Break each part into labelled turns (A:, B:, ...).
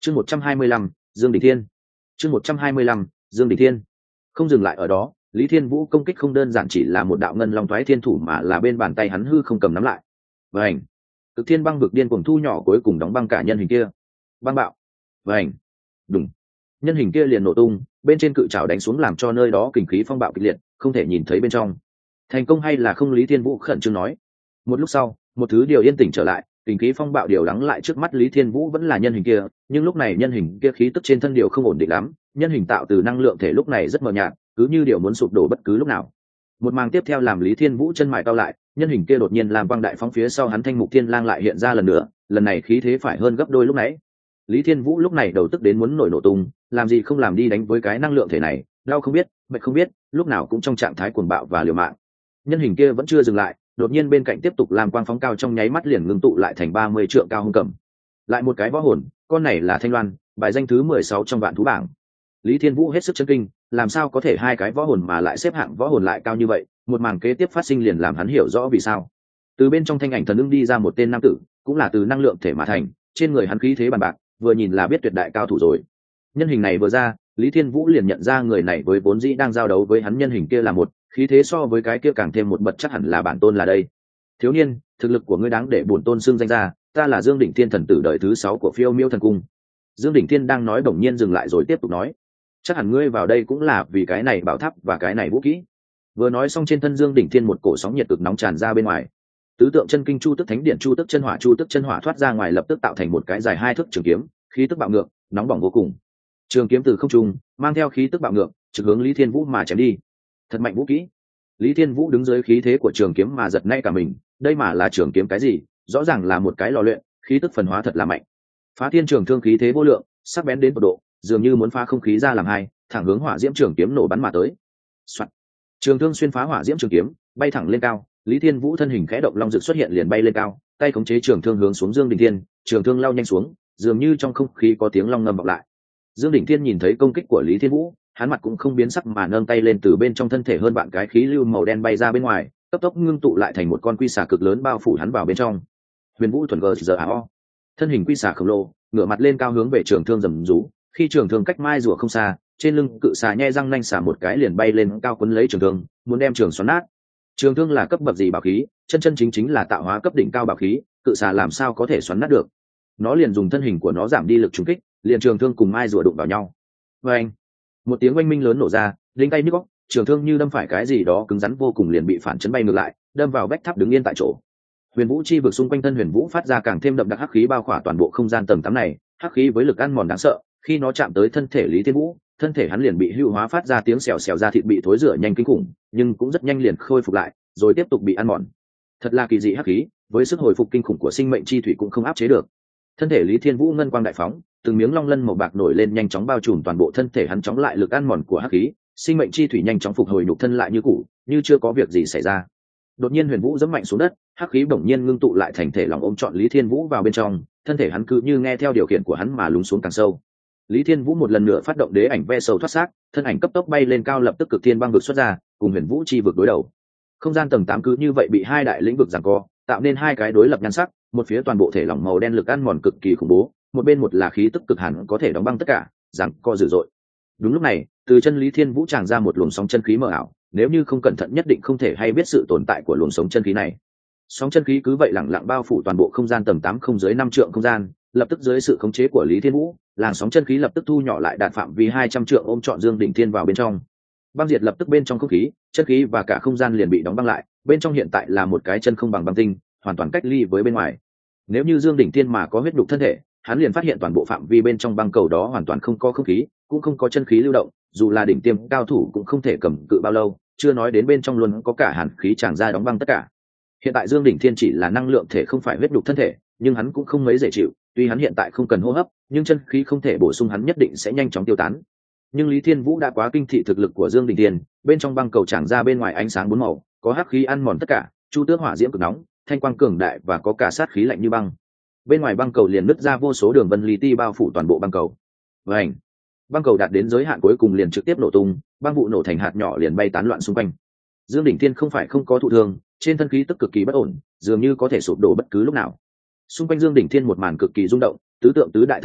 A: chương 125, Dương Đỉnh Thiên. chương 125, Dương Đỉnh Thiên. Không dừng lại ở đó, Lý Thiên Vũ công kích không đơn giản chỉ là một đạo ngân long thoái thiên thủ mà là bên bàn tay hắn hư không cầm nắm lại. Vành. Cực thiên băng vực điên cuồng thu nhỏ cuối cùng đóng băng cả nhân hình kia. Băng bạo. Vành. Đùng. Nhân hình kia liền nổ tung, bên trên cự trảo đánh xuống làm cho nơi đó kình khí phong bạo kịch liệt, không thể nhìn thấy bên trong. Thành công hay là không, Lý Thiên Vũ khẩn trương nói. Một lúc sau, một thứ điều yên tĩnh trở lại, kình khí phong bạo điều lắng lại trước mắt Lý Thiên Vũ vẫn là nhân hình kia, nhưng lúc này nhân hình kia khí tức trên thân điều không ổn định lắm, nhân hình tạo từ năng lượng thể lúc này rất mờ nhạt, cứ như điều muốn sụp đổ bất cứ lúc nào. Một màn tiếp theo làm Lý Thiên Vũ chân mày cau lại, nhân hình kia đột nhiên làm quang đại phóng phía sau hắn, thanh mục thiên lang lại hiện ra lần nữa, lần này khí thế phải hơn gấp đôi lúc nãy. Lý Thiên Vũ lúc này đầu tức đến muốn nổ tung, làm gì không làm đi đánh với cái năng lượng thể này, đau không biết, mệt không biết, lúc nào cũng trong trạng thái cuồng bạo và liều mạng. Nhân hình kia vẫn chưa dừng lại, đột nhiên bên cạnh tiếp tục làm quang phóng cao, trong nháy mắt liền ngưng tụ lại thành 30 trượng cao hung cầm. Lại một cái võ hồn, con này là Thanh Loan, bài danh thứ 16 trong vạn thú bảng. Lý Thiên Vũ hết sức chấn kinh, làm sao có thể hai cái võ hồn mà lại xếp hạng võ hồn lại cao như vậy, một màn kế tiếp phát sinh liền làm hắn hiểu rõ vì sao. Từ bên trong thanh ảnh thần ưng đi ra một tên nam tử, cũng là từ năng lượng thể mà thành, trên người hắn khí thế bàn bạc, vừa nhìn là biết tuyệt đại cao thủ rồi. Nhân hình này vừa ra, Lý Thiên Vũ liền nhận ra người này với vốn dĩ đang giao đấu với hắn nhân hình kia là một, khí thế so với cái kia càng thêm một bậc, chắc hẳn là bản tôn là đây. Thiếu niên, thực lực của ngươi đáng để bổn tôn xưng danh ra, ta là Dương Đỉnh Thiên, thần tử đời thứ 6 của Phiêu Miêu thần cung. Dương Đỉnh Thiên đang nói bỗng nhiên dừng lại rồi tiếp tục nói, chắc hẳn ngươi vào đây cũng là vì cái này bảo tháp và cái này vũ kỹ. Vừa nói xong trên thân Dương Đỉnh Thiên một cổ sóng nhiệt cực nóng tràn ra bên ngoài. Tứ tượng chân kinh chu tức thánh điện chu tức chân hỏa thoát ra ngoài, lập tức tạo thành một cái dài 2 thước trường kiếm, khí tức bạo ngược, nóng bỏng vô cùng. Trường kiếm từ không trung mang theo khí tức bạo ngược, trực hướng Lý Thiên Vũ mà chém đi. Thật mạnh vũ kỹ. Lý Thiên Vũ đứng dưới khí thế của trường kiếm mà giật nảy cả mình, đây mà là trường kiếm cái gì, rõ ràng là một cái lò luyện, khí tức phần hóa thật là mạnh. Phá thiên trường thương khí thế vô lượng, sắc bén đến tột độ, dường như muốn phá không khí ra làm hai, thẳng hướng hỏa diễm trường kiếm nổ bắn mà tới. Soạn. Trường thương xuyên phá hỏa diễm trường kiếm, bay thẳng lên cao, Lý Thiên Vũ thân hình khẽ động, long dực xuất hiện liền bay lên cao, tay khống chế trường thương hướng xuống Dương Đỉnh Thiên, trường thương lao nhanh xuống, dường như trong không khí có tiếng long ngâm vọng lại. Dương Đỉnh Thiên nhìn thấy công kích của Lý Thiên Vũ, hắn mặt cũng không biến sắc mà nâng tay lên, từ bên trong thân thể hơn bạn cái khí lưu màu đen bay ra bên ngoài, cấp tốc ngưng tụ lại thành một con quy xà cực lớn bao phủ hắn vào bên trong. Huyền Vũ thuần GZAO. Thân hình quy xà khổng lồ, ngửa mặt lên cao hướng về trường thương rầm rú, khi trường thương cách mai rùa không xa, trên lưng cự xà nhe răng nanh xả một cái liền bay lên cao quấn lấy trường thương, muốn đem trường xoắn nát. Trường thương là cấp bậc gì bảo khí, chân chính là tạo hóa cấp đỉnh cao bảo khí, cự xà làm sao có thể xoắn nát được. Nó liền dùng thân hình của nó giảm đi lực trùng kích, liền trường thương cùng mai rùa đụng vào nhau. Oeng! Một tiếng oanh minh lớn nổ ra, đinh tay nhức óc, trường thương như đâm phải cái gì đó cứng rắn vô cùng liền bị phản chấn bay ngược lại, đâm vào vách tháp đứng yên tại chỗ. Huyền Vũ chi vực xung quanh thân Huyền Vũ phát ra càng thêm đậm đặc hắc khí, bao khỏa toàn bộ không gian tầng 8 này, hắc khí với lực ăn mòn đáng sợ, khi nó chạm tới thân thể Lý Thiên Vũ, thân thể hắn liền bị hữu hóa, phát ra tiếng xèo xèo, da thịt bị thối rửa nhanh kinh khủng, nhưng cũng rất nhanh liền khôi phục lại, rồi tiếp tục bị ăn mòn. Thật là kỳ dị hắc khí, với sức hồi phục kinh khủng của sinh mệnh chi thủy cũng không áp chế được. Thân thể Lý Thiên Vũ ngân quang đại phóng, từng miếng long lân màu bạc nổi lên, nhanh chóng bao trùm toàn bộ thân thể hắn, chống lại lực ăn mòn của hắc khí, sinh mệnh chi thủy nhanh chóng phục hồi nhục thân lại như cũ, như chưa có việc gì xảy ra. Đột nhiên Huyền Vũ giẫm mạnh xuống đất, hắc khí bỗng nhiên ngưng tụ lại thành thể lòng ôm trọn Lý Thiên Vũ vào bên trong, thân thể hắn cứ như nghe theo điều khiển của hắn mà lún xuống càng sâu. Lý Thiên Vũ một lần nữa phát động đế ảnh ve sầu thoát xác, thân ảnh cấp tốc bay lên cao, lập tức cực thiên băng vực xuất ra, cùng Huyền Vũ chi vực đối đầu. Không gian tầng 8 cứ như vậy bị hai đại lĩnh vực giằng co, tạo nên hai cái đối lập nhan sắc, một phía toàn bộ thể lỏng màu đen lực ăn mòn cực kỳ khủng bố, một bên một là khí tức cực hẳn có thể đóng băng tất cả, giằng co dữ dội. Đúng lúc này, từ chân Lý Thiên Vũ tràn ra một luồng sóng chân khí mờ ảo, nếu như không cẩn thận nhất định không thể hay biết sự tồn tại của luồng sóng chân khí này. Sóng chân khí cứ vậy lẳng lặng bao phủ toàn bộ không gian tầng 8 không dưới 5 trượng không gian, lập tức dưới sự khống chế của Lý Thiên Vũ, làn sóng chân khí lập tức thu nhỏ lại, đạt phạm vi 200 trượng ôm trọn Dương Đỉnh Thiên vào bên trong. Băng diệt lập tức bên trong không khí, chân khí và cả không gian liền bị đóng băng lại, bên trong hiện tại là một cái chân không bằng băng tinh, hoàn toàn cách ly với bên ngoài. Nếu như Dương Đỉnh Thiên mà có huyết đục thân thể, hắn liền phát hiện toàn bộ phạm vi bên trong băng cầu đó hoàn toàn không có không khí, cũng không có chân khí lưu động, dù là đỉnh tiêm cao thủ cũng không thể cầm cự bao lâu, chưa nói đến bên trong luôn có cả hàn khí tràn ra đóng băng tất cả. Hiện tại Dương Đỉnh Thiên chỉ là năng lượng thể, không phải huyết đục thân thể, nhưng hắn cũng không mấy dễ chịu, tuy hắn hiện tại không cần hô hấp, nhưng chân khí không thể bổ sung, hắn nhất định sẽ nhanh chóng tiêu tán. Nhưng Lý Thiên Vũ đã quá kinh thị thực lực của Dương Đỉnh Thiên, bên trong băng cầu tràn ra bên ngoài ánh sáng bốn màu, có hắc khí ăn mòn tất cả, chu tước hỏa diễm cực nóng, thanh quang cường đại và có cả sát khí lạnh như băng. Bên ngoài băng cầu liền nứt ra vô số đường vân li ti bao phủ toàn bộ băng cầu. Vành, băng cầu đạt đến giới hạn cuối cùng liền trực tiếp nổ tung, băng vụ nổ thành hạt nhỏ liền bay tán loạn xung quanh. Dương Đỉnh Thiên không phải không có thụ thương, trên thân khí tức cực kỳ bất ổn, dường như có thể sụp đổ bất cứ lúc nào. Xung quanh Dương Đỉnh Thiên một màn cực kỳ rung động, tứ tượng tứ đại thần thú,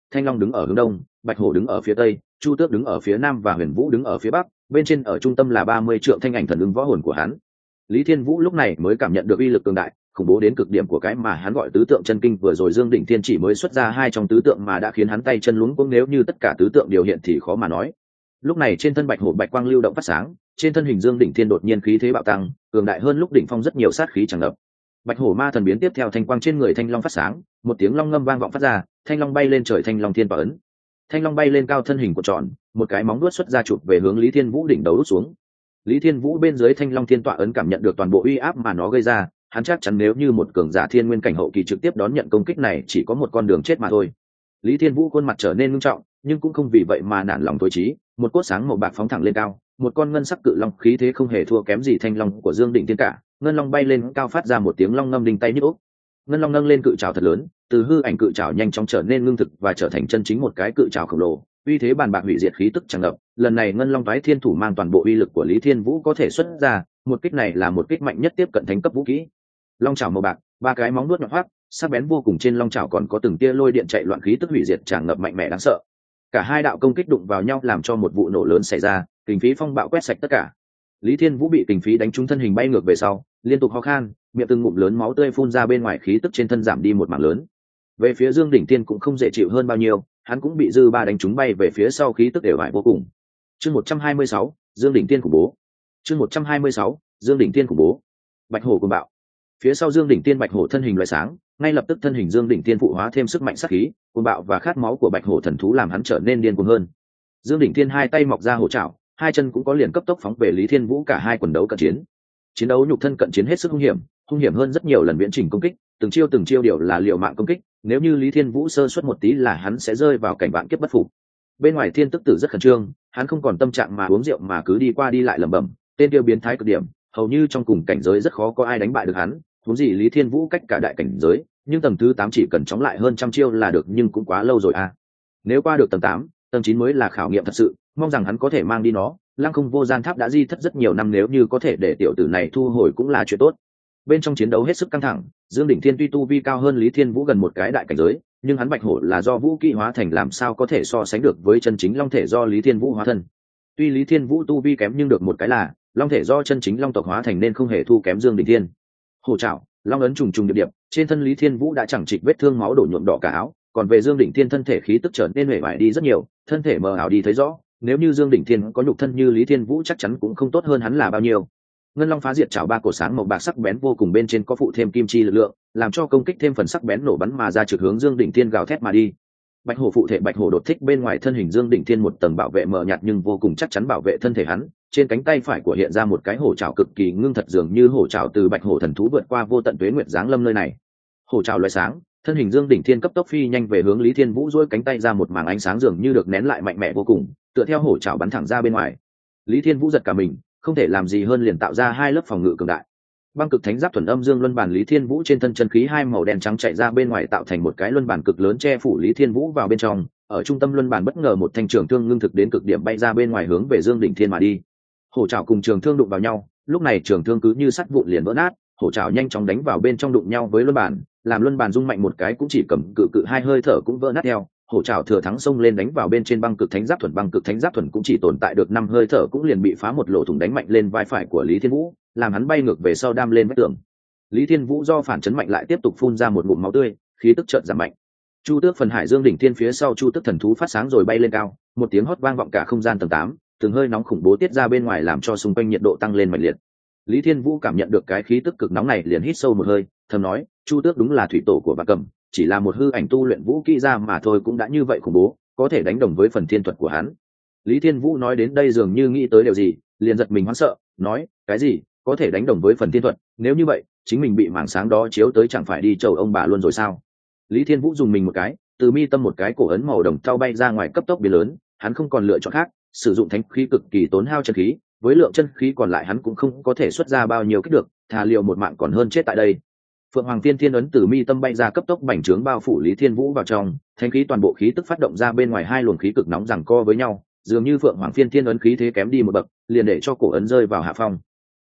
A: Thanh Long đứng ở hướng đông, Bạch Hổ đứng ở phía tây, Chu Tước đứng ở phía nam và Huyền Vũ đứng ở phía bắc, bên trên ở trung tâm là 30 trượng thanh ảnh thần ưng võ hồn của hắn. Lý Thiên Vũ lúc này mới cảm nhận được uy lực cường đại, khủng bố đến cực điểm của cái mà hắn gọi tứ tượng chân kinh vừa rồi Dương Đỉnh Thiên chỉ mới xuất ra 2 trong tứ tượng mà đã khiến hắn tay chân luống cuống, nếu như tất cả tứ tượng điều hiện thì khó mà nói. Lúc này trên thân Bạch Hổ bạch quang lưu động phát sáng, trên thân hình Dương Đỉnh Thiên đột nhiên khí thế bạo tăng, cường đại hơn lúc đỉnh phong rất nhiều, sát khí tràn ngập. Bạch Hổ ma thần biến tiếp theo thanh quang trên người Thanh Long phát sáng, một tiếng long ngâm vang vọng phát ra, Thanh Long bay lên trời, Thanh Long Thiên Tỏa ấn. Thanh Long bay lên cao, thân hình của tròn, một cái móng vuốt xuất ra chụp về hướng Lý Thiên Vũ đỉnh đầu đút xuống. Lý Thiên Vũ bên dưới Thanh Long Thiên Tỏa ấn cảm nhận được toàn bộ uy áp mà nó gây ra, hắn chắc chắn nếu như một cường giả thiên nguyên cảnh hậu kỳ trực tiếp đón nhận công kích này chỉ có một con đường chết mà thôi. Lý Thiên Vũ khuôn mặt trở nên nghiêm trọng, nhưng cũng không vì vậy mà nản lòng tối chí, một cốt sáng màu bạc phóng thẳng lên cao, một con ngân sắc cự long khí thế không hề thua kém gì Thanh Long của Dương Đỉnh Thiên cả, ngân long bay lên cao phát ra một tiếng long ngâm đinh tay nhức óc. Ngân long nâng lên cự trảo thật lớn, từ hư ảnh cự trảo nhanh chóng trở nên ngưng thực và trở thành chân chính một cái cự trảo khổng lồ, uy thế bàn bạc hủy diệt khí tức tràn ngập. Lần này ngân long toái thiên thủ mang toàn bộ uy lực của Lý Thiên Vũ có thể xuất ra, một kích này là một kích mạnh nhất tiếp cận thánh cấp vũ kỹ. Long trảo màu bạc, 3 cái móng vuốt nhọn hoắt, sắc bén vô cùng, trên long trảo còn có từng tia lôi điện chạy loạn, khí tức hủy diệt tràn ngập mạnh mẽ đáng sợ. Cả hai đạo công kích đụng vào nhau làm cho một vụ nổ lớn xảy ra, kình khí phong bạo quét sạch tất cả. Lý Thiên Vũ bị kình khí đánh trúng, thân hình bay ngược về sau, liên tục ho khan, miệng từng ngụm lớn máu tươi phun ra bên ngoài, khí tức trên thân giảm đi một mảng lớn. Về phía Dương Đỉnh Thiên cũng không dễ chịu hơn bao nhiêu, hắn cũng bị dư ba đánh trúng bay về phía sau, khí tức đều bại vô cùng. Chương 126, Dương Đỉnh Thiên khủng bố. Chương 126, Dương Đỉnh Thiên khủng bố. Bạch Hổ cuồng bạo. Phía sau Dương Đỉnh Thiên Bạch Hổ thân hình loại sáng, ngay lập tức thân hình Dương Đỉnh Thiên phụ hóa thêm sức mạnh sát khí, cuồng bạo và khát máu của Bạch Hổ thần thú làm hắn trở nên điên cuồng hơn. Dương Đỉnh Thiên hai tay mọc ra hổ trảo, hai chân cũng có liền cấp tốc phóng về Lý Thiên Vũ, cả hai quần đấu cận chiến. Chiến đấu nhục thân cận chiến hết sức hung hiểm hơn rất nhiều lần viễn trình công kích, từng chiêu điều là liều mạng công kích, nếu như Lý Thiên Vũ sơ suất một tí là hắn sẽ rơi vào cảnh vạn kiếp bất phục. Bên ngoài Thiên Tức Tử rất khẩn trương, hắn không còn tâm trạng mà uống rượu mà cứ đi qua đi lại lẩm bẩm, tên tiêu biến thái cực điểm, hầu như trong cùng cảnh giới rất khó có ai đánh bại được hắn, huống gì Lý Thiên Vũ cách cả đại cảnh giới, nhưng tầng thứ 8 chỉ cần chống lại hơn trăm chiêu là được, nhưng cũng quá lâu rồi à. Nếu qua được tầng 8, tầng 9 mới là khảo nghiệm thật sự, mong rằng hắn có thể mang đi nó. Lăng Không Vô Gian Tháp đã di thất rất nhiều năm, nếu như có thể để tiểu tử này thu hồi cũng là chuyện tốt. Bên trong chiến đấu hết sức căng thẳng, Dương Đỉnh Thiên tuy tu vi cao hơn Lý Thiên Vũ gần một cái đại cảnh giới, nhưng hắn Bạch Hổ là do vũ kỹ hóa thành, làm sao có thể so sánh được với chân chính long thể do Lý Thiên Vũ hóa thân. Tuy Lý Thiên Vũ tu vi kém nhưng được một cái là long thể do chân chính long tộc hóa thành nên không hề thua kém Dương Đỉnh Thiên. Hổ trảo, long ấn trùng trùng điệp điệp, trên thân Lý Thiên Vũ đã chẳng chịt vết thương, máu đổ nhuộm đỏ cả áo, còn về Dương Đỉnh Thiên thân thể khí tức trở nên uể oải đi rất nhiều, thân thể mờ ảo đi thấy rõ, nếu như Dương Đỉnh Thiên có nhục thân như Lý Thiên Vũ chắc chắn cũng không tốt hơn hắn là bao nhiêu. Ngân long phá diệt chảo, 3 cổ sáng màu bạc sắc bén vô cùng, bên trên có phụ thêm kim chi lực lượng, làm cho công kích thêm phần sắc bén, nổ bắn mà ra trực hướng Dương Đỉnh Thiên gào thét mà đi. Bạch Hổ phụ thể Bạch Hổ đột thích, bên ngoài thân hình Dương Đỉnh Thiên một tầng bảo vệ mờ nhạt nhưng vô cùng chắc chắn bảo vệ thân thể hắn, trên cánh tay phải của hiện ra một cái hổ trảo cực kỳ ngưng thật, dường như hổ trảo từ Bạch Hổ thần thú vượt qua vô tận tuế nguyệt giáng lâm nơi này. Hổ trảo lóe sáng, thân hình Dương Đỉnh Thiên cấp tốc phi nhanh về hướng Lý Thiên Vũ, duỗi cánh tay ra, một mảng ánh sáng dường như được nén lại mạnh mẽ vô cùng, tựa theo hổ trảo bắn thẳng ra bên ngoài. Lý Thiên Vũ giật cả mình, không thể làm gì hơn liền tạo ra 2 lớp phòng ngự cường đại. Băng cực thánh giáp thuần âm dương luân bản, Lý Thiên Vũ trên thân chân khí 2 màu đen trắng chạy ra bên ngoài, tạo thành một cái luân bản cực lớn che phủ Lý Thiên Vũ vào bên trong. Ở trung tâm luân bản bất ngờ một thanh trường thương ngưng thực đến cực điểm bay ra bên ngoài, hướng về Dương Đỉnh Thiên mà đi. Hổ trảo cùng trường thương đụng vào nhau, lúc này trường thương cứ như sắt vụn liền vỡ nát, hổ trảo nhanh chóng đánh vào bên trong đụng nhau với luân bản, làm luân bản rung mạnh một cái, cũng chỉ cầm cự 2 hơi thở cũng vỡ nát theo. Hổ trảo thừa thắng xông lên đánh vào bên trên băng cực thánh giáp thuần, băng cực thánh giáp thuần cũng chỉ tồn tại được 5 hơi thở cũng liền bị phá một lỗ thủng, đánh mạnh lên vai phải của Lý Thiên Vũ, làm hắn bay ngược về sau đam lên vách tường. Lý Thiên Vũ do phản chấn mạnh lại tiếp tục phun ra một ngụm máu tươi, khí tức chợt giảm mạnh. Chu Tước phần hải Dương Đỉnh Thiên phía sau Chu Tước thần thú phát sáng rồi bay lên cao, một tiếng hót vang vọng cả không gian tầng 8, từng hơi nóng khủng bố tiết ra bên ngoài làm cho xung quanh nhiệt độ tăng lên mạnh liệt. Lý Thiên Vũ cảm nhận được cái khí tức cực nóng này liền hít sâu một hơi, thầm nói, Chu Tước đúng là thủy tổ của Bạc Cầm, chỉ là một hư ảnh tu luyện vũ kỹ ra mà thôi cũng đã như vậy khủng bố, có thể đánh đồng với phần thiên thuật của hắn. Lý Thiên Vũ nói đến đây dường như nghĩ tới điều gì, liền giật mình hoảng sợ, nói, cái gì, có thể đánh đồng với phần thiên thuật, nếu như vậy, chính mình bị mảng sáng đó chiếu tới chẳng phải đi chầu ông bà luôn rồi sao? Lý Thiên Vũ dùng mình một cái, từ mi tâm một cái cổ ấn màu đồng thau bay ra ngoài cấp tốc biến lớn, hắn không còn lựa chọn khác, sử dụng thánh khí cực kỳ tốn hao chân khí, với lượng chân khí còn lại hắn cũng không có thể xuất ra bao nhiêu kích được, thà liệu một mạng còn hơn chết tại đây. Phượng Hoàng Tiên Thiên ấn từ mi tâm bay ra cấp tốc bành trướng bao phủ Lý Thiên Vũ vào trong, thánh khí toàn bộ khí tức phát động ra bên ngoài, 2 luồng khí cực nóng giằng co với nhau, dường như Phượng Hoàng Tiên Thiên ấn khí thế kém đi một bậc, liền để cho cổ ấn rơi vào hạ phong.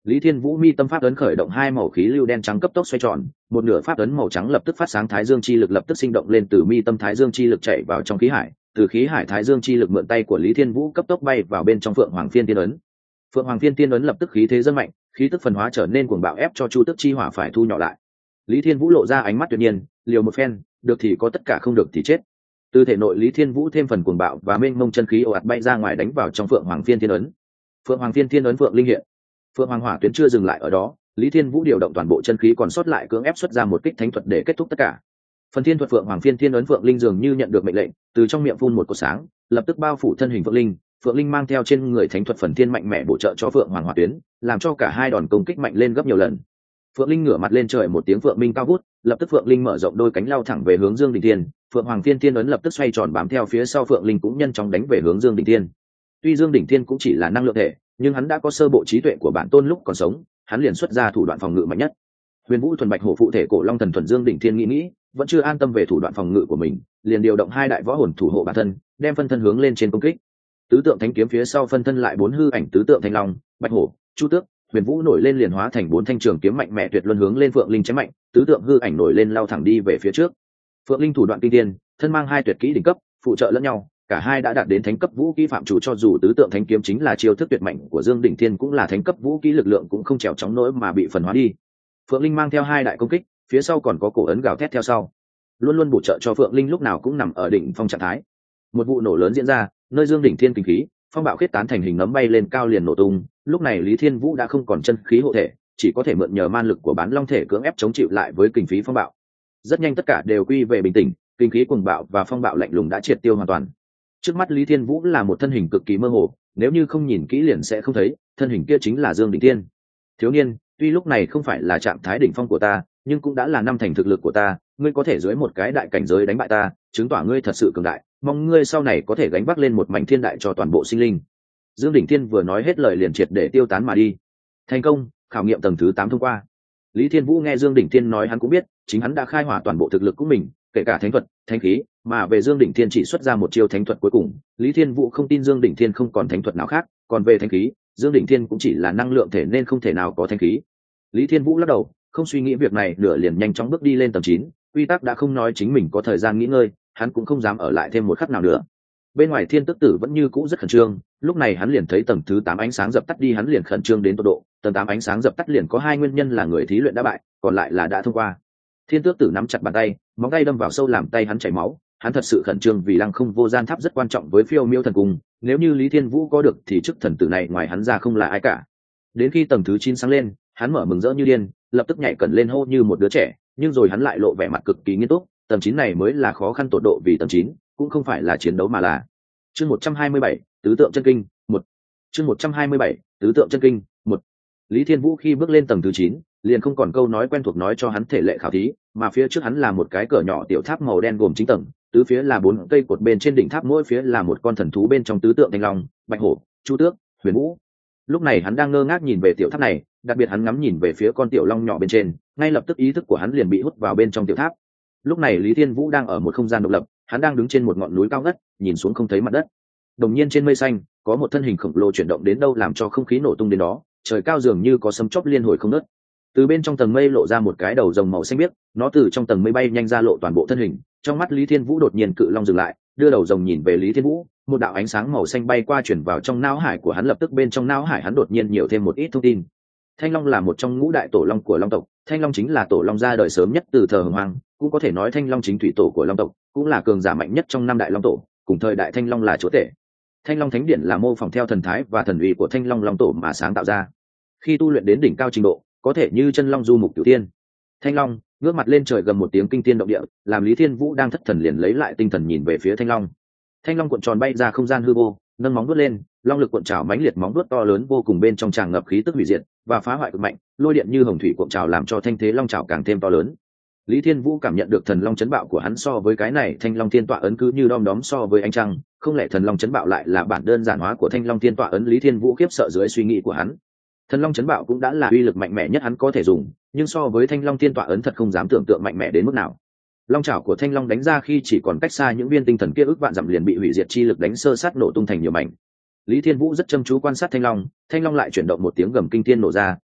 A: Lý Thiên Vũ mi tâm pháp ấn khởi động hai màu khí lưu đen trắng cấp tốc xoay tròn, một nửa pháp ấn màu trắng lập tức phát sáng thái dương chi lực lập tức sinh động lên từ mi tâm thái dương chi lực chạy vào trong khí hải, từ khí hải thái dương chi lực mượn tay của Lý Thiên Vũ cấp tốc bay vào bên trong Phượng Hoàng Phiên Tiên ấn. Phượng Hoàng Phiên Tiên ấn lập tức khí thế dâng mạnh, khí tức phần hóa trở nên cuồng bạo ép cho Chu Tức chi hỏa phải thu nhỏ lại. Lý Thiên Vũ lộ ra ánh mắt tuyệt nhiên, liều một phen, được thì có tất cả không được thì chết. Từ thể nội Lý Thiên Vũ thêm phần cuồng bạo và mênh mông chân khí ồ ạt bay ra ngoài đánh vào trong Phượng Hoàng Phiên Tiên ấn. Phượng Hoàng Phiên Tiên ấn Phượng linh hiện. Phượng Hoàng Hỏa tuyến chưa dừng lại ở đó, Lý Thiên Vũ điều động toàn bộ chân khí còn sót lại cưỡng ép xuất ra một kích thánh thuật để kết thúc tất cả. Phần thiên thuật Phượng Hoàng Phiên Thiên ấn Phượng linh dường như nhận được mệnh lệnh, từ trong miệng phun một cột sáng, lập tức bao phủ thân hình Phượng linh. Phượng linh mang theo trên người thánh thuật phần thiên mạnh mẽ bổ trợ cho Phượng Hoàng Hỏa tuyến, làm cho cả hai đòn công kích mạnh lên gấp nhiều lần. Phượng linh ngửa mặt lên trời một tiếng Phượng minh cao vút, lập tức Phượng linh mở rộng đôi cánh lao thẳng về hướng Dương Đỉnh Thiên. Phượng Hoàng Phiên Thiên ấn lập tức xoay tròn bám theo phía sau Phượng linh cũng nhanh chóng đánh về hướng Dương Đỉnh Thiên. Tuy Dương Đỉnh Thiên cũng chỉ là năng lượng thể, nhưng hắn đã có sơ bộ trí tuệ của bản tôn lúc còn sống, hắn liền xuất ra thủ đoạn phòng ngự mạnh nhất. Huyền Vũ thuần bạch hổ phụ thể cổ long thần thuần Dương Đỉnh Thiên nghĩ vẫn chưa an tâm về thủ đoạn phòng ngự của mình, liền điều động hai đại võ hồn thủ hộ bản thân, đem phân thân hướng lên trên công kích. Tứ tượng thánh kiếm phía sau phân thân lại bốn hư ảnh tứ tượng thanh long, bạch hổ, chu tước, Huyền Vũ nổi lên liền hóa thành bốn thanh trường kiếm mạnh mẽ tuyệt luân hướng lên Phượng Linh chém mạnh, tứ tượng hư ảnh nổi lên lao thẳng đi về phía trước. Phượng Linh thủ đoạn kinh thiên, thân mang hai tuyệt kỹ đỉnh cấp, phụ trợ lẫn nhau, cả hai đã đạt đến thánh cấp vũ kỹ phạm chủ, cho dù tứ tượng thánh kiếm chính là chiêu thức tuyệt mạnh của Dương Đỉnh Thiên cũng là thánh cấp vũ kỹ lực lượng cũng không trèo chóng nỗi mà bị phần hóa đi. Phượng Linh mang theo hai đại công kích, phía sau còn có cổ ấn gào thét theo sau, luôn luôn bổ trợ cho Phượng Linh lúc nào cũng nằm ở đỉnh phong trạng thái. Một vụ nổ lớn diễn ra, nơi Dương Đỉnh Thiên kinh khí, phong bạo khiết tán thành hình nấm bay lên cao liền nổ tung. Lúc này Lý Thiên Vũ đã không còn chân khí hộ thể, chỉ có thể mượn nhờ man lực của bán long thể cưỡng ép chống chịu lại với kinh khí phong bạo. Rất nhanh tất cả đều quy về bình tĩnh, kinh khí cuồng bạo và phong bạo lạnh lùng đã triệt tiêu hoàn toàn. Trước mắt Lý Thiên Vũ là một thân hình cực kỳ mơ hồ, nếu như không nhìn kỹ liền sẽ không thấy, thân hình kia chính là Dương Đỉnh Thiên. Thiếu niên, tuy lúc này không phải là trạng thái đỉnh phong của ta, nhưng cũng đã là năm thành thực lực của ta, ngươi có thể dưới một cái đại cảnh giới đánh bại ta, chứng tỏ ngươi thật sự cường đại, mong ngươi sau này có thể gánh vác lên một mảnh thiên đại cho toàn bộ sinh linh. Dương Đỉnh Thiên vừa nói hết lời liền triệt để tiêu tán mà đi. Thành công, khảo nghiệm tầng thứ 8 thông qua. Lý Thiên Vũ nghe Dương Đỉnh Thiên nói hắn cũng biết, chính hắn đã khai hỏa toàn bộ thực lực của mình, kể cả thánh thuật, thánh khí, mà về Dương Đỉnh Thiên chỉ xuất ra một chiêu thánh thuật cuối cùng, Lý Thiên Vũ không tin Dương Đỉnh Thiên không còn thánh thuật nào khác, còn về thánh khí, Dương Đỉnh Thiên cũng chỉ là năng lượng thể nên không thể nào có thánh khí. Lý Thiên Vũ lắc đầu, không suy nghĩ việc này nửa liền nhanh chóng bước đi lên tầng 9, quy tắc đã không nói chính mình có thời gian nghỉ ngơi, hắn cũng không dám ở lại thêm một khắc nào nữa. Bên ngoài Thiên Tức Tử vẫn như cũ rất khẩn trương, lúc này hắn liền thấy tầng thứ 8 ánh sáng dập tắt đi, hắn liền khẩn trương đến tột độ, tầng 8 ánh sáng dập tắt liền có hai nguyên nhân là người thí luyện đã bại, còn lại là đã thông qua. Thiên Tước Tử nắm chặt bàn tay, móng tay đâm vào sâu làm tay hắn chảy máu, hắn thật sự khẩn trương vì Lăng Không Vô Gian Tháp rất quan trọng với Phiêu Miêu Thần Cung, nếu như Lý Thiên Vũ có được thì chức thần tử này ngoài hắn ra không là ai cả. Đến khi tầng thứ 9 sáng lên, hắn mở mừng rỡ như điên, lập tức nhảy cẩn lên hô như một đứa trẻ, nhưng rồi hắn lại lộ vẻ mặt cực kỳ nghiêm túc, tầng 9 này mới là khó khăn tột độ, vì tầng 9 cũng không phải là chiến đấu mà là chương 127, tứ tượng chân kinh 1. Chương 127, tứ tượng chân kinh 1. Lý Thiên Vũ khi bước lên tầng thứ 9, liền không còn câu nói quen thuộc nói cho hắn thể lệ khảo thí, mà phía trước hắn là một cái cỡ nhỏ tiểu tháp màu đen gồm 9 tầng, tứ phía là 4 cây cột, bên trên đỉnh tháp mỗi phía là một con thần thú bên trong tứ tượng thanh long, bạch hổ, chu tước, Huyền Vũ. Lúc này hắn đang ngơ ngác nhìn về tiểu tháp này, đặc biệt hắn ngắm nhìn về phía con tiểu long nhỏ bên trên, ngay lập tức ý thức của hắn liền bị hút vào bên trong tiểu tháp. Lúc này Lý Thiên Vũ đang ở một không gian độc lập, hắn đang đứng trên một ngọn núi cao ngất, nhìn xuống không thấy mặt đất. Đồng nhiên trên mây xanh có một thân hình khổng lồ chuyển động đến đâu làm cho không khí nổ tung đến đó, trời cao dường như có sấm chớp liên hồi không ngớt. Từ bên trong tầng mây lộ ra một cái đầu rồng màu xanh biếc, nó từ trong tầng mây bay nhanh ra lộ toàn bộ thân hình. Trong mắt Lý Thiên Vũ đột nhiên cự long dừng lại, đưa đầu rồng nhìn về Lý Thiên Vũ, một đạo ánh sáng màu xanh bay qua chuyển vào trong não hải của hắn, lập tức bên trong não hải hắn đột nhiên nhiều thêm một ít thông tin. Thanh Long là một trong ngũ đại tổ long của Long tộc, Thanh Long chính là tổ long ra đời sớm nhất từ thời Hồng Hoang, cũng có thể nói Thanh Long chính thủy tổ của Long tộc, cũng là cường giả mạnh nhất trong năm đại long tổ, cùng thời đại Thanh Long là chúa tể. Thanh Long Thánh Điện là mô phỏng theo thần thái và thần uy của Thanh Long Long tổ mà sáng tạo ra. Khi tu luyện đến đỉnh cao trình độ, có thể như chân long du mục cửu thiên. Thanh Long ngước mặt lên trời gầm một tiếng kinh thiên động địa, làm Lý Thiên Vũ đang thất thần liền lấy lại tinh thần nhìn về phía Thanh Long. Thanh Long cuộn tròn bay ra không gian hư vô, nâng móng vuốt lên, long lực cuộn trào mãnh liệt, móng vuốt to lớn vô cùng bên trong tràn ngập khí tức hủy diệt và phá hoại cực mạnh, lôi điện như hồng thủy cuộn trào làm cho thanh thế long trào càng thêm to lớn. Lý Thiên Vũ cảm nhận được thần long chấn bạo của hắn so với cái này Thanh Long Thiên Tọa ấn cứ như đom đóm so với ánh trăng, không lẽ thần long chấn bạo lại là bản đơn giản hóa của Thanh Long Thiên Tọa ấn? Lý Thiên Vũ khiếp sợ dưới suy nghĩ của hắn. Thần long chấn bạo cũng đã là uy lực mạnh mẽ nhất hắn có thể dùng, nhưng so với Thanh Long Thiên Tọa ấn thật không dám tưởng tượng mạnh mẽ đến mức nào. Long chảo của Thanh Long đánh ra khi chỉ còn cách xa những viên tinh thần kia ước vạn dặm liền bị hủy diệt chi lực đánh sơ sát nổ tung thành nhiều mảnh. Lý Thiên Vũ rất chăm chú quan sát Thanh Long lại chuyển động một tiếng gầm kinh thiên nổ ra,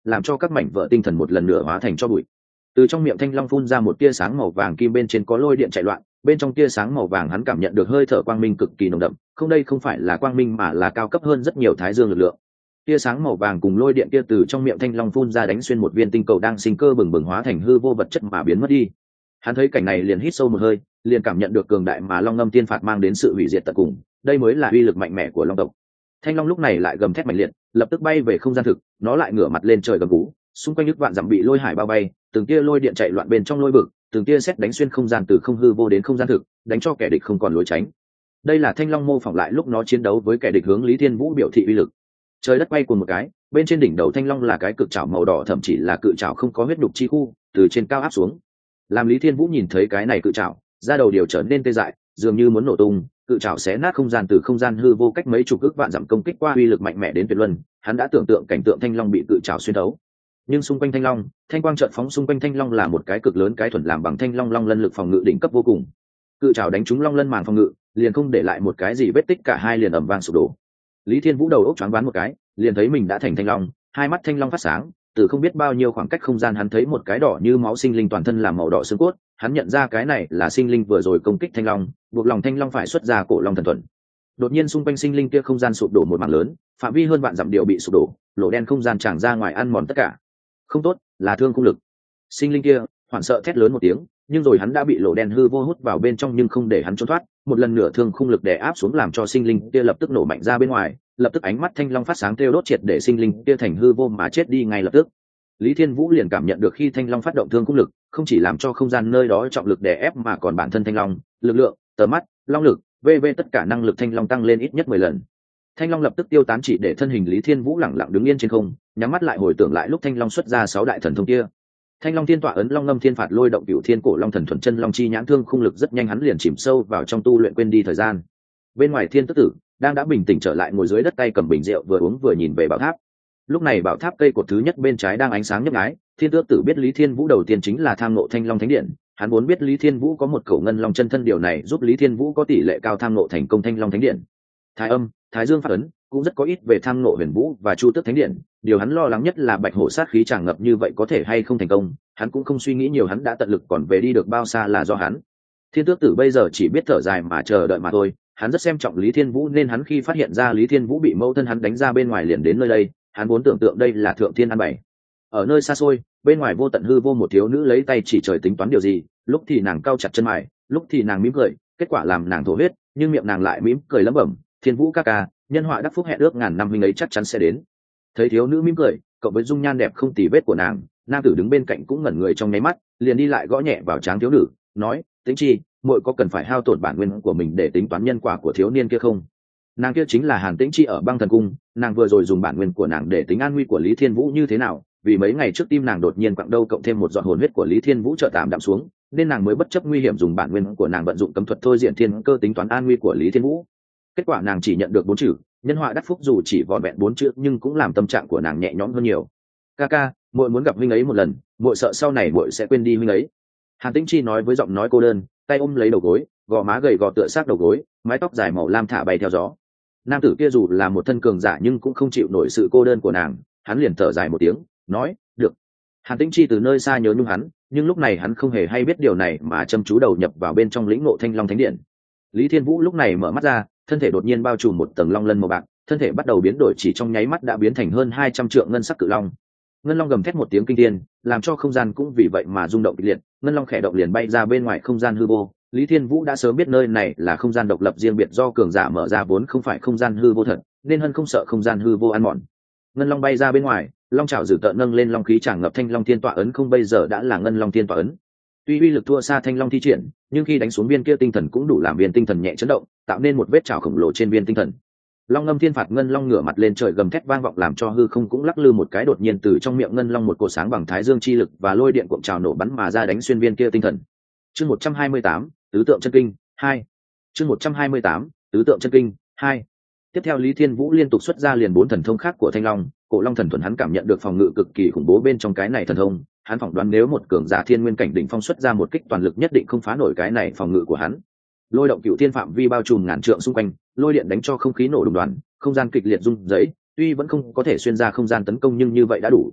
A: làm cho các mảnh vỡ tinh thần một lần nữa hóa thành cho bụi. Từ trong miệng thanh long phun ra một tia sáng màu vàng kim, bên trên có lôi điện chạy loạn, bên trong tia sáng màu vàng hắn cảm nhận được hơi thở quang minh cực kỳ nồng đậm, không, đây không phải là quang minh mà là cao cấp hơn rất nhiều thái dương lực lượng. Tia sáng màu vàng cùng lôi điện kia từ trong miệng thanh long phun ra đánh xuyên một viên tinh cầu đang sinh cơ bừng bừng hóa thành hư vô vật chất mà biến mất đi. Hắn thấy cảnh này liền hít sâu một hơi, liền cảm nhận được cường đại mà long ngâm tiên phạt mang đến sự hủy diệt tận cùng, đây mới là uy lực mạnh mẽ của long tộc. Thanh long lúc này lại gầm thét mạnh liệt, lập tức bay về không gian thực, nó lại ngửa mặt lên trời gầm rú, xung quanh nước vạn dặm bị lôi hải bao bay, từng tia lôi điện chạy loạn bên trong lôi vực, từng tia sét đánh xuyên không gian từ không hư vô đến không gian thực, đánh cho kẻ địch không còn lối tránh. Đây là thanh long mô phỏng lại lúc nó chiến đấu với kẻ địch hướng Lý Thiên Vũ biểu thị uy lực. Trời đất quay cuồng một cái, bên trên đỉnh đầu thanh long là cái cự trảo màu đỏ, thậm chí là cự trảo không có huyết đục chi khu, từ trên cao áp xuống. Làm Lý Thiên Vũ nhìn thấy cái này cự trảo, da đầu điều trở nên tê dại, dường như muốn nổ tung, cự trảo xé nát không gian từ không gian hư vô cách mấy chục ức vạn dặm công kích qua, uy lực mạnh mẽ đến tuyệt luân. Hắn đã tưởng tượng cảnh tượng thanh long bị cự trảo xuyên thấu, nhưng xung quanh thanh long, thanh quang chợt phóng, xung quanh thanh long là một cái cực lớn cái thuần làm bằng thanh long long lân lực phòng ngự đỉnh cấp vô cùng. Cự trảo đánh trúng long lân màng phòng ngự, liền không để lại một cái gì vết tích, cả hai liền ầm vang sụp đổ. Lý Thiên Vũ đầu óc choáng váng một cái, liền thấy mình đã thành thanh long, hai mắt thanh long phát sáng, từ không biết bao nhiêu khoảng cách không gian hắn thấy một cái đỏ như máu sinh linh toàn thân làm màu đỏ xương cốt, hắn nhận ra cái này là sinh linh vừa rồi công kích thanh long, buộc lòng thanh long phải xuất ra cổ long thần thuần. Đột nhiên xung quanh sinh linh kia không gian sụp đổ một mảng lớn, phạm vi hơn vạn dặm đều bị sụp đổ, lỗ đen không gian tràn ra ngoài ăn mòn tất cả. Không tốt, là thương khung lực. Sinh linh kia hoảng sợ thét lớn một tiếng, nhưng rồi hắn đã bị lỗ đen hư vô hút vào bên trong, nhưng không để hắn trốn thoát, một lần nữa thương khung lực đè áp xuống làm cho sinh linh kia lập tức nổ mạnh ra bên ngoài, lập tức ánh mắt thanh long phát sáng tiêu đốt triệt để sinh linh kia thành hư vô mà chết đi ngay lập tức. Lý Thiên Vũ liền cảm nhận được khi thanh long phát động thương khung lực, không chỉ làm cho không gian nơi đó trọng lực đè ép mà còn bản thân thanh long, lực lượng, tầm mắt, long lực, vv tất cả năng lực thanh long tăng lên ít nhất 10 lần. Thanh long lập tức tiêu tán, chỉ để thân hình Lý Thiên Vũ lẳng lặng đứng yên trên không, nhắm mắt lại hồi tưởng lại lúc thanh long xuất ra 6 đại thần thông kia. Thanh long thiên tọa ấn, long ngâm thiên phạt, lôi động cửu thiên cổ long thần thuần, chân long chi nhãn, thương khung lực, rất nhanh hắn liền chìm sâu vào trong tu luyện, quên đi thời gian. Bên ngoài Thiên Tức Tử đang đã bình tĩnh trở lại, ngồi dưới đất tay cầm bình rượu vừa uống vừa nhìn về bảo tháp. Lúc này bảo tháp cây cột thứ nhất bên trái đang ánh sáng nhấp nháy. Thiên Tước Tử biết Lý Thiên Vũ đầu tiên chính là tham ngộ Thanh Long Thánh Điện, hắn muốn biết Lý Thiên Vũ có một khẩu ngân long chân thân, điều này giúp Lý Thiên Vũ có tỷ lệ cao tham ngộ thành công Thanh Long Thánh Điện. Thái Âm, Thái Dương Pháp ấn cũng rất có ít về tham ngộ Huyền Vũ và Chu Tước Thánh Điện, điều hắn lo lắng nhất là Bạch Hổ sát khí tràn ngập như vậy có thể hay không thành công, hắn cũng không suy nghĩ nhiều, hắn đã tận lực, còn về đi được bao xa là do hắn. Thiên Tước Tử bây giờ chỉ biết thở dài mà chờ đợi mà thôi, hắn rất xem trọng Lý Thiên Vũ nên hắn khi phát hiện ra Lý Thiên Vũ bị mẫu thân hắn đánh ra bên ngoài liền đến nơi đây, hắn vốn tưởng tượng đây là thượng thiên an bài. Ở nơi xa xôi, bên ngoài vô tận hư vô, một thiếu nữ lấy tay chỉ trời tính toán điều gì, lúc thì nàng cau chặt chân mày, lúc thì nàng mỉm cười, kết quả làm nàng thổ huyết, nhưng miệng nàng lại mỉm cười lẩm bẩm, Thiên Vũ ca ca, nhân họa đắc phúc, hẹn ước ngàn năm huynh ấy chắc chắn sẽ đến. Thấy thiếu nữ mỉm cười, cộng với dung nhan đẹp không tì vết của nàng, nam tử đứng bên cạnh cũng ngẩn người trong nháy mắt, liền đi lại gõ nhẹ vào trán thiếu nữ, nói, Tĩnh Chi, muội có cần phải hao tổn bản nguyên của mình để tính toán nhân quả của thiếu niên kia không? Nàng kia chính là Hàn Tĩnh Chi ở Băng Thần Cung, nàng vừa rồi dùng bản nguyên của nàng để tính an nguy của Lý Thiên Vũ như thế nào, vì mấy ngày trước tim nàng đột nhiên quặn đâu, cộng thêm một giọt hồn huyết của Lý Thiên Vũ chợt tạm đạm xuống, nên nàng mới bất chấp nguy hiểm dùng bản nguyên của nàng vận dụng cấm thuật thôi diện thiên cơ tính toán an nguy của Lý Thiên Vũ. Kết quả nàng chỉ nhận được 4 chữ, nhân họa đắc phúc, dù chỉ vỏn vẹn 4 chữ nhưng cũng làm tâm trạng của nàng nhẹ nhõm hơn nhiều. Ca ca, muội muốn gặp huynh ấy một lần, muội sợ sau này muội sẽ quên đi huynh ấy. Hàn Tĩnh Chi nói với giọng nói cô đơn, tay ôm lấy đầu gối, gò má gầy gò tựa xác đầu gối, mái tóc dài màu lam thả bay theo gió. Nam tử kia dù là một thân cường giả nhưng cũng không chịu nổi sự cô đơn của nàng, hắn liền thở dài một tiếng, nói, được. Hàn Tĩnh Chi từ nơi xa nhớ nhung hắn, nhưng lúc này hắn không hề hay biết điều này mà chăm chú đầu nhập vào bên trong lĩnh ngộ Thanh Long Thánh Điện. Lý Thiên Vũ lúc này mở mắt ra, thân thể đột nhiên bao trùm một tầng long lân màu bạc, thân thể bắt đầu biến đổi, chỉ trong nháy mắt đã biến thành hơn 200 trượng ngân sắc cự long. Ngân long gầm thét một tiếng kinh thiên, làm cho không gian cũng vì vậy mà rung động kịch liệt, ngân long khẽ động liền bay ra bên ngoài không gian hư vô. Lý Thiên Vũ đã sớm biết nơi này là không gian độc lập riêng biệt do cường giả mở ra, vốn không phải không gian hư vô thật, nên hân không sợ không gian hư vô ăn mòn. Ngân long bay ra bên ngoài, long trảo dữ tợn nâng lên, long khí tràn ngập Thanh Long Thiên Tọa ấn, không bây giờ đã là Ngân Long Thiên Tọa ấn. Tuy uy lực thua xa Thanh Long thi triển, nhưng khi đánh xuống viên kia tinh thần cũng đủ làm viên tinh thần nhẹ chấn động, tạo nên một vết trảo khổng lồ trên viên tinh thần. Long ngâm thiên phạt, Ngân Long ngửa mặt lên trời gầm thét vang vọng, làm cho hư không cũng lắc lư một cái, đột nhiên từ trong miệng Ngân Long một cột sáng bằng thái dương chi lực và lôi điện cuộn trào nổ bắn mà ra, đánh xuyên viên kia tinh thần. Chương 128, tứ tượng chân kinh 2. Chương 128, tứ tượng chân kinh 2. Tiếp theo Lý Thiên Vũ liên tục xuất ra liền 4 thần thông khác của Thanh Long, Cổ Long thần thuần, hắn cảm nhận được phòng ngự cực kỳ khủng bố bên trong cái này thần thông, hắn phỏng đoán nếu một cường giả thiên nguyên cảnh đỉnh phong xuất ra một kích toàn lực nhất định không phá nổi cái này phòng ngự của hắn. Lôi động cửu thiên phạm vi bao trùm ngàn trượng xung quanh, lôi điện đánh cho không khí nổ đùng đoán, không gian kịch liệt rung rẩy, tuy vẫn không có thể xuyên ra không gian tấn công nhưng như vậy đã đủ.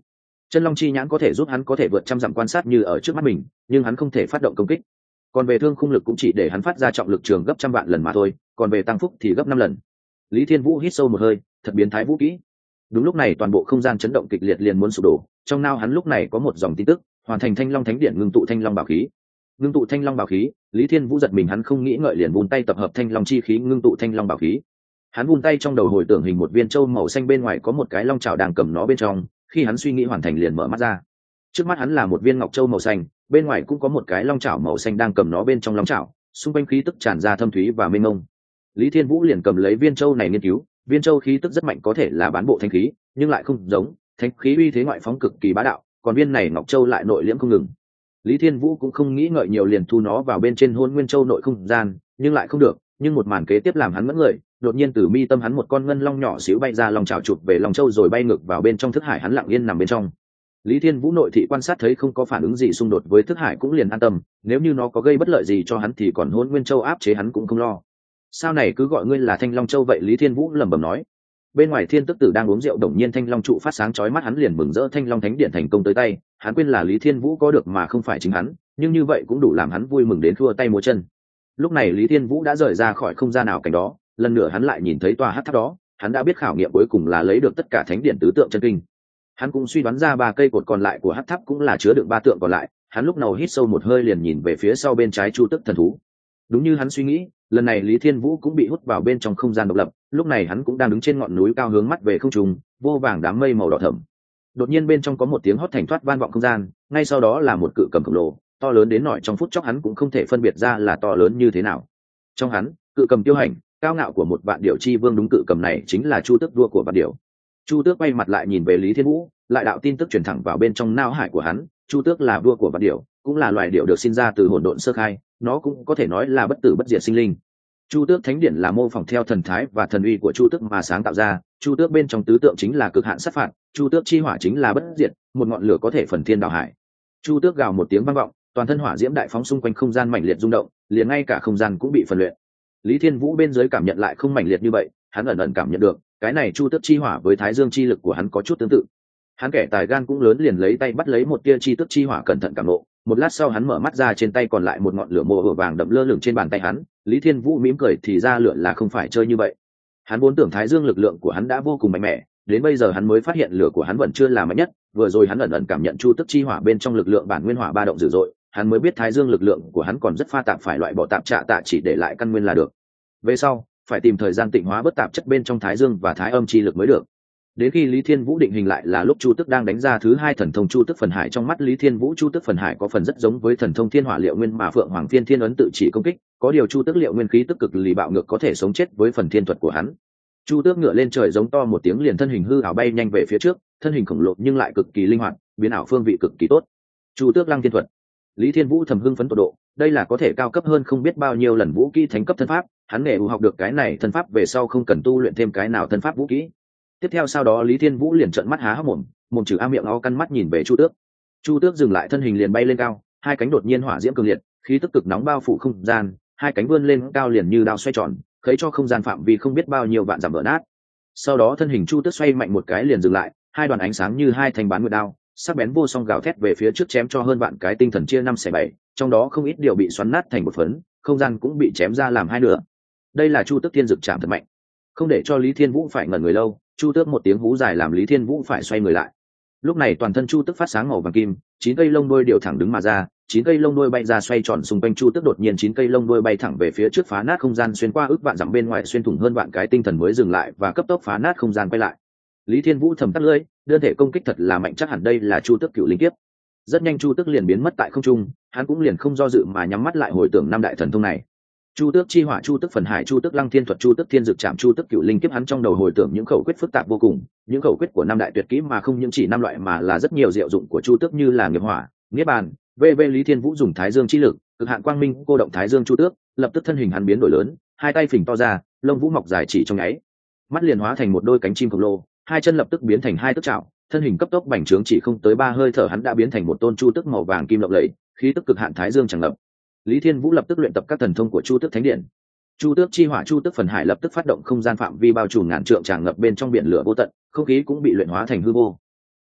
A: Chân long chi nhãn có thể giúp hắn có thể vượt trăm dặm quan sát như ở trước mắt mình, nhưng hắn không thể phát động công kích. Còn về thương khung lực cũng chỉ để hắn phát ra trọng lực trường gấp trăm vạn lần mà thôi, còn về tăng phúc thì gấp 5 lần. Lý Thiên Vũ hít sâu một hơi, thật biến thái vũ kỹ. Đúng lúc này toàn bộ không gian chấn động kịch liệt liền muốn sụp đổ, trong nao hắn lúc này có một dòng tin tức, hoàn thành Thanh Long Thánh Điện ngưng tụ Thanh Long bảo khí. Ngưng tụ Thanh Long bảo khí, Lý Thiên Vũ giật mình, hắn không nghĩ ngợi liền vung tay tập hợp Thanh Long chi khí ngưng tụ Thanh Long bảo khí. Hắn vung tay trong đầu hồi tưởng hình một viên châu màu xanh, bên ngoài có một cái long chảo đang cầm nó bên trong, khi hắn suy nghĩ hoàn thành liền mở mắt ra. Trước mắt hắn là một viên ngọc châu màu xanh, bên ngoài cũng có một cái long chảo màu xanh đang cầm nó bên trong long chảo, xung quanh khí tức tràn ra thâm thúy và mênh mông. Lý Thiên Vũ liền cầm lấy viên châu này nghiên cứu, viên châu khí tức rất mạnh, có thể là bán bộ thánh khí, nhưng lại không giống, thánh khí uy thế ngoại phóng cực kỳ bá đạo, còn viên này ngọc châu lại nội liễm không ngừng. Lý Thiên Vũ cũng không nghĩ ngợi nhiều liền thu nó vào bên trên Hôn Nguyên Châu nội không gian, nhưng lại không được, nhưng một màn kế tiếp làm hắn mẫn người, đột nhiên từ mi tâm hắn một con ngân long nhỏ xíu bay ra, long chảo chụp về long châu rồi bay ngược vào bên trong thức hải hắn, lặng yên nằm bên trong. Lý Thiên Vũ nội thị quan sát thấy không có phản ứng gì xung đột với thức hải cũng liền an tâm, nếu như nó có gây bất lợi gì cho hắn thì còn Hôn Nguyên Châu áp chế hắn cũng không lo. Sao này cứ gọi ngươi là Thanh Long Châu vậy? Lý Thiên Vũ lẩm bẩm nói. Bên ngoài Thiên Tức Tử đang uống rượu, đột nhiên Thanh Long trụ phát sáng chói mắt, hắn liền mừng rỡ, Thanh Long Thánh Điện thành công tới tay, hắn quên là Lý Thiên Vũ có được mà không phải chính hắn, nhưng như vậy cũng đủ làm hắn vui mừng đến khua tay múa chân. Lúc này Lý Thiên Vũ đã rời ra khỏi không gian nào cảnh đó, lần nữa hắn lại nhìn thấy tòa hắc tháp đó, hắn đã biết khảo nghiệm cuối cùng là lấy được tất cả thánh điện tứ tượng chân kinh. Hắn cũng suy đoán ra 3 cây cột còn lại của hắc tháp cũng là chứa đựng 3 tượng còn lại, hắn lúc nào hít sâu một hơi liền nhìn về phía sau bên trái Chu Tức thần thú. Đúng như hắn suy nghĩ, lần này Lý Thiên Vũ cũng bị hút vào bên trong không gian độc lập, lúc này hắn cũng đang đứng trên ngọn núi cao hướng mắt về không trung, vô vàng đám mây màu đỏ thẫm. Đột nhiên bên trong có một tiếng hót thành thoát vang vọng không gian, ngay sau đó là một cự cầm khổng lồ, to lớn đến nỗi trong phút chốc hắn cũng không thể phân biệt ra là to lớn như thế nào. Trong hắn, cự cầm tiêu hành, cao ngạo của một vạn điểu chi vương, đúng cự cầm này chính là Chu Tước vua của vạn điểu. Chu Tước quay mặt lại nhìn về Lý Thiên Vũ, lại đạo tin tức truyền thẳng vào bên trong não hải của hắn, Chu Tước là vua của vạn điểu, cũng là loài điểu được sinh ra từ hỗn độn sơ khai, nó cũng có thể nói là bất tử bất diệt sinh linh. Chu Tước Thánh Điện là mô phỏng theo thần thái và thần uy của Chu Tước mà sáng tạo ra, Chu Tước bên trong tứ tượng chính là cực hạn sát phạt, Chu Tước chi hỏa chính là bất diệt, một ngọn lửa có thể phần thiên đảo hải. Chu Tước gào một tiếng vang vọng, toàn thân hỏa diễm đại phóng xung quanh không gian mãnh liệt rung động, liền ngay cả không gian cũng bị phần luyện. Lý Thiên Vũ bên dưới cảm nhận lại không mãnh liệt như vậy, hắn ẩn ẩn cảm nhận được, cái này Chu Tước chi hỏa với Thái Dương chi lực của hắn có chút tương tự. Hắn kẻ tài gan cũng lớn, liền lấy tay bắt lấy một tia chi Tước chi hỏa cẩn thận cảm ngộ. Một lát sau hắn mở mắt ra, trên tay còn lại một ngọn lửa màu vàng đậm lơ lửng trên bàn tay hắn. Lý Thiên Vũ mỉm cười, thì ra lửa là không phải chơi như vậy. Hắn vốn tưởng Thái Dương lực lượng của hắn đã vô cùng mạnh mẽ, đến bây giờ hắn mới phát hiện lửa của hắn vẫn chưa là mạnh nhất. Vừa rồi hắn ẩn ẩn cảm nhận Chu Tước chi hỏa bên trong lực lượng bản nguyên hỏa ba động dữ dội, hắn mới biết Thái Dương lực lượng của hắn còn rất pha tạp, phải loại bỏ tạp trạ tạ chỉ để lại căn nguyên là được. Về sau phải tìm thời gian tịnh hóa bất tạp chất bên trong Thái Dương và Thái Âm chi lực mới được. Đến khi Lý Thiên Vũ định hình lại là lúc Chu Tước đang đánh ra thứ 2 thần thông Chu Tước Phần Hải. Trong mắt Lý Thiên Vũ, Chu Tước Phần Hải có phần rất giống với thần thông Thiên Hỏa Liệu Nguyên mà Phượng Hoàng Phiên Thiên ấn tự chỉ công kích, có điều Chu Tước Liệu Nguyên khí tức cực lì bạo ngược, có thể sống chết với phần thiên thuật của hắn. Chu Tước ngựa lên trời giống to một tiếng, liền thân hình hư ảo bay nhanh về phía trước, thân hình khổng lồ nhưng lại cực kỳ linh hoạt, biến ảo phương vị cực kỳ tốt. Chu Tước Lăng Thiên thuật. Lý Thiên Vũ thầm hưng phấn tột độ, đây là có thể cao cấp hơn không biết bao nhiêu lần vũ kỹ thánh cấp thân pháp, hắn nghề học được cái này thân pháp về sau không cần tu luyện thêm cái nào thân pháp vũ kỹ. Tiếp theo sau đó Lý Thiên Vũ liền trợn mắt há hốc mồm, mồm chữ a miệng o căn mắt nhìn về Chu Tước. Chu Tước dừng lại thân hình liền bay lên cao, 2 cánh đột nhiên hỏa diễm cường liệt, khí tức cực nóng bao phủ không gian, 2 cánh vươn lên cao liền như đao xoay tròn, khấy cho không gian phạm vi không biết bao nhiêu vạn dặm vỡ nát. Sau đó thân hình Chu Tước xoay mạnh một cái liền dừng lại, 2 đoàn ánh sáng như 2 thanh bán nguyệt đao, sắc bén vô song gào thét về phía trước, chém cho hơn vạn cái tinh thần chia 5 xẻ 7, trong đó không ít điều bị xoắn nát thành một phấn, không gian cũng bị chém ra làm 2 nửa. Đây là Chu Tước Thiên Dực Trảm thật mạnh. Không để cho Lý Thiên Vũ phải ngẩn người lâu, Chu Tước một tiếng hú dài làm Lý Thiên Vũ phải xoay người lại. Lúc này toàn thân Chu Tước phát sáng màu vàng kim, 9 cây lông đuôi đều thẳng đứng mà ra, 9 cây lông đuôi bay ra xoay tròn xung quanh Chu Tước, đột nhiên 9 cây lông đuôi bay thẳng về phía trước, phá nát không gian, xuyên qua ước vạn dặm bên ngoài, xuyên thủng hơn vạn cái tinh thần mới dừng lại và cấp tốc phá nát không gian quay lại. Lý Thiên Vũ thầm tắt lưỡi, đơn thể công kích thật là mạnh, chắc hẳn đây là Chu Tước Cựu Linh Kiếp. Rất nhanh Chu Tước liền biến mất tại không trung, hắn cũng liền không do dự mà nhắm mắt lại hồi tưởng 5 đại thần thông này. Chu Tước chi hỏa, Chu Tước Phần Hải, Chu Tước Lăng Thiên thuật, Chu Tước Thiên Dực Trảm, Chu Tước Cựu Linh Kiếp, hắn trong đầu hồi tưởng những khẩu quyết phức tạp vô cùng, những khẩu quyết của 5 đại tuyệt kỹ mà không những chỉ 5 loại mà là rất nhiều diệu dụng của Chu Tước, như là nghiệp hỏa, niết bàn, VV. Lý Thiên Vũ dùng Thái Dương chi lực, cực hạn quang minh cô động Thái Dương Chu Tước, lập tức thân hình hắn biến đổi lớn, 2 tay phình to ra, lông vũ mọc dài chỉ trong nháy mắt liền hóa thành một đôi cánh chim khổng lồ, 2 chân lập tức biến thành 2 tấc chảo, thân hình cấp tốc bành trướng, chỉ không tới 3 hơi thở hắn đã biến thành một tôn Chu Tước màu vàng kim lộng lẫy, khí tức cực hạn Thái Dương tràn ngập. Lý Thiên Vũ lập tức luyện tập các thần thông của Chu Tước Thánh Điện. Chu Tước chi hỏa, Chu Tước Phần Hải lập tức phát động không gian phạm vi bao trùm ngàn trượng tràn ngập bên trong biển lửa vô tận, không khí cũng bị luyện hóa thành hư vô.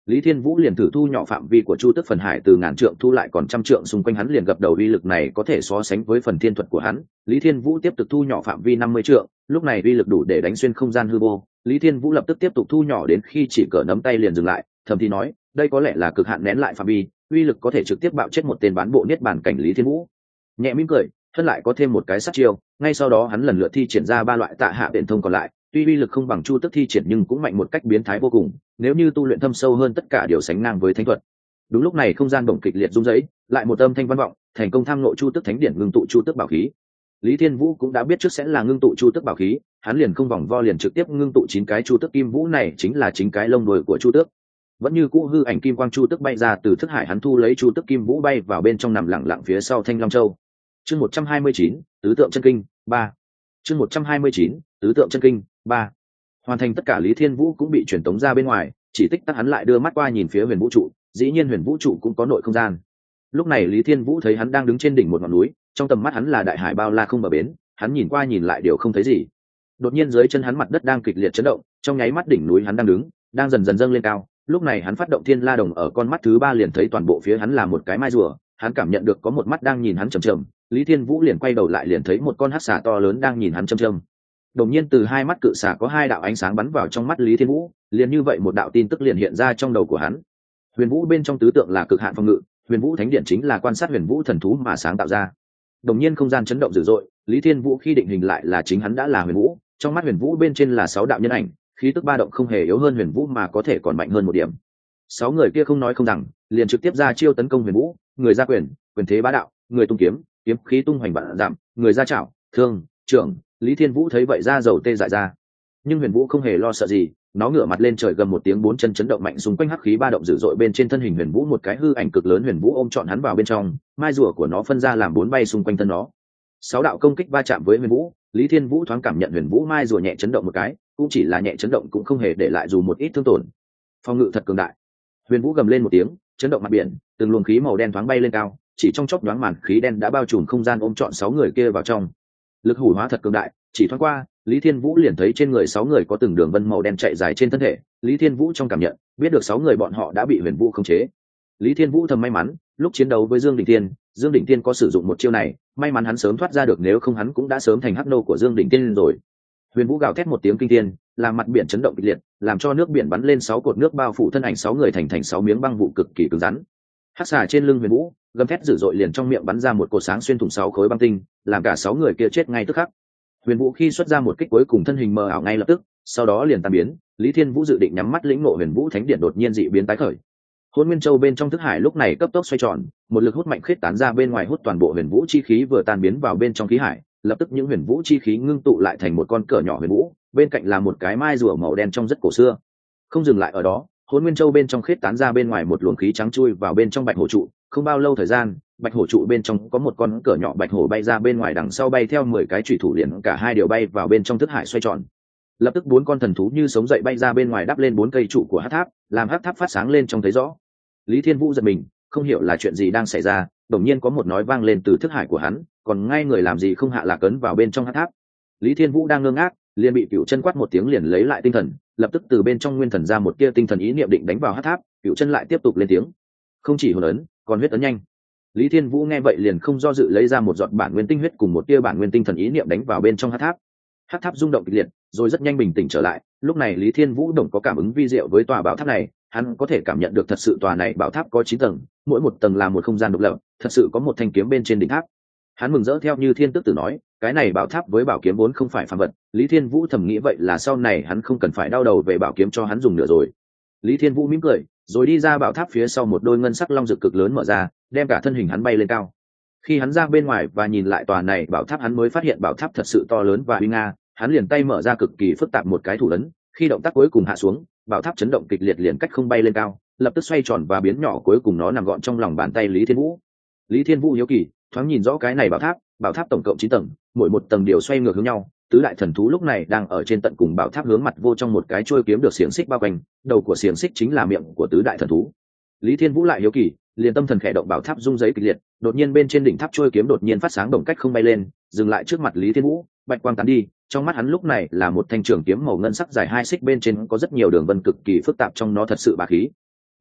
A: Lý Thiên Vũ liền thử thu nhỏ phạm vi của chu tức phần hải từ ngàn trượng thu lại còn trăm trượng xung quanh hắn liền gập đầu uy lực này có thể so sánh với phần thiên thuật của hắn. Lý Thiên Vũ tiếp tục thu nhỏ phạm vi 50 trượng, lúc này uy lực đủ để đánh xuyên không gian hư vô. Lý Thiên Vũ lập tức tiếp tục thu nhỏ đến khi chỉ cỡ nắm tay liền dừng lại, thầm thì nói, đây có lẽ là cực hạn nén lại phạm vi, uy lực có thể trực tiếp bạo chết một tên bán bộ niết bàn cảnh Lý Thiên Vũ. Nhẹ mỉm cười, thân lại có thêm một cái sát chiêu, ngay sau đó hắn lần lượt thi triển ra ba loại tạ hạ điện thông còn lại, tuy uy lực không bằng chu tức thi triển nhưng cũng mạnh một cách biến thái vô cùng, nếu như tu luyện thâm sâu hơn tất cả đều sánh ngang với thánh thuật. Đúng lúc này không gian bỗng kịch liệt rung rẩy, lại một âm thanh vang vọng, thành công tham ngộ chu tức thánh điển ngưng tụ chu tức bảo khí. Lý Thiên Vũ cũng đã biết trước sẽ là ngưng tụ chu tức bảo khí, hắn liền không vòng vo liền trực tiếp ngưng tụ 9 cái chu tức kim vũ này chính là chính cái lông đuôi của chu tước. Vẫn như cũ hư ảnh kim quang chu tức bay ra từ thức hải hắn thu lấy chu tức kim vũ bay vào bên trong nằm lặng lặng phía sau thanh long châu. Chương 129, tứ tượng chân kinh 3. Chương 129, tứ tượng chân kinh 3. Hoàn thành tất cả Lý Thiên Vũ cũng bị truyền tống ra bên ngoài, chỉ tích tắc hắn lại đưa mắt qua nhìn phía huyền vũ trụ, dĩ nhiên huyền vũ trụ cũng có nội không gian. Lúc này Lý Thiên Vũ thấy hắn đang đứng trên đỉnh một ngọn núi, trong tầm mắt hắn là đại hải bao la không bờ bến, hắn nhìn qua nhìn lại đều không thấy gì. Đột nhiên dưới chân hắn mặt đất đang kịch liệt chấn động, trong nháy mắt đỉnh núi hắn đang đứng, đang dần dần dâng lên cao. Lúc này hắn phát động Thiên La Đồng ở con mắt thứ 3 liền thấy toàn bộ phía hắn là một cái mai rùa, hắn cảm nhận được có một mắt đang nhìn hắn chằm chằm, Lý Thiên Vũ liền quay đầu lại liền thấy một con hắc xà to lớn đang nhìn hắn chằm chằm. Đột nhiên từ hai mắt cự xà có hai đạo ánh sáng bắn vào trong mắt Lý Thiên Vũ, liền như vậy một đạo tin tức liền hiện ra trong đầu của hắn. Huyền Vũ bên trong tứ tượng là cực hạn phòng ngự, Huyền Vũ Thánh Điện chính là quan sát Huyền Vũ thần thú mà sáng tạo ra. Đột nhiên không gian chấn động dữ dội, Lý Thiên Vũ khi định hình lại là chính hắn đã là Huyền Vũ, trong mắt Huyền Vũ bên trên là 6 đạo nhân ảnh, khí tức ba động không hề yếu hơn Huyền Vũ mà có thể còn mạnh hơn một điểm. 6 người kia không nói không rằng, liền trực tiếp ra chiêu tấn công Huyền Vũ, người ra quyền, quyền thế bá đạo, người tung kiếm, kiếm khí tung hoành vạn dặm, người ra chảo, thương, trưởng. Lý Thiên Vũ thấy vậy ra dầu tê dại ra, nhưng Huyền Vũ không hề lo sợ gì, nó ngửa mặt lên trời gầm một tiếng, 4 chân chấn động mạnh xung quanh hắc khí ba động dữ dội bên trên thân hình Huyền Vũ, một cái hư ảnh cực lớn Huyền Vũ ôm trọn hắn vào bên trong, mai rùa của nó phân ra làm 4 bay xung quanh thân nó. 6 đạo công kích va chạm với Huyền Vũ, Lý Thiên Vũ thoáng cảm nhận Huyền Vũ mai rùa nhẹ chấn động một cái, cũng chỉ là nhẹ chấn động cũng không hề để lại dù một ít thương tổn. Phòng ngự thật cường đại. Huyền Vũ gầm lên một tiếng, chấn động mặt biển, từng luồng khí màu đen thoáng bay lên cao, chỉ trong chốc nhoáng màn khí đen đã bao trùm không gian ôm trọn 6 người kia vào trong. Lực hủ hóa thật cường đại, chỉ thoáng qua, Lý Thiên Vũ liền thấy trên người 6 người có từng đường vân màu đen chạy dài trên thân thể. Lý Thiên Vũ trong cảm nhận biết được 6 người bọn họ đã bị Huyền Vũ khống chế. Lý Thiên Vũ thầm may mắn, lúc chiến đấu với Dương Đỉnh Tiên, Dương Đỉnh Tiên có sử dụng một chiêu này, may mắn hắn sớm thoát ra được, nếu không hắn cũng đã sớm thành hắc nô của Dương Đỉnh Tiên rồi. Huyền Vũ gào thét một tiếng kinh thiên, làm mặt biển chấn động kịch liệt, làm cho nước biển bắn lên 6 cột nước bao phủ thân ảnh 6 người thành 6 miếng băng vụ cực kỳ cứng rắn. Hắc xà trên lưng Huyền Vũ gầm thét dữ dội liền trong miệng bắn ra một cột sáng xuyên thủng 6 khối băng tinh, làm cả 6 người kia chết ngay tức khắc. Huyền Vũ khi xuất ra một kích cuối cùng thân hình mờ ảo ngay lập tức, sau đó liền tan biến. Lý Thiên Vũ dự định nhắm mắt lĩnh ngộ Huyền Vũ Thánh Điện, đột nhiên dị biến tái khởi. Hỗn Nguyên Châu bên trong thức hải lúc này cấp tốc xoay tròn, một lực hút mạnh khuyết tán ra bên ngoài, hút toàn bộ Huyền Vũ chi khí vừa tan biến vào bên trong khí hải, lập tức những Huyền Vũ chi khí ngưng tụ lại thành một con cỡ nhỏ Huyền Vũ, bên cạnh là một cái mai rùa màu đen trong rất cổ xưa. Không dừng lại ở đó, Hỗn Nguyên Châu bên trong khuyết tán ra bên ngoài một luồng khí trắng chui vào bên trong Bạch Hổ trụ, không bao lâu thời gian, Bạch Hổ trụ bên trong có một con cỡ nhỏ bạch hổ bay ra bên ngoài, đằng sau bay theo 10 cái chủy thủ liền cả hai đều bay vào bên trong thức hải xoay tròn. Lập tức 4 con thần thú như sống dậy bay ra bên ngoài, đắp lên 4 cây trụ của hắc tháp, làm hắc tháp phát sáng lên trong thấy rõ. Lý Thiên Vũ giật mình, không hiểu là chuyện gì đang xảy ra, đột nhiên có một nói vang lên từ thức hải của hắn, còn ngay người làm gì không hạ lạc ấn vào bên trong hắc tháp. Lý Thiên Vũ đang ngơ ngác, liền bị Cửu Chân quát một tiếng liền lấy lại tinh thần, lập tức từ bên trong nguyên thần ra một tia tinh thần ý niệm định đánh vào hắc tháp. Cửu Chân lại tiếp tục lên tiếng, không chỉ hồn ấn, còn huyết ấn nhanh. Lý Thiên Vũ nghe vậy liền không do dự lấy ra một giọt bản nguyên tinh huyết cùng một tia bản nguyên tinh thần ý niệm đánh vào bên trong hắc tháp. Hắc tháp rung động kịch liệt, rồi rất nhanh bình tĩnh trở lại. Lúc này Lý Thiên Vũ đồng có cảm ứng vi diệu với tòa bảo tháp này, hắn có thể cảm nhận được thật sự tòa này bảo tháp có 9 tầng, mỗi một tầng là một không gian độc lập, thật sự có một thanh kiếm bên trên đỉnh tháp. Hắn mừng rỡ theo như Thiên Tước Tử nói, cái này bảo tháp với bảo kiếm vốn không phải phàm vật. Lý Thiên Vũ thầm nghĩ vậy là sau này hắn không cần phải đau đầu về bảo kiếm cho hắn dùng nữa rồi. Lý Thiên Vũ mỉm cười, rồi đi ra bảo tháp phía sau, một đôi ngân sắc long rực cực lớn mở ra, đem cả thân hình hắn bay lên cao. Khi hắn ra bên ngoài và nhìn lại tòa này bảo tháp, hắn mới phát hiện bảo tháp thật sự to lớn và uy nga. Hắn liền tay mở ra cực kỳ phức tạp một cái thủ ấn, khi động tác cuối cùng hạ xuống, bảo tháp chấn động kịch liệt liền cách không bay lên cao, lập tức xoay tròn và biến nhỏ, cuối cùng nó nằm gọn trong lòng bàn tay Lý Thiên Vũ. Lý Thiên Vũ hiếu kỳ thoáng nhìn rõ cái này bảo tháp tổng cộng 9 tầng, mỗi một tầng đều xoay ngược hướng nhau. Tứ đại thần thú lúc này đang ở trên tận cùng bảo tháp, hướng mặt vô trong một cái chuôi kiếm được xiềng xích bao quanh, đầu của xiềng xích chính là miệng của tứ đại thần thú. Lý Thiên Vũ lại hiếu kỳ, liền tâm thần khẽ động, bảo tháp rung giấy kịch liệt, đột nhiên bên trên đỉnh tháp chuôi kiếm đột nhiên phát sáng đồng cách không bay lên, dừng lại trước mặt Lý Thiên Vũ, bạch quang tán đi, trong mắt hắn lúc này là một thanh trường kiếm màu ngân sắc dài 2 xích, bên trên có rất nhiều đường vân cực kỳ phức tạp, trong nó thật sự bá khí.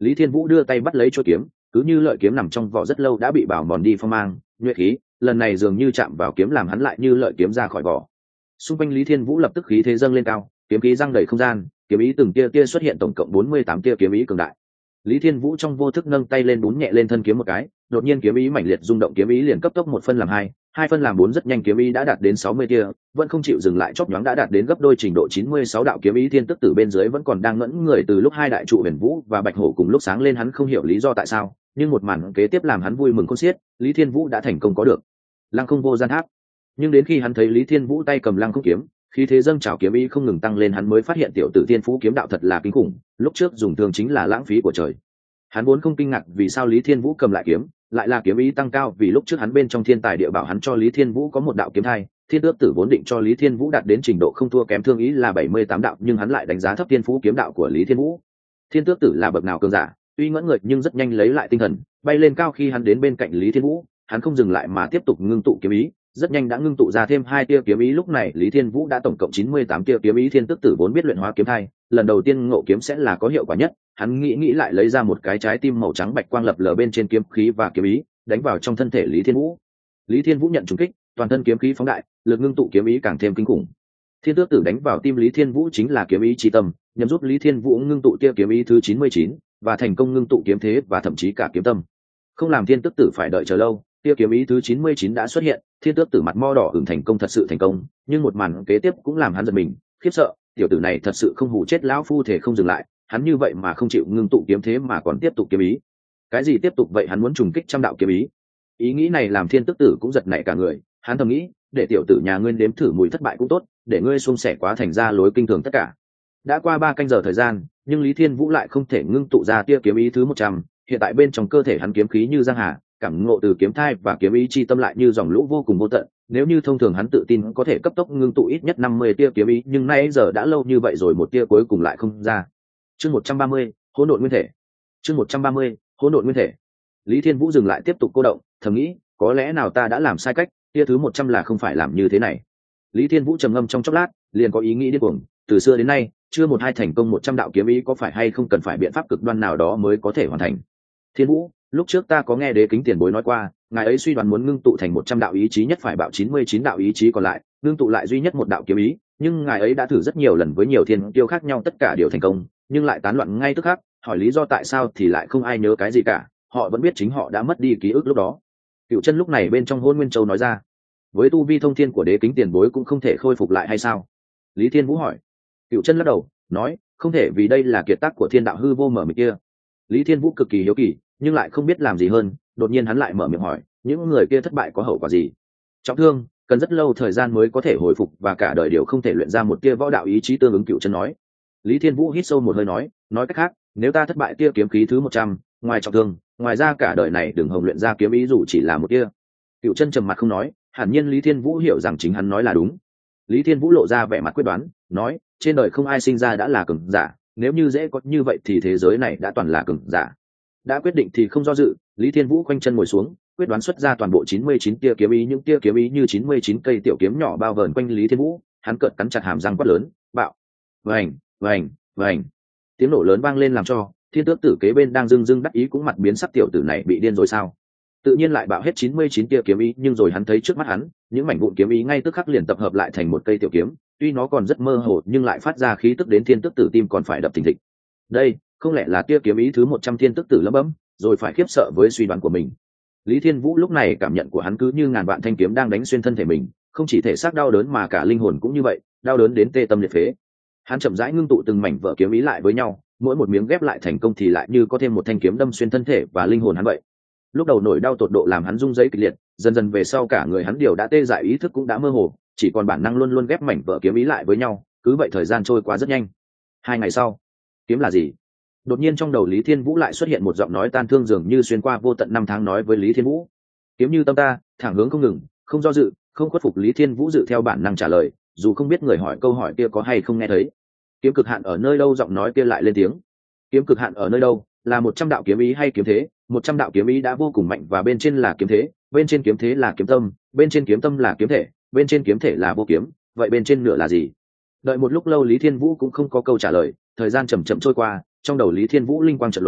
A: Lý Thiên Vũ đưa tay bắt lấy chuôi kiếm, cứ như lợi kiếm nằm trong vỏ rất lâu đã bị bảo mòn đi phong mang nhuệ khí, lần này dường như chạm vào kiếm làm hắn lại như lợi kiếm ra khỏi vỏ. Xung quanh Lý Thiên Vũ lập tức khí thế dâng lên cao, kiếm khí răng đầy không gian, kiếm ý từng tia tia xuất hiện, tổng cộng 48 tia kiếm ý cường đại. Lý Thiên Vũ trong vô thức nâng tay lên búng nhẹ lên thân kiếm một cái, đột nhiên kiếm ý mãnh liệt rung động, kiếm ý liền cấp tốc một phân làm hai phân làm bốn, rất nhanh kiếm ý đã đạt đến 60 tia, vẫn không chịu dừng lại, chốc nhoáng đã đạt đến gấp đôi trình độ 96 đạo kiếm ý. Thiên tức tử bên dưới vẫn còn đang ngẩn người từ lúc hai đại trụ Huyền Vũ và Bạch Hổ cùng lúc sáng lên, hắn không hiểu lý do tại sao, nhưng một màn kế tiếp làm hắn vui mừng khôn xiết. Lý Thiên Vũ đã thành công có được Lăng Không Vô Gian Tháp. Nhưng đến khi hắn thấy Lý Thiên Vũ tay cầm Lăng Không kiếm, khí thế dâng trào, kiếm ý không ngừng tăng lên, hắn mới phát hiện tiểu tử Thiên Phú kiếm đạo thật là kinh khủng, lúc trước dùng thường chính là lãng phí của trời. Hắn vốn không kinh ngạc vì sao Lý Thiên Vũ cầm lại kiếm, lại là kiếm ý tăng cao, vì lúc trước hắn bên trong thiên tài địa bảo hắn cho Lý Thiên Vũ có một đạo kiếm thai. Thiên Tước Tử vốn định cho Lý Thiên Vũ đạt đến trình độ không thua kém thương ý là 78 đạo, nhưng hắn lại đánh giá thấp Thiên Phú kiếm đạo của Lý Thiên Vũ. Thiên Tước Tử là bậc nào cường giả, tuy ngẫn người nhưng rất nhanh lấy lại tinh thần, bay lên cao. Khi hắn đến bên cạnh Lý Thiên Vũ, hắn không dừng lại mà tiếp tục ngưng tụ kiếm ý, rất nhanh đã ngưng tụ ra thêm 2 tia kiếm ý. Lúc này Lý Thiên Vũ đã tổng cộng 98 tia kiếm ý. Thiên Tước Tử vốn biết luyện hóa kiếm thai, lần đầu tiên ngộ kiếm sẽ là có hiệu quả nhất, hắn nghĩ lại lấy ra một cái trái tim màu trắng bạch quang lập lờ bên trên kiếm khí và kiếm ý, đánh vào trong thân thể Lý Thiên Vũ. Lý Thiên Vũ nhận trúng kích, toàn thân kiếm khí phóng đại, lực ngưng tụ kiếm ý càng thêm kinh khủng. Thiên Tước Tử đánh vào tim Lý Thiên Vũ chính là kiếm ý chi tâm, nhằm giúp Lý Thiên Vũ ngưng tụ tia kiếm ý thứ 99 và thành công ngưng tụ kiếm thế và thậm chí cả kiếm tâm. Không làm Thiên Tước Tử phải đợi chờ lâu, tia kiếm ý thứ 99 đã xuất hiện. Thiên Tước Tử mặt mo đỏ ửng, thành công, thật sự thành công. Nhưng một màn kế tiếp cũng làm hắn giật mình, khiếp sợ, tiểu tử này thật sự không hù chết lão phu, thể không dừng lại, hắn như vậy mà không chịu ngưng tụ kiếm thế mà còn tiếp tục kiếm ý. Cái gì tiếp tục vậy, hắn muốn trùng kích trăm đạo kiếm ý. Ý nghĩ này làm Thiên Tước Tử cũng giật nảy cả người, hắn thầm nghĩ, để tiểu tử nhà ngươi nếm thử mùi thất bại cũng tốt, để ngươi xuông sẻ quá thành ra lối kinh thường tất cả. Đã qua 3 canh giờ thời gian, nhưng Lý Thiên Vũ lại không thể ngưng tụ ra tia kiếm ý thứ 100. Hiện tại bên trong cơ thể hắn kiếm khí như giang hà, cảm ngộ từ kiếm thai và kiếm ý chi tâm lại như dòng lũ vô cùng vô tận. Nếu như thông thường hắn tự tin có thể cấp tốc ngưng tụ ít nhất 50 tia kiếm ý, nhưng nay giờ đã lâu như vậy rồi một tia cuối cùng lại không ra. Chương 130, hỗn độn nguyên thể. Chương 130, hỗn độn nguyên thể. Lý Thiên Vũ dừng lại tiếp tục cô động, thầm nghĩ, có lẽ nào ta đã làm sai cách, tia thứ 100 là không phải làm như thế này. Lý Thiên Vũ trầm ngâm trong chốc lát, liền có ý nghĩ điên cuồng, từ xưa đến nay, chưa một hai thành công 100 đạo kiếm ý, có phải hay không cần phải biện pháp cực đoan nào đó mới có thể hoàn thành. Thiên Vũ, lúc trước ta có nghe Đế Kính tiền bối nói qua, ngài ấy suy đoán muốn ngưng tụ thành 100 đạo ý chí nhất phải bạo 99 đạo ý chí còn lại, ngưng tụ lại duy nhất một đạo kiếm ý, nhưng ngài ấy đã thử rất nhiều lần với nhiều thiên kiêu khác nhau, tất cả đều thành công, nhưng lại tán loạn ngay tức khắc, hỏi lý do tại sao thì lại không ai nhớ cái gì cả, họ vẫn biết chính họ đã mất đi ký ức lúc đó. Cửu Chân lúc này bên trong Hôn Nguyên Châu nói ra, với tu vi thông thiên của Đế Kính tiền bối cũng không thể khôi phục lại hay sao? Lý Thiên Vũ hỏi. Cửu Chân lắc đầu, nói, không thể, vì đây là kiệt tác của thiên đạo hư vô mở mịt kia. Lý Thiên Vũ cực kỳ hiếu kỳ, nhưng lại không biết làm gì hơn, đột nhiên hắn lại mở miệng hỏi, những người kia thất bại có hậu quả gì? Trọng thương, cần rất lâu thời gian mới có thể hồi phục, và cả đời đều không thể luyện ra một tia võ đạo ý chí tương ứng. Cửu Chân nói. Lý Thiên Vũ hít sâu một hơi nói cách khác, nếu ta thất bại tia kiếm khí thứ 100, ngoài trọng thương, ngoài ra cả đời này đừng hòng luyện ra kiếm ý dù chỉ là một tia. Cửu Chân trầm mặt không nói, hẳn nhiên Lý Thiên Vũ hiểu rằng chính hắn nói là đúng. Lý Thiên Vũ lộ ra vẻ mặt quyết đoán, nói, trên đời không ai sinh ra đã là cường giả, nếu như dễ có như vậy thì thế giới này đã toàn là cường giả. Đã quyết định thì không do dự, Lý Thiên Vũ khoanh chân ngồi xuống, quyết đoán xuất ra toàn bộ 99 tia kiếm ý, những tia kiếm ý như 99 cây tiểu kiếm nhỏ bao vờn quanh Lý Thiên Vũ, hắn cợt cắn chặt hàm răng quát lớn, bạo, vành, vành, vành. Tiếng nổ lớn vang lên làm cho Thiên Tước Tử kế bên đang dưng dưng đắc ý cũng mặt biến sắc, tiểu tử này bị điên rồi sao? Tự nhiên lại bạo hết 99 tia kiếm ý, nhưng rồi hắn thấy trước mắt hắn, những mảnh vụn kiếm ý ngay tức khắc liền tập hợp lại thành một cây tiểu kiếm, tuy nó còn rất mơ hồ nhưng lại phát ra khí tức đến Thiên Tước Tử tim còn phải đập thình thịch. Đây, không lẽ là tia kiếm ý thứ 100? Thiên Tước Tử lẩm bẩm, rồi phải khiếp sợ với suy đoán của mình. Lý Thiên Vũ lúc này cảm nhận của hắn cứ như ngàn vạn thanh kiếm đang đánh xuyên thân thể mình, không chỉ thể xác đau đớn mà cả linh hồn cũng như vậy, đau đớn đến tê tâm liệt phế. Hắn chậm rãi ngưng tụ từng mảnh vỡ kiếm ý lại với nhau, mỗi một miếng ghép lại thành công thì lại như có thêm một thanh kiếm đâm xuyên thân thể và linh hồn hắn vậy. Lúc đầu nỗi đau tột độ làm hắn rung rẩy kịch liệt, dần dần về sau cả người hắn đều đã tê dại, ý thức cũng đã mơ hồ, chỉ còn bản năng luôn luôn ghép mảnh vỡ kiếm ý lại với nhau. Cứ vậy thời gian trôi qua rất nhanh. 2 ngày sau, kiếm là gì? Đột nhiên trong đầu Lý Thiên Vũ lại xuất hiện một giọng nói tan thương dường như xuyên qua vô tận năm tháng nói với Lý Thiên Vũ, kiếm như tâm ta, thẳng hướng không ngừng, không do dự, không khuất phục. Lý Thiên Vũ dự theo bản năng trả lời, dù không biết người hỏi câu hỏi kia có hay không nghe thấy. Kiếm cực hạn ở nơi đâu? Giọng nói kia lại lên tiếng. Kiếm cực hạn ở nơi đâu? Là 100 đạo kiếm ý hay kiếm thế? 100 đạo kiếm ý đã vô cùng mạnh, và bên trên là kiếm thế, bên trên kiếm thế là kiếm tâm, bên trên kiếm tâm là kiếm thể, bên trên kiếm thể là vô kiếm, vậy bên trên nửa là gì? Đợi một lúc lâu Lý Thiên Vũ cũng không có câu trả lời, thời gian chậm chậm trôi qua, trong đầu Lý Thiên Vũ linh quang chợt lóe,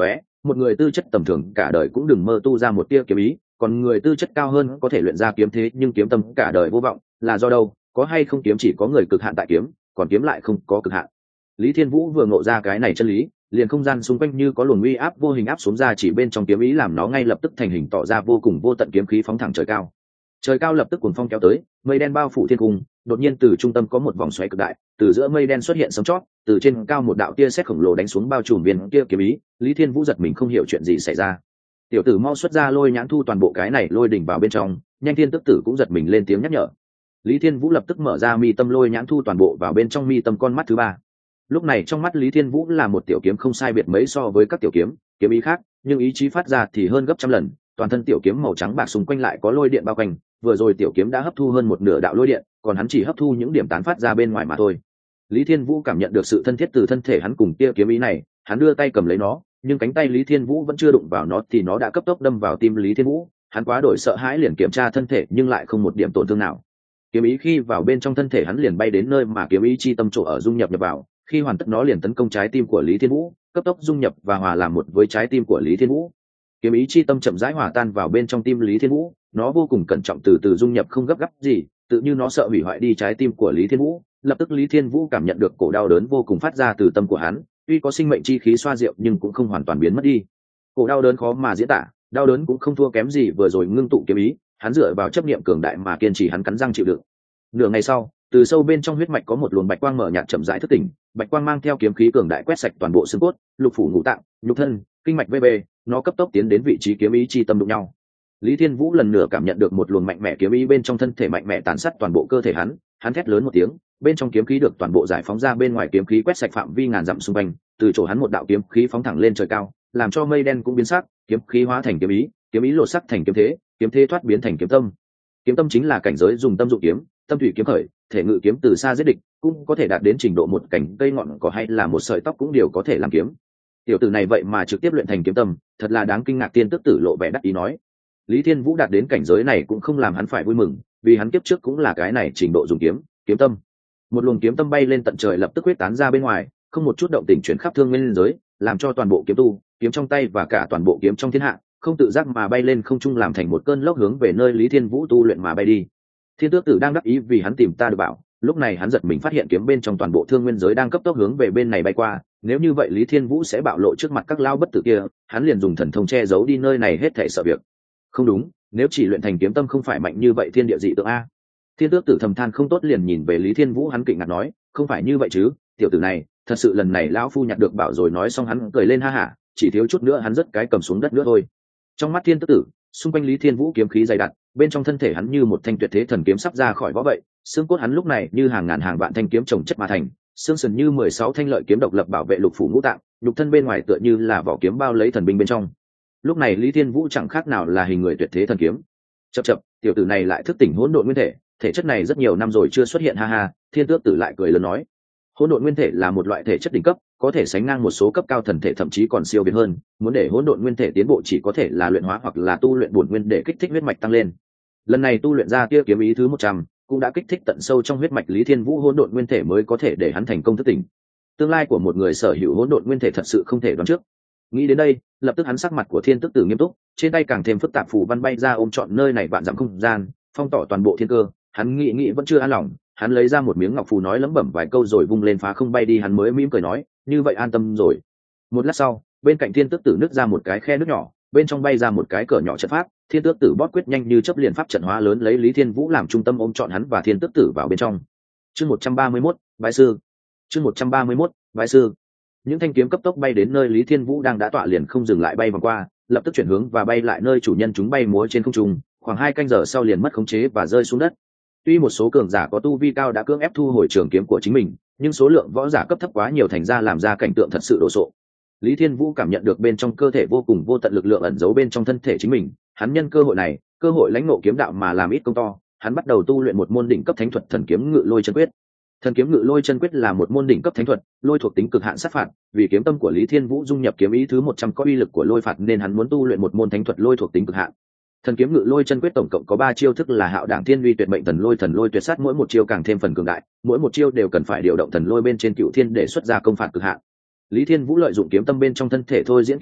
A: một người tư chất tầm thường cả đời cũng đừng mơ tu ra một tia kiếm ý, còn người tư chất cao hơn có thể luyện ra kiếm thế nhưng kiếm tâm cả đời vô vọng, là do đâu? Có hay không kiếm chỉ có người cực hạn tại kiếm, còn kiếm lại không có cực hạn. Lý Thiên Vũ vừa ngộ ra cái này chân lý, liền không gian xung quanh như có luồng uy áp vô hình áp xuống ra chỉ bên trong kiếm ý, làm nó ngay lập tức thành hình tỏ ra vô cùng vô tận kiếm khí phóng thẳng trời cao. Trời cao lập tức cuồng phong kéo tới, mây đen bao phủ thiên cung, đột nhiên từ trung tâm có một vòng xoáy cực đại, từ giữa mây đen xuất hiện sấm chót, từ trên cao một đạo tia sét khổng lồ đánh xuống bao trùm viên kia kiếm ý. Lý Thiên Vũ giật mình không hiểu chuyện gì xảy ra. Tiểu tử mau xuất ra lôi nhãn thu toàn bộ cái này lôi đỉnh vào bên trong. Nhanh Thiên Tức Tử cũng giật mình lên tiếng nhắc nhở. Lý Thiên Vũ lập tức mở ra mi tâm lôi nhãn thu toàn bộ vào bên trong mi tâm con mắt thứ ba. Lúc này trong mắt Lý Thiên Vũ là một tiểu kiếm không sai biệt mấy so với các tiểu kiếm, kiếm ý khác, nhưng ý chí phát ra thì hơn gấp trăm lần. Toàn thân tiểu kiếm màu trắng bạc xung quanh lại có lôi điện bao quanh, vừa rồi tiểu kiếm đã hấp thu hơn một nửa đạo lôi điện, còn hắn chỉ hấp thu những điểm tán phát ra bên ngoài mà thôi. Lý Thiên Vũ cảm nhận được sự thân thiết từ thân thể hắn cùng kia kiếm ý này, hắn đưa tay cầm lấy nó, nhưng cánh tay Lý Thiên Vũ vẫn chưa đụng vào nó thì nó đã cấp tốc đâm vào tim Lý Thiên Vũ. Hắn quá đổi sợ hãi liền kiểm tra thân thể nhưng lại không một điểm tổn thương nào. Kiếm ý khi vào bên trong thân thể hắn liền bay đến nơi mà kiếm ý chi tâm chỗ ở dung nhập vào, khi hoàn tất nó liền tấn công trái tim của Lý Thiên Vũ, cấp tốc dung nhập và hòa làm một với trái tim của Lý Thiên Vũ. Kiếm ý chi tâm chậm rãi hòa tan vào bên trong tim Lý Thiên Vũ, nó vô cùng cẩn trọng từ từ dung nhập không gấp gáp gì, tự như nó sợ hủy hoại đi trái tim của Lý Thiên Vũ. Lập tức Lý Thiên Vũ cảm nhận được cổ đau đớn vô cùng phát ra từ tâm của hắn, tuy có sinh mệnh chi khí xoa dịu nhưng cũng không hoàn toàn biến mất đi. Cổ đau đớn khó mà diễn tả, đau đớn cũng không thua kém gì vừa rồi ngưng tụ kiếm ý, hắn dựa vào chấp niệm cường đại mà kiên trì, hắn cắn răng chịu đựng. Nửa ngày sau, từ sâu bên trong huyết mạch có một luồng bạch quang mở nhạt chậm rãi thức tỉnh, bạch quang mang theo kiếm khí cường đại quét sạch toàn bộ xương cốt, lục phủ ngũ tạng, nhục thân, kinh mạch vv, nó cấp tốc tiến đến vị trí kiếm ý chi tâm đụng nhau. Lý Thiên Vũ lần nữa cảm nhận được một luồng mạnh mẽ kiếm ý bên trong thân thể mạnh mẽ tàn sát toàn bộ cơ thể hắn thét lớn một tiếng, bên trong kiếm khí được toàn bộ giải phóng ra bên ngoài, kiếm khí quét sạch phạm vi ngàn dặm xung quanh, từ chỗ hắn một đạo kiếm khí phóng thẳng lên trời cao, làm cho mây đen cũng biến sắc, kiếm khí hóa thành kiếm ý lột sắc thành kiếm thế thoát biến thành kiếm tâm. Kiếm tâm chính là cảnh giới dùng tâm dụng kiếm, tâm thủy kiếm khởi, thể ngự kiếm từ xa giết địch, cũng có thể đạt đến trình độ một cảnh cây ngọn cỏ hay là một sợi tóc cũng đều có thể làm kiếm. Tiểu tử này vậy mà trực tiếp luyện thành kiếm tâm, thật là đáng kinh ngạc. Tiên Tức Tử lộ vẻ đắc ý nói. Lý Thiên Vũ đạt đến cảnh giới này cũng không làm hắn phải vui mừng, vì hắn kiếp trước cũng là cái này trình độ dùng kiếm tâm. Một luồng kiếm tâm bay lên tận trời lập tức huyết tán ra bên ngoài, không một chút động tình chuyển khắp thương nguyên giới, làm cho toàn bộ kiếm tu, kiếm trong tay và cả toàn bộ kiếm trong thiên hạ, không tự giác mà bay lên không trung làm thành một cơn lốc hướng về nơi Lý Thiên Vũ tu luyện mà bay đi. Thiên Tước Tử đang đắc ý vì hắn tìm ta được bảo, lúc này hắn giật mình phát hiện kiếm bên trong toàn bộ thương nguyên giới đang cấp tốc hướng về bên này bay qua, nếu như vậy Lý Thiên Vũ sẽ bạo lộ trước mặt các lao bất tử kia, hắn liền dùng thần thông che giấu đi nơi này hết thảy sợ việc. Không đúng, nếu chỉ luyện thành kiếm tâm không phải mạnh như vậy thiên địa dị tượng a. Thiên Tước Tử thầm than không tốt liền nhìn về Lý Thiên Vũ, hắn kỵ ngạc nói, không phải như vậy chứ, tiểu tử này, thật sự lần này lão phu nhặt được bảo rồi. Nói xong hắn cười lên ha hả, chỉ thiếu chút nữa hắn rất cái cầm xuống đất nữa thôi. Trong mắt Thiên Tước Tử, xung quanh Lý Thiên Vũ kiếm khí dày đặc, bên trong thân thể hắn như một thanh tuyệt thế thần kiếm sắp ra khỏi vỏ vậy, xương cốt hắn lúc này như hàng ngàn hàng vạn thanh kiếm chồng chất mà thành, xương sườn như 16 thanh lợi kiếm độc lập bảo vệ lục phủ ngũ tạng, nhục thân bên ngoài tựa như là vỏ kiếm bao lấy thần binh bên trong. Lúc này Lý Thiên Vũ chẳng khác nào là hình người tuyệt thế thần kiếm. Chậc, tiểu tử này lại thức tỉnh hỗn độn nguyên thể, thể chất này rất nhiều năm rồi chưa xuất hiện ha ha. Thiên Tước Tử lại cười lớn nói, hỗn độn nguyên thể là một loại thể chất đỉnh cấp, có thể sánh ngang một số cấp cao thần thể, thậm chí còn siêu việt hơn. Muốn để hỗn độn nguyên thể tiến bộ chỉ có thể là luyện hóa hoặc là tu luyện bổn nguyên để kích thích huyết mạch tăng lên. Lần này tu luyện ra tia kiếm ý thứ 100, cũng đã kích thích tận sâu trong huyết mạch Lý Thiên Vũ hỗn độn nguyên thể mới có thể để hắn thành công thức tỉnh. Tương lai của một người sở hữu hỗn độn nguyên thể thật sự không thể đoán trước. Nghĩ đến đây, lập tức hắn sắc mặt của Thiên Tước Tử nghiêm túc, trên tay càng thêm phức tạp, phù văn bay ra ôm trọn nơi này vạn dặm không gian, phong tỏa toàn bộ thiên cơ. Hắn nghĩ vẫn chưa an lòng, hắn lấy ra một miếng ngọc phù nói lẩm bẩm vài câu rồi vung lên phá không bay đi, hắn mới mỉm cười nói, như vậy an tâm rồi. Một lát sau, bên cạnh Thiên Tước Tử nứt ra một cái khe nước nhỏ, bên trong bay ra một cái cỡ nhỏ trận pháp. Thiên Tước Tử bóp quyết nhanh như chớp liền pháp trận hóa lớn lấy Lý Thiên Vũ làm trung tâm ôm trọn hắn và Thiên Tước Tử vào bên trong. Chương 131, bái sư. Chương 131, bái sư. Những thanh kiếm cấp tốc bay đến nơi Lý Thiên Vũ đang đã tọa, liền không dừng lại bay vòng qua, lập tức chuyển hướng và bay lại nơi chủ nhân chúng bay múa trên không trung, khoảng 2 canh giờ sau liền mất khống chế và rơi xuống đất. Tuy một số cường giả có tu vi cao đã cưỡng ép thu hồi trường kiếm của chính mình, nhưng số lượng võ giả cấp thấp quá nhiều thành ra làm ra cảnh tượng thật sự đồ sộ. Lý Thiên Vũ cảm nhận được bên trong cơ thể vô cùng vô tận lực lượng ẩn giấu bên trong thân thể chính mình, hắn nhân cơ hội này, cơ hội lãnh ngộ kiếm đạo mà làm ít công to, hắn bắt đầu tu luyện một môn đỉnh cấp thánh thuật Thần Kiếm Ngự Lôi Chân Quyết. Thần Kiếm Ngự Lôi Chân Quyết là một môn đỉnh cấp thánh thuật, lôi thuộc tính cực hạn sát phạt, vì kiếm tâm của Lý Thiên Vũ dung nhập kiếm ý thứ 100 có uy lực của lôi phạt nên hắn muốn tu luyện một môn thánh thuật lôi thuộc tính cực hạn. Thần Kiếm Ngự Lôi Chân Quyết tổng cộng có 3 chiêu thức là Hạo Đảng Thiên Uy Tuyệt Mệnh Thần Lôi Tuyệt Sát, mỗi một chiêu càng thêm phần cường đại, mỗi một chiêu đều cần phải điều động thần lôi bên trên cựu thiên để xuất ra công phạt cực hạn. Lý Thiên Vũ lợi dụng kiếm tâm bên trong thân thể thôi diễn kiếm đạo,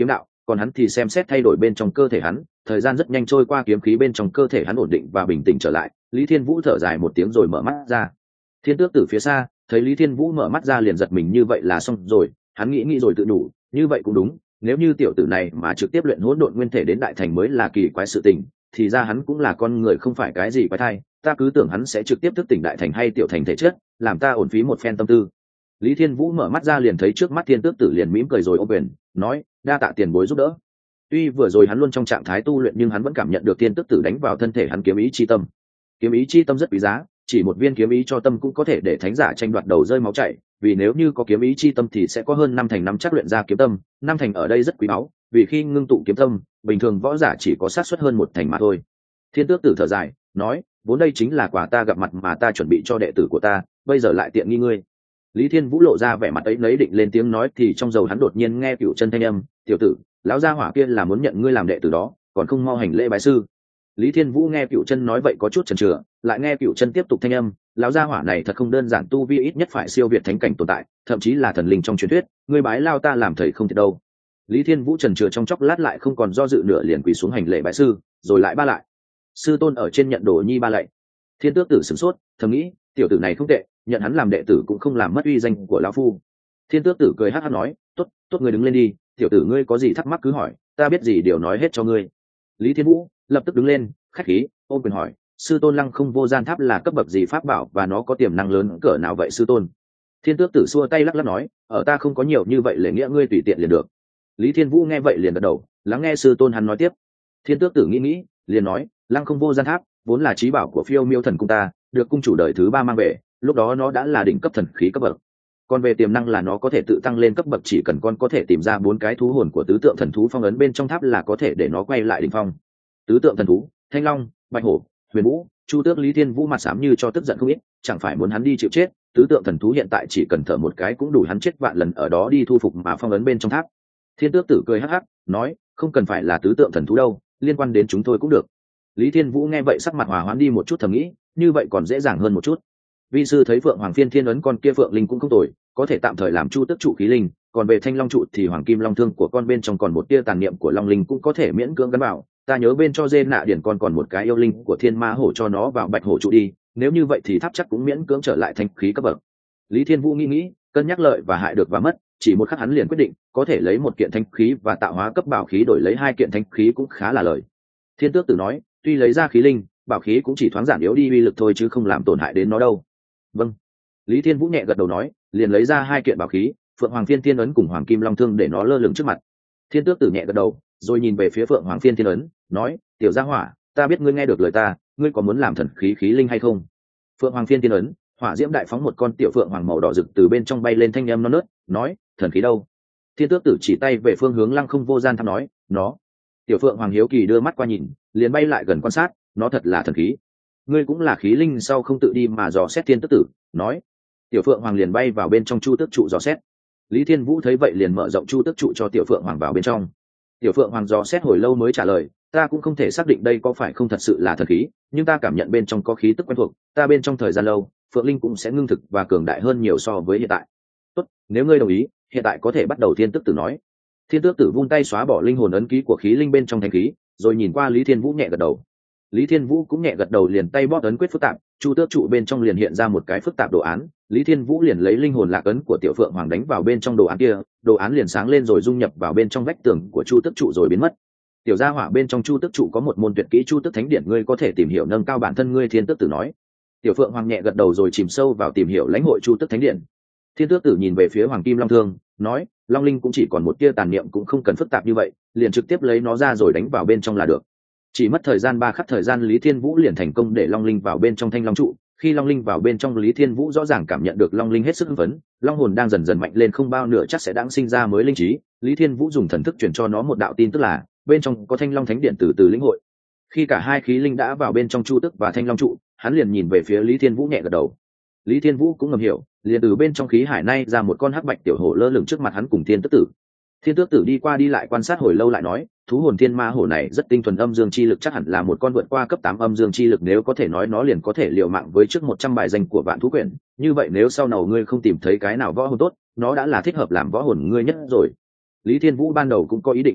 A: còn hắn thì xem xét thay đổi bên trong cơ thể hắn. Thời gian rất nhanh trôi qua, kiếm khí bên trong cơ thể hắn ổn định và bình tĩnh trở lại. Lý Thiên Vũ thở dài một tiếng rồi mở mắt ra. Thiên Tước Tử phía xa thấy Lý Thiên Vũ mở mắt ra liền giật mình, như vậy là xong rồi. Hắn nghĩ rồi tự đủ, như vậy cũng đúng, nếu như tiểu tử này mà trực tiếp luyện hỗn độn nguyên thể đến đại thành mới là kỳ quái sự tình, thì ra hắn cũng là con người không phải cái gì quái thai. Ta cứ tưởng hắn sẽ trực tiếp thức tỉnh đại thành hay tiểu thành thể chất, làm ta uổng phí một phen tâm tư. Lý Thiên Vũ mở mắt ra liền thấy trước mắt Thiên Tước Tử, liền mỉm cười rồi ôm quyền nói, đa tạ tiền bối giúp đỡ. Tuy vừa rồi hắn luôn trong trạng thái tu luyện nhưng hắn vẫn cảm nhận được Thiên Tước Tử đánh vào thân thể hắn kiếm ý chi tâm. Kiếm ý chi tâm rất quý giá, chỉ một viên kiếm ý cho tâm cũng có thể để thánh giả tranh đoạt đầu rơi máu chảy, vì nếu như có kiếm ý chi tâm thì sẽ có hơn 5 thành 5 chắc luyện ra kiếm tâm. 5 thành ở đây rất quý báu, vì khi ngưng tụ kiếm tâm, bình thường võ giả chỉ có xác suất hơn 1 thành mà thôi. Thiên Tước Tử thở dài nói, vốn đây chính là quà ta gặp mặt mà ta chuẩn bị cho đệ tử của ta, bây giờ lại tiện nghi ngươi. Lý Thiên Vũ lộ ra vẻ mặt ấy nấy định lên tiếng nói, thì trong đầu hắn đột nhiên nghe Cửu Chân thanh âm, tiểu tử, lão gia hỏa kia là muốn nhận ngươi làm đệ tử đó, còn không mau hành lễ bái sư. Lý Thiên Vũ nghe Cửu Chân nói vậy có chút chần chừ, lại nghe Cửu Chân tiếp tục thanh âm, lão gia hỏa này thật không đơn giản, tu vi ít nhất phải siêu việt thánh cảnh tồn tại, thậm chí là thần linh trong truyền thuyết, ngươi bái lao ta làm thầy không thiệt đâu. Lý Thiên Vũ chần chừ trong chốc lát lại không còn do dự nữa, liền quỳ xuống hành lễ bái sư, rồi lại ba lại. Sư tôn ở trên nhận đồ nhi ba lạy. Thiên Tước Tử sửng sốt, thầm nghĩ, tiểu tử này không tệ, nhận hắn làm đệ tử cũng không làm mất uy danh của lão phu. Thiên Tước Tử cười hắc hắc nói, tốt, tốt, ngươi đứng lên đi, tiểu tử ngươi có gì thắc mắc cứ hỏi, ta biết gì đều nói hết cho ngươi. Lý Thiên Vũ lập tức đứng lên, khách khí ôm quyền hỏi, sư tôn Lăng Không Vô Gian Tháp là cấp bậc gì pháp bảo và nó có tiềm năng lớn cỡ nào vậy sư tôn? Thiên Tước Tử xua tay lắc lắc nói, ở ta không có nhiều như vậy lễ nghĩa, ngươi tùy tiện liền được. Lý Thiên Vũ nghe vậy liền gật đầu, lắng nghe sư tôn hắn nói tiếp. Thiên Tước Tử nghĩ liền nói, Lăng Không Vô Gian Tháp vốn là chí bảo của Phiêu Miêu Thần cung ta, được cung chủ đời thứ 3 mang về, lúc đó nó đã là đỉnh cấp thần khí cấp bậc. Còn về tiềm năng là nó có thể tự tăng lên cấp bậc, chỉ cần con có thể tìm ra 4 cái thú hồn của tứ tượng thần thú phong ấn bên trong tháp là có thể để nó quay lại đỉnh phong. Tứ tượng thần thú, Thanh Long, Bạch Hổ, Huyền Vũ, Chu Tước. Lý Thiên Vũ mặt xám như cho tức giận không ít, chẳng phải muốn hắn đi chịu chết, tứ tượng thần thú hiện tại chỉ cần thở một cái cũng đủ hắn chết vạn lần ở đó đi thu phục mà phong ấn bên trong tháp. Thiên Tước Tử cười hắc hắc nói, không cần phải là tứ tượng thần thú đâu, liên quan đến chúng tôi cũng được. Lý Thiên Vũ nghe vậy sắc mặt hòa hoãn đi một chút, thầm nghĩ, như vậy còn dễ dàng hơn một chút. Vi sư thấy Phượng Hoàng Phiên Thiên ấn con kia Phượng Linh cũng không tồi, có thể tạm thời làm Chu Tước trụ khí linh, còn về Thanh Long trụ thì Hoàng Kim Long thương của con bên trong còn một tia tàn niệm của Long Linh cũng có thể miễn cưỡng gắn vào. Ta nhớ bên cho dê nạ điển con còn một cái yêu linh của Thiên Ma Hổ, cho nó vào Bạch Hổ trụ đi, nếu như vậy thì tháp chắc cũng miễn cưỡng trở lại thanh khí cấp bậc. Lý Thiên Vũ nghĩ, cân nhắc lợi và hại được và mất, chỉ một khắc hắn liền quyết định, có thể lấy 1 kiện thanh khí và tạo hóa cấp bảo khí đổi lấy 2 kiện thanh khí cũng khá là lợi. Thiên Tước Tử nói, tuy lấy ra khí linh, bảo khí cũng chỉ thoáng giảm yếu đi uy lực thôi chứ không làm tổn hại đến nó đâu. Vâng. Lý Thiên Vũ nhẹ gật đầu nói, liền lấy ra 2 kiện bảo khí, Phượng Hoàng Phiên Thiên ấn cùng Hoàng Kim Long thương để nó lơ lửng trước mặt. Thiên Tước Tử nhẹ gật đầu, rồi nhìn về phía Phượng Hoàng Phiên Thiên ấn, nói, tiểu gia hỏa, ta biết ngươi nghe được lời ta, ngươi có muốn làm thần khí khí linh hay không? Phượng Hoàng Phiên Thiên ấn, hỏa diễm đại phóng một con tiểu phượng hoàng màu đỏ rực từ bên trong bay lên, thanh âm non nớt nói, thần khí đâu? Thiên Tước Tử chỉ tay về phương hướng Lăng Không Vô Gian Tháp nói, nó. Tiểu phượng hoàng hiếu kỳ đưa mắt qua nhìn, liền bay lại gần quan sát, nó thật là thần khí. Ngươi cũng là khí linh sao không tự đi mà dò xét? Thiên Tước Tử nói. Tiểu phượng hoàng liền bay vào bên trong Chu Tước trụ dò xét. Lý Thiên Vũ thấy vậy liền mở rộng Chu Tước trụ cho tiểu phượng hoàng vào bên trong. Tiểu phượng hoàng dò xét hồi lâu mới trả lời, ta cũng không thể xác định đây có phải không thật sự là thần khí, nhưng ta cảm nhận bên trong có khí tức quen thuộc, ta bên trong thời gian lâu, phượng linh cũng sẽ ngưng thực và cường đại hơn nhiều so với hiện tại. Tốt, nếu ngươi đồng ý, hiện tại có thể bắt đầu. Thiên Tước Tử nói. Thiên Tước Tử vung tay xóa bỏ linh hồn ấn ký của khí linh bên trong thanh khí, rồi nhìn qua Lý Thiên Vũ nhẹ gật đầu. Lý Thiên Vũ cũng nhẹ gật đầu, liền tay bóp ấn quyết phức tạp, Chu Tước trụ bên trong liền hiện ra một cái phức tạp đồ án. Lý Thiên Vũ liền lấy linh hồn lạc ấn của tiểu phượng hoàng đánh vào bên trong đồ án kia, đồ án liền sáng lên rồi dung nhập vào bên trong vách tường của Chu Tước trụ rồi biến mất. Tiểu gia hỏa, bên trong Chu Tước trụ có một môn tuyệt kỹ Chu Tước Thánh Điển, ngươi có thể tìm hiểu nâng cao bản thân ngươi. Thiên Tước Tử nói. Tiểu phượng hoàng nhẹ gật đầu rồi chìm sâu vào tìm hiểu lãnh hội Chu Tước Thánh Điển. Thiên Tước Tử nhìn về phía Hoàng Kim Long thương, nói, Long Linh cũng chỉ còn một tia tàn niệm, cũng không cần phức tạp như vậy, liền trực tiếp lấy nó ra rồi đánh vào bên trong là được. Chỉ mất thời gian 3 khắc thời gian, Lý Thiên Vũ liền thành công để Long Linh vào bên trong Thanh Long trụ. Khi Long Linh vào bên trong, Lý Thiên Vũ rõ ràng cảm nhận được Long Linh hết sức hưng phấn, long hồn đang dần dần mạnh lên, không bao nửa chắc sẽ đãng sinh ra mới linh trí. Lý Thiên Vũ dùng thần thức truyền cho nó một đạo tin tức là bên trong có Thanh Long Thánh Điện từ từ lĩnh hội. Khi cả 2 khí linh đã vào bên trong Chu Tước và Thanh Long trụ, hắn liền nhìn về phía Lý Thiên Vũ nhẹ gật đầu. Lý Thiên Vũ cũng ngầm hiểu, liền từ bên trong khí hải nay ra một con hắc bạch tiểu hổ lơ lửng trước mặt hắn cùng Thiên Tước Tử. Thiên Tước Tử đi qua đi lại quan sát hồi lâu lại nói, thú hồn Thiên Ma Hổ này rất tinh thuần âm dương chi lực, chắc hẳn là một con vượt qua cấp 8 âm dương chi lực, nếu có thể nói nó liền có thể liều mạng với trước 100 bài danh của Vạn Thú Quyển, như vậy nếu sau nào ngươi không tìm thấy cái nào võ hồn tốt, nó đã là thích hợp làm võ hồn ngươi nhất rồi. Lý Thiên Vũ ban đầu cũng có ý định như vậy,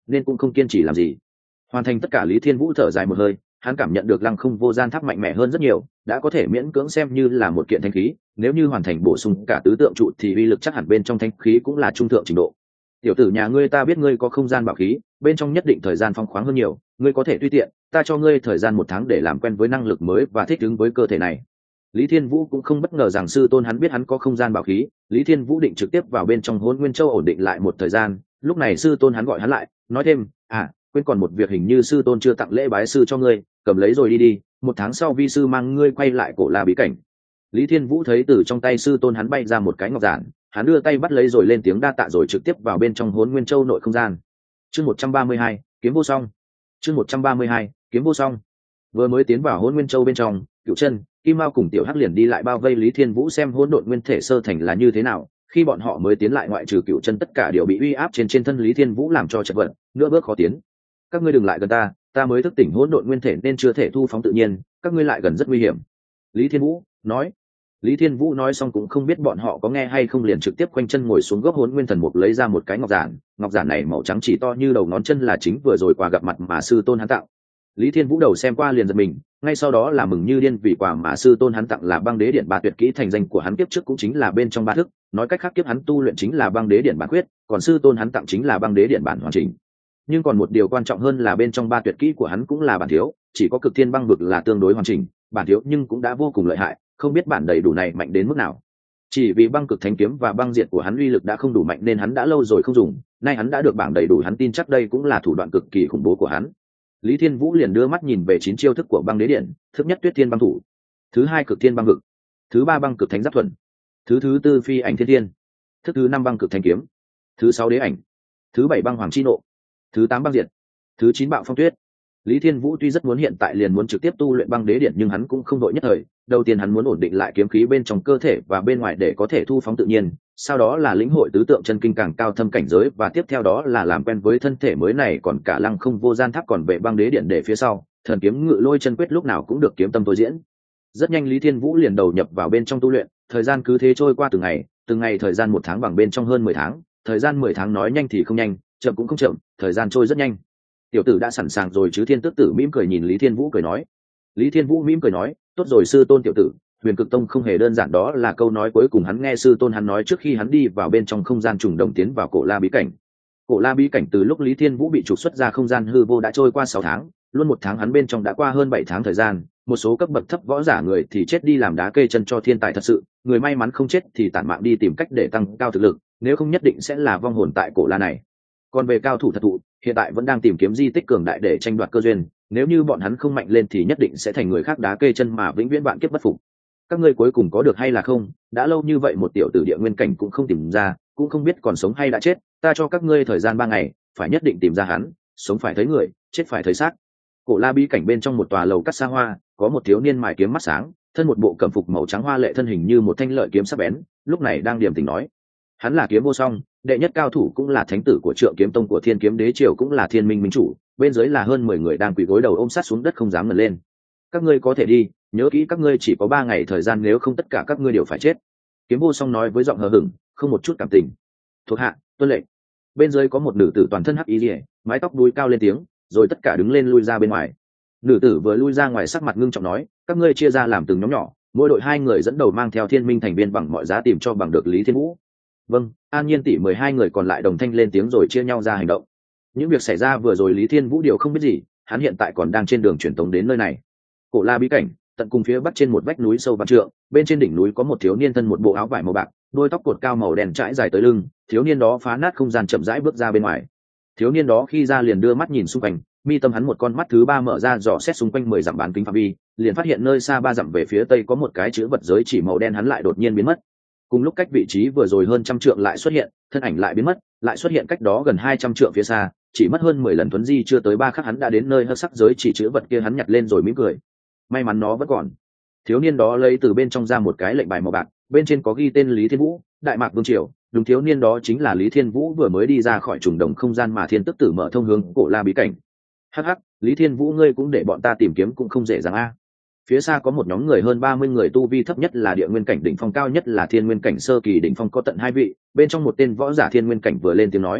A: nên cũng không kiên trì làm gì. Hoàn thành tất cả, Lý Thiên Vũ thở dài một hơi, hắn cảm nhận được lăng không vô gian tháp mạnh mẽ hơn rất nhiều, đã có thể miễn cưỡng xem như là một kiện thánh khí, nếu như hoàn thành bổ sung cả tứ tượng trụ thì uy lực chắc hẳn bên trong thánh khí cũng là trung thượng trình độ. Tiểu tử nhà ngươi, ta biết ngươi có không gian bảo khí, bên trong nhất định thời gian phong khoáng hơn nhiều, ngươi có thể tùy tiện, ta cho ngươi thời gian 1 tháng để làm quen với năng lực mới và thích ứng với cơ thể này. Lý Thiên Vũ cũng không bất ngờ rằng sư tôn hắn biết hắn có không gian bảo khí. Lý Thiên Vũ định trực tiếp vào bên trong Hỗn Nguyên Châu ổn định lại một thời gian, lúc này sư tôn hắn gọi hắn lại, nói thêm, quên còn một việc, hình như sư tôn chưa tặng lễ bái sư cho ngươi, cầm lấy rồi đi đi, 1 tháng sau vi sư mang ngươi quay lại Cổ La bí cảnh. Lý Thiên Vũ thấy từ trong tay sư tôn hắn bay ra một cái ngọc giản, hắn đưa tay bắt lấy rồi lên tiếng đa tạ rồi trực tiếp vào bên trong Hỗn Nguyên Châu nội không gian. Chương 132, kiếm vô song. Chương 132, kiếm vô song. Vừa mới tiến vào Hỗn Nguyên Châu bên trong, Cửu Chân, Kim Mao cùng Tiểu Hắc liền đi lại bao vây Lý Thiên Vũ xem hỗn độn nguyên thể sơ thành là như thế nào. Khi bọn họ mới tiến lại, ngoại trừ Cửu Chân tất cả đều bị uy áp trên thân Lý Thiên Vũ làm cho chật vật, nửa bước khó tiến. Các ngươi đừng lại gần ta, ta mới thức tỉnh hỗn độn nguyên thể nên chưa thể thu phóng tự nhiên, các ngươi lại gần rất nguy hiểm. Lý Thiên Vũ nói. Lý Thiên Vũ nói xong cũng không biết bọn họ có nghe hay không, liền trực tiếp khoanh chân ngồi xuống gốc Hỗn Nguyên Thần Mục, lấy ra một cái ngọc giản này màu trắng chỉ to như đầu ngón chân, là chính vừa rồi quà gặp mặt mà sư tôn hắn tặng. Lý Thiên Vũ đầu xem qua liền giật mình, ngay sau đó là mừng như điên, vì quà mà sư tôn hắn tặng là Băng Đế Điện Ba Tuyệt Kỹ, thành danh của hắn kiếp trước cũng chính là bên trong ba thức, nói cách khác kiếp hắn tu luyện chính là Băng Đế Điện Bản Quyết, còn sư tôn hắn tặng chính là Băng Đế Điện Bản hoàn chỉnh. Nhưng còn một điều quan trọng hơn là bên trong ba tuyệt kỹ của hắn cũng là bản thiếu, chỉ có Cực Thiên Băng Vực là tương đối hoàn chỉnh, bản thiếu nhưng cũng đã vô cùng lợi hại, không biết bản đầy đủ này mạnh đến mức nào. Chỉ vì Băng Cực Thánh Kiếm và Băng Diệt của hắn uy lực đã không đủ mạnh nên hắn đã lâu rồi không dùng, nay hắn đã được bảng đầy đủ, hắn tin chắc đây cũng là thủ đoạn cực kỳ khủng bố của hắn. Lý Thiên Vũ liền đưa mắt nhìn về 9 chiêu thức của Băng Đế Điện, thứ nhất Tuyết Thiên Băng Thủ, thứ hai Cực Thiên Băng Vực, thứ ba Băng Cực Thánh Giáp Thuần, thứ tư Phi Ảnh Thiên Thiên, thức thứ 5 Băng Cực Thánh Kiếm, thứ 6 Đế Ảnh, thứ 7 Băng Hoàng Chi Nộ, thứ 8 Băng Diệt, thứ 9 Bạo Phong Tuyết. Lý Thiên Vũ tuy rất muốn hiện tại liền muốn trực tiếp tu luyện Băng Đế Điện, nhưng hắn cũng không đội nhất thời. Đầu tiên hắn muốn ổn định lại kiếm khí bên trong cơ thể và bên ngoài để có thể thu phóng tự nhiên, sau đó là lĩnh hội tứ tượng chân kinh càng cao thâm cảnh giới, và tiếp theo đó là làm quen với thân thể mới này, còn cả lăng không vô gian tháp, còn về Băng Đế Điện để phía sau, thần kiếm Ngự Lôi Chân Quyết lúc nào cũng được kiếm tâm tôi diễn. Rất nhanh Lý Thiên Vũ liền đầu nhập vào bên trong tu luyện, thời gian cứ thế trôi qua từng ngày, thời gian 1 tháng bằng bên trong hơn 10 tháng, thời gian 10 tháng nói nhanh thì không nhanh, chậm cũng không chậm, thời gian trôi rất nhanh. Tiểu tử đã sẵn sàng rồi chứ? Thiên Tước Tử mỉm cười nhìn Lý Thiên Vũ cười nói. Lý Thiên Vũ mỉm cười nói, tốt rồi sư tôn. Tiểu tử, Huyền Cực Tông không hề đơn giản, đó là câu nói cuối cùng hắn nghe sư tôn hắn nói trước khi hắn đi vào bên trong không gian trùng đồng tiến vào Cổ La bí cảnh. Cổ La bí cảnh từ lúc Lý Thiên Vũ bị trục xuất ra không gian hư vô đã trôi qua 6 tháng, luôn 1 tháng hắn bên trong đã qua hơn 7 tháng thời gian. Một số cấp bậc thấp võ giả người thì chết đi làm đá kê chân cho thiên tài thật sự, người may mắn không chết thì tản mạng đi tìm cách để tăng cao thực lực, nếu không nhất định sẽ là vong hồn tại Cổ La này. Còn về cao thủ thật thụ, hiện tại vẫn đang tìm kiếm di tích cường đại để tranh đoạt cơ duyên, nếu như bọn hắn không mạnh lên thì nhất định sẽ thành người khác đá kê chân mà vĩnh viễn vạn kiếp bất phục. Các ngươi cuối cùng có được hay là không? Đã lâu như vậy một tiểu tử địa nguyên cảnh cũng không tìm ra, cũng không biết còn sống hay đã chết, ta cho các ngươi thời gian 3 ngày, phải nhất định tìm ra hắn, sống phải thấy người, chết phải thấy xác. Cổ La bí cảnh bên trong một tòa lầu cắt xa hoa, có một thiếu niên mài kiếm mắt sáng, thân một bộ cẩm phục màu trắng hoa lệ, thân hình như một thanh lợi kiếm sắc bén, lúc này đang điềm tĩnh nói. Hắn là Kiếm Vô Song, đệ nhất cao thủ, cũng là thánh tử của Trượng Kiếm Tông của Thiên Kiếm Đế triều, cũng là Thiên Minh minh chủ, bên dưới là hơn 10 người đang quỳ gối đầu ôm sát xuống đất không dám ngẩng lên. Các ngươi có thể đi, nhớ kỹ các ngươi chỉ có 3 ngày thời gian, nếu không tất cả các ngươi đều phải chết. Kiếm Vô Song nói với giọng hờ hững, không một chút cảm tình. Thuộc hạ tuân lệnh. Bên dưới có một nữ tử toàn thân hắc y liễu, mái tóc đuôi cao lên tiếng, rồi tất cả đứng lên lui ra bên ngoài. Nữ tử vừa lui ra ngoài sắc mặt ngưng trọng nói, các ngươi chia ra làm từng nhóm nhỏ, mỗi đội 2 người dẫn đầu mang theo Thiên Minh thành viên bằng mọi giá tìm cho bằng được Lý Thiên Vũ. Vâng. An Nhiên tỷ 12 người còn lại đồng thanh lên tiếng rồi chia nhau ra hành động. Những việc xảy ra vừa rồi Lý Thiên Vũ đều không biết gì, hắn hiện tại còn đang trên đường truyền tống đến nơi này. Cổ La bí cảnh, tận cùng phía bắc trên một vách núi sâu vạn trượng, bên trên đỉnh núi có một thiếu niên thân một bộ áo vải màu bạc, đôi tóc cột cao màu đen trải dài tới lưng, thiếu niên đó phá nát không gian chậm rãi bước ra bên ngoài. Thiếu niên đó khi ra liền đưa mắt nhìn xung quanh, mi tâm hắn một con mắt thứ 3 mở ra dò xét xung quanh 10 dặm bán kính phạm vi, liền phát hiện nơi xa 3 dặm về phía tây có một cái chữ vật giới chỉ màu đen, hắn lại đột nhiên biến mất. Cùng lúc cách vị trí vừa rồi hơn 100 trượng lại xuất hiện, thân ảnh lại biến mất, lại xuất hiện cách đó gần 200 trượng phía xa, chỉ mất hơn 10 lần thuấn di chưa tới 3 khắc hắn đã đến nơi hắc sắc giới chỉ chữ vật kia, hắn nhặt lên rồi mỉm cười. May mắn nó vẫn còn. Thiếu niên đó lấy từ bên trong ra một cái lệnh bài màu bạc, bên trên có ghi tên Lý Thiên Vũ, Đại Mạc Vương Triều. Đúng, thiếu niên đó chính là Lý Thiên Vũ vừa mới đi ra khỏi trùng đồng không gian mà Thiên Tức Tử mở thông hướng Cổ La bí cảnh. Hắc hắc, Lý Thiên Vũ ngươi cũng để bọn ta tìm kiếm cũng không dễ dàng a. Phía xa có một nhóm người hơn 30 người, tu vi thấp nhất là địa nguyên cảnh đỉnh phong, cao nhất là thiên nguyên cảnh sơ kỳ đỉnh phong, có tận 2 vị, bên trong một tên võ giả thiên nguyên cảnh vừa lên tiếng nói.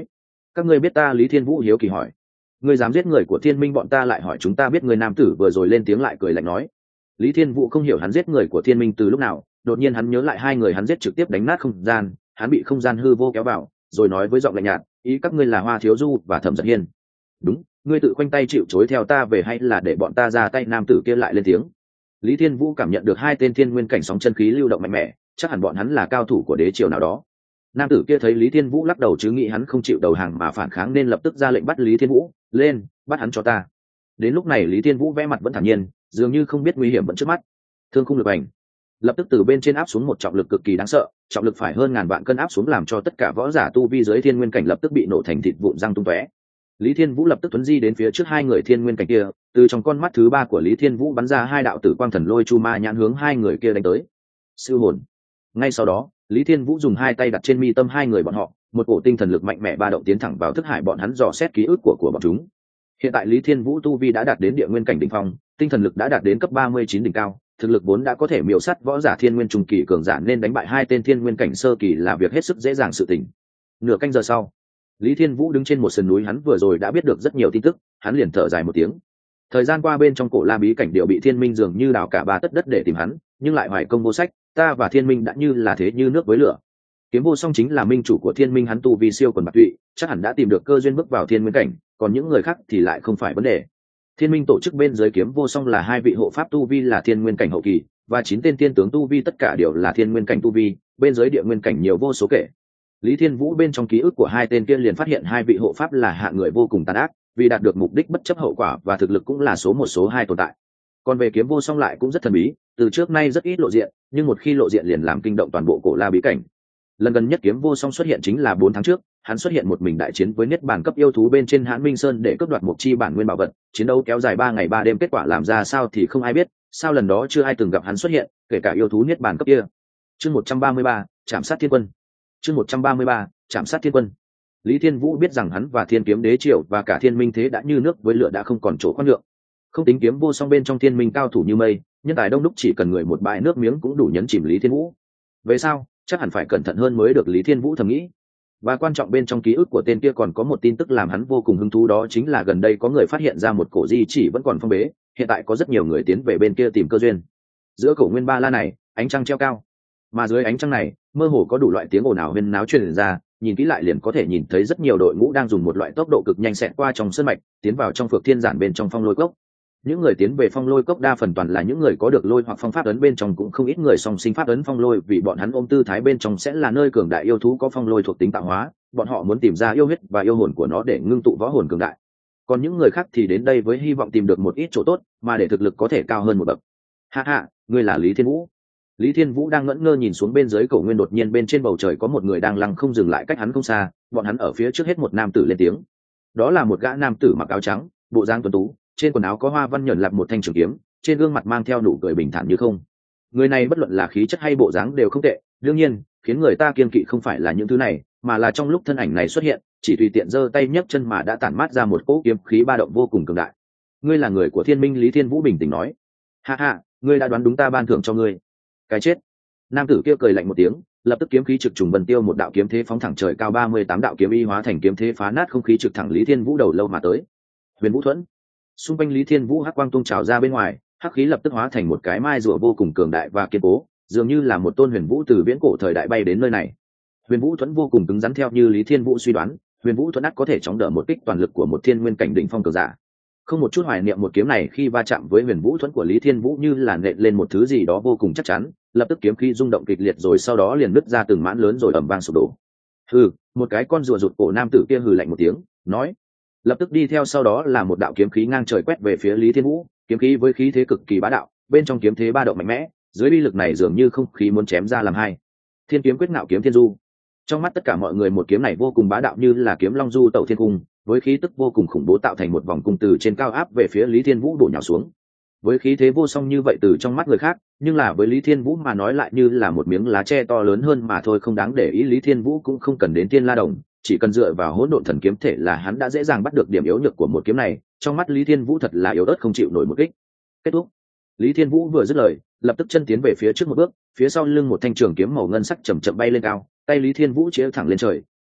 A: các ngươi biết ta? Lý Thiên Vũ hiếu kỳ hỏi. Ngươi dám giết người của Thiên Minh bọn ta lại hỏi chúng ta biết? Người nam tử vừa rồi lên tiếng lại cười lạnh nói. Lý Thiên Vũ không hiểu hắn giết người của Thiên Minh từ lúc nào, đột nhiên hắn nhớ lại hai người hắn giết trực tiếp đánh nát không gian, hắn bị không gian hư vô kéo vào, rồi nói với giọng lạnh nhạt, ý các ngươi là Hoa Thiếu Du và Thẩm Giật Hiên. Đúng, ngươi tự khoanh tay chịu chối theo ta về hay là để bọn ta ra tay? Nam tử kia lại lên tiếng. Lý Thiên Vũ cảm nhận được hai tên thiên nguyên cảnh sóng chân khí lưu động mạnh mẽ, chắc hẳn bọn hắn là cao thủ của đế triều nào đó. Nam tử kia thấy Lý Thiên Vũ lắc đầu chứ nghĩ hắn không chịu đầu hàng mà phản kháng nên lập tức ra lệnh bắt Lý Thiên Vũ lên, bắt hắn cho ta. Đến lúc này Lý Thiên Vũ vẽ mặt vẫn thản nhiên, dường như không biết nguy hiểm vẫn trước mắt. Thương khung lực ảnh lập tức từ bên trên áp xuống một trọng lực cực kỳ đáng sợ, trọng lực phải hơn ngàn vạn cân áp xuống làm cho tất cả võ giả tu vi dưới thiên nguyên cảnh lập tức bị nổ thành thịt vụn răng tung tóe. Lý Thiên Vũ lập tức tuấn di đến phía trước hai người thiên nguyên cảnh kia, từ trong con mắt thứ ba của Lý Thiên Vũ bắn ra hai đạo tử quang thần lôi chu ma nhãn hướng hai người kia đánh tới. Siêu hồn. Ngay sau đó, Lý Thiên Vũ dùng hai tay đặt trên mi tâm hai người bọn họ, một cổ tinh thần lực mạnh mẽ ba động tiến thẳng vào thức hải bọn hắn, dò xét ký ức của bọn chúng. Hiện tại Lý Thiên Vũ tu vi đã đạt đến địa nguyên cảnh đỉnh phong, tinh thần lực đã đạt đến cấp 39 đỉnh cao, thực lực vốn đã có thể miểu sát võ giả thiên nguyên trung kỳ cường giả nên đánh bại hai tên thiên nguyên cảnh sơ kỳ là việc hết sức dễ dàng sự tình. Nửa canh giờ sau, Lý Thiên Vũ đứng trên một sườn núi, hắn vừa rồi đã biết được rất nhiều tin tức, hắn liền thở dài một tiếng. Thời gian qua bên trong cổ La bí cảnh đều bị Thiên Minh dường như đào cả ba tấc đất để tìm hắn, nhưng lại hoài công vô sách, ta và Thiên Minh đã như là thế như nước với lửa. Kiếm Vô Song chính là minh chủ của Thiên Minh, hắn tu vi siêu quần bạc tụy, chắc hẳn đã tìm được cơ duyên bước vào thiên nguyên cảnh, còn những người khác thì lại không phải vấn đề. Thiên Minh tổ chức bên dưới Kiếm Vô Song là hai vị hộ pháp tu vi là thiên nguyên cảnh hậu kỳ, và 9 tên tiên tướng tu vi tất cả đều là thiên nguyên cảnh tu vi, bên dưới địa nguyên cảnh nhiều vô số kể. Lý Thiên Vũ bên trong ký ức của hai tên kia liền phát hiện hai vị hộ pháp là hạng người vô cùng tàn ác, vì đạt được mục đích bất chấp hậu quả và thực lực cũng là số một số hai tồn tại. Còn về Kiếm Vô Song lại cũng rất thần bí, từ trước nay rất ít lộ diện, nhưng một khi lộ diện liền làm kinh động toàn bộ cổ La bí cảnh. Lần gần nhất Kiếm Vô Song xuất hiện chính là 4 tháng trước, hắn xuất hiện một mình đại chiến với niết bàn cấp yêu thú bên trên Hãn Minh Sơn để cướp đoạt một chi bản nguyên bảo vật, chiến đấu kéo dài 3 ngày 3 đêm, kết quả làm ra sao thì không ai biết, sao lần đó chưa ai từng gặp hắn xuất hiện, kể cả yêu thú niết bàn cấp kia. Chương 133, Trảm sát thiên quân. Chương 133, Trảm sát thiên quân. Lý Thiên Vũ biết rằng hắn và Thiên Kiếm Đế Triều và cả Thiên Minh thế đã như nước với lửa, đã không còn chỗ khoan nhượng. Không tính Kiếm Vô Song bên trong Thiên Minh cao thủ như mây, nhân tài đông đúc, chỉ cần người một bãi nước miếng cũng đủ nhấn chìm Lý Thiên Vũ. Về sau, chắc hẳn phải cẩn thận hơn mới được, Lý Thiên Vũ thầm nghĩ. Và quan trọng bên trong ký ức của tên kia còn có một tin tức làm hắn vô cùng hứng thú, đó chính là gần đây có người phát hiện ra một cổ di chỉ vẫn còn phong bế, hiện tại có rất nhiều người tiến về bên kia tìm cơ duyên. Giữa cổ nguyên ba la này, ánh trăng treo cao, mà dưới ánh trăng này mơ hồ có đủ loại tiếng ồn ào huyên náo truyền ra, nhìn kỹ lại liền có thể nhìn thấy rất nhiều đội ngũ đang dùng một loại tốc độ cực nhanh xẹt qua trong sơn mạch, tiến vào trong Phược Thiên Giản bên trong Phong Lôi Cốc. Những người tiến về Phong Lôi Cốc đa phần toàn là những người có được lôi hoặc phong pháp ấn, bên trong cũng không ít người song sinh pháp ấn phong lôi, vì bọn hắn ôm tư thái bên trong sẽ là nơi cường đại yêu thú có phong lôi thuộc tính tạo hóa, bọn họ muốn tìm ra yêu huyết và yêu hồn của nó để ngưng tụ võ hồn cường đại. Còn những người khác thì đến đây với hy vọng tìm được một ít chỗ tốt mà để thực lực có thể cao hơn một bậc. Ha ha, ngươi là Lý Thiên Vũ. Lý Thiên Vũ đang ngẩn ngơ nhìn xuống bên dưới cổ nguyên, đột nhiên bên trên bầu trời có một người đang lăng không dừng lại cách hắn không xa, bọn hắn ở phía trước hết một nam tử lên tiếng. Đó là một gã nam tử mặc áo trắng, bộ dáng tuấn tú, trên quần áo có hoa văn nhẫn lập một thanh trường kiếm, trên gương mặt mang theo nụ cười bình thản như không. Người này bất luận là khí chất hay bộ dáng đều không tệ, đương nhiên khiến người ta kiêng kỵ không phải là những thứ này, mà là trong lúc thân ảnh này xuất hiện, chỉ tùy tiện giơ tay nhấc chân mà đã tản mát ra một cỗ kiếm khí ba động vô cùng cường đại. Ngươi là người của Thiên Minh? Lý Thiên Vũ bình tĩnh nói. Ha ha, ngươi đã đoán đúng, ta ban thưởng cho ngươi. Cái chết. Nam tử kia cười lạnh một tiếng, lập tức kiếm khí trực trùng vân tiêu, một đạo kiếm thế phóng thẳng trời cao, 38 đạo kiếm y hóa thành kiếm thế phá nát không khí trực thẳng Lý Thiên Vũ đầu lâu mà tới. Huyền Vũ Thuẫn. Xung quanh Lý Thiên Vũ hắc quang tung trào ra bên ngoài, hắc khí lập tức hóa thành một cái mai rùa vô cùng cường đại và kiên cố, dường như là một tôn huyền vũ từ viễn cổ thời đại bay đến nơi này. Huyền Vũ Thuẫn vô cùng cứng rắn, theo như Lý Thiên Vũ suy đoán, Huyền Vũ Thuẫn ắt có thể chống đỡ một kích toàn lực của một thiên nguyên cảnh đỉnh phong cường giả. Không một chút hoài niệm, một kiếm này khi va chạm với Huyền Vũ Thuẫn của Lý Thiên Vũ như là nện lên một thứ gì đó vô cùng chắc chắn, lập tức kiếm khí rung động kịch liệt, rồi sau đó liền nứt ra từng mãn lớn rồi ầm vang sụp đổ. Hừ, một cái con rùa rụt cổ, nam tử kia hừ lạnh một tiếng, nói. Lập tức đi theo sau đó là một đạo kiếm khí ngang trời quét về phía Lý Thiên Vũ, kiếm khí với khí thế cực kỳ bá đạo, bên trong kiếm thế ba động mạnh mẽ, dưới uy lực này dường như không khí muốn chém ra làm hai. Thiên kiếm quyết ngạo kiếm thiên du. Trong mắt tất cả mọi người, một kiếm này vô cùng bá đạo, như là kiếm long du tẩu thiên cung, với khí tức vô cùng khủng bố tạo thành một vòng cung từ trên cao áp về phía Lý Thiên Vũ đổ nhào xuống. Với khí thế vô song như vậy từ trong mắt người khác, nhưng là với Lý Thiên Vũ mà nói lại như là một miếng lá tre to lớn hơn mà thôi, không đáng để ý. Lý Thiên Vũ cũng không cần đến Thiên La Đồng, chỉ cần dựa vào hỗn độn thần kiếm thể là hắn đã dễ dàng bắt được điểm yếu nhược của một kiếm này. Trong mắt Lý Thiên Vũ thật là yếu ớt, không chịu nổi một kích. Kết thúc. Lý Thiên Vũ vừa dứt lời, lập tức chân tiến về phía trước một bước, phía sau lưng một thanh trường kiếm màu ngân sắc chậm chậm bay lên cao, tay Lý Thiên Vũ chĩa thẳng lên trời,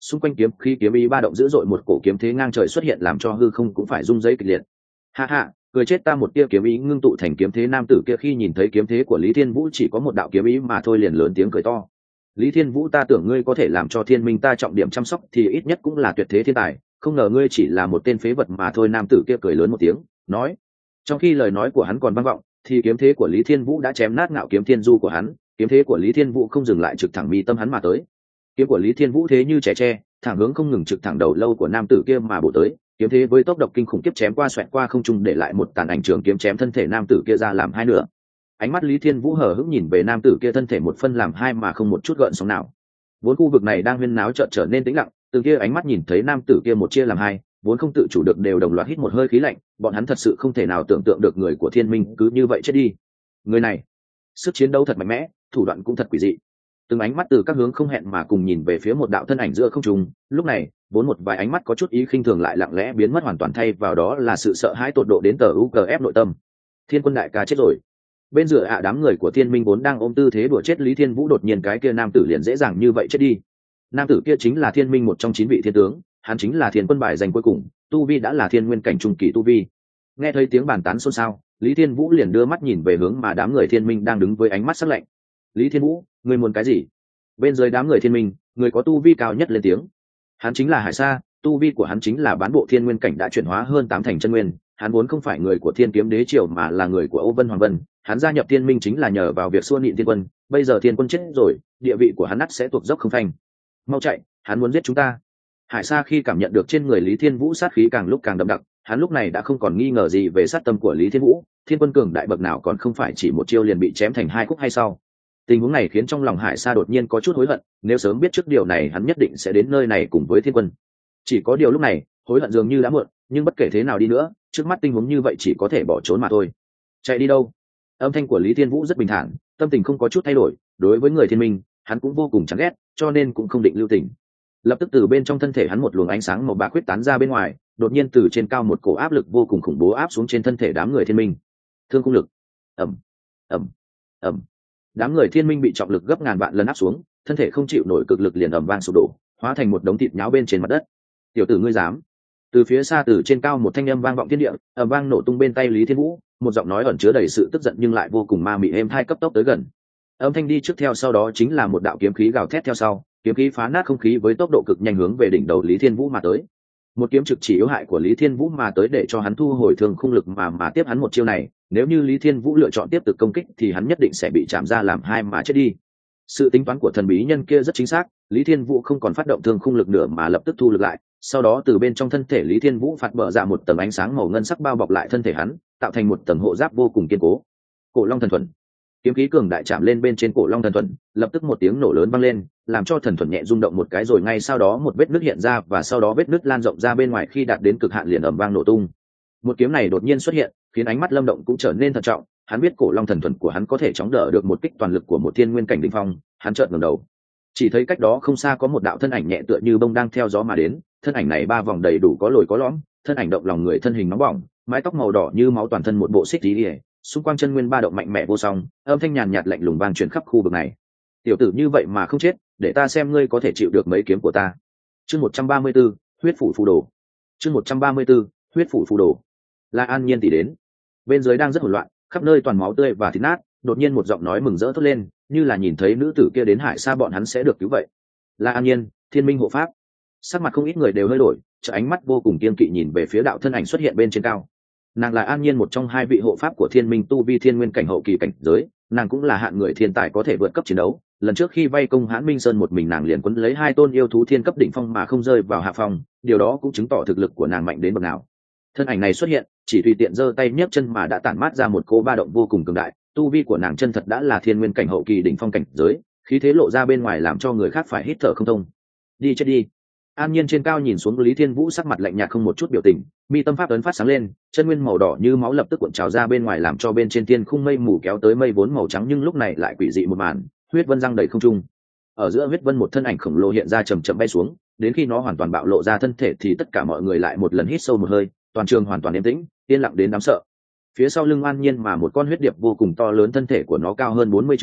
A: xung quanh kiếm khí kiếm ý ba động dữ dội, một cổ kiếm thế ngang trời xuất hiện làm cho hư không cũng phải rung rẩy kịch liệt. Ha ha, cười chết ta, một tia kiếm ý ngưng tụ thành kiếm thế. Nam tử kia khi nhìn thấy kiếm thế của Lý Thiên Vũ chỉ có một đạo kiếm ý mà thôi liền lớn tiếng cười to. Lý Thiên Vũ, ta tưởng ngươi có thể làm cho thiên minh ta trọng điểm chăm sóc thì ít nhất cũng là tuyệt thế thiên tài, không ngờ ngươi chỉ là một tên phế vật mà thôi. Nam tử kia cười lớn một tiếng nói. Trong khi lời nói của hắn còn vang vọng thì kiếm thế của Lý Thiên Vũ đã chém nát ngạo kiếm thiên du của hắn. Kiếm thế của Lý Thiên Vũ không dừng lại, trực thẳng mi tâm hắn mà tới. Kiếm của Lý Thiên Vũ thế như trẻ tre, thẳng hướng không ngừng trực thẳng đầu lâu của nam tử kia mà bổ tới. Kiếm thế với tốc độ kinh khủng kiếp chém qua xoẹt qua không trung, để lại một tàn ảnh trường kiếm chém thân thể nam tử kia ra làm hai nửa. Ánh mắt Lý Thiên Vũ hờ hững nhìn về nam tử kia, thân thể một phân làm hai mà không một chút gợn sóng nào. Vốn khu vực này đang huyên náo chợt trở nên tĩnh lặng, từ kia ánh mắt nhìn thấy nam tử kia một chia làm hai, vốn không tự chủ được đều đồng loạt hít một hơi khí lạnh. Bọn hắn thật sự không thể nào tưởng tượng được người của Thiên Minh cứ như vậy chết đi. Người này sức chiến đấu thật mạnh mẽ, thủ đoạn cũng thật quỷ dị. Từng ánh mắt từ các hướng không hẹn mà cùng nhìn về phía một đạo thân ảnh giữa không trung. Lúc này vốn một vài ánh mắt có chút ý khinh thường lại lặng lẽ biến mất hoàn toàn, thay vào đó là sự sợ hãi tột độ đến tờ UGF nội tâm. Thiên Quân đại ca chết rồi. Bên dựa đám người của Thiên Minh vốn đang ôm tư thế đùa chết Lý Thiên Vũ, đột nhiên cái kia nam tử liền dễ dàng như vậy chết đi. Nam tử kia chính là Thiên Minh một trong 9 vị thiên tướng, hắn chính là Thiên Quân bài danh cuối cùng, tu vi đã là thiên nguyên cảnh trung kỳ tu vi. Nghe thấy tiếng bàn tán xôn xao, Lý Thiên Vũ liền đưa mắt nhìn về hướng mà đám người Thiên Minh đang đứng với ánh mắt sắc lạnh. Lý Thiên Vũ, ngươi muốn cái gì? Bên dưới đám người Thiên Minh, người có tu vi cao nhất lên tiếng. Hắn chính là Hải Sa, tu vi của hắn chính là bán bộ thiên nguyên cảnh đã chuyển hóa hơn 8 thành chân nguyên. Hắn vốn không phải người của Thiên Kiếm Đế triều mà là người của Âu Vân Hoàng Vân. Hắn gia nhập Thiên Minh chính là nhờ vào việc xua nịn Thiên Quân. Bây giờ Thiên Quân chết rồi, địa vị của hắn ắt sẽ tuột dốc không phanh. Mau chạy, hắn muốn giết chúng ta. Hải Sa khi cảm nhận được trên người Lý Thiên Vũ sát khí càng lúc càng đậm đặc, hắn lúc này đã không còn nghi ngờ gì về sát tâm của Lý Thiên Vũ. Thiên Quân cường đại bậc nào còn không phải chỉ một chiêu liền bị chém thành hai khúc hay sao? Tình huống này khiến trong lòng Hải Sa đột nhiên có chút hối hận, nếu sớm biết trước điều này hắn nhất định sẽ đến nơi này cùng với Thiên Quân. Chỉ có điều lúc này, hối hận dường như đã muộn, nhưng bất kể thế nào đi nữa, trước mắt tình huống như vậy chỉ có thể bỏ trốn mà thôi. Chạy đi đâu? Âm thanh của Lý Thiên Vũ rất bình thản, tâm tình không có chút thay đổi, đối với người Thiên Minh, hắn cũng vô cùng chán ghét, cho nên cũng không định lưu tình. Lập tức từ bên trong thân thể hắn một luồng ánh sáng màu bạc huyết tán ra bên ngoài, đột nhiên từ trên cao một cổ áp lực vô cùng khủng bố áp xuống trên thân thể đám người Thiên Minh. Thương khung lực. Ầm, ầm, ầm. Đám người Thiên Minh bị trọng lực gấp ngàn vạn lần áp xuống, thân thể không chịu nổi cực lực liền ầm vang sụp đổ, hóa thành một đống thịt nhão bên trên mặt đất. Tiểu tử ngươi dám? Từ phía xa từ trên cao một thanh âm vang vọng thiên địa, ầm vang nổ tung bên tay Lý Thiên Vũ, một giọng nói ẩn chứa đầy sự tức giận nhưng lại vô cùng ma mị êm tai cấp tốc tới gần. Âm thanh đi trước theo sau đó chính là một đạo kiếm khí gào thét theo sau, kiếm khí phá nát không khí với tốc độ cực nhanh hướng về đỉnh đầu Lý Thiên Vũ mà tới. Một kiếm trực chỉ yếu hại của Lý Thiên Vũ mà tới để cho hắn thu hồi thương khung lực mà tiếp hắn một chiêu này, nếu như Lý Thiên Vũ lựa chọn tiếp tục công kích thì hắn nhất định sẽ bị chạm ra làm hai mà chết đi. Sự tính toán của thần bí nhân kia rất chính xác, Lý Thiên Vũ không còn phát động thương khung lực nữa mà lập tức thu lực lại, sau đó từ bên trong thân thể Lý Thiên Vũ phạt bờ ra một tầng ánh sáng màu ngân sắc bao bọc lại thân thể hắn, tạo thành một tầng hộ giáp vô cùng kiên cố. Cổ Long Thần Thuẫn. Kiếm khí cường đại chạm lên bên trên Cổ Long Thần Thuẫn, lập tức một tiếng nổ lớn vang lên, làm cho thần thuẫn nhẹ rung động một cái rồi ngay sau đó một vết nứt hiện ra và sau đó vết nứt lan rộng ra bên ngoài, khi đạt đến cực hạn liền ầm vang nổ tung. Một kiếm này đột nhiên xuất hiện, khiến ánh mắt Lâm Động cũng trở nên thận trọng, hắn biết Cổ Long Thần Thuẫn của hắn có thể chống đỡ được một kích toàn lực của một thiên nguyên cảnh đỉnh phong, hắn chợt ngẩng đầu, chỉ thấy cách đó không xa có một đạo thân ảnh nhẹ tựa như bông đang theo gió mà đến, thân ảnh này ba vòng đầy đủ có lồi có lõm, thân ảnh động lòng người, thân hình nóng bỏng, mái tóc màu đỏ như máu, toàn thân một bộ xích tí, xung quanh chân nguyên ba động mạnh mẽ vô song, âm thanh nhàn nhạt lạnh lùng vang truyền khắp khu vực này. Tiểu tử như vậy mà không chết, để ta xem ngươi có thể chịu được mấy kiếm của ta. Chương 134, huyết phủ phù đồ. Chương 134, huyết phủ phù đồ. La An Nhiên tỷ đến. Bên dưới đang rất hỗn loạn, khắp nơi toàn máu tươi và thịt nát, đột nhiên một giọng nói mừng rỡ thốt lên, như là nhìn thấy nữ tử kia đến Hải Sa bọn hắn sẽ được cứu vậy. La An Nhiên, Thiên Minh hộ pháp. Sắc mặt không ít người đều hơi đổi, trợ ánh mắt vô cùng kiên kỵ nhìn về phía đạo thân ảnh xuất hiện bên trên cao. Nàng là An Nhiên, một trong 2 vị hộ pháp của Thiên Minh, tu vi thiên nguyên cảnh hậu kỳ cảnh giới, nàng cũng là hạng người thiên tài có thể vượt cấp chiến đấu. Lần trước khi vây công Hãn Minh Sơn một mình nàng liền quấn lấy 2 tôn yêu thú thiên cấp đỉnh phong mà không rơi vào hạ phong, điều đó cũng chứng tỏ thực lực của nàng mạnh đến bậc nào. Thân ảnh này xuất hiện, chỉ tùy tiện giơ tay nhấc chân mà đã tản mát ra một cỗ ba động vô cùng cường đại, tu vi của nàng chân thật đã là thiên nguyên cảnh hậu kỳ đỉnh phong cảnh giới, khí thế lộ ra bên ngoài làm cho người khác phải hít thở không thông. Đi chết đi. An Nhiên trên cao nhìn xuống Lý Thiên Vũ, sắc mặt lạnh nhạt không một chút biểu tình, mi tâm pháp ấn phát sáng lên, chân nguyên màu đỏ như máu lập tức cuộn trào ra bên ngoài làm cho bên trên thiên khung mây mù kéo tới mây vốn màu trắng nhưng lúc này lại quỷ dị một màn, huyết vân giăng đầy không trung. Ở giữa huyết vân một thân ảnh khổng lồ hiện ra chậm chậm bay xuống, đến khi nó hoàn toàn bạo lộ ra thân thể thì tất cả mọi người lại một lần hít sâu một hơi, toàn trường hoàn toàn yên tĩnh, yên lặng đến đáng sợ. Phía sau lưng An Nhiên mà một con huyết điệp vô cùng to lớn, thân thể của nó cao hơn 40 trượng,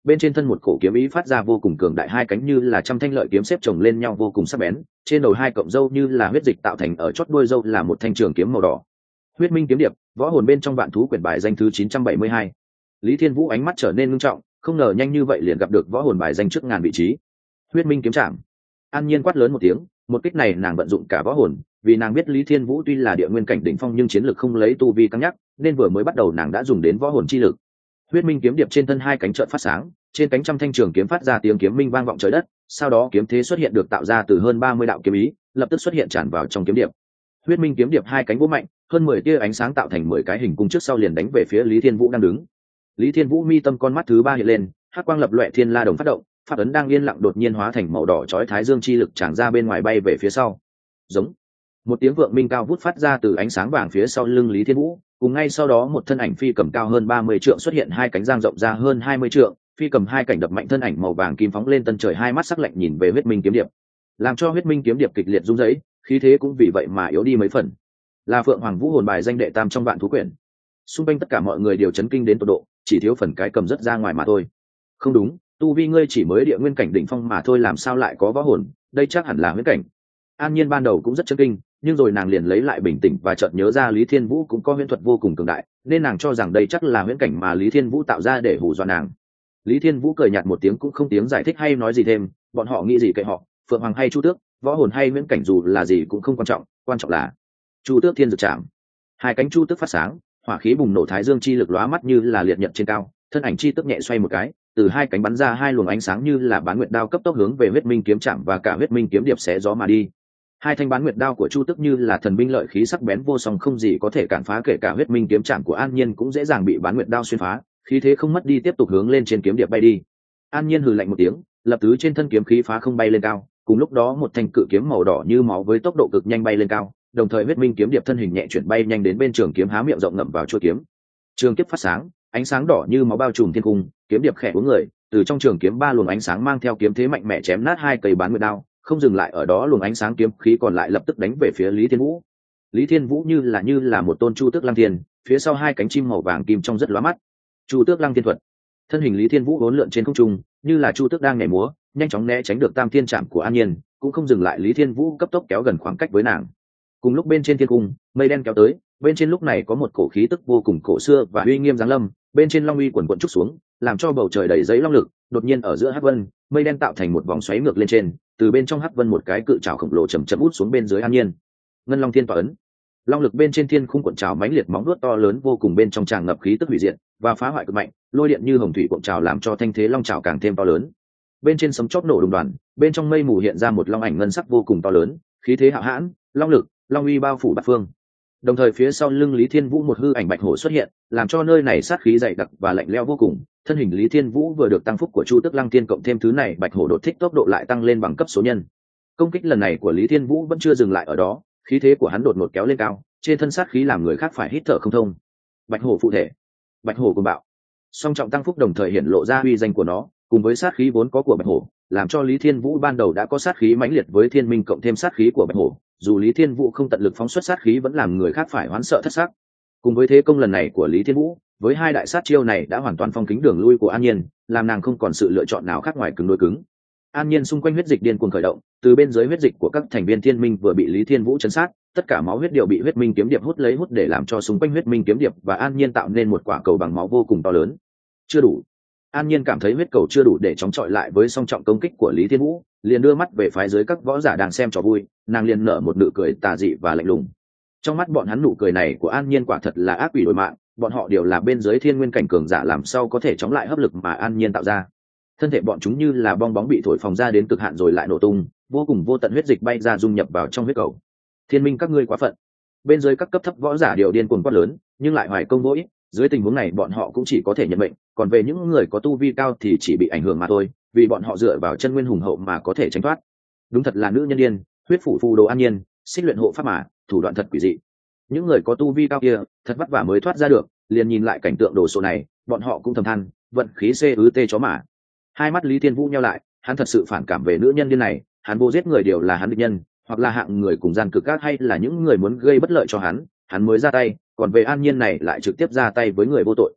A: bên trên thân một cổ kiếm ý phát ra vô cùng cường đại, hai cánh như là trăm thanh lợi kiếm xếp chồng lên nhau vô cùng sắc bén, trên đầu hai cọng râu như là huyết dịch tạo thành, ở chót đuôi râu là một thanh trường kiếm màu đỏ. Huyết Minh kiếm điệp, võ hồn bên trong vạn thú quyển bài danh thứ 972. Lý Thiên Vũ ánh mắt trở nên nghiêm trọng, không ngờ nhanh như vậy liền gặp được võ hồn bài danh trước ngàn vị trí. Huyết Minh kiếm trảm. An Nhiên quát lớn một tiếng, một kích này nàng vận dụng cả võ hồn, vì nàng biết Lý Thiên Vũ tuy là địa nguyên cảnh đỉnh phong nhưng chiến lực không lấy tu vi căng nhắc, nên vừa mới bắt đầu nàng đã dùng đến võ hồn chi lực. Huyết Minh kiếm điệp trên thân hai cánh chợt phát sáng, trên cánh trăm thanh trường kiếm phát ra tiếng kiếm minh vang vọng trời đất, sau đó kiếm thế xuất hiện được tạo ra từ hơn 30 đạo kiếm ý, lập tức xuất hiện tràn vào trong kiếm điệp. Huyết Minh kiếm điệp hai cánh vỗ mạnh, hơn 10 tia ánh sáng tạo thành 10 cái hình cung trước sau liền đánh về phía Lý Thiên Vũ đang đứng. Lý Thiên Vũ mi tâm con mắt thứ ba hiện lên, hắc quang lập loè, thiên la đồng phát động, pháp ấn đang yên lặng đột nhiên hóa thành màu đỏ chói thái dương chi lực tràn ra bên ngoài bay về phía sau. Giống. Một tiếng vượng minh cao vút phát ra từ ánh sáng vàng phía sau lưng Lý Thiên Vũ, cùng ngay sau đó một thân ảnh phi cầm cao hơn 30 trượng xuất hiện, hai cánh dang rộng ra hơn 20 trượng, phi cầm hai cảnh đập mạnh, thân ảnh màu vàng kim phóng lên tân trời, hai mắt sắc lạnh nhìn về Huyết Minh kiếm điệp, làm cho Huyết Minh kiếm điệp kịch liệt rung rẩy, khí thế cũng vì vậy mà yếu đi mấy phần. Là Phượng Hoàng Vũ hồn bài danh đệ tam trong vạn thú quyển. Xung quanh tất cả mọi người đều chấn kinh đến tột độ, chỉ thiếu phần cái cầm rất ra ngoài mà thôi. Không đúng, tu vi ngươi chỉ mới địa nguyên cảnh đỉnh phong mà thôi, làm sao lại có võ hồn, đây chắc hẳn là huyễn cảnh. An Nhiên ban đầu cũng rất chấn kinh, nhưng rồi nàng liền lấy lại bình tĩnh và chợt nhớ ra Lý Thiên Vũ cũng có huyễn thuật vô cùng cường đại, nên nàng cho rằng đây chắc là huyễn cảnh mà Lý Thiên Vũ tạo ra để hù dọa nàng. Lý Thiên Vũ cười nhạt một tiếng, cũng không tiếng giải thích hay nói gì thêm, bọn họ nghĩ gì kệ họ, Phượng Hoàng hay Chu Tước, võ hồn hay huyễn cảnh dù là gì cũng không quan trọng là Chu Tước Thiên Dực Trảm. Hai cánh Chu Tước phát sáng, hỏa khí bùng nổ, thái dương chi lực lóa mắt như là liệt nhật trên cao, thân ảnh chi tức nhẹ xoay một cái, từ hai cánh bắn ra hai luồng ánh sáng như là bán nguyệt đao cấp tốc hướng về Huyết Minh kiếm trảm và cả Huyết Minh kiếm điệp xé gió mà đi. Hai thanh bán nguyệt đao của Chu Tức như là thần binh lợi khí sắc bén vô song, không gì có thể cản phá, kể cả Huyết Minh kiếm trảm của An Nhiên cũng dễ dàng bị bán nguyệt đao xuyên phá, khí thế không mất đi tiếp tục hướng lên trên kiếm điệp bay đi. An Nhiên hừ lạnh một tiếng, lập tức trên thân kiếm khí phá không bay lên cao, cùng lúc đó một thanh cự kiếm màu đỏ như máu với tốc độ cực nhanh bay lên cao, đồng thời Huyết Minh kiếm điệp thân hình nhẹ chuyển bay nhanh đến bên trường kiếm, há miệng rộng ngậm vào chuôi kiếm. Trường kiếm phát sáng, ánh sáng đỏ như máu bao trùm thiên cung, kiếm điệp khẽ uốn người, từ trong trường kiếm ba luồng ánh sáng mang theo kiếm thế mạnh mẽ chém nát hai cây bán nguyệt đao, không dừng lại ở đó, luồng ánh sáng kiếm khí còn lại lập tức đánh về phía Lý Thiên Vũ. Lý Thiên Vũ như là một tôn Chu Tước Lăng Thiên, phía sau hai cánh chim màu vàng kim trong rất lóa mắt. Chu Tước Lăng Thiên thuật. Thân hình Lý Thiên Vũ uốn lượn trên không trung, như là chu tước đang nhảy múa, nhanh chóng né tránh được tam thiên trảm của An Nhiên, cũng không dừng lại, Lý Thiên Vũ cấp tốc kéo gần khoảng cách với nàng. Cùng lúc bên trên thiên cung, mây đen kéo tới, bên trên lúc này có một cổ khí tức vô cùng cổ xưa và uy nghiêm giáng lâm, bên trên long uy quần quần trút xuống, làm cho bầu trời đầy giấy long lực. Đột nhiên ở giữa hắc vân, mây đen tạo thành một vòng xoáy ngược lên trên, từ bên trong hắc vân một cái cự trảo khổng lồ chậm chậm út xuống bên dưới An Nhiên. Ngân Long Thiên tỏa ấn. Long lực bên trên thiên khung cuộn trào mãnh liệt, móng vuốt to lớn vô cùng bên trong tràn ngập khí tức hủy diệt và phá hoại cực mạnh, lôi điện như hồng thủy cuộn trào làm cho thanh thế long trào càng thêm to lớn. Bên trên sấm chóp nổ đùng đoàn, bên trong mây mù hiện ra một long ảnh ngân sắc vô cùng to lớn, khí thế hạo hãn, long lực, long uy bao phủ bát phương. Đồng thời phía sau lưng Lý Thiên Vũ một hư ảnh bạch hổ xuất hiện, làm cho nơi này sát khí dày đặc và lạnh lẽo vô cùng. Thân hình Lý Thiên Vũ vừa được tăng phúc của Chu Tức Lăng Thiên, cộng thêm thứ này bạch hổ đột thích tốc độ lại tăng lên bằng cấp số nhân. Công kích lần này của Lý Thiên Vũ vẫn chưa dừng lại ở đó, khí thế của hắn đột ngột kéo lên cao, trên thân sát khí làm người khác phải hít thở không thông. Bạch hổ phụ thể, bạch hổ cuồng bạo, song trọng tăng phúc đồng thời hiện lộ ra uy danh của nó, cùng với sát khí vốn có của bạch hổ, làm cho Lý Thiên Vũ ban đầu đã có sát khí mãnh liệt với thiên minh, cộng thêm sát khí của bạch hổ, dù Lý Thiên Vũ không tận lực phóng xuất sát khí vẫn làm người khác phải hoán sợ thất sắc. Cùng với thế công lần này của Lý Thiên Vũ, với hai đại sát chiêu này đã hoàn toàn phong kín đường lui của An Nhiên, làm nàng không còn sự lựa chọn nào khác ngoài cứng đối cứng. An Nhiên xung quanh huyết dịch điên cuồng khởi động, từ bên dưới huyết dịch của các thành viên thiên minh vừa bị Lý Thiên Vũ chấn sát, tất cả máu huyết đều bị huyết minh kiếm điệp hút để làm cho xung quanh huyết minh kiếm điệp và An Nhiên tạo nên một quả cầu bằng máu vô cùng to lớn. Chưa đủ. An Nhiên cảm thấy huyết cầu chưa đủ để chống chọi lại với song trọng công kích của Lý Thiên Vũ, liền đưa mắt về phía dưới các võ giả đang xem trò vui, nàng liền nở một nụ cười tà dị và lạnh lùng. Trong mắt bọn hắn nụ cười này của An Nhiên quả thật là ác quỷ đổi mạng, bọn họ đều là bên dưới thiên nguyên cảnh cường giả, làm sao có thể chống lại hấp lực mà An Nhiên tạo ra. Thân thể bọn chúng như là bong bóng bị thổi phồng ra đến cực hạn rồi lại nổ tung, vô cùng vô tận huyết dịch bay ra dung nhập vào trong huyết cầu. Thiên minh các ngươi quá phận. Bên dưới các cấp thấp võ giả đều điên cuồng quát lớn, nhưng lại hoài công vô ích, dưới tình huống này bọn họ cũng chỉ có thể nhận mệnh, còn về những người có tu vi cao thì chỉ bị ảnh hưởng mà thôi, vì bọn họ dựa vào chân nguyên hùng hậu mà có thể tránh thoát. Đúng thật là nữ nhân điên, huyết phủ phù đồ An Nhiên, xích luyện hộ pháp mà, thủ đoạn thật quỷ dị. Những người có tu vi cao kia thật vất vả mới thoát ra được, liền nhìn lại cảnh tượng đồ sộ này, bọn họ cũng thầm than, vận khí CUT chó mà. Hai mắt Lý Thiên Vũ nheo lại, hắn thật sự phản cảm về nữ nhân điên này, hắn vô giết người đều là hắn địch nhân, hoặc là hạng người cùng gian cực ác, hay là những người muốn gây bất lợi cho hắn mới ra tay, còn về An Nhiên này lại trực tiếp ra tay với người vô tội.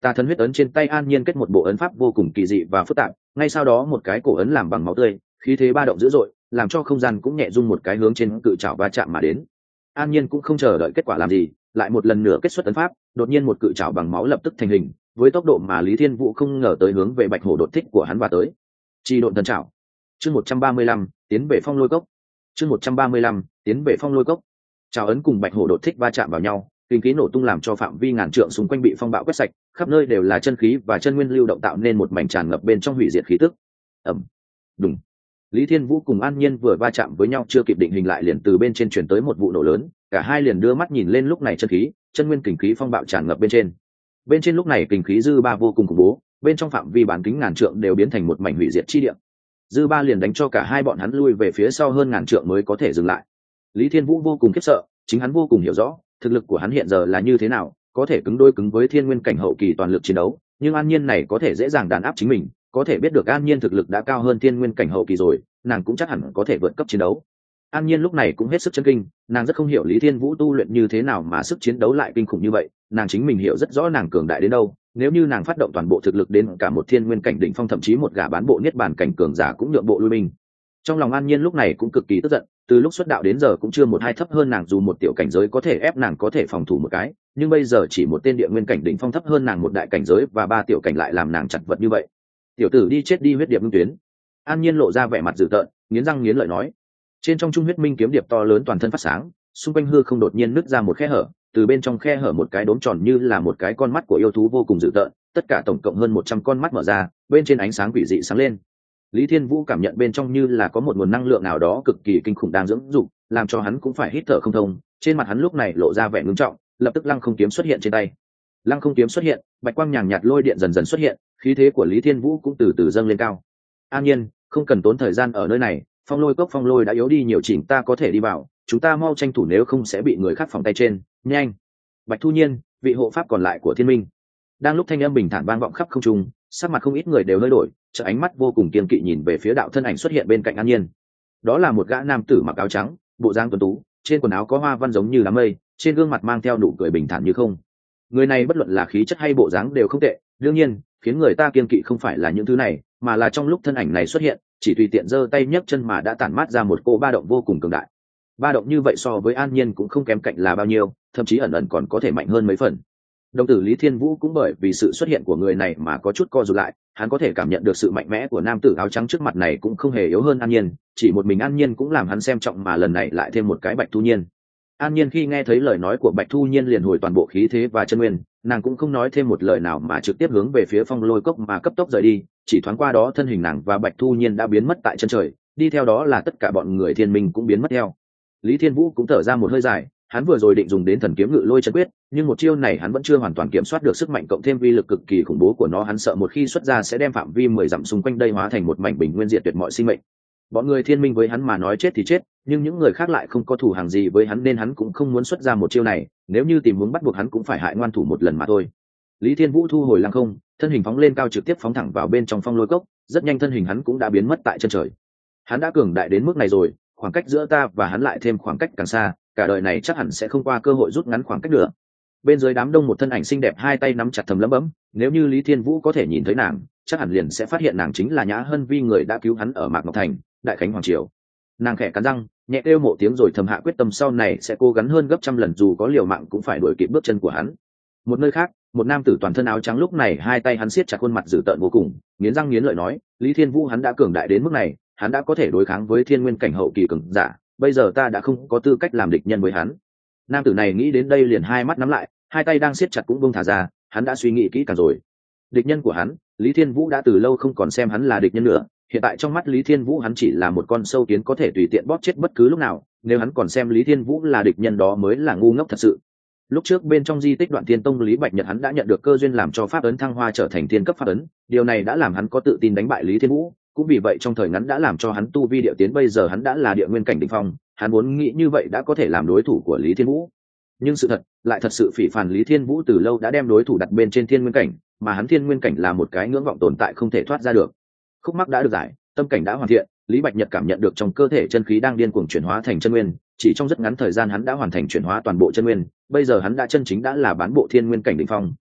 A: Tà thần huyết ấn trên tay An Nhiên kết một bộ ấn pháp vô cùng kỳ dị và phức tạp, ngay sau đó một cái cổ ấn làm bằng máu tươi, khí thế ba động dữ dội, làm cho không gian cũng nhẹ rung một cái hướng trên cự trảo va chạm mà đến. An Nhiên cũng không chờ đợi kết quả làm gì, lại một lần nữa kết xuất ấn pháp, đột nhiên một cự trảo bằng máu lập tức thành hình, với tốc độ mà Lý Thiên Vũ không ngờ tới hướng về Bạch Hổ đột thích của hắn và tới. Chi độn thần trảo. Chương 135, tiến về Phong Lôi Cốc. Chương 135, tiến về Phong Lôi Cốc. Trảo ấn cùng Bạch Hổ đột thích va chạm vào nhau, kinh khí nổ tung làm cho phạm vi ngàn trượng xung quanh bị phong bạo quét sạch, khắp nơi đều là chân khí và chân nguyên lưu động tạo nên một mảnh tràn ngập bên trong hủy diệt khí tức. Ầm, đùng. Lý Thiên Vũ cùng An Nhiên vừa va chạm với nhau chưa kịp định hình lại liền từ bên trên truyền tới một vụ nổ lớn, cả hai liền đưa mắt nhìn lên, lúc này chân khí, chân nguyên kình khí phong bạo tràn ngập bên trên. Bên trên lúc này kình khí dư ba vô cùng khủng bố, bên trong phạm vi bán kính ngàn trượng đều biến thành một mảnh hủy diệt chi địa. Dư ba liền đánh cho cả hai bọn hắn lui về phía sau hơn ngàn trượng mới có thể dừng lại. Lý Thiên Vũ vô cùng khiếp sợ, chính hắn vô cùng hiểu rõ thực lực của hắn hiện giờ là như thế nào, có thể cứng đôi cứng với thiên nguyên cảnh hậu kỳ toàn lực chiến đấu, nhưng An Nhiên này có thể dễ dàng đàn áp chính mình, có thể biết được An Nhiên thực lực đã cao hơn thiên nguyên cảnh hậu kỳ rồi, nàng cũng chắc hẳn có thể vượt cấp chiến đấu. An Nhiên lúc này cũng hết sức chấn kinh, nàng rất không hiểu Lý Thiên Vũ tu luyện như thế nào mà sức chiến đấu lại kinh khủng như vậy, nàng chính mình hiểu rất rõ nàng cường đại đến đâu, nếu như nàng phát động toàn bộ thực lực đến cả một thiên nguyên cảnh đỉnh phong, thậm chí một gã bán bộ niết bàn cảnh cường giả cũng nhượng bộ lui binh. Trong lòng An Nhiên lúc này cũng cực kỳ tức giận, từ lúc xuất đạo đến giờ cũng chưa một hai thấp hơn nàng, dù một tiểu cảnh giới có thể ép nàng có thể phòng thủ một cái, nhưng bây giờ chỉ một tên địa nguyên cảnh đỉnh phong thấp hơn nàng một đại cảnh giới và ba tiểu cảnh lại làm nàng chật vật như vậy. Tiểu tử đi chết đi, huyết điệp ngưng tuyến. An Nhiên lộ ra vẻ mặt dữ tợn, nghiến răng nghiến lợi nói. Trên trong trung huyết minh kiếm điệp to lớn toàn thân phát sáng, xung quanh hư không đột nhiên nứt ra một khe hở, từ bên trong khe hở một cái đốm tròn như là một cái con mắt của yêu thú vô cùng dữ tợn, tất cả tổng cộng hơn 100 con mắt mở ra, bên trên ánh sáng quỷ dị sáng lên. Lý Thiên Vũ cảm nhận bên trong như là có một nguồn năng lượng nào đó cực kỳ kinh khủng đang dưỡng dục, làm cho hắn cũng phải hít thở không thông. Trên mặt hắn lúc này lộ ra vẻ ngưng trọng, lập tức lăng không kiếm xuất hiện trên tay. Lăng không kiếm xuất hiện, bạch quang nhàn nhạt lôi điện dần dần xuất hiện, khí thế của Lý Thiên Vũ cũng từ từ dâng lên cao. An Nhiên, không cần tốn thời gian ở nơi này, Phong Lôi Cốc Phong Lôi đã yếu đi nhiều, chỉnh ta có thể đi vào, chúng ta mau tranh thủ nếu không sẽ bị người khác phòng tay trên, nhanh. Bạch Thu Nhiên, vị hộ pháp còn lại của Thiên Minh. Đang lúc thanh âm bình thản vang vọng khắp không trung, sắc mặt không ít người đều hơi đổi, trợ ánh mắt vô cùng kiên kỵ nhìn về phía đạo thân ảnh xuất hiện bên cạnh An Nhiên. Đó là một gã nam tử mặc áo trắng, bộ dáng tuấn tú, trên quần áo có hoa văn giống như đám mây, trên gương mặt mang theo nụ cười bình thản như không. Người này bất luận là khí chất hay bộ dáng đều không tệ, đương nhiên khiến người ta kiên kỵ không phải là những thứ này, mà là trong lúc thân ảnh này xuất hiện, chỉ tùy tiện giơ tay nhấc chân mà đã tản mát ra một cô ba động vô cùng cường đại. Ba động như vậy so với An Nhiên cũng không kém cạnh là bao nhiêu, thậm chí ẩn ẩn còn có thể mạnh hơn mấy phần. Đồng tử Lý Thiên Vũ cũng bởi vì sự xuất hiện của người này mà có chút co rụt lại, hắn có thể cảm nhận được sự mạnh mẽ của nam tử áo trắng trước mặt này cũng không hề yếu hơn An Nhiên, chỉ một mình An Nhiên cũng làm hắn xem trọng, mà lần này lại thêm một cái Bạch Thu Nhiên. An Nhiên khi nghe thấy lời nói của Bạch Thu Nhiên liền hồi toàn bộ khí thế và chân nguyên, nàng cũng không nói thêm một lời nào mà trực tiếp hướng về phía Phong Lôi Cốc mà cấp tốc rời đi, chỉ thoáng qua đó thân hình nàng và Bạch Thu Nhiên đã biến mất tại chân trời, đi theo đó là tất cả bọn người Thiên Minh cũng biến mất theo. Lý Thiên Vũ cũng thở ra một hơi dài, hắn vừa rồi định dùng đến thần kiếm ngự lôi chân quyết, nhưng một chiêu này hắn vẫn chưa hoàn toàn kiểm soát được sức mạnh cộng thêm vi lực cực kỳ khủng bố của nó, hắn sợ một khi xuất ra sẽ đem phạm vi 10 dặm xung quanh đây hóa thành một mảnh bình nguyên diệt tuyệt mọi sinh mệnh. Bọn người Thiên Minh với hắn mà nói chết thì chết, nhưng những người khác lại không có thù hàng gì với hắn nên hắn cũng không muốn xuất ra một chiêu này, nếu như tìm hướng bắt buộc hắn cũng phải hại ngoan thủ một lần mà thôi. Lý Thiên Vũ thu hồi lăng không, thân hình phóng lên cao trực tiếp phóng thẳng vào bên trong Phong Lôi Cốc, rất nhanh thân hình hắn cũng đã biến mất tại chân trời. Hắn đã cường đại đến mức này rồi, khoảng cách giữa ta và hắn lại thêm khoảng cách càng xa, cả đời này chắc hẳn sẽ không qua cơ hội rút ngắn khoảng cách nữa. Bên dưới đám đông một thân ảnh xinh đẹp hai tay nắm chặt thầm lẩm bẩm, nếu như Lý Thiên Vũ có thể nhìn thấy nàng, chắc hẳn liền sẽ phát hiện nàng chính là Nhã Hân Vi, người đã cứu hắn ở Mạc Ngọc Thành, Đại Khánh Hoàng Triều. Nàng khẽ cắn răng, nhẹ kêu một tiếng rồi thầm hạ quyết tâm sau này sẽ cố gắng hơn gấp trăm lần, dù có liều mạng cũng phải đuổi kịp bước chân của hắn. Một nơi khác, một nam tử toàn thân áo trắng lúc này hai tay hắn siết chặt khuôn mặt dữ tợn vô cùng, nghiến răng nghiến lợi nói, Lý Thiên Vũ hắn đã cường đại đến mức này, hắn đã có thể đối kháng với thiên nguyên cảnh hậu kỳ cường giả, bây giờ ta đã không có tư cách làm địch nhân với hắn. Nam tử này nghĩ đến đây liền hai mắt nhắm lại, hai tay đang siết chặt cũng buông thả ra, hắn đã suy nghĩ kỹ càng rồi. Địch nhân của hắn, Lý Thiên Vũ đã từ lâu không còn xem hắn là địch nhân nữa, hiện tại trong mắt Lý Thiên Vũ hắn chỉ là một con sâu kiến có thể tùy tiện bóp chết bất cứ lúc nào, nếu hắn còn xem Lý Thiên Vũ là địch nhân đó mới là ngu ngốc thật sự. Lúc trước bên trong di tích Đoạn Thiên Tông, Lý Bạch Nhật hắn đã nhận được cơ duyên làm cho pháp ấn thăng hoa trở thành thiên cấp pháp ấn, điều này đã làm hắn có tự tin đánh bại Lý Thiên Vũ, cũng vì vậy trong thời ngắn đã làm cho hắn tu vi điệu tiến, bây giờ hắn đã là địa nguyên cảnh đỉnh phong, hắn muốn nghĩ như vậy đã có thể làm đối thủ của Lý Thiên Vũ. Nhưng sự thật lại thật sự phỉ phàn, Lý Thiên Vũ từ lâu đã đem đối thủ đặt bên trên thiên nguyên cảnh, mà hắn thiên nguyên cảnh là một cái ngưỡng vọng tồn tại không thể thoát ra được. Khúc mắc đã được giải, tâm cảnh đã hoàn thiện, Lý Bạch Nhật cảm nhận được trong cơ thể chân khí đang điên cuồng chuyển hóa thành chân nguyên, chỉ trong rất ngắn thời gian hắn đã hoàn thành chuyển hóa toàn bộ chân nguyên, bây giờ hắn đã chân chính đã là bán bộ thiên nguyên cảnh đỉnh phong,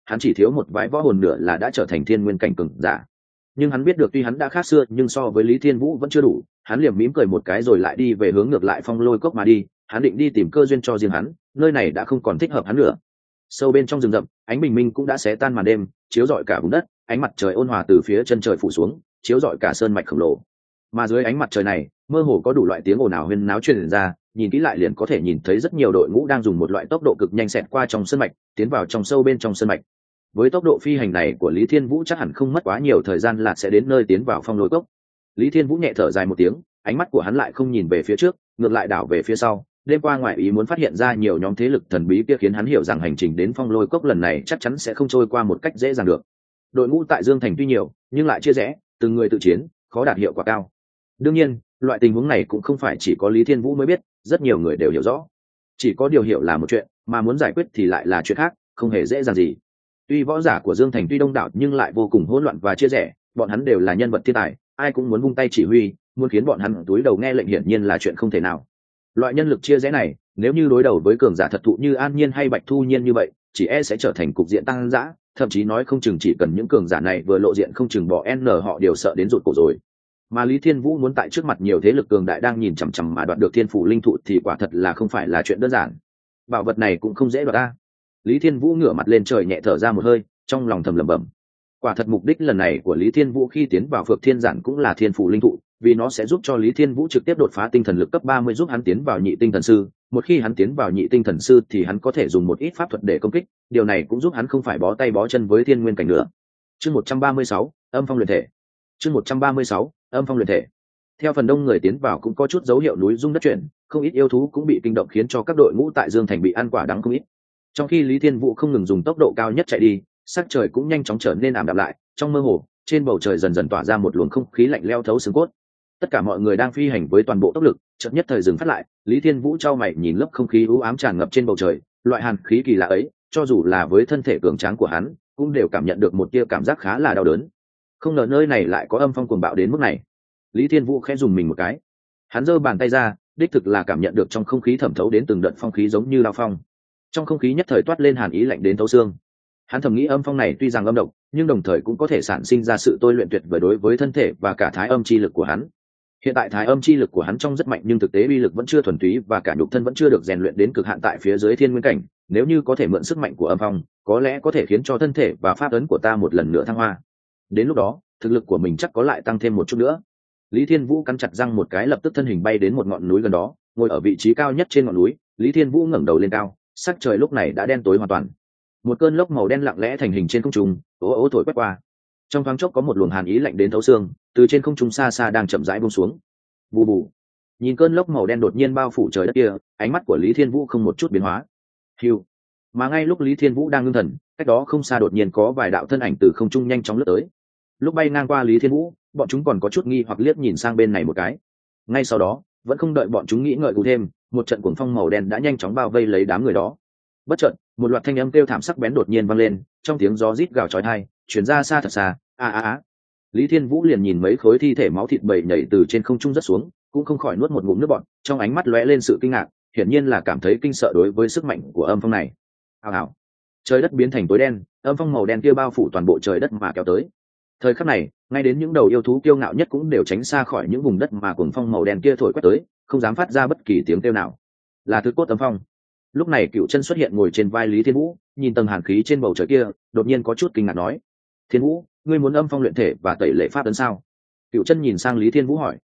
A: hắn chỉ thiếu một vài võ hồn nữa là đã trở thành thiên nguyên cảnh cường giả. Nhưng hắn biết được tuy hắn đã khác xưa nhưng so với Lý Thiên Vũ vẫn chưa đủ. Hắn liềm mỉm cười một cái rồi lại đi về hướng ngược lại Phong Lôi Cốc mà đi. Hắn định đi tìm cơ duyên cho riêng hắn, nơi này đã không còn thích hợp hắn nữa. Sâu bên trong rừng rậm, ánh bình minh cũng đã xé tan màn đêm, chiếu rọi cả vùng đất. Ánh mặt trời ôn hòa từ phía chân trời phủ xuống, chiếu rọi cả sơn mạch khổng lồ. Mà dưới ánh mặt trời này, mơ hồ có đủ loại tiếng ồn ào huyên náo truyền ra, nhìn kỹ lại liền có thể nhìn thấy rất nhiều đội ngũ đang dùng một loại tốc độ cực nhanh xẹt qua trong sơn mạch, tiến vào trong sâu bên trong sơn mạch. Với tốc độ phi hành này của Lý Thiên Vũ chắc hẳn không mất quá nhiều thời gian là sẽ đến nơi tiến vào Phong Lôi Cốc. Lý Thiên Vũ nhẹ thở dài một tiếng, ánh mắt của hắn lại không nhìn về phía trước, ngược lại đảo về phía sau. Đêm qua ngoại ý muốn phát hiện ra nhiều nhóm thế lực thần bí kia khiến hắn hiểu rằng hành trình đến Phong Lôi Cốc lần này chắc chắn sẽ không trôi qua một cách dễ dàng được. Đội ngũ tại Dương Thành tuy nhiều, nhưng lại chia rẽ, từng người tự chiến, khó đạt hiệu quả cao. Đương nhiên, loại tình huống này cũng không phải chỉ có Lý Thiên Vũ mới biết, rất nhiều người đều hiểu rõ. Chỉ có điều hiểu là một chuyện, mà muốn giải quyết thì lại là chuyện khác, không hề dễ dàng gì. Tuy võ giả của Dương Thành tuy đông đảo nhưng lại vô cùng hỗn loạn và chia rẽ, bọn hắn đều là nhân vật thiên tài, ai cũng muốn vung tay chỉ huy, muốn khiến bọn hắn túi đầu nghe lệnh hiển nhiên là chuyện không thể nào. Loại nhân lực chia rẽ này, nếu như đối đầu với cường giả thật thụ như An Nhiên hay Bạch Thu Nhiên như vậy, chỉ e sẽ trở thành cục diện tăng dã, thậm chí nói không chừng chỉ cần những cường giả này vừa lộ diện không chừng bỏ n họ đều sợ đến rụt cổ rồi. Mà Lý Thiên Vũ muốn tại trước mặt nhiều thế lực cường đại đang nhìn chằm chằm mà đoạt được Thiên Phủ Linh Thụ thì quả thật là không phải là chuyện đơn giản. Bảo vật này cũng không dễ đoạt ta. Lý Thiên Vũ ngửa mặt lên trời nhẹ thở ra một hơi, trong lòng thầm lẩm bẩm. Quả thật mục đích lần này của Lý Thiên Vũ khi tiến vào Phược Thiên Giản cũng là Thiên Phủ Linh Thụ, vì nó sẽ giúp cho Lý Thiên Vũ trực tiếp đột phá tinh thần lực cấp 30 giúp hắn tiến vào Nhị Tinh Thần Sư. Một khi hắn tiến vào Nhị Tinh Thần Sư thì hắn có thể dùng một ít pháp thuật để công kích, điều này cũng giúp hắn không phải bó tay bó chân với Thiên Nguyên cảnh nữa. Chương 136, Âm Phong luyện thể. Chương 136, Âm Phong luyện thể. Theo phần đông người tiến vào cũng có chút dấu hiệu núi rung đất chuyển, không ít yêu thú cũng bị kinh động khiến cho các đội ngũ tại Dương Thành bị ăn quả đắng không ít. Trong khi Lý Thiên Vũ không ngừng dùng tốc độ cao nhất chạy đi, sắc trời cũng nhanh chóng trở nên ảm đạm lại, trong mơ hồ, trên bầu trời dần dần tỏa ra một luồng không khí lạnh lẽo thấu xương cốt. Tất cả mọi người đang phi hành với toàn bộ tốc lực, chợt nhất thời dừng phát lại, Lý Thiên Vũ chau mày nhìn lớp không khí u ám tràn ngập trên bầu trời, loại hàn khí kỳ lạ ấy, cho dù là với thân thể cường tráng của hắn, cũng đều cảm nhận được một tia cảm giác khá là đau đớn. Không ngờ nơi này lại có âm phong cuồng bạo đến mức này. Lý Thiên Vũ khẽ dùng mình một cái, hắn giơ bàn tay ra, đích thực là cảm nhận được trong không khí thẩm thấu đến từng đợt phong khí giống như lao phong. Trong không khí nhất thời toát lên hàn ý lạnh đến thấu xương. Hắn thầm nghĩ âm phong này tuy rằng âm độc, nhưng đồng thời cũng có thể sản sinh ra sự tôi luyện tuyệt vời đối với thân thể và cả thái âm chi lực của hắn. Hiện tại thái âm chi lực của hắn trông rất mạnh nhưng thực tế uy lực vẫn chưa thuần túy và cả nhục thân vẫn chưa được rèn luyện đến cực hạn tại phía dưới thiên nguyên cảnh. Nếu như có thể mượn sức mạnh của âm phong, có lẽ có thể khiến cho thân thể và pháp ấn của ta một lần nữa thăng hoa. Đến lúc đó, thực lực của mình chắc có lại tăng thêm một chút nữa. Lý Thiên Vũ cắn chặt răng một cái lập tức thân hình bay đến một ngọn núi gần đó, ngồi ở vị trí cao nhất trên ngọn núi. Lý Thiên Vũ ngẩng đầu lên cao, sắc trời lúc này đã đen tối hoàn toàn. Một cơn lốc màu đen lặng lẽ thành hình trên không trung, ố ố thổi quét qua. Trong thoáng chốc có một luồng hàn ý lạnh đến thấu xương, từ trên không trung xa xa đang chậm rãi buông xuống. Bù bù. Nhìn cơn lốc màu đen đột nhiên bao phủ trời đất kia, ánh mắt của Lý Thiên Vũ không một chút biến hóa. Hưu. Mà ngay lúc Lý Thiên Vũ đang ngưng thần, cách đó không xa đột nhiên có vài đạo thân ảnh từ không trung nhanh chóng lướt tới. Lúc bay ngang qua Lý Thiên Vũ, bọn chúng còn có chút nghi hoặc liếc nhìn sang bên này một cái. Ngay sau đó, vẫn không đợi bọn chúng nghĩ ngợi cụ thêm, một trận cuồng phong màu đen đã nhanh chóng bao vây lấy đám người đó. Bất chợt, một loạt thanh âm kêu thảm sắc bén đột nhiên vang lên, trong tiếng gió rít gào chói tai, truyền ra xa thật xa. A a a. Lý Thiên Vũ liền nhìn mấy khối thi thể máu thịt bầy nhảy từ trên không trung rất xuống, cũng không khỏi nuốt một ngụm nước bọt, trong ánh mắt lóe lên sự kinh ngạc, hiển nhiên là cảm thấy kinh sợ đối với sức mạnh của âm phong này. Hào hào. Trời đất biến thành tối đen, âm phong màu đen kia bao phủ toàn bộ trời đất mà kéo tới. Thời khắc này, ngay đến những đầu yêu thú kiêu ngạo nhất cũng đều tránh xa khỏi những vùng đất mà cuồng phong màu đen kia thổi quét tới, không dám phát ra bất kỳ tiếng kêu nào. Là thứ cốt âm phong. Lúc này Cựu Chân xuất hiện ngồi trên vai Lý Thiên Vũ, nhìn tầng hàn khí trên bầu trời kia, đột nhiên có chút kinh ngạc nói: Thiên Vũ, ngươi muốn âm phong luyện thể và tẩy lệ pháp ấn sao? Cựu Chân nhìn sang Lý Thiên Vũ hỏi.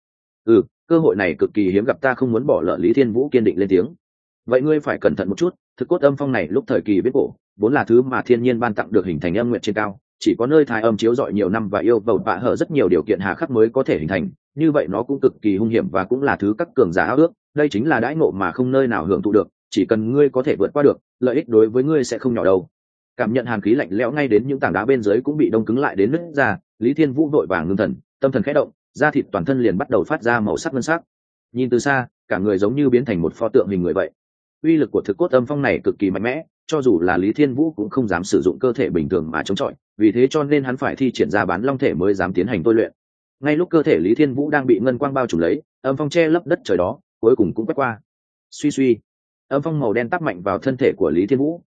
A: Cơ hội này cực kỳ hiếm gặp, ta không muốn bỏ lỡ. Lý Thiên Vũ kiên định lên tiếng. Vậy ngươi phải cẩn thận một chút, thực cốt âm phong này lúc thời kỳ viết cổ vốn là thứ mà thiên nhiên ban tặng được hình thành âm nguyện trên cao, chỉ có nơi thái âm chiếu rọi nhiều năm và yêu vầu bạ hở rất nhiều điều kiện hà khắc mới có thể hình thành, như vậy nó cũng cực kỳ hung hiểm và cũng là thứ các cường giả ao ước. Đây chính là đãi ngộ mà không nơi nào hưởng thụ được, chỉ cần ngươi có thể vượt qua được, lợi ích đối với ngươi sẽ không nhỏ đâu. Cảm nhận hàn khí lạnh lẽo ngay đến những tảng đá bên dưới cũng bị đông cứng lại đến nứt ra, Lý Thiên Vũ vội vàng ngưng thần, tâm thần khẽ động, da thịt toàn thân liền bắt đầu phát ra màu sắc ngân sắc. Nhìn từ xa, cả người giống như biến thành một pho tượng hình người vậy. Uy lực của thực cốt âm phong này cực kỳ mạnh mẽ, cho dù là Lý Thiên Vũ cũng không dám sử dụng cơ thể bình thường mà chống chọi, vì thế cho nên hắn phải thi triển ra bán long thể mới dám tiến hành tôi luyện. Ngay lúc cơ thể Lý Thiên Vũ đang bị ngân quang bao trùm lấy, âm phong che lấp đất trời đó, cuối cùng cũng quét qua. Suy suy, âm phong màu đen tác mạnh vào thân thể của Lý Thiên Vũ,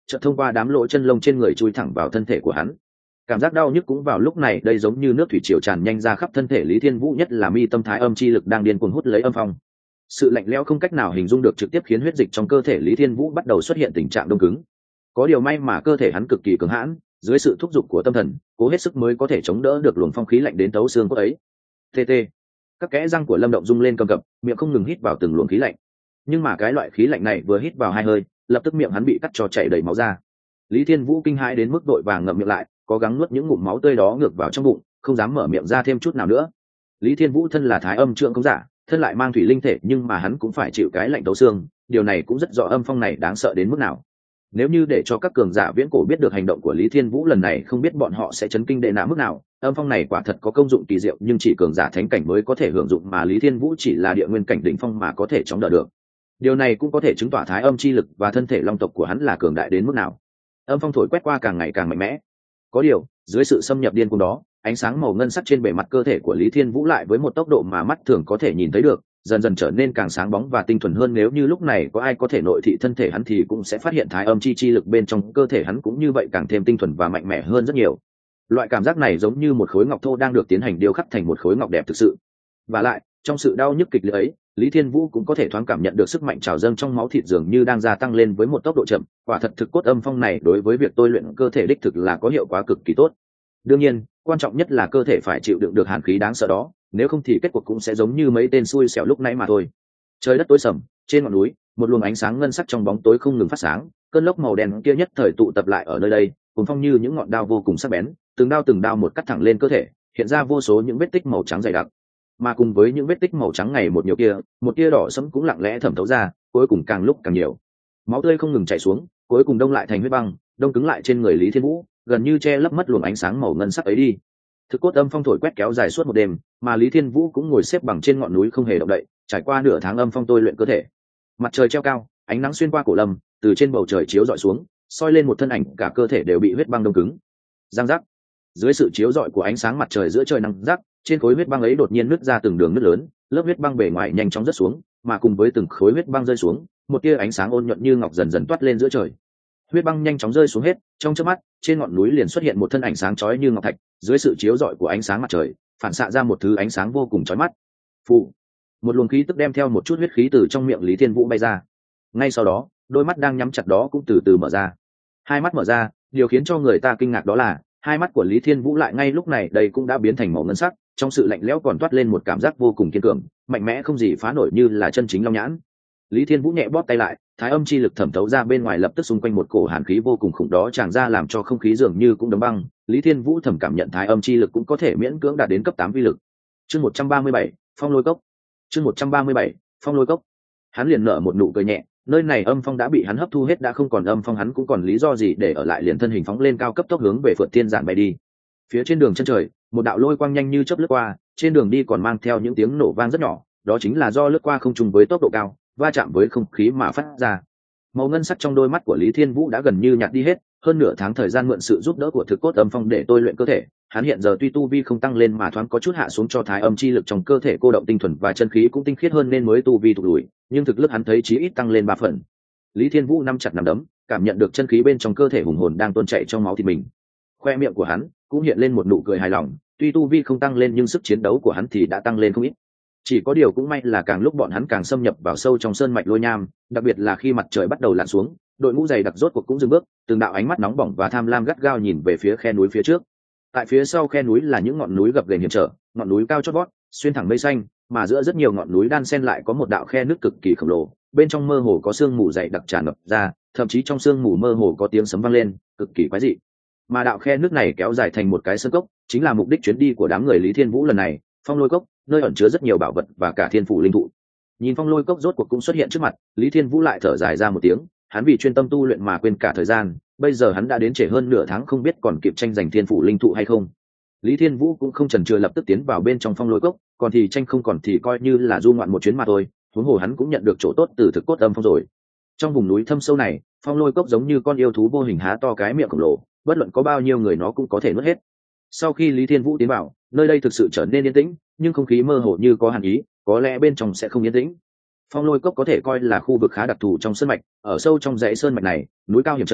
A: chợt thông qua đám lỗ chân lông trên người chui thẳng vào thân thể của hắn. Cảm giác đau nhức cũng vào lúc này đây giống như nước thủy triều tràn nhanh ra khắp thân thể Lý Thiên Vũ, nhất là mi tâm thái âm chi lực đang điên cuồng hút lấy âm phong. Sự lạnh lẽo không cách nào hình dung được trực tiếp khiến huyết dịch trong cơ thể Lý Thiên Vũ bắt đầu xuất hiện tình trạng đông cứng. Có điều may mà cơ thể hắn cực kỳ cường hãn, dưới sự thúc giục của tâm thần, cố hết sức mới có thể chống đỡ được luồng phong khí lạnh đến thấu xương cốt ấy. TT. Các kẽ răng của Lâm Động rung lên cầm cập, miệng không ngừng hít vào từng luồng khí lạnh. Nhưng mà cái loại khí lạnh này vừa hít vào 2 hơi, lập tức miệng hắn bị cắt cho chảy đầy máu ra. Lý Thiên Vũ kinh hãi đến mức vội vàng ngậm miệng lại, cố gắng nuốt những ngụm máu tươi đó ngược vào trong bụng, không dám mở miệng ra thêm chút nào nữa. Lý Thiên Vũ thân là thái âm trượng công giả, thân lại mang thủy linh thể, nhưng mà hắn cũng phải chịu cái lạnh tấu xương, điều này cũng rất rõ âm phong này đáng sợ đến mức nào. Nếu như để cho các cường giả viễn cổ biết được hành động của Lý Thiên Vũ lần này, không biết bọn họ sẽ chấn kinh đệ nã mức nào. Âm phong này quả thật có công dụng kỳ diệu, nhưng chỉ cường giả thánh cảnh mới có thể hưởng dụng, mà Lý Thiên Vũ chỉ là địa nguyên cảnh đỉnh phong mà có thể chống đỡ được. Điều này cũng có thể chứng tỏ thái âm chi lực và thân thể long tộc của hắn là cường đại đến mức nào. Âm phong thổi quét qua càng ngày càng mạnh mẽ. Có điều, dưới sự xâm nhập điên cuồng đó, ánh sáng màu ngân sắc trên bề mặt cơ thể của Lý Thiên Vũ lại với một tốc độ mà mắt thường có thể nhìn thấy được, dần dần trở nên càng sáng bóng và tinh thuần hơn. Nếu như lúc này có ai có thể nội thị thân thể hắn thì cũng sẽ phát hiện thái âm chi lực bên trong cơ thể hắn cũng như vậy, càng thêm tinh thuần và mạnh mẽ hơn rất nhiều. Loại cảm giác này giống như một khối ngọc thô đang được tiến hành điêu khắc thành một khối ngọc đẹp thực sự. Và lại, trong sự đau nhức kịch liệt ấy, Lý Thiên Vũ cũng có thể thoáng cảm nhận được sức mạnh trào dâng trong máu thịt dường như đang gia tăng lên với một tốc độ chậm. Quả thật thực cốt âm phong này đối với việc tôi luyện cơ thể đích thực là có hiệu quả cực kỳ tốt. Đương nhiên, quan trọng nhất là cơ thể phải chịu đựng được hàn khí đáng sợ đó, nếu không thì kết cuộc cũng sẽ giống như mấy tên xui xẻo lúc nãy mà thôi. Trời đất tối sầm, trên ngọn núi, một luồng ánh sáng ngân sắc trong bóng tối không ngừng phát sáng, cơn lốc màu đen kia nhất thời tụ tập lại ở nơi đây, cuốn phong như những ngọn đao vô cùng sắc bén, từng đao một cắt thẳng lên cơ thể, hiện ra vô số những vết tích màu trắng dày đặc. Mà cùng với những vết tích màu trắng ngày một nhiều kia, một tia đỏ sẫm cũng lặng lẽ thẩm thấu ra, cuối cùng càng lúc càng nhiều. Máu tươi không ngừng chảy xuống, cuối cùng đông lại thành huyết băng, đông cứng lại trên người Lý Thiên Vũ, gần như che lấp mất luồng ánh sáng màu ngân sắc ấy đi. Thực cốt âm phong thổi quét kéo dài suốt một đêm, mà Lý Thiên Vũ cũng ngồi xếp bằng trên ngọn núi không hề động đậy, trải qua nửa tháng âm phong tôi luyện cơ thể. Mặt trời treo cao, ánh nắng xuyên qua cổ lâm, từ trên bầu trời chiếu rọi xuống, soi lên một thân ảnh cả cơ thể đều bị huyết băng đông cứng. Giang giác. Dưới sự chiếu rọi của ánh sáng mặt trời giữa trời nắng rắc, trên khối huyết băng ấy đột nhiên nứt ra từng đường nứt lớn, lớp huyết băng bề ngoài nhanh chóng rớt xuống, mà cùng với từng khối huyết băng rơi xuống, một tia ánh sáng ôn nhuận như ngọc dần dần toát lên giữa trời. Huyết băng nhanh chóng rơi xuống hết, trong chớp mắt, trên ngọn núi liền xuất hiện một thân ảnh sáng chói như ngọc thạch, dưới sự chiếu rọi của ánh sáng mặt trời, phản xạ ra một thứ ánh sáng vô cùng chói mắt. Phụ, một luồng khí tức đem theo một chút huyết khí từ trong miệng Lý Thiên Vũ bay ra. Ngay sau đó, đôi mắt đang nhắm chặt đó cũng từ từ mở ra. Hai mắt mở ra, điều khiến cho người ta kinh ngạc đó là hai mắt của Lý Thiên Vũ lại ngay lúc này đây cũng đã biến thành màu ngân sắc, trong sự lạnh lẽo còn toát lên một cảm giác vô cùng kiên cường, mạnh mẽ không gì phá nổi, như là chân chính long nhãn. Lý Thiên Vũ nhẹ bóp tay lại, thái âm chi lực thẩm thấu ra bên ngoài, lập tức xung quanh một cổ hàn khí vô cùng khủng đó tràn ra, làm cho không khí dường như cũng đóng băng. Lý Thiên Vũ thẩm cảm nhận thái âm chi lực cũng có thể miễn cưỡng đạt đến cấp 8 vi lực. Chương 137, Phong Lôi Cốc. Chương 137, Phong Lôi Cốc. Hắn liền nở một nụ cười nhẹ, nơi này âm phong đã bị hắn hấp thu hết, đã không còn âm phong, hắn cũng còn lý do gì để ở lại, liền thân hình phóng lên cao, cấp tốc hướng về Phượng Thiên Giản bay đi. Phía trên đường chân trời, một đạo lôi quang nhanh như chớp lướt qua, trên đường đi còn mang theo những tiếng nổ vang rất nhỏ, đó chính là do lướt qua không trung với tốc độ cao, va chạm với không khí mà phát ra. Màu ngân sắc trong đôi mắt của Lý Thiên Vũ đã gần như nhạt đi hết, hơn nửa tháng thời gian mượn sự giúp đỡ của thực cốt âm phong để tôi luyện cơ thể, hắn hiện giờ tuy tu vi không tăng lên mà thoáng có chút hạ xuống, cho thái âm chi lực trong cơ thể cô động tinh thuần và chân khí cũng tinh khiết hơn nên mới tu vi tụt lùi, nhưng thực lực hắn thấy chí ít tăng lên 3 phần. Lý Thiên Vũ nắm chặt nắm đấm, cảm nhận được chân khí bên trong cơ thể hùng hồn đang tuôn chảy trong máu thịt mình. Khoe miệng của hắn cũng hiện lên một nụ cười hài lòng, tuy tu vi không tăng lên nhưng sức chiến đấu của hắn thì đã tăng lên không ít. Chỉ có điều cũng may là càng lúc bọn hắn càng xâm nhập vào sâu trong sơn mạch Lôi Nham, đặc biệt là khi mặt trời bắt đầu lặn xuống, đội ngũ dày đặc rốt cuộc cũng dừng bước, từng đạo ánh mắt nóng bỏng và tham lam gắt gao nhìn về phía khe núi phía trước. Tại phía sau khe núi là những ngọn núi gập ghềnh hiểm trở, ngọn núi cao chót vót, xuyên thẳng mây xanh, mà giữa rất nhiều ngọn núi đan xen lại có một đạo khe nước cực kỳ khổng lồ, bên trong mơ hồ có sương mù dày đặc tràn ngập ra, thậm chí trong sương mù mơ hồ có tiếng sấm vang lên, cực kỳ quái dị. Mà đạo khe nước này kéo dài thành một cái sơn cốc, chính là mục đích chuyến đi của đám người Lý Thiên Vũ lần này, Phong Lôi Cốc, nơi ẩn chứa rất nhiều bảo vật và cả thiên phủ linh thụ. Nhìn Phong Lôi Cốc rốt cuộc cũng xuất hiện trước mặt, Lý Thiên Vũ lại thở dài ra một tiếng, hắn vì chuyên tâm tu luyện mà quên cả thời gian, bây giờ hắn đã đến trễ hơn nửa tháng, không biết còn kịp tranh giành thiên phủ linh thụ hay không. Lý Thiên Vũ cũng không chần chừ, lập tức tiến vào bên trong Phong Lôi Cốc, còn thì tranh không còn thì coi như là du ngoạn một chuyến mà thôi, huống hồ hắn cũng nhận được chỗ tốt từ thực cốt âm phong rồi. Trong vùng núi thâm sâu này, Phong Lôi Cốc giống như con yêu thú vô hình há to cái miệng khổng lồ, bất luận có bao nhiêu người nó cũng có thể nuốt hết. Sau khi Lý Thiên Vũ tiến vào, nơi đây thực sự trở nên yên tĩnh, nhưng không khí mơ hồ như có hàn ý, có lẽ bên trong sẽ không yên tĩnh. Phong Lôi Cốc có thể coi là khu vực khá đặc thù trong sơn mạch, ở sâu trong dãy sơn mạch này, núi cao hiểm trở,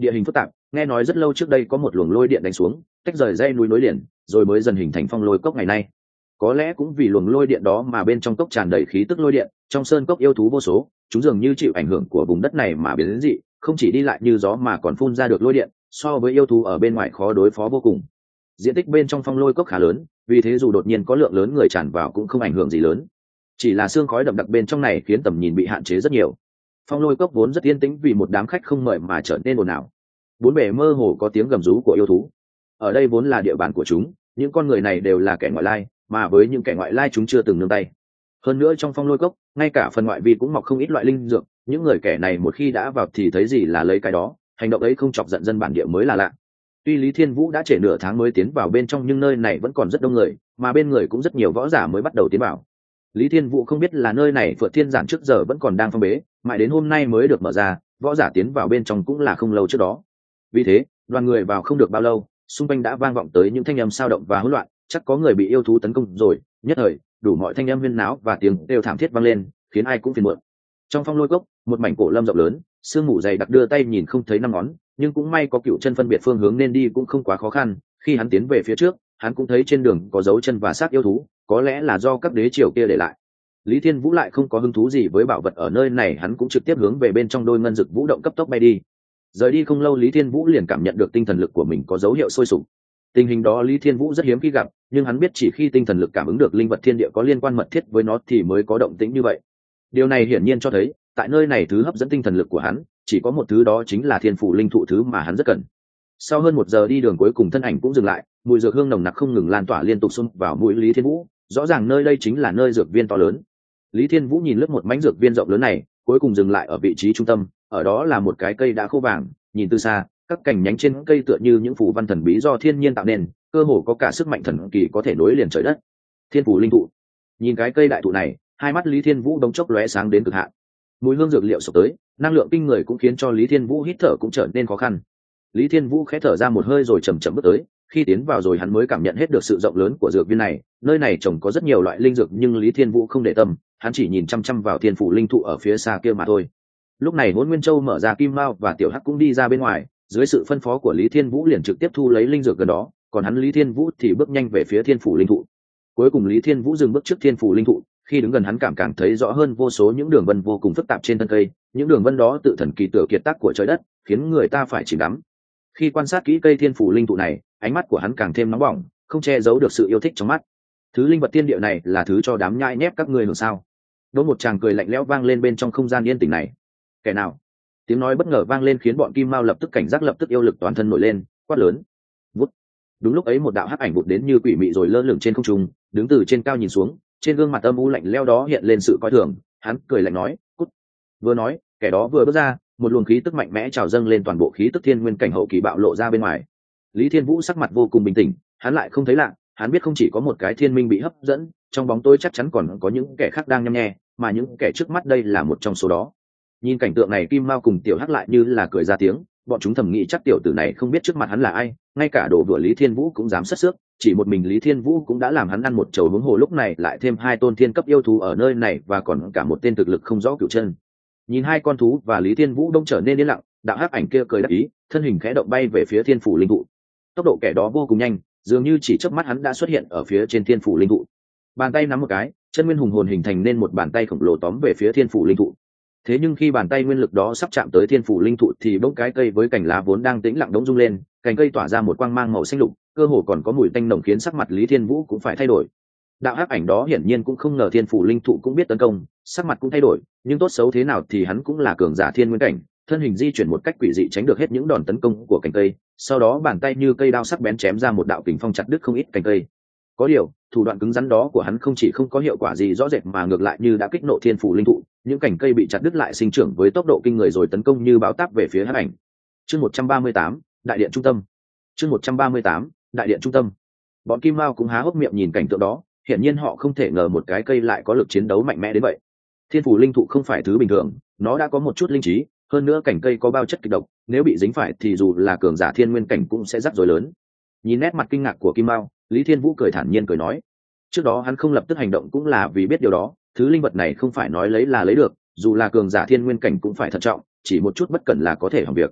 A: địa hình phức tạp, nghe nói rất lâu trước đây có một luồng lôi điện đánh xuống, tách rời dãy núi nối liền, rồi mới dần hình thành phong lôi cốc ngày nay. Có lẽ cũng vì luồng lôi điện đó mà bên trong cốc tràn đầy khí tức lôi điện, trong sơn cốc yêu thú vô số, chúng dường như chịu ảnh hưởng của vùng đất này mà biến đến dị, không chỉ đi lại như gió mà còn phun ra được lôi điện, so với yêu thú ở bên ngoài khó đối phó vô cùng. Diện tích bên trong phong lôi cốc khá lớn, vì thế dù đột nhiên có lượng lớn người tràn vào cũng không ảnh hưởng gì lớn. Chỉ là sương khói đậm đặc bên trong này khiến tầm nhìn bị hạn chế rất nhiều. Phong lôi cốc vốn rất yên tĩnh vì một đám khách không mời mà trở nên ồn ào. Bốn bề mơ hồ có tiếng gầm rú của yêu thú. Ở đây vốn là địa bàn của chúng, những con người này đều là kẻ ngoại lai, mà với những kẻ ngoại lai chúng chưa từng nương tay. Hơn nữa trong phong lôi cốc, ngay cả phần ngoại vi cũng mọc không ít loại linh dược, những người kẻ này một khi đã vào thì thấy gì là lấy cái đó, hành động ấy không chọc giận dân bản địa mới là lạ. Tuy Lý Thiên Vũ đã trễ nửa tháng mới tiến vào bên trong nhưng nơi này vẫn còn rất đông người, mà bên người cũng rất nhiều võ giả mới bắt đầu tiến vào. Lý Thiên Vũ không biết là nơi này Phượng Thiên Giản trước giờ vẫn còn đang phong bế, mãi đến hôm nay mới được mở ra, võ giả tiến vào bên trong cũng là không lâu trước đó. Vì thế, đoàn người vào không được bao lâu, xung quanh đã vang vọng tới những thanh âm sao động và hỗn loạn, chắc có người bị yêu thú tấn công rồi. Nhất thời, đủ mọi thanh âm huyên náo và tiếng kêu thảm thiết vang lên, khiến ai cũng phiền muộn. Trong phong lôi cốc, một mảnh cổ lâm rộng lớn, sương mù dày đặc đưa tay nhìn không thấy năm ngón, nhưng cũng may có cựu chân phân biệt phương hướng nên đi cũng không quá khó khăn. Khi hắn tiến về phía trước, hắn cũng thấy trên đường có dấu chân và xác yêu thú, có lẽ là do các đế triều kia để lại. Lý Thiên Vũ lại không có hứng thú gì với bảo vật ở nơi này, hắn cũng trực tiếp hướng về bên trong đôi ngân dực vũ động cấp tốc bay đi. Rời đi không lâu, Lý Thiên Vũ liền cảm nhận được tinh thần lực của mình có dấu hiệu sôi sục. Tình hình đó Lý Thiên Vũ rất hiếm khi gặp, nhưng hắn biết chỉ khi tinh thần lực cảm ứng được linh vật thiên địa có liên quan mật thiết với nó thì mới có động tĩnh như vậy. Điều này hiển nhiên cho thấy, tại nơi này thứ hấp dẫn tinh thần lực của hắn chỉ có một thứ, đó chính là thiên phủ linh thụ, thứ mà hắn rất cần. Sau hơn 1 giờ đi đường, cuối cùng thân ảnh cũng dừng lại, mùi dược hương nồng nặc không ngừng lan tỏa liên tục xông vào mũi Lý Thiên Vũ, rõ ràng nơi đây chính là nơi dược viên to lớn. Lý Thiên Vũ nhìn lướt một mảnh dược viên rộng lớn này, cuối cùng dừng lại ở vị trí trung tâm, ở đó là một cái cây đã khô vàng, nhìn từ xa, các cành nhánh trên cây tựa như những phù văn thần bí do thiên nhiên tạo nên, cơ hồ có cả sức mạnh thần kỳ có thể nối liền trời đất. Thiên phủ linh thụ. Nhìn cái cây đại thụ này, hai mắt Lý Thiên Vũ đống chốc lóe sáng đến cực hạn. Mùi hương dược liệu sộc tới, năng lượng kinh người cũng khiến cho Lý Thiên Vũ hít thở cũng trở nên khó khăn. Lý Thiên Vũ khẽ thở ra một hơi rồi chậm chậm bước tới, khi tiến vào rồi hắn mới cảm nhận hết được sự rộng lớn của dược viên này. Nơi này trồng có rất nhiều loại linh dược nhưng Lý Thiên Vũ không để tâm, hắn chỉ nhìn chăm chăm vào thiên phủ linh thụ ở phía xa kia mà thôi. Lúc này Hỗn Nguyên Châu mở ra, Kim Mao và Tiểu Hắc cũng đi ra bên ngoài, dưới sự phân phó của Lý Thiên Vũ liền trực tiếp thu lấy linh dược gần đó, còn hắn Lý Thiên Vũ thì bước nhanh về phía thiên phủ linh thụ. Cuối cùng Lý Thiên Vũ dừng bước trước thiên phủ linh thụ, khi đứng gần hắn càng thấy rõ hơn vô số những đường vân vô cùng phức tạp trên thân cây, những đường vân đó tự thần kỳ tựa kiệt tác của trời đất, khiến người ta phải chìm đắm. Khi quan sát kỹ cây thiên phủ linh thụ này, ánh mắt của hắn càng thêm nóng bỏng, không che giấu được sự yêu thích trong mắt. Thứ linh vật thiên địa này là thứ cho đám nhãi nhép các ngươi hưởng sao? Đỗ một tràng cười lạnh lẽo vang lên bên trong không gian yên tĩnh này. Kẻ nào? Tiếng nói bất ngờ vang lên khiến bọn Kim Mao lập tức cảnh giác, lập tức yêu lực toàn thân nổi lên, quát lớn. Vút. Đúng lúc ấy một đạo hắc ảnh vụt đến như quỷ mị rồi lơ lửng trên không trung, đứng từ trên cao nhìn xuống, trên gương mặt âm u lạnh lẽo đó hiện lên sự coi thường, hắn cười lạnh nói, cút. Vừa nói, kẻ đó vừa bước ra, một luồng khí tức mạnh mẽ trào dâng lên, toàn bộ khí tức thiên nguyên cảnh hậu kỳ bạo lộ ra bên ngoài. Lý Thiên Vũ sắc mặt vô cùng bình tĩnh, hắn lại không thấy lạ, hắn biết không chỉ có một cái thiên minh bị hấp dẫn, trong bóng tối chắc chắn còn có những kẻ khác đang nhăm nhe, mà những kẻ trước mắt đây là một trong số đó. Nhìn cảnh tượng này, Kim Mao cùng Tiểu Hắc lại như là cười ra tiếng, bọn chúng thầm nghĩ chắc tiểu tử này không biết trước mặt hắn là ai, ngay cả đồ đùa Lý Thiên Vũ cũng dám sất xước, chỉ một mình Lý Thiên Vũ cũng đã làm hắn ăn một chầu huống hồ lúc này lại thêm 2 tôn thiên cấp yêu thú ở nơi này và còn cả một tên thực lực không rõ cửu chân. Nhìn 2 con thú và Lý Thiên Vũ đông trở nên yên lặng, đạo hắc ảnh kia cười đắc ý, thân hình khẽ động bay về phía thiên phủ linh thụ. Tốc độ kẻ đó vô cùng nhanh, dường như chỉ chớp mắt hắn đã xuất hiện ở phía trên thiên phủ linh thụ. Bàn tay nắm một cái, chân nguyên hùng hồn hình thành nên một bàn tay khổng lồ tóm về phía thiên phủ linh thụ. Thế nhưng khi bàn tay nguyên lực đó sắp chạm tới thiên phủ linh thụ thì bỗng cái cây với cành lá vốn đang tĩnh lặng đống rung lên, cành cây tỏa ra một quang mang màu xanh lục, cơ hồ còn có mùi tanh nồng khiến sắc mặt Lý Thiên Vũ cũng phải thay đổi. Đạo hắc ảnh đó hiển nhiên cũng không ngờ thiên phủ linh thụ cũng biết tấn công, sắc mặt cũng thay đổi, nhưng tốt xấu thế nào thì hắn cũng là cường giả thiên nguyên cảnh, thân hình di chuyển một cách quỷ dị tránh được hết những đòn tấn công của cành cây, sau đó bàn tay như cây đao sắc bén chém ra một đạo kình phong chặt đứt không ít cành cây. Có điều, thủ đoạn cứng rắn đó của hắn không chỉ không có hiệu quả gì rõ rệt mà ngược lại như đã kích nộ thiên phủ linh thụ, những cành cây bị chặt đứt lại sinh trưởng với tốc độ kinh người rồi tấn công như bão táp về phía hắc ảnh. Chương 138, đại điện trung tâm. Chương 138, đại điện trung tâm. Bọn Kim Mao cũng há hốc miệng nhìn cảnh tượng đó, hiển nhiên họ không thể ngờ một cái cây lại có lực chiến đấu mạnh mẽ đến vậy. Thiên phủ linh thụ không phải thứ bình thường, nó đã có một chút linh trí, hơn nữa cành cây có bao chất kịch độc, nếu bị dính phải thì dù là cường giả thiên nguyên cảnh cũng sẽ rắc rối lớn. Nhìn nét mặt kinh ngạc của Kim Mao, Lý Thiên Vũ cười thản nhiên cười nói, trước đó hắn không lập tức hành động cũng là vì biết điều đó, thứ linh vật này không phải nói lấy là lấy được, dù là cường giả thiên nguyên cảnh cũng phải thận trọng, chỉ một chút bất cẩn là có thể hỏng việc.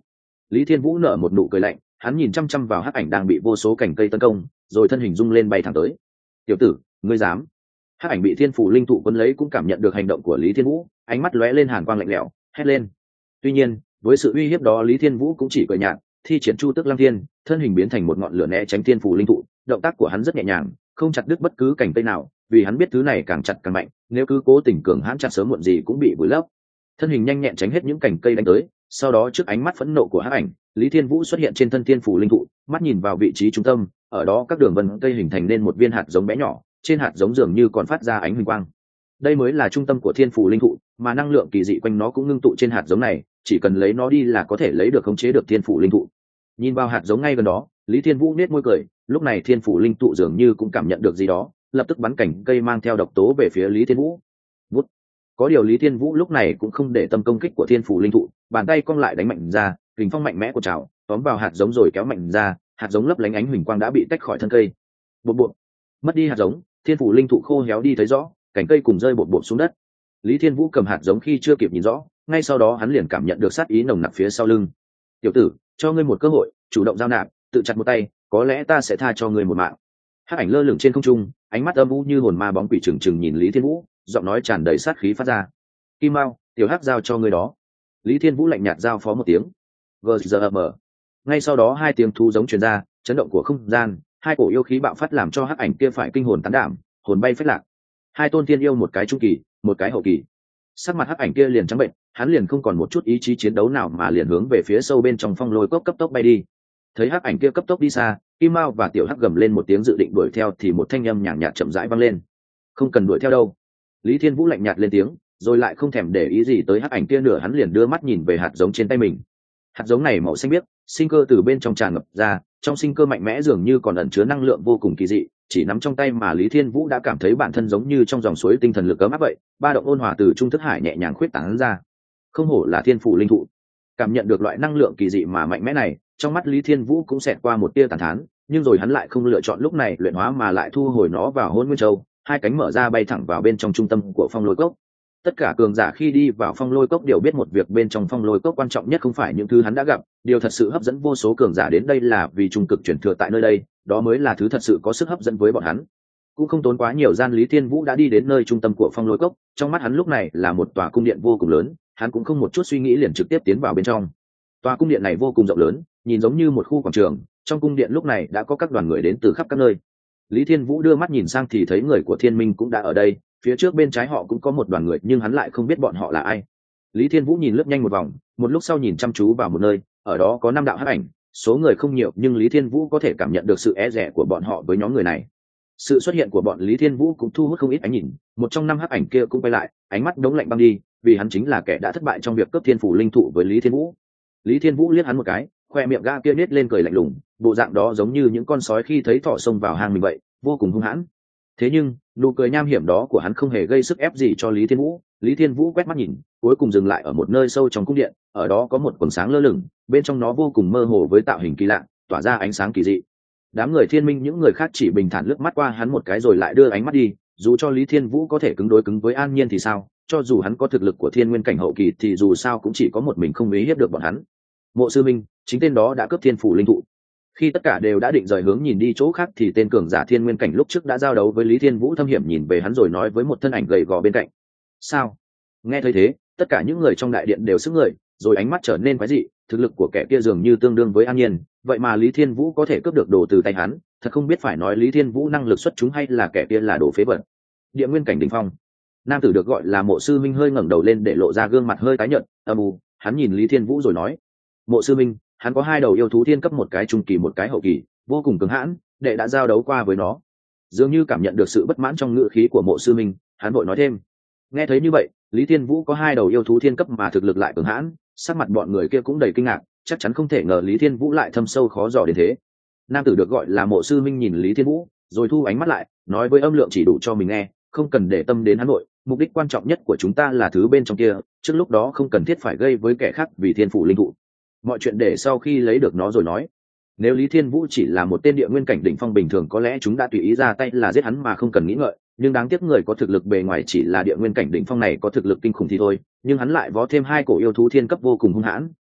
A: Lý Thiên Vũ nở một nụ cười lạnh, hắn nhìn chăm chăm vào hắc ảnh đang bị vô số cành cây tấn công, rồi thân hình rung lên bay thẳng tới. Tiểu tử, ngươi dám? Hắc ảnh bị thiên phủ linh thụ quấn lấy cũng cảm nhận được hành động của Lý Thiên Vũ, ánh mắt lóe lên hàn quang lạnh lẽo, hét lên. Tuy nhiên, với sự uy hiếp đó Lý Thiên Vũ cũng chỉ cười nhạt, thi triển Chu Tức Lăng Thiên, thân hình biến thành một ngọn lửa né tránh thiên phủ linh thụ, động tác của hắn rất nhẹ nhàng, không chặt đứt bất cứ cành cây nào, vì hắn biết thứ này càng chặt càng mạnh, nếu cứ cố tình cường hãn chặt sớm muộn gì cũng bị vùi lấp. Thân hình nhanh nhẹn tránh hết những cành cây đánh tới, sau đó trước ánh mắt phẫn nộ của hắc ảnh, Lý Thiên Vũ xuất hiện trên thân thiên phủ linh thụ, mắt nhìn vào vị trí trung tâm, ở đó các đường vân cây hình thành nên một viên hạt giống bé nhỏ, trên hạt giống dường như còn phát ra ánh huỳnh quang. Đây mới là trung tâm của thiên phủ linh thụ, mà năng lượng kỳ dị quanh nó cũng ngưng tụ trên hạt giống này, chỉ cần lấy nó đi là có thể lấy được khống chế được thiên phủ linh thụ. Nhìn vào hạt giống ngay gần đó, Lý Thiên Vũ nét môi cười, lúc này thiên phủ linh thụ dường như cũng cảm nhận được gì đó, lập tức bắn cảnh cây mang theo độc tố về phía Lý Thiên Vũ. Vút. Có điều Lý Thiên Vũ lúc này cũng không để tâm công kích của thiên phủ linh thụ, bàn tay cong lại đánh mạnh ra, kình phong mạnh mẽ của trào tóm vào hạt giống rồi kéo mạnh ra, hạt giống lấp lánh ánh huỳnh quang đã bị tách khỏi thân cây. Bột bột. Mất đi hạt giống, thiên phủ linh thụ khô héo đi thấy rõ, cành cây cùng rơi bột bột xuống đất. Lý Thiên Vũ cầm hạt giống khi chưa kịp nhìn rõ, ngay sau đó hắn liền cảm nhận được sát ý nồng nặc phía sau lưng. Tiểu tử, cho ngươi một cơ hội, chủ động giao nạp, tự chặt một tay, có lẽ ta sẽ tha cho ngươi một mạng. Hắc ảnh lơ lửng trên không trung, ánh mắt âm u như hồn ma bóng quỷ trừng trừng nhìn Lý Thiên Vũ, giọng nói tràn đầy sát khí phát ra. Kim Mao, tiểu hắc giao cho ngươi đó. Lý Thiên Vũ lạnh nhạt giao phó một tiếng. Gzm. Ngay sau đó hai tiếng thú giống truyền ra, chấn động của không gian, hai cổ yêu khí bạo phát làm cho hắc ảnh kia phải kinh hồn tán đảm, hồn bay phách lạc. Hai tôn tiên yêu, một cái trung kỳ, một cái hậu kỳ. Sắc mặt hắc ảnh kia liền trắng bệnh, hắn liền không còn một chút ý chí chiến đấu nào mà liền hướng về phía sâu bên trong phong lôi cốc cấp tốc bay đi. Thấy hắc ảnh kia cấp tốc đi xa, Kim Mao và tiểu hắc gầm lên một tiếng dự định đuổi theo thì một thanh âm nhàn nhạt chậm rãi vang lên. Không cần đuổi theo đâu. Lý Thiên Vũ lạnh nhạt lên tiếng, rồi lại không thèm để ý gì tới hắc ảnh kia nữa, hắn liền đưa mắt nhìn về hạt giống trên tay mình. Hạt giống này màu xanh biếc, sinh cơ từ bên trong tràn ngập ra, trong sinh cơ mạnh mẽ dường như còn ẩn chứa năng lượng vô cùng kỳ dị, chỉ nắm trong tay mà Lý Thiên Vũ đã cảm thấy bản thân giống như trong dòng suối tinh thần lực ấm áp vậy, ba động ôn hòa từ trung thức hải nhẹ nhàng khuyết tán ra. Không hổ là thiên phủ linh thụ. Cảm nhận được loại năng lượng kỳ dị mà mạnh mẽ này, trong mắt Lý Thiên Vũ cũng xẹt qua một tia tàn thán, nhưng rồi hắn lại không lựa chọn lúc này luyện hóa mà lại thu hồi nó vào Hỗn Nguyên Châu, hai cánh mở ra bay thẳng vào bên trong trung tâm của phong lôi cốc. Tất cả cường giả khi đi vào phong lôi cốc đều biết một việc, bên trong phong lôi cốc quan trọng nhất không phải những thứ hắn đã gặp, điều thật sự hấp dẫn vô số cường giả đến đây là vì trung cực truyền thừa tại nơi đây, đó mới là thứ thật sự có sức hấp dẫn với bọn hắn. Cũng không tốn quá nhiều gian, Lý Thiên Vũ đã đi đến nơi trung tâm của phong lôi cốc, trong mắt hắn lúc này là một tòa cung điện vô cùng lớn, hắn cũng không một chút suy nghĩ liền trực tiếp tiến vào bên trong. Tòa cung điện này vô cùng rộng lớn, nhìn giống như một khu quảng trường, trong cung điện lúc này đã có các đoàn người đến từ khắp các nơi. Lý Thiên Vũ đưa mắt nhìn sang thì thấy người của Thiên Minh cũng đã ở đây, phía trước bên trái họ cũng có một đoàn người nhưng hắn lại không biết bọn họ là ai. Lý Thiên Vũ nhìn lướt nhanh một vòng, một lúc sau nhìn chăm chú vào một nơi, ở đó có 5 đạo hắc ảnh, số người không nhiều nhưng Lý Thiên Vũ có thể cảm nhận được sự e dè của bọn họ với nhóm người này. Sự xuất hiện của bọn Lý Thiên Vũ cũng thu hút không ít ánh nhìn, một trong 5 hắc ảnh kia cũng quay lại, ánh mắt đống lạnh băng đi, vì hắn chính là kẻ đã thất bại trong việc cướp thiên phủ linh thụ với Lý Thiên Vũ. Lý Thiên Vũ liếc hắn một cái, khoe miệng gã kia nết lên cười lạnh lùng, bộ dạng đó giống như những con sói khi thấy thỏ xông vào hang mình vậy, vô cùng hung hãn. Thế nhưng nụ cười nham hiểm đó của hắn không hề gây sức ép gì cho Lý Thiên Vũ. Lý Thiên Vũ quét mắt nhìn, cuối cùng dừng lại ở một nơi sâu trong cung điện, ở đó có một quầng sáng lơ lửng, bên trong nó vô cùng mơ hồ với tạo hình kỳ lạ, tỏa ra ánh sáng kỳ dị. Đám người Thiên Minh những người khác chỉ bình thản lướt mắt qua hắn một cái rồi lại đưa ánh mắt đi, dù cho Lý Thiên Vũ có thể cứng đối cứng với An Nhiên thì sao, cho dù hắn có thực lực của thiên nguyên cảnh hậu kỳ thì dù sao cũng chỉ có một mình không uy hiếp được bọn hắn. Mộ Sư Minh, chính tên đó đã cướp thiên phủ linh thụ. Khi tất cả đều đã định rời hướng nhìn đi chỗ khác thì tên cường giả thiên nguyên cảnh lúc trước đã giao đấu với Lý Thiên Vũ thâm hiểm nhìn về hắn rồi nói với một thân ảnh gầy gò bên cạnh. Sao? Nghe thấy thế, tất cả những người trong đại điện đều sững người, rồi ánh mắt trở nên quái dị, thực lực của kẻ kia dường như tương đương với An Nhiên, vậy mà Lý Thiên Vũ có thể cướp được đồ từ tay hắn, thật không biết phải nói Lý Thiên Vũ năng lực xuất chúng hay là kẻ kia là đồ phế vật. Địa nguyên cảnh đỉnh phong. Nam tử được gọi là Mộ Sư Minh hơi ngẩng đầu lên để lộ ra gương mặt hơi tái nhợt, âm u, hắn nhìn Lý Thiên Vũ rồi nói: "Mộ Sư Minh, hắn có 2 đầu yêu thú thiên cấp, một cái trung kỳ một cái hậu kỳ, vô cùng cứng hãn, đệ đã giao đấu qua với nó." Dường như cảm nhận được sự bất mãn trong ngữ khí của Mộ Sư Minh, hắn vội nói thêm. Nghe thấy như vậy, Lý Thiên Vũ có 2 đầu yêu thú thiên cấp mà thực lực lại cường hãn, sắc mặt bọn người kia cũng đầy kinh ngạc, chắc chắn không thể ngờ Lý Thiên Vũ lại thâm sâu khó dò đến thế. Nam tử được gọi là Mộ Sư Minh nhìn Lý Thiên Vũ, rồi thu ánh mắt lại, nói với âm lượng chỉ đủ cho mình nghe, không cần để tâm đến hắn nội, mục đích quan trọng nhất của chúng ta là thứ bên trong kia, trước lúc đó không cần thiết phải gây với kẻ khác vì thiên phủ linh thụ. Mọi chuyện để sau khi lấy được nó rồi nói. Nếu Lý Thiên Vũ chỉ là một tên địa nguyên cảnh đỉnh phong bình thường có lẽ chúng đã tùy ý ra tay là giết hắn mà không cần nghĩ ngợi, nhưng đáng tiếc người có thực lực bề ngoài chỉ là địa nguyên cảnh đỉnh phong này có thực lực kinh khủng thì thôi, nhưng hắn lại vó thêm 2 cổ yêu thú thiên cấp vô cùng hung hãn,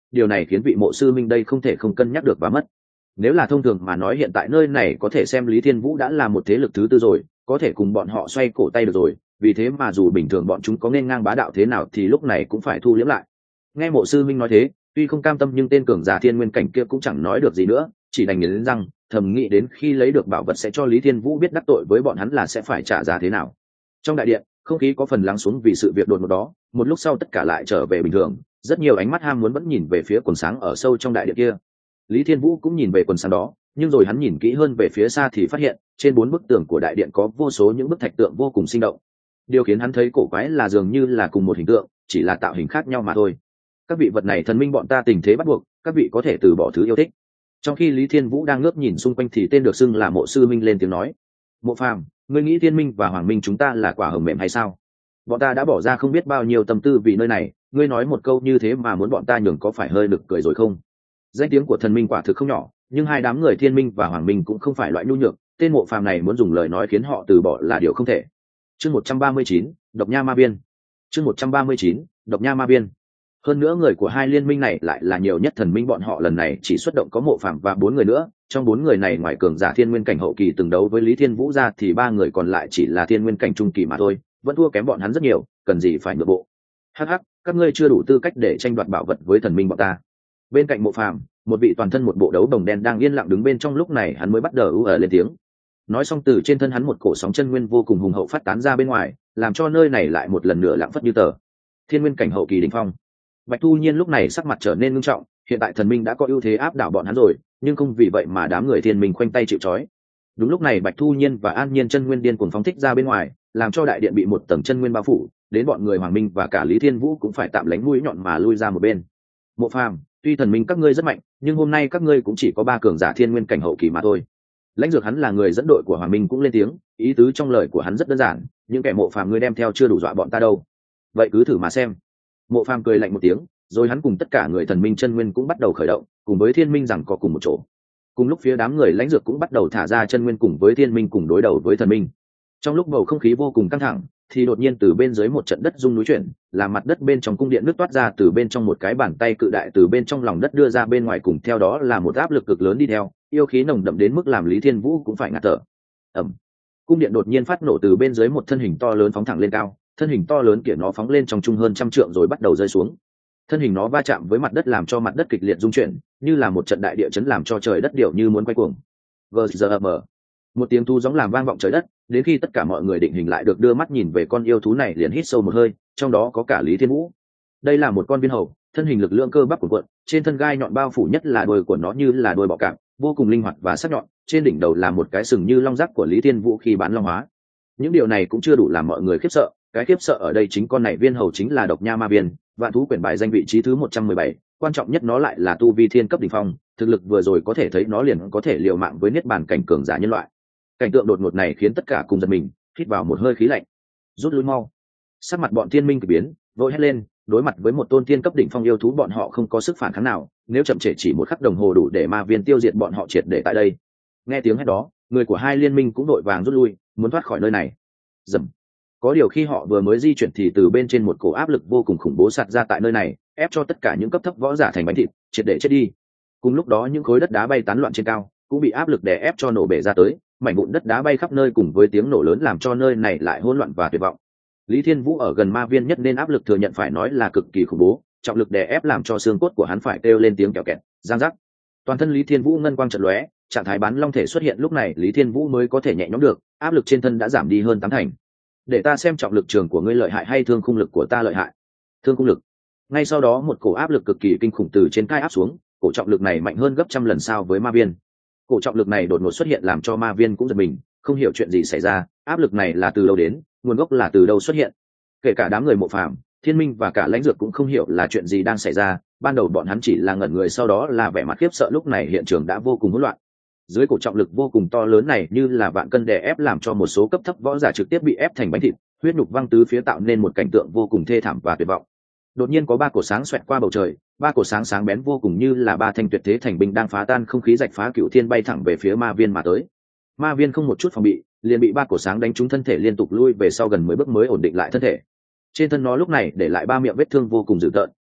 A: điều này khiến vị mộ sư minh đây không thể không cân nhắc được và mất. Nếu là thông thường mà nói hiện tại nơi này có thể xem Lý Thiên Vũ đã là một thế lực thứ tư rồi, có thể cùng bọn họ xoay cổ tay được rồi, vì thế mà dù bình thường bọn chúng có nên ngang bá đạo thế nào thì lúc này cũng phải thu liễm lại. Nghe mộ sư minh nói thế, tuy không cam tâm nhưng tên cường giả thiên nguyên cảnh kia cũng chẳng nói được gì nữa, chỉ đành nghiến răng thầm nghĩ đến khi lấy được bảo vật sẽ cho Lý Thiên Vũ biết đắc tội với bọn hắn là sẽ phải trả giá thế nào. Trong đại điện, không khí có phần lắng xuống vì sự việc đột ngột đó, một lúc sau tất cả lại trở về bình thường, rất nhiều ánh mắt ham muốn vẫn nhìn về phía quần sáng ở sâu trong đại điện kia. Lý Thiên Vũ cũng nhìn về quần sáng đó, nhưng rồi hắn nhìn kỹ hơn về phía xa thì phát hiện trên 4 bức tường của đại điện có vô số những bức thạch tượng vô cùng sinh động. Điều khiến hắn thấy cổ quái là dường như là cùng một hình tượng, chỉ là tạo hình khác nhau mà thôi. Các vị vật này thần minh bọn ta tình thế bắt buộc, các vị có thể từ bỏ thứ yêu thích. Trong khi Lý Thiên Vũ đang ngước nhìn xung quanh thì tên được xưng là mộ sư minh lên tiếng nói: Mộ Phàm, ngươi nghĩ Thiên Minh và Hoàng Minh chúng ta là quả hồng mềm hay sao? Bọn ta đã bỏ ra không biết bao nhiêu tâm tư vì nơi này, ngươi nói một câu như thế mà muốn bọn ta nhường có phải hơi nực cười rồi không? Danh tiếng của thần minh quả thực không nhỏ, nhưng hai đám người Thiên Minh và Hoàng Minh cũng không phải loại nhu nhược, tên Mộ Phàm này muốn dùng lời nói khiến họ từ bỏ là điều không thể. Chương 139, Độc Nha Ma Biên. Chương 139, Độc Nha Ma Biên. Hơn nữa người của hai liên minh này lại là nhiều nhất thần minh, bọn họ lần này chỉ xuất động có Mộ Phàm và 4 người nữa, trong 4 người này ngoài cường giả thiên nguyên cảnh hậu kỳ từng đấu với Lý Thiên Vũ ra thì 3 người còn lại chỉ là thiên nguyên cảnh trung kỳ mà thôi, vẫn thua kém bọn hắn rất nhiều, cần gì phải nhượng bộ. Hắc hắc, các ngươi chưa đủ tư cách để tranh đoạt bảo vật với thần minh bọn ta. Bên cạnh Mộ Phàm, một vị toàn thân một bộ đấu đồng đen đang yên lặng đứng bên trong, lúc này hắn mới bắt đầu lên tiếng. Nói xong từ trên thân hắn một cổ sóng chân nguyên vô cùng hùng hậu phát tán ra bên ngoài, làm cho nơi này lại một lần nữa lặng phất như tờ. Thiên nguyên cảnh hậu kỳ đỉnh phong. Bạch Thu Nhiên lúc này sắc mặt trở nên nghiêm trọng, hiện tại thần minh đã có ưu thế áp đảo bọn hắn rồi, nhưng không vì vậy mà đám người thiên minh khoanh tay chịu trói. Đúng lúc này Bạch Thu Nhiên và An Nhiên chân nguyên điên cuồng phóng thích ra bên ngoài, làm cho đại điện bị một tầng chân nguyên bao phủ, đến bọn người Hoàng Minh và cả Lý Thiên Vũ cũng phải tạm lánh mũi nhọn mà lui ra một bên. Mộ Phàm, tuy thần minh các ngươi rất mạnh, nhưng hôm nay các ngươi cũng chỉ có 3 cường giả thiên nguyên cảnh hậu kỳ mà thôi. Lãnh Dược hắn là người dẫn đội của Hoàng Minh cũng lên tiếng, ý tứ trong lời của hắn rất đơn giản, những kẻ Mộ Phàm ngươi đem theo chưa đủ dọa bọn ta đâu. Vậy cứ thử mà xem. Mộ Phàm cười lạnh một tiếng, rồi hắn cùng tất cả người thần minh chân nguyên cũng bắt đầu khởi động, cùng với thiên minh rằng có cùng một chỗ. Cùng lúc phía đám người Lãnh Dược cũng bắt đầu thả ra chân nguyên cùng với thiên minh cùng đối đầu với thần minh. Trong lúc bầu không khí vô cùng căng thẳng thì đột nhiên từ bên dưới một trận đất rung núi chuyển, làm mặt đất bên trong cung điện nứt toát ra, từ bên trong một cái bàn tay cự đại từ bên trong lòng đất đưa ra bên ngoài, cùng theo đó là một áp lực cực lớn đi theo, yêu khí nồng đậm đến mức làm Lý Thiên Vũ cũng phải ngạt thở. Ầm. Cung điện đột nhiên phát nổ, từ bên dưới một thân hình to lớn phóng thẳng lên cao, thân hình to lớn kia nó phóng lên trong trung hơn 100 trượng rồi bắt đầu rơi xuống. Thân hình nó va chạm với mặt đất làm cho mặt đất kịch liệt rung chuyển, như là một trận đại địa chấn làm cho trời đất điệu như muốn quay cuồng. Gzm. Một tiếng thu gióng làm vang vọng trời đất, đến khi tất cả mọi người định hình lại được đưa mắt nhìn về con yêu thú này liền hít sâu một hơi, trong đó có cả Lý Thiên Vũ. Đây là một con viên hầu, thân hình lực lượng cơ bắp cuộn cuộn, trên thân gai nhọn bao phủ, nhất là đuôi của nó như là đuôi bọ cạp, vô cùng linh hoạt và sắc nhọn, trên đỉnh đầu là một cái sừng như long giác của Lý Thiên Vũ khi bán long hóa. Những điều này cũng chưa đủ làm mọi người khiếp sợ, cái khiếp sợ ở đây chính con này viên hầu chính là Độc Nha Ma Biên, vạn thú quyển bài danh vị trí thứ 117, quan trọng nhất nó lại là tu vi thiên cấp đỉnh phong, thực lực vừa rồi có thể thấy nó liền có thể liều mạng với niết bàn cảnh cường giả nhân loại. Cảnh tượng đột ngột này khiến tất cả cùng giật mình, hít vào một hơi khí lạnh. Rút lui mau. Sắc mặt bọn thiên minh kỳ biến, vội hét lên, đối mặt với một tôn thiên cấp đỉnh phong yêu thú bọn họ không có sức phản kháng nào, nếu chậm trễ chỉ một khắc đồng hồ đủ để Ma Viên tiêu diệt bọn họ triệt để tại đây. Nghe tiếng hét đó, người của hai liên minh cũng đội vàng rút lui, muốn thoát khỏi nơi này. Dầm. Có điều khi họ vừa mới di chuyển thì từ bên trên một cổ áp lực vô cùng khủng bố sạt ra tại nơi này, ép cho tất cả những cấp thấp võ giả thành bánh thịt, triệt để chết đi. Cùng lúc đó những khối đất đá bay tán loạn trên cao, cũng bị áp lực đè ép cho nổ bể ra tới, mảnh vụn đất đá bay khắp nơi cùng với tiếng nổ lớn làm cho nơi này lại hỗn loạn và tuyệt vọng. Lý Thiên Vũ ở gần Ma Viên nhất nên áp lực thừa nhận phải nói là cực kỳ khủng bố, trọng lực đè ép làm cho xương cốt của hắn phải kêu lên tiếng kẹo kẹt, giang rắc. Toàn thân Lý Thiên Vũ ngân quang chợt lóe, trạng thái bán long thể xuất hiện, lúc này Lý Thiên Vũ mới có thể nhẹ nhõm được, áp lực trên thân đã giảm đi hơn 8 thành. Để ta xem trọng lực trường của ngươi lợi hại hay thương khung lực của ta lợi hại. Thương khung lực. Ngay sau đó một cổ áp lực cực kỳ kinh khủng từ trên cai áp xuống, cổ trọng lực này mạnh hơn gấp trăm lần so với Ma Viên. Cổ trọng lực này đột ngột xuất hiện làm cho Ma Viên cũng giật mình, không hiểu chuyện gì xảy ra, áp lực này là từ đâu đến, nguồn gốc là từ đâu xuất hiện. Kể cả đám người Mộ Phàm, Thiên Minh và cả Lãnh Dược cũng không hiểu là chuyện gì đang xảy ra, ban đầu bọn hắn chỉ là ngẩn người, sau đó là vẻ mặt khiếp sợ, lúc này hiện trường đã vô cùng hỗn loạn. Dưới cổ trọng lực vô cùng to lớn này như là vạn cân đè ép làm cho một số cấp thấp võ giả trực tiếp bị ép thành bánh thịt, huyết nhục văng tứ phía tạo nên một cảnh tượng vô cùng thê thảm và tuyệt vọng. Đột nhiên có 3 cổ sáng xoẹt qua bầu trời, 3 cổ sáng sáng bén vô cùng như là 3 thanh tuyệt thế thành binh đang phá tan không khí, rạch phá cửu thiên, bay thẳng về phía Ma Viên mà tới. Ma Viên không một chút phòng bị, liền bị 3 cổ sáng đánh trúng, thân thể liên tục lui về sau gần 10 bước mới ổn định lại thân thể. Trên thân nó lúc này để lại 3 miệng vết thương vô cùng dữ tợn,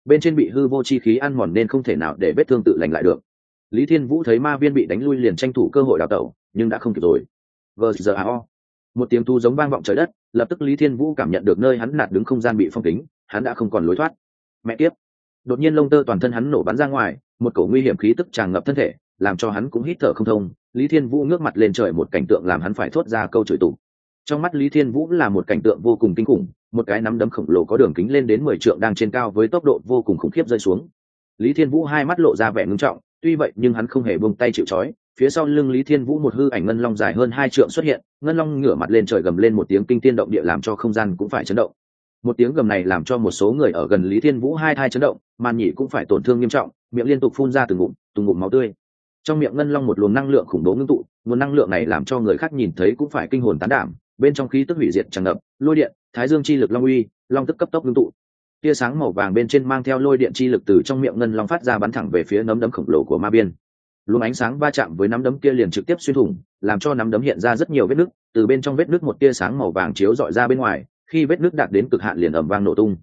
A: bên trên bị hư vô chi khí ăn mòn nên không thể nào để vết thương tự lành lại được. Lý Thiên Vũ thấy ma viên bị đánh lui liền tranh thủ cơ hội đào tẩu, nhưng đã không kịp rồi. Vờ một tiếng tu giống vang vọng trời đất, lập tức Lý Thiên Vũ cảm nhận được nơi hắn nạt đứng không gian bị phong kín, hắn đã không còn lối thoát. Mẹ kiếp! Đột nhiên lông tơ toàn thân hắn nổ bắn ra ngoài, một cổ nguy hiểm khí tức tràn ngập thân thể, làm cho hắn cũng hít thở không thông. Lý Thiên Vũ ngước mặt lên trời, một cảnh tượng làm hắn phải thốt ra câu chửi tục. Trong mắt Lý Thiên Vũ là một cảnh tượng vô cùng kinh khủng, một cái nắm đấm khổng lồ có đường kính lên đến 10 trượng đang trên cao với tốc độ vô cùng khủng khiếp rơi xuống. Lý Thiên Vũ hai mắt lộ ra vẻ ngưng trọng, tuy vậy nhưng hắn không hề buông tay chịu trói. Phía sau lưng Lý Thiên Vũ một hư ảnh ngân long dài hơn 2 trượng xuất hiện, ngân long ngửa mặt lên trời gầm lên một tiếng kinh thiên động địa làm cho không gian cũng phải chấn động. Một tiếng gầm này làm cho một số người ở gần Lý Thiên Vũ hai thai chấn động, màn nhĩ cũng phải tổn thương nghiêm trọng, miệng liên tục phun ra từng ngụm máu tươi. Trong miệng ngân long một luồng năng lượng khủng bố ngưng tụ, nguồn năng lượng này làm cho người khác nhìn thấy cũng phải kinh hồn tán đảm, bên trong khí tức hủy diệt tràn ngập, lôi điện, thái dương chi lực long uy, long tức cấp tốc ngưng tụ. Tia sáng màu vàng bên trên mang theo lôi điện chi lực từ trong miệng ngân long phát ra bắn thẳng về phía nắm đấm khổng lồ của ma biên. Luồng ánh sáng va chạm với nắm đấm kia liền trực tiếp xuyên thủng, làm cho nắm đấm hiện ra rất nhiều vết nứt, từ bên trong vết nứt một tia sáng màu vàng chiếu rọi ra bên ngoài, khi vết nứt đạt đến cực hạn liền ầm vang nổ tung.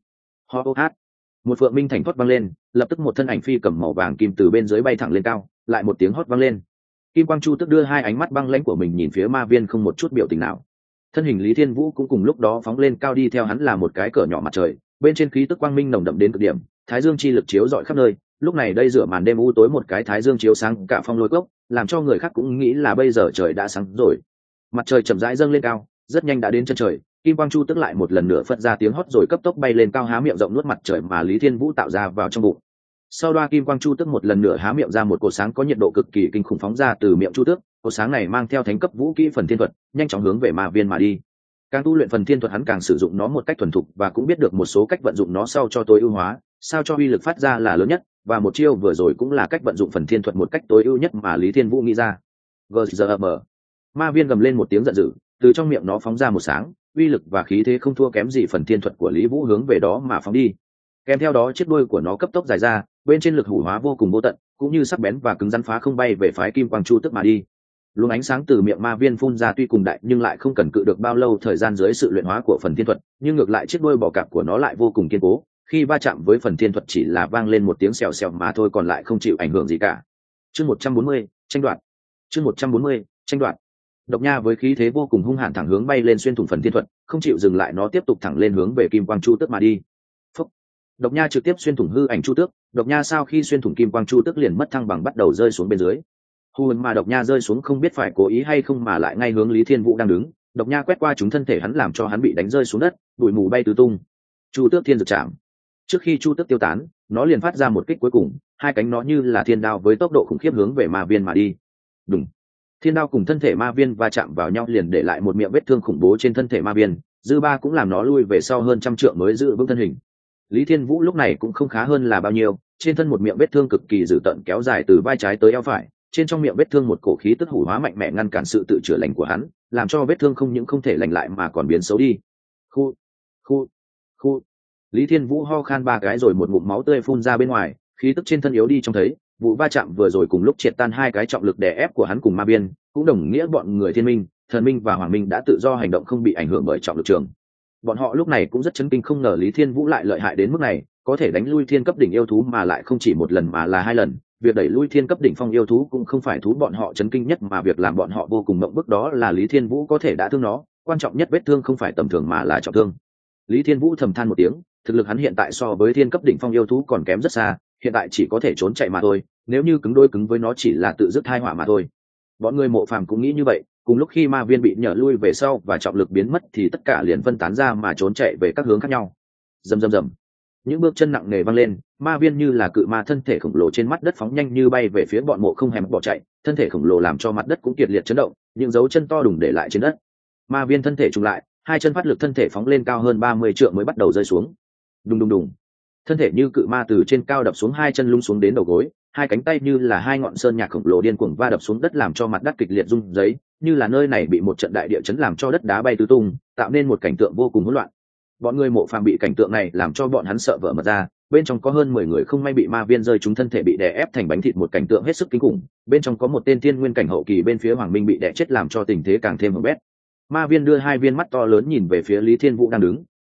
A: Một phượng minh thành thoát vang lên, lập tức một thân ảnh phi cầm màu vàng kim từ bên dưới bay thẳng lên cao, lại một tiếng hót vang lên. Kim Quang Chu tức đưa hai ánh mắt băng lãnh của mình nhìn phía ma viên không một chút biểu tình nào. Thân hình Lý Thiên Vũ cũng cùng lúc đó phóng lên cao, đi theo hắn là một cái cỡ nhỏ mặt trời, bên trên khí tức quang minh nồng đậm đến cực điểm, thái dương chi lực chiếu rọi khắp nơi. Lúc này đây giữa màn đêm u tối một cái thái dương chiếu sáng cả phong lôi cốc, làm cho người khác cũng nghĩ là bây giờ trời đã sáng rồi. Mặt trời chậm rãi dâng lên cao, rất nhanh đã đến chân trời. Kim Quang Chu tức lại một lần nữa phất ra tiếng hót rồi cấp tốc bay lên cao, há miệng rộng nuốt mặt trời mà Lý Thiên Vũ tạo ra vào trong bụng. Sau đó Kim Quang Chu tức một lần nữa há miệng ra, một cột sáng có nhiệt độ cực kỳ kinh khủng phóng ra từ miệng Chu tước. Cột sáng này mang theo thánh cấp vũ kỹ phần thiên thuật, nhanh chóng hướng về ma viên mà đi. Càng tu luyện phần thiên thuật hắn càng sử dụng nó một cách thuần thục và cũng biết được một số cách vận dụng nó sao cho tối ưu hóa, sao cho uy lực phát ra là lớn nhất. Và một chiêu vừa rồi cũng là cách vận dụng phần thiên thuật một cách tối ưu nhất mà Lý Thiên Vũ nghĩ ra. Gzm. Ma viên gầm lên một tiếng giận dữ, từ trong miệng nó phóng ra một sáng, uy lực và khí thế không thua kém gì phần thiên thuật của Lý Vũ hướng về đó mà phóng đi. Kèm theo đó chiếc đuôi của nó cấp tốc dài ra, bên trên lực hủ hóa vô cùng vô tận, cũng như sắc bén và cứng rắn phá không bay về phái Kim Quang Chu tức mà đi. Luồng ánh sáng từ miệng ma viên phun ra tuy cùng đại nhưng lại không cần cự được bao lâu thời gian dưới sự luyện hóa của phần thiên thuật, nhưng ngược lại chiếc đuôi bò cạp của nó lại vô cùng kiên cố, khi va chạm với phần thiên thuật chỉ là vang lên một tiếng xèo xèo mà thôi, còn lại không chịu ảnh hưởng gì cả. Chương 140, tranh đoạt. Chương 140, tranh đoạt. Độc Nha với khí thế vô cùng hung hãn thẳng hướng bay lên xuyên thủng phần thiên thuật, không chịu dừng lại, nó tiếp tục thẳng lên hướng về Kim Quang Chu Tước mà đi. Phúc. Độc Nha trực tiếp xuyên thủng hư ảnh Chu Tước, Độc Nha sau khi xuyên thủng Kim Quang Chu Tước liền mất thăng bằng, bắt đầu rơi xuống bên dưới. Hùn mà Độc Nha rơi xuống không biết phải cố ý hay không mà lại ngay hướng Lý Thiên Vũ đang đứng, Độc Nha quét qua chúng thân thể hắn làm cho hắn bị đánh rơi xuống đất, bụi mù bay tứ tung. Chu Tước Thiên Dược Trảm. Trước khi Chu Tước tiêu tán, nó liền phát ra một kích cuối cùng, hai cánh nó như là thiên đao với tốc độ khủng khiếp hướng về ma viên mà đi. Đùng. Thiên đao cùng thân thể ma viên va chạm vào nhau liền để lại một miệng vết thương khủng bố trên thân thể ma viên, dư ba cũng làm nó lui về sau hơn 100 trượng mới giữ vững thân hình. Lý Thiên Vũ lúc này cũng không khá hơn là bao nhiêu, trên thân một miệng vết thương cực kỳ dữ tợn kéo dài từ vai trái tới eo phải, trên trong miệng vết thương một cổ khí tức hủ hóa mạnh mẽ ngăn cản sự tự chữa lành của hắn, làm cho vết thương không những không thể lành lại mà còn biến xấu đi. Khu. Lý Thiên Vũ ho khan 3 cái rồi một ngụm máu tươi phun ra bên ngoài, khí tức trên thân yếu đi trông thấy. Vụ va chạm vừa rồi cùng lúc triệt tan hai cái trọng lực đè ép của hắn cùng ma biên, cũng đồng nghĩa bọn người Thiên Minh, Thần Minh và Hoàng Minh đã tự do hành động không bị ảnh hưởng bởi trọng lực trường. Bọn họ lúc này cũng rất chấn kinh, không ngờ Lý Thiên Vũ lại lợi hại đến mức này, có thể đánh lui thiên cấp đỉnh yêu thú mà lại không chỉ một lần mà là 2 lần. Việc đẩy lui thiên cấp đỉnh phong yêu thú cũng không phải thú bọn họ chấn kinh nhất, mà việc làm bọn họ vô cùng mộng bức đó là Lý Thiên Vũ có thể đã thương nó, quan trọng nhất vết thương không phải tầm thường mà là trọng thương. Lý Thiên Vũ thầm than một tiếng, thực lực hắn hiện tại so với thiên cấp đỉnh phong yêu thú còn kém rất xa, hiện tại chỉ có thể trốn chạy mà thôi, nếu như cứng đôi cứng với nó chỉ là tự dứt tai họa mà thôi. Bọn người Mộ Phàm cũng nghĩ như vậy, cùng lúc khi ma viên bị nhờ lui về sau và trọng lực biến mất thì tất cả liền phân tán ra mà trốn chạy về các hướng khác nhau. Rầm rầm rầm. Những bước chân nặng nề vang lên, ma viên như là cự ma thân thể khổng lồ trên mặt đất phóng nhanh như bay về phía bọn Mộ không hèm bỏ chạy, thân thể khổng lồ làm cho mặt đất cũng kiệt liệt chấn động, những dấu chân to đùng để lại trên đất. Ma viên thân thể trùng lại, hai chân phát lực thân thể phóng lên cao hơn 30 trượng mới bắt đầu rơi xuống. Đùng đùng đùng. Thân thể như cự ma từ trên cao đập xuống, hai chân lung xuống đến đầu gối, hai cánh tay như là hai ngọn sơn nhạc khổng lồ điên cuồng va đập xuống đất làm cho mặt đất kịch liệt rung rẩy, như là nơi này bị một trận đại địa chấn làm cho đất đá bay tứ tung, tạo nên một cảnh tượng vô cùng hỗn loạn. Bọn người Mộ Phàm bị cảnh tượng này làm cho bọn hắn sợ vỡ mật ra, bên trong có hơn 10 người không may bị ma viên rơi trúng, thân thể bị đè ép thành bánh thịt, một cảnh tượng hết sức kinh khủng. Bên trong có một tên thiên nguyên cảnh hậu kỳ bên phía Hoàng Minh bị đè chết làm cho tình thế càng thêm hỗn bét. Ma viên đưa hai viên mắt to lớn nhìn về phía Lý Thiên Vũ đang đứng,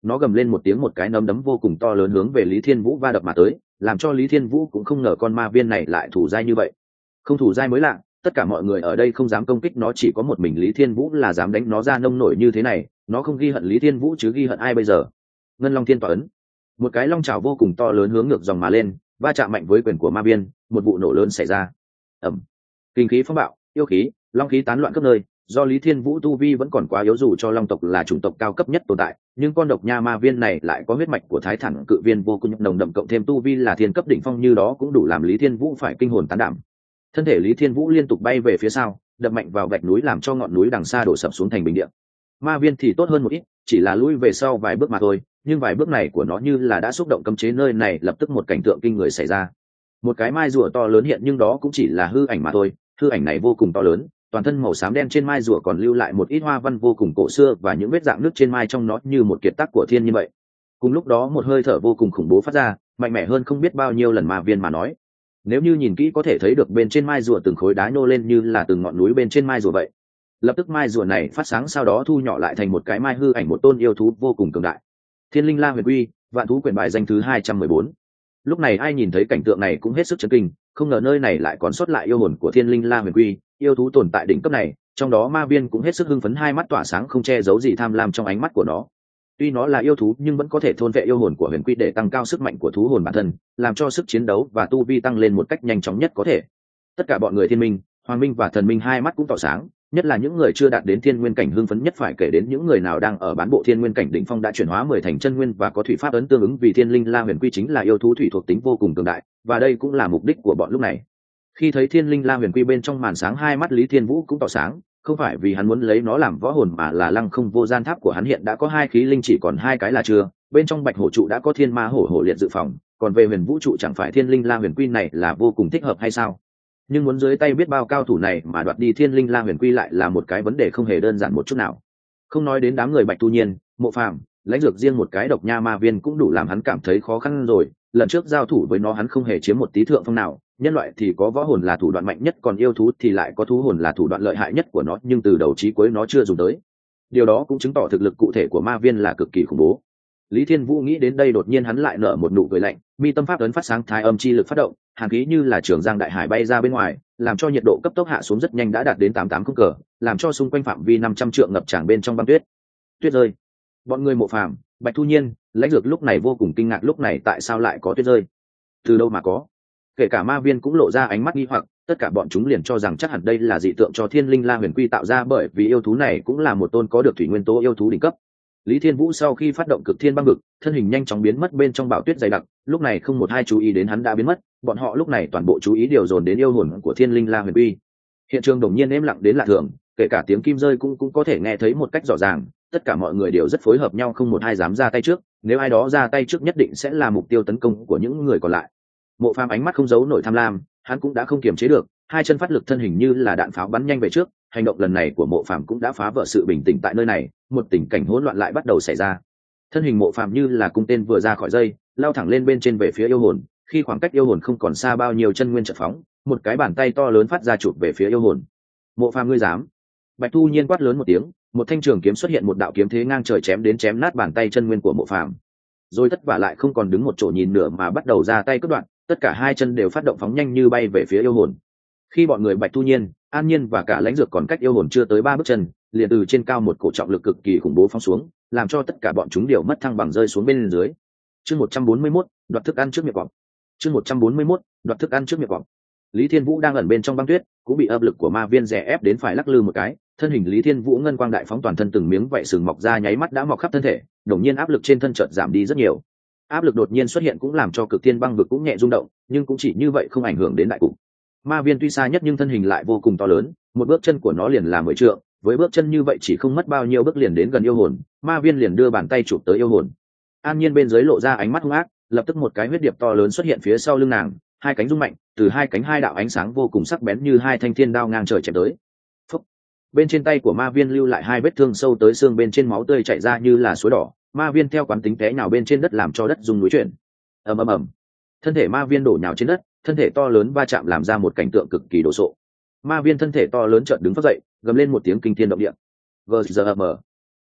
A: nó gầm lên một tiếng, một cái nắm đấm vô cùng to lớn hướng về Lý Thiên Vũ va đập mà tới, làm cho Lý Thiên Vũ cũng không ngờ con ma viên này lại thủ dai như vậy. Không thủ dai mới lạ, tất cả mọi người ở đây không dám công kích nó, chỉ có một mình Lý Thiên Vũ là dám đánh nó ra nông nổi như thế này. Nó không ghi hận Lý Thiên Vũ chứ ghi hận ai bây giờ? Ngân Long Thiên Tỏa Ấn, một cái long trào vô cùng to lớn hướng ngược dòng mà lên, va chạm mạnh với quyền của ma viên, một vụ nổ lớn xảy ra. Ầm, kinh khí phong bạo, yêu khí, long khí tán loạn khắp nơi. Do Lý Thiên Vũ tu vi vẫn còn quá yếu, dù cho long tộc là chủng tộc cao cấp nhất tồn tại, nhưng con độc nha ma viên này lại có huyết mạch của thái thản cự viên vô cùng nồng đậm, cộng thêm tu vi là thiên cấp đỉnh phong như đó cũng đủ làm Lý Thiên Vũ phải kinh hồn tán đảm. Thân thể Lý Thiên Vũ liên tục bay về phía sau, đập mạnh vào vách núi làm cho ngọn núi đằng xa đổ sập xuống thành bình địa. Ma viên thì tốt hơn một ít, chỉ là lui về sau vài bước mà thôi, nhưng vài bước này của nó như là đã xúc động cấm chế nơi này, lập tức một cảnh tượng kinh người xảy ra. Một cái mai rùa to lớn hiện, nhưng đó cũng chỉ là hư ảnh mà thôi. Hư ảnh này vô cùng to lớn, toàn thân màu xám đen, trên mai rùa còn lưu lại một ít hoa văn vô cùng cổ xưa, và những vết dạng nước trên mai trong nó như một kiệt tác của thiên như vậy. Cùng lúc đó một hơi thở vô cùng khủng bố phát ra, mạnh mẽ hơn không biết bao nhiêu lần ma viên mà nói. Nếu như nhìn kỹ có thể thấy được bên trên mai rùa từng khối đá nhô lên như là từng ngọn núi bên trên mai rùa vậy. Lập tức mai rùa này phát sáng, sau đó thu nhỏ lại thành một cái mai hư ảnh, một tôn yêu thú vô cùng cường đại. Thiên Linh La Huyền Quy, Vạn Thú Quyển bài danh thứ 214. Lúc này ai nhìn thấy cảnh tượng này cũng hết sức chấn kinh, không ngờ nơi này lại còn sót lại yêu hồn của Thiên Linh La Huyền Quy, yêu thú tồn tại đỉnh cấp này. Trong đó ma viên cũng hết sức hưng phấn, hai mắt tỏa sáng không che giấu gì tham lam trong ánh mắt của nó. Tuy nó là yêu thú nhưng vẫn có thể thôn vệ yêu hồn của Huyền Quy để tăng cao sức mạnh của thú hồn bản thân, làm cho sức chiến đấu và tu vi tăng lên một cách nhanh chóng nhất có thể. Tất cả bọn người Thiên Minh, Hoàng Minh và Thần Minh hai mắt cũng tỏ sáng, nhất là những người chưa đạt đến thiên nguyên cảnh hưng phấn nhất, phải kể đến những người nào đang ở bán bộ thiên nguyên cảnh đỉnh phong đã chuyển hóa 10 thành chân nguyên và có thủy pháp ấn tương ứng, vì Thiên Linh La Huyền Quy chính là yêu thú thủy thuộc tính vô cùng cường đại, và đây cũng là mục đích của bọn lúc này. Khi thấy Thiên Linh La Huyền Quy bên trong màn sáng, hai mắt Lý Thiên Vũ cũng tỏ sáng, không phải vì hắn muốn lấy nó làm võ hồn mà là Lăng Không Vô Gian Tháp của hắn hiện đã có 2 khí linh, chỉ còn 2 cái là chưa. Bên trong Bạch Hổ trụ đã có Thiên Ma Hổ liệt dự phòng, còn về Huyền Vũ trụ chẳng phải Thiên Linh La Huyền Quy này là vô cùng thích hợp hay sao? Nhưng muốn dưới tay biết bao cao thủ này mà đoạt đi Thiên Linh La Huyền Quy lại là một cái vấn đề không hề đơn giản một chút nào. Không nói đến đám người Bạch Tu Nhiên, Mộ Phàm, Lãnh Dược, riêng một cái độc nha ma viên cũng đủ làm hắn cảm thấy khó khăn rồi. Lần trước giao thủ với nó hắn không hề chiếm một tí thượng phong nào. Nhân loại thì có võ hồn là thủ đoạn mạnh nhất, còn yêu thú thì lại có thú hồn là thủ đoạn lợi hại nhất của nó, nhưng từ đầu chí cuối nó chưa dùng tới. Điều đó cũng chứng tỏ thực lực cụ thể của ma viên là cực kỳ khủng bố. Lý Thiên Vũ nghĩ đến đây, đột nhiên hắn lại nở một nụ cười lạnh, mi tâm pháp ấn phát sáng, thái âm chi lực phát động, hàn khí như là trường giang đại hải bay ra bên ngoài, làm cho nhiệt độ cấp tốc hạ xuống rất nhanh, đã đạt đến 88 không cờ, làm cho xung quanh phạm vi 500 trượng ngập tràn bên trong băng tuyết. Tuyết rơi. Bọn người Mộ Phàm, Bạch Thu Nhiên, Lãnh Dược lúc này vô cùng kinh ngạc, lúc này tại sao lại có tuyết rơi? Từ đâu mà có? Kể cả ma viên cũng lộ ra ánh mắt nghi hoặc, tất cả bọn chúng liền cho rằng chắc hẳn đây là dị tượng cho Thiên Linh La Huyền Quy tạo ra, bởi vì yêu thú này cũng là một tôn có được thủy nguyên tố yêu thú đỉnh cấp. Lý Thiên Vũ sau khi phát động Cực Thiên Băng Vực, thân hình nhanh chóng biến mất bên trong bão tuyết dày đặc, lúc này không một ai chú ý đến hắn đã biến mất, bọn họ lúc này toàn bộ chú ý điều dồn đến yêu hồn của Thiên Linh La Huyền Quy. Hiện trường đột nhiên êm lặng đến lạ thường, kể cả tiếng kim rơi cũng có thể nghe thấy một cách rõ ràng, tất cả mọi người đều rất phối hợp nhau, không một ai dám ra tay trước, nếu ai đó ra tay trước nhất định sẽ là mục tiêu tấn công của những người còn lại. Mộ Phàm ánh mắt không giấu nổi tham lam, hắn cũng đã không kiềm chế được, hai chân phát lực, thân hình như là đạn pháo bắn nhanh về trước. Hành động lần này của Mộ Phàm cũng đã phá vỡ sự bình tĩnh tại nơi này, một tình cảnh hỗn loạn lại bắt đầu xảy ra. Thân hình Mộ Phàm như là cung tên vừa ra khỏi dây, lao thẳng lên bên trên về phía yêu hồn. Khi khoảng cách yêu hồn không còn xa bao nhiêu, chân nguyên chợt phóng, một cái bàn tay to lớn phát ra chụp về phía yêu hồn. Mộ Phàm, ngươi dám? Bạch Thu Nhiên quát lớn một tiếng, một thanh trường kiếm xuất hiện, một đạo kiếm thế ngang trời chém đến, chém nát bàn tay chân nguyên của Mộ Phàm. Rồi tất vả lại không còn đứng một chỗ nhìn nữa mà bắt đầu ra tay cắt đoạn, tất cả hai chân đều phát động phóng nhanh như bay về phía yêu hồn. Khi bọn người Bạch Thu Nhiên, An Nhiên và cả Lãnh Dược còn cách yêu hồn chưa tới 3 bước chân, liền từ trên cao một cổ trọng lực cực kỳ khủng bố phóng xuống, làm cho tất cả bọn chúng đều mất thăng bằng rơi xuống bên dưới. Chương 141, đoạt thức ăn trước miệng cọp. Chương 141, đoạt thức ăn trước miệng cọp. Lý Thiên Vũ đang ẩn bên trong băng tuyết, cũng bị áp lực của ma viên đè ép đến phải lắc lư một cái, thân hình Lý Thiên Vũ ngân quang đại phóng, toàn thân từng miếng vảy sừng mọc ra nháy mắt đã mọc khắp thân thể, đột nhiên áp lực trên thân chợt giảm đi rất nhiều. Áp lực đột nhiên xuất hiện cũng làm cho Cực Thiên Băng Vực cũng nhẹ rung động, nhưng cũng chỉ như vậy, không ảnh hưởng đến đại cục. Ma viên tuy xa nhất nhưng thân hình lại vô cùng to lớn, một bước chân của nó liền là 10 trượng, với bước chân như vậy chỉ không mất bao nhiêu bước liền đến gần yêu hồn, ma viên liền đưa bàn tay chụp tới yêu hồn. An Nhiên bên dưới lộ ra ánh mắt hung ác, lập tức một cái huyết điệp to lớn xuất hiện phía sau lưng nàng, hai cánh rung mạnh, từ hai cánh hai đạo ánh sáng vô cùng sắc bén như hai thanh thiên đao ngang trời chém tới. Phúc. Bên trên tay của ma viên lưu lại 2 vết thương sâu tới xương, bên trên máu tươi chảy ra như là suối đỏ, ma viên theo quán tính té nhào bên trên đất, làm cho đất rung núi chuyển. Ầm ầm ầm, thân thể ma viên đổ nhào trên đất, thân thể to lớn va chạm làm ra một cảnh tượng cực kỳ đồ sộ. Ma viên thân thể to lớn chợt đứng phát dậy, gầm lên một tiếng kinh thiên động địa. Gzm.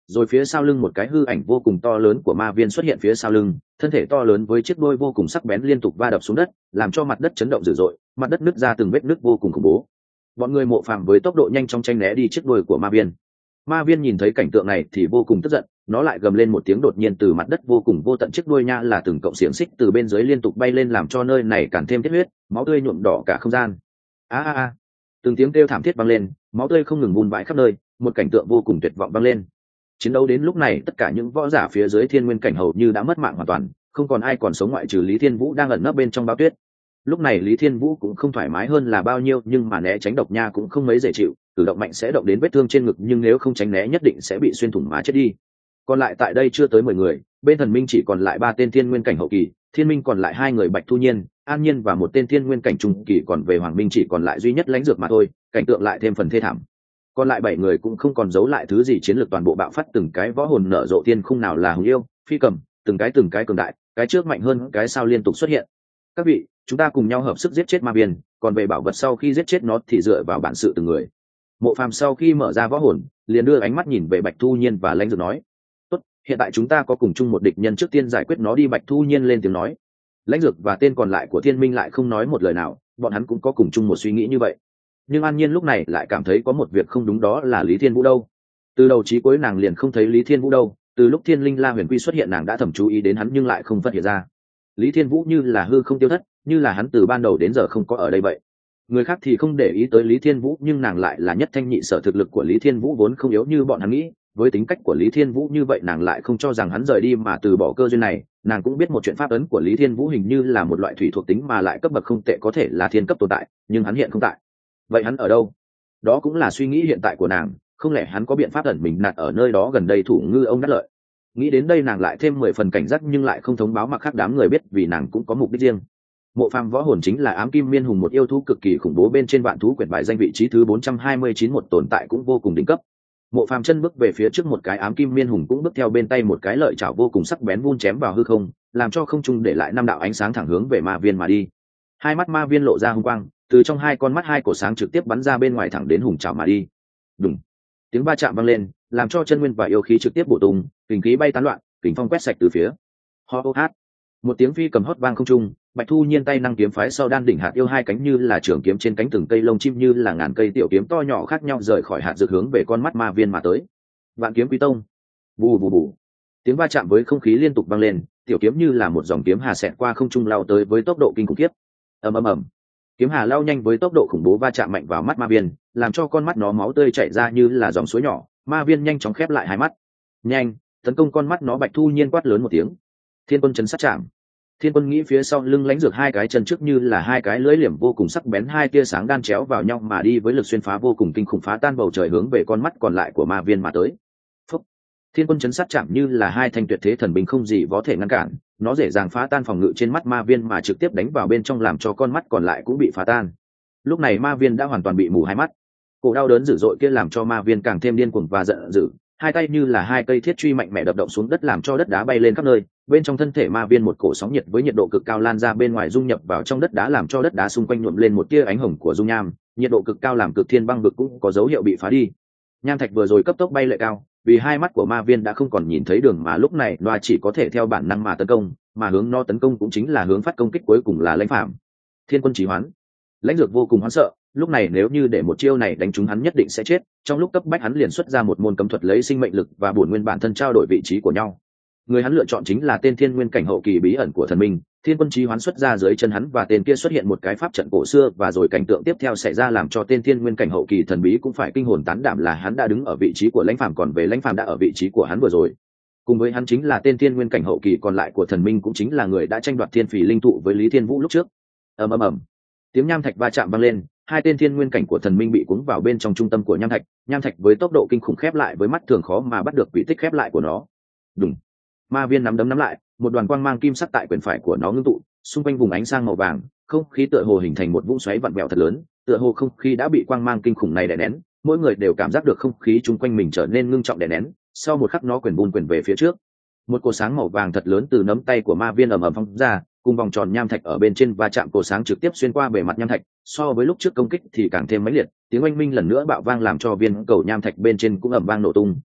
A: rồi phía sau lưng một cái hư ảnh vô cùng to lớn của ma viên xuất hiện phía sau lưng, thân thể to lớn với chiếc đuôi vô cùng sắc bén liên tục va đập xuống đất, làm cho mặt đất chấn động dữ dội, mặt đất nứt ra từng vết nứt vô cùng khủng bố. Bọn người Mộ Phàm với tốc độ nhanh chóng tranh né đi chiếc đuôi của ma viên. Ma viên nhìn thấy cảnh tượng này thì vô cùng tức giận, nó lại gầm lên một tiếng, đột nhiên từ mặt đất vô cùng vô tận chiếc đuôi nha là từng cọng xiềng xích từ bên dưới liên tục bay lên, làm cho nơi này càng thêm thiết huyết, máu tươi nhuộm đỏ cả không gian. A. Từng tiếng kêu thảm thiết vang lên, máu tươi không ngừng vun vãi khắp nơi, một cảnh tượng vô cùng tuyệt vọng vang lên. Chiến đấu đến lúc này, tất cả những võ giả phía dưới Thiên Nguyên cảnh hầu như đã mất mạng hoàn toàn, không còn ai còn sống ngoại trừ Lý Thiên Vũ đang ẩn nấp bên trong bao tuyết. Lúc này Lý Thiên Vũ cũng không thoải mái hơn là bao nhiêu, nhưng mà né tránh độc nha cũng không mấy dễ chịu, cử động mạnh sẽ động đến vết thương trên ngực, nhưng nếu không tránh né nhất định sẽ bị xuyên thủng mà chết đi. Còn lại tại đây chưa tới 10 người, bên Thần Minh chỉ còn lại 3 tên Thiên Nguyên cảnh hậu kỳ, Thiên Minh còn lại 2 người Bạch Thu Nhiên, An Nhiên và một tên Thiên Nguyên cảnh trung kỳ, còn về Hoàng Minh chỉ còn lại duy nhất Lãnh Dược mà thôi, cảnh tượng lại thêm phần thê thảm. Còn lại 7 người cũng không còn giấu lại thứ gì, chiến lược toàn bộ bạo phát, từng cái võ hồn nở rộ thiên khung, nào là hùng yêu, phi cầm, từng cái cường đại, cái trước mạnh hơn cái sau liên tục xuất hiện. Các vị, chúng ta cùng nhau hợp sức giết chết ma viên, còn về bảo vật sau khi giết chết nó thì dựa vào bản sự từng người. Mộ Phàm sau khi mở ra võ hồn, liền đưa ánh mắt nhìn về Bạch Thu Nhiên và Lãnh Dược nói: "Tốt, hiện tại chúng ta có cùng chung một địch nhân, trước tiên giải quyết nó đi." Bạch Thu Nhiên lên tiếng nói. Lãnh Dược và tên còn lại của Thiên Minh lại không nói một lời nào, bọn hắn cũng có cùng chung một suy nghĩ như vậy. Nhưng An Nhiên lúc này lại cảm thấy có một việc không đúng, đó là Lý Thiên Vũ đâu. Từ đầu chí cuối nàng liền không thấy Lý Thiên Vũ đâu, từ lúc Thiên Linh La Huyền Quy xuất hiện nàng đã thầm chú ý đến hắn nhưng lại không phát hiện ra. Lý Thiên Vũ như là hư không tiêu thất, như là hắn từ ban đầu đến giờ không có ở đây vậy. Người khác thì không để ý tới Lý Thiên Vũ, nhưng nàng lại là nhất thanh nhị sở. Thực lực của Lý Thiên Vũ vốn không yếu như bọn hắn nghĩ, với tính cách của Lý Thiên Vũ như vậy nàng lại không cho rằng hắn rời đi mà từ bỏ cơ duyên này. Nàng cũng biết một chuyện, pháp ấn của Lý Thiên Vũ hình như là một loại thủy thuộc tính mà lại cấp bậc không tệ, có thể là thiên cấp tồn tại, nhưng hắn hiện không tại. Vậy hắn ở đâu? Đó cũng là suy nghĩ hiện tại của nàng, không lẽ hắn có biện pháp ẩn mình nạt ở nơi đó gần đây thủ ngư ông đắc lợi? Nghĩ đến đây nàng lại thêm 10 phần cảnh giác, nhưng lại không thông báo mặc khác đám người biết, vì nàng cũng có mục đích riêng. Mộ Phàm võ hồn chính là Ám Kim Miên Hùng, một yêu thú cực kỳ khủng bố, bên trên vạn thú quyển bài danh vị trí thứ 429, một tồn tại cũng vô cùng đỉnh cấp. Mộ Phàm chân bước về phía trước, một cái Ám Kim Miên Hùng cũng bước theo bên tay, một cái lợi chảo vô cùng sắc bén vun chém vào hư không, làm cho không trung để lại 5 đạo ánh sáng thẳng hướng về ma viên mà đi. Hai mắt ma viên lộ ra hung quang, từ trong hai con mắt 2 cổ sáng trực tiếp bắn ra bên ngoài thẳng đến hùng chảo mà đi. Đùng, tiếng va chạm vang lên, làm cho chân nguyên và yêu khí trực tiếp bổ tung, kình khí bay tán loạn, kình phong quét sạch từ phía. Ho ho hát, một tiếng phi cầm hót vang không trung. Bạch Thu Nhiên tay năng kiếm phái sau đan đỉnh hạt yêu, 2 cánh như là trường kiếm trên cánh, từng cây lông chim như là ngàn cây tiểu kiếm to nhỏ khác nhau rời khỏi hạt dược hướng về con mắt ma viên mà tới. Vạn kiếm quý tông. Bù bù bù, tiếng va chạm với không khí liên tục vang lên, tiểu kiếm như là một dòng kiếm hà xẹt qua không trung lao tới với tốc độ kinh khủng khiếp. Ầm ầm ầm, kiếm hà lao nhanh với tốc độ khủng bố va chạm mạnh vào mắt ma viên, làm cho con mắt nó máu tươi chảy ra như là dòng suối nhỏ. Ma viên nhanh chóng khép lại hai mắt, nhanh tấn công con mắt nó. Bạch Thu Nhiên quát lớn một tiếng: Thiên Quân chấn sát chạm. Thiên Quân nghĩ phía sau lưng Lãnh Dược, 2 cái chân trước như là 2 cái lưỡi liềm vô cùng sắc bén, 2 tia sáng đan chéo vào nhau mà đi với lực xuyên phá vô cùng kinh khủng, phá tan bầu trời hướng về con mắt còn lại của ma viên mà tới. Phúc. Thiên Quân chấn sát chạm như là 2 thanh tuyệt thế thần binh, không gì có thể ngăn cản, nó dễ dàng phá tan phòng ngự trên mắt ma viên mà trực tiếp đánh vào bên trong, làm cho con mắt còn lại cũng bị phá tan. Lúc này ma viên đã hoàn toàn bị mù hai mắt, cổ đau đớn dữ dội kia làm cho ma viên càng thêm điên cuồng và giận dữ, 2 tay như là 2 cây thiết truy mạnh mẽ đập động xuống đất, làm cho đất đá bay lên khắp nơi. Bên trong thân thể ma viên một cổ sóng nhiệt với nhiệt độ cực cao lan ra bên ngoài, dung nhập vào trong đất đá, làm cho đất đá xung quanh nhuộm lên một tia ánh hồng của dung nham. Nhiệt độ cực cao làm cực thiên băng vực cũng có dấu hiệu bị phá đi. Nham thạch vừa rồi cấp tốc bay lệ cao, vì hai mắt của ma viên đã không còn nhìn thấy đường, mà lúc này nó chỉ có thể theo bản năng mà tấn công, mà hướng nó tấn công cũng chính là hướng phát công kích cuối cùng là Lãnh Phàm. Thiên Quân Chí Hoán. Lãnh Dược vô cùng hoảng sợ, lúc này nếu như để một chiêu này đánh trúng hắn nhất định sẽ chết. Trong lúc cấp bách hắn liền xuất ra một môn cấm thuật, lấy sinh mệnh lực và bổn nguyên bản thân trao đổi vị trí của nhau. Người hắn lựa chọn chính là tên Thiên Nguyên cảnh hậu kỳ bí ẩn của thần minh. Thiên Quân Chí Hoán xuất ra, dưới chân hắn và tên kia xuất hiện một cái pháp trận cổ xưa, và rồi cảnh tượng tiếp theo xảy ra làm cho tên Thiên Nguyên cảnh hậu kỳ thần bí cũng phải kinh hồn tán đảm, là hắn đã đứng ở vị trí của Lãnh Phàm, còn về Lãnh Phàm đã ở vị trí của hắn vừa rồi. Cùng với hắn chính là tên Thiên Nguyên cảnh hậu kỳ còn lại của thần minh, cũng chính là người đã tranh đoạt Thiên Phỉ linh thụ với Lý Thiên Vũ lúc trước. Ầm ầm ầm, tiếng nham thạch va chạm vang lên, 2 tên Thiên Nguyên cảnh của thần minh bị cuốn vào bên trong trung tâm của nham thạch. Nham thạch với tốc độ kinh khủng khép lại, với mắt thường khó mà bắt được quỹ tích khép lại của nó. Đùng, ma viên nắm đấm nắm lại, một đoàn quang mang kim sắc tại quyền phải của nó ngưng tụ, xung quanh vùng ánh sáng màu vàng, không khí tựa hồ hình thành một vũng xoáy vặn vẹo thật lớn, tựa hồ không khí đã bị quang mang kinh khủng này đè nén. Mỗi người đều cảm giác được không khí chung quanh mình trở nên ngưng trọng đè nén. Sau một khắc nó quyền vun quyền về phía trước, một cột sáng màu vàng thật lớn từ nắm tay của ma viên ầm ầm phóng ra, cùng vòng tròn nham thạch ở bên trên va chạm, cổ sáng trực tiếp xuyên qua bề mặt nham thạch, so với lúc trước công kích thì càng thêm mãnh liệt. Tiếng oanh minh lần nữa bạo vang làm cho viên cầu nham thạch bên trên cũng ầm vang nổ tung,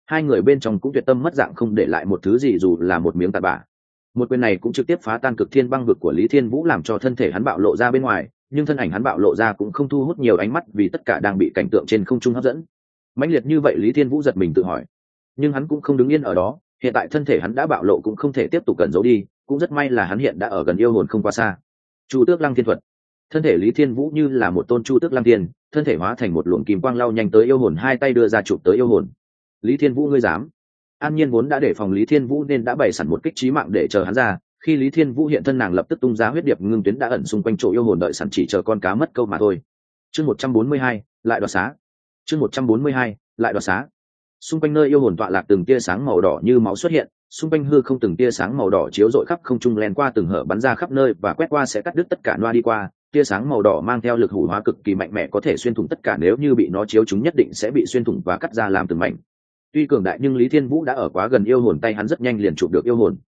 A: hai người bên trong cũng tuyệt tâm mất dạng không để lại một thứ gì dù là một miếng tạt bã. Một quyền này cũng trực tiếp phá tan cực thiên băng vực của Lý Thiên Vũ làm cho thân thể hắn bạo lộ ra bên ngoài, nhưng thân ảnh hắn bạo lộ ra cũng không thu hút nhiều ánh mắt vì tất cả đang bị cảnh tượng trên không trung hấp dẫn. Mãnh liệt như vậy Lý Thiên Vũ giật mình tự hỏi, nhưng hắn cũng không đứng yên ở đó, hiện tại thân thể hắn đã bạo lộ cũng không thể tiếp tục cẩn giấu đi, cũng rất may là hắn hiện đã ở gần yêu hồn không quá xa. Chu Tước Lăng Thiên thuật. Thân thể Lý Thiên Vũ như là một tôn Chu Tước Lăng Thiên, thân thể hóa thành một luồng kim quang lao nhanh tới yêu hồn, hai tay đưa ra chụp tới yêu hồn. Lý Thiên Vũ ngươi dám? An Nhiên vốn đã để phòng Lý Thiên Vũ nên đã bày sẵn một kích chí mạng để chờ hắn ra, khi Lý Thiên Vũ hiện thân nàng lập tức tung ra huyết điệp ngưng tuyến đã ẩn xung quanh chỗ yêu hồn đợi sẵn chỉ chờ con cá mất câu mà thôi. Chương 142, lại đoạt xá. Chương 142, lại đoạt xá. Xung quanh nơi yêu hồn tọa lạc từng tia sáng màu đỏ như máu xuất hiện, xung quanh hư không từng tia sáng màu đỏ chiếu rọi khắp không trung len qua từng hở bắn ra khắp nơi và quét qua sẽ cắt đứt tất cả loa đi qua. Tia sáng màu đỏ mang theo lực hủ hóa cực kỳ mạnh mẽ có thể xuyên thủng tất cả, nếu như bị nó chiếu chúng nhất định sẽ bị xuyên thủng và cắt ra làm từng mảnh. Tuy cường đại nhưng Lý Thiên Vũ đã ở quá gần yêu hồn, tay hắn rất nhanh liền chụp được yêu hồn.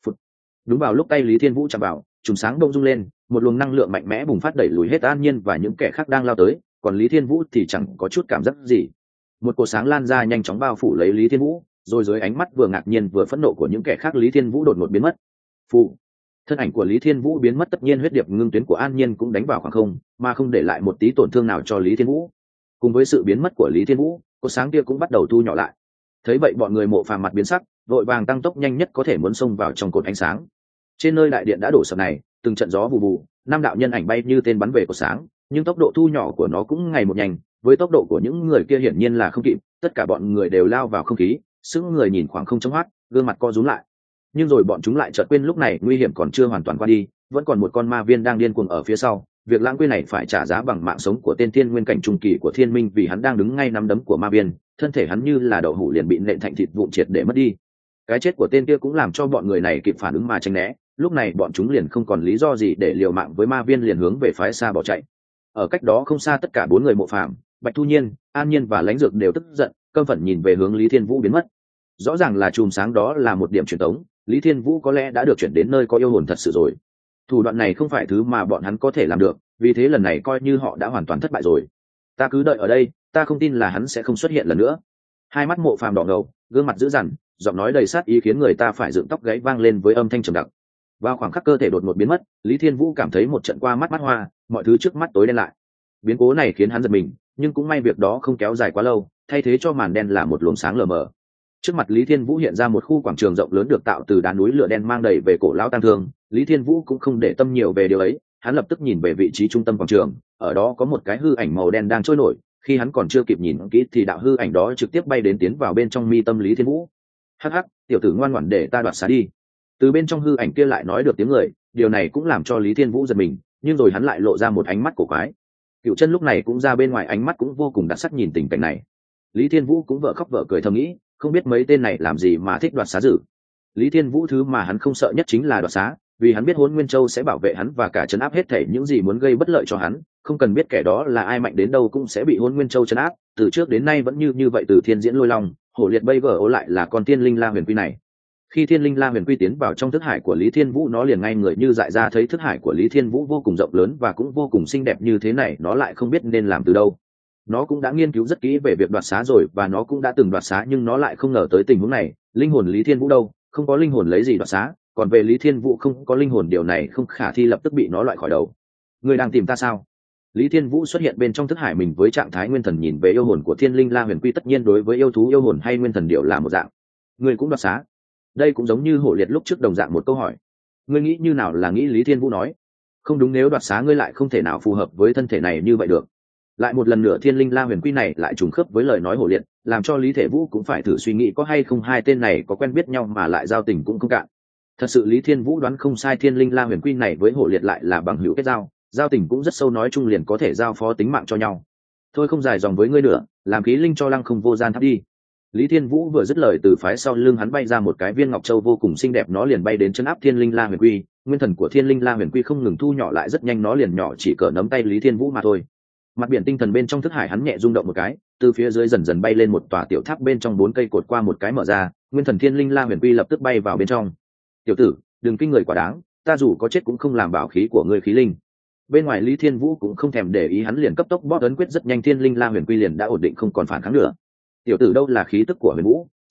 A: Đúng vào lúc tay Lý Thiên Vũ chạm vào, chùm sáng đông rung lên, một luồng năng lượng mạnh mẽ bùng phát đẩy lùi hết An Nhiên và những kẻ khác đang lao tới, còn Lý Thiên Vũ thì chẳng có chút cảm giác gì. Một cột sáng lan ra nhanh chóng bao phủ lấy Lý Thiên Vũ, rồi dưới ánh mắt vừa ngạc nhiên vừa phẫn nộ của những kẻ khác Lý Thiên Vũ đột ngột biến mất. Phụ, thân ảnh của Lý Thiên Vũ biến mất, tất nhiên huyết điệp ngưng tuyến của An Nhiên cũng đánh vào khoảng không, mà không để lại một tí tổn thương nào cho Lý Thiên Vũ. Cùng với sự biến mất của Lý Thiên Vũ, cột sáng kia cũng bắt đầu thu nhỏ lại. Thấy vậy bọn người Mộ Phàm mặt biến sắc, vội vàng tăng tốc nhanh nhất có thể muốn xông vào trong cột ánh sáng. Trên nơi đại điện đã đổ sập này, từng trận gió vù vù, năm đạo nhân ảnh bay như tên bắn về cột sáng, nhưng tốc độ thu nhỏ của nó cũng ngày một nhanh, với tốc độ của những người kia hiển nhiên là không kịp, tất cả bọn người đều lao vào không khí, sững người nhìn khoảng không trống hoác, gương mặt co rúm lại. Nhưng rồi bọn chúng lại chợt quên lúc này nguy hiểm còn chưa hoàn toàn qua đi, vẫn còn một con ma viên đang điên cuồng ở phía sau, việc lãng quên này phải trả giá bằng mạng sống của tên thiên nguyên cảnh trung kỳ của Thiên Minh, vì hắn đang đứng ngay nắm đấm của ma viên, thân thể hắn như là đậu hũ liền bị nện thành thịt vụn triệt để mất đi. Cái chết của tên kia cũng làm cho bọn người này kịp phản ứng mà tránh né, lúc này bọn chúng liền không còn lý do gì để liều mạng với ma viên, liền hướng về phái xa bỏ chạy. Ở cách đó không xa, tất cả bốn người Mộ Phàm, Bạch Thu Nhiên, An Nhiên và Lãnh Dược đều tức giận, căm phẫn nhìn về hướng Lý Thiên Vũ biến mất. Rõ ràng là chùm sáng đó là một điểm truyền tống, Lý Thiên Vũ có lẽ đã được chuyển đến nơi có yêu hồn thật sự rồi. Thủ đoạn này không phải thứ mà bọn hắn có thể làm được, vì thế lần này coi như họ đã hoàn toàn thất bại rồi. Ta cứ đợi ở đây, ta không tin là hắn sẽ không xuất hiện lần nữa. Hai mắt Mộ Phàm đỏ ngầu, gương mặt dữ dằn, giọng nói đầy sát ý khiến người ta phải dựng tóc gáy vang lên với âm thanh trầm đặc. Vào khoảng khắc cơ thể đột ngột biến mất, Lý Thiên Vũ cảm thấy một trận qua mắt hoa, mọi thứ trước mắt tối đen lại. Biến cố này khiến hắn giật mình, nhưng cũng may việc đó không kéo dài quá lâu, thay thế cho màn đen là một luồng sáng lờ mờ. Trước mặt Lý Thiên Vũ hiện ra một khu quảng trường rộng lớn được tạo từ đá núi lửa đen mang đầy về cổ lão tang thương. Lý Thiên Vũ cũng không để tâm nhiều về điều ấy, hắn lập tức nhìn về vị trí trung tâm quảng trường, ở đó có một cái hư ảnh màu đen đang trôi nổi, khi hắn còn chưa kịp nhìn kỹ thì đạo hư ảnh đó trực tiếp bay đến tiến vào bên trong mi tâm Lý Thiên Vũ. Hắc hắc, tiểu tử ngoan ngoãn để ta đoạt xá đi. Từ bên trong hư ảnh kia lại nói được tiếng người, điều này cũng làm cho Lý Thiên Vũ giật mình, nhưng rồi hắn lại lộ ra một ánh mắt cổ quái. Cựu Chân lúc này cũng ra bên ngoài, ánh mắt cũng vô cùng đặc sắc nhìn tình cảnh này. Lý Thiên Vũ cũng vợ khóc vợ cười thầm nghĩ, không biết mấy tên này làm gì mà thích đoạt xá dữ. Lý Thiên Vũ thứ mà hắn không sợ nhất chính là đoạt xá, vì hắn biết Hỗn Nguyên Châu sẽ bảo vệ hắn và cả trấn áp hết thảy những gì muốn gây bất lợi cho hắn, không cần biết kẻ đó là ai mạnh đến đâu cũng sẽ bị Hỗn Nguyên Châu trấn áp, từ trước đến nay vẫn như vậy. Từ Thiên Diễn Lôi Long, Hổ Liệt bây giờ lại là con Thiên Linh La Huyền Quy này. Khi Thiên Linh La Huyền Quy tiến vào trong thức hải của Lý Thiên Vũ, nó liền ngay người như dại ra, thấy thức hải của Lý Thiên Vũ vô cùng rộng lớn và cũng vô cùng xinh đẹp như thế này, nó lại không biết nên làm từ đâu. Nó cũng đã nghiên cứu rất kỹ về việc đoạt xá rồi, và nó cũng đã từng đoạt xá, nhưng nó lại không ngờ tới tình huống này. Linh hồn Lý Thiên Vũ đâu, không có linh hồn lấy gì đoạt xá, còn về Lý Thiên Vũ không có linh hồn, điều này không khả thi, lập tức bị nó loại khỏi đầu. Người đang tìm ta sao? Lý Thiên Vũ xuất hiện bên trong thức hải mình với trạng thái nguyên thần, nhìn về yêu hồn của Thiên Linh La Huyền Quy. Tất nhiên đối với yêu thú yêu hồn hay nguyên thần đều là một dạng. Người cũng đoạt xá? Đây cũng giống như Hổ Liệt lúc trước đồng dạng một câu hỏi. Ngươi nghĩ như nào là nghĩ? Lý Thiên Vũ nói. Không đúng, nếu đoạt xá ngươi lại không thể nào phù hợp với thân thể này như vậy được. Lại một lần nữa Thiên Linh La Huyền Quy này lại trùng khớp với lời nói Hổ Liệt, làm cho Lý Thể Vũ cũng phải thử suy nghĩ có hay không hai tên này có quen biết nhau mà lại giao tình cũng không cạn. Thật sự Lý Thiên Vũ đoán không sai, Thiên Linh La Huyền Quy này với Hổ Liệt lại là bằng hữu kết giao, giao tình cũng rất sâu, nói chung liền có thể giao phó tính mạng cho nhau. Thôi không dài dòng với ngươi nữa, làm khí linh cho Lăng Không Vô Gian tháp đi. Lý Thiên Vũ vừa dứt lời, từ phái sau lưng hắn bay ra một cái viên ngọc châu vô cùng xinh đẹp, nó liền bay đến chân áp Thiên Linh La Huyền Quy. Nguyên thần của Thiên Linh La Huyền Quy không ngừng thu nhỏ lại, rất nhanh nó liền nhỏ chỉ cỡ nắm tay Lý Thiên Vũ mà thôi. Mặt biển tinh thần bên trong thức hải hắn nhẹ rung động một cái, từ phía dưới dần dần bay lên một tòa tiểu tháp, bên trong 4 cây cột qua một cái mở ra, nguyên thần Thiên Linh La Huyền Quy lập tức bay vào bên trong. Tiểu tử, đừng kinh người quá đáng, ta dù có chết cũng không làm bảo khí của ngươi khí linh. Bên ngoài Lý Thiên Vũ cũng không thèm để ý, hắn liền cấp tốc bóp ấn quyết, rất nhanh Thiên Linh La Huyền Quy liền đã ổn định, không còn phản kháng nữa. Tiểu tử đâu là khí tức của Huyền Vũ,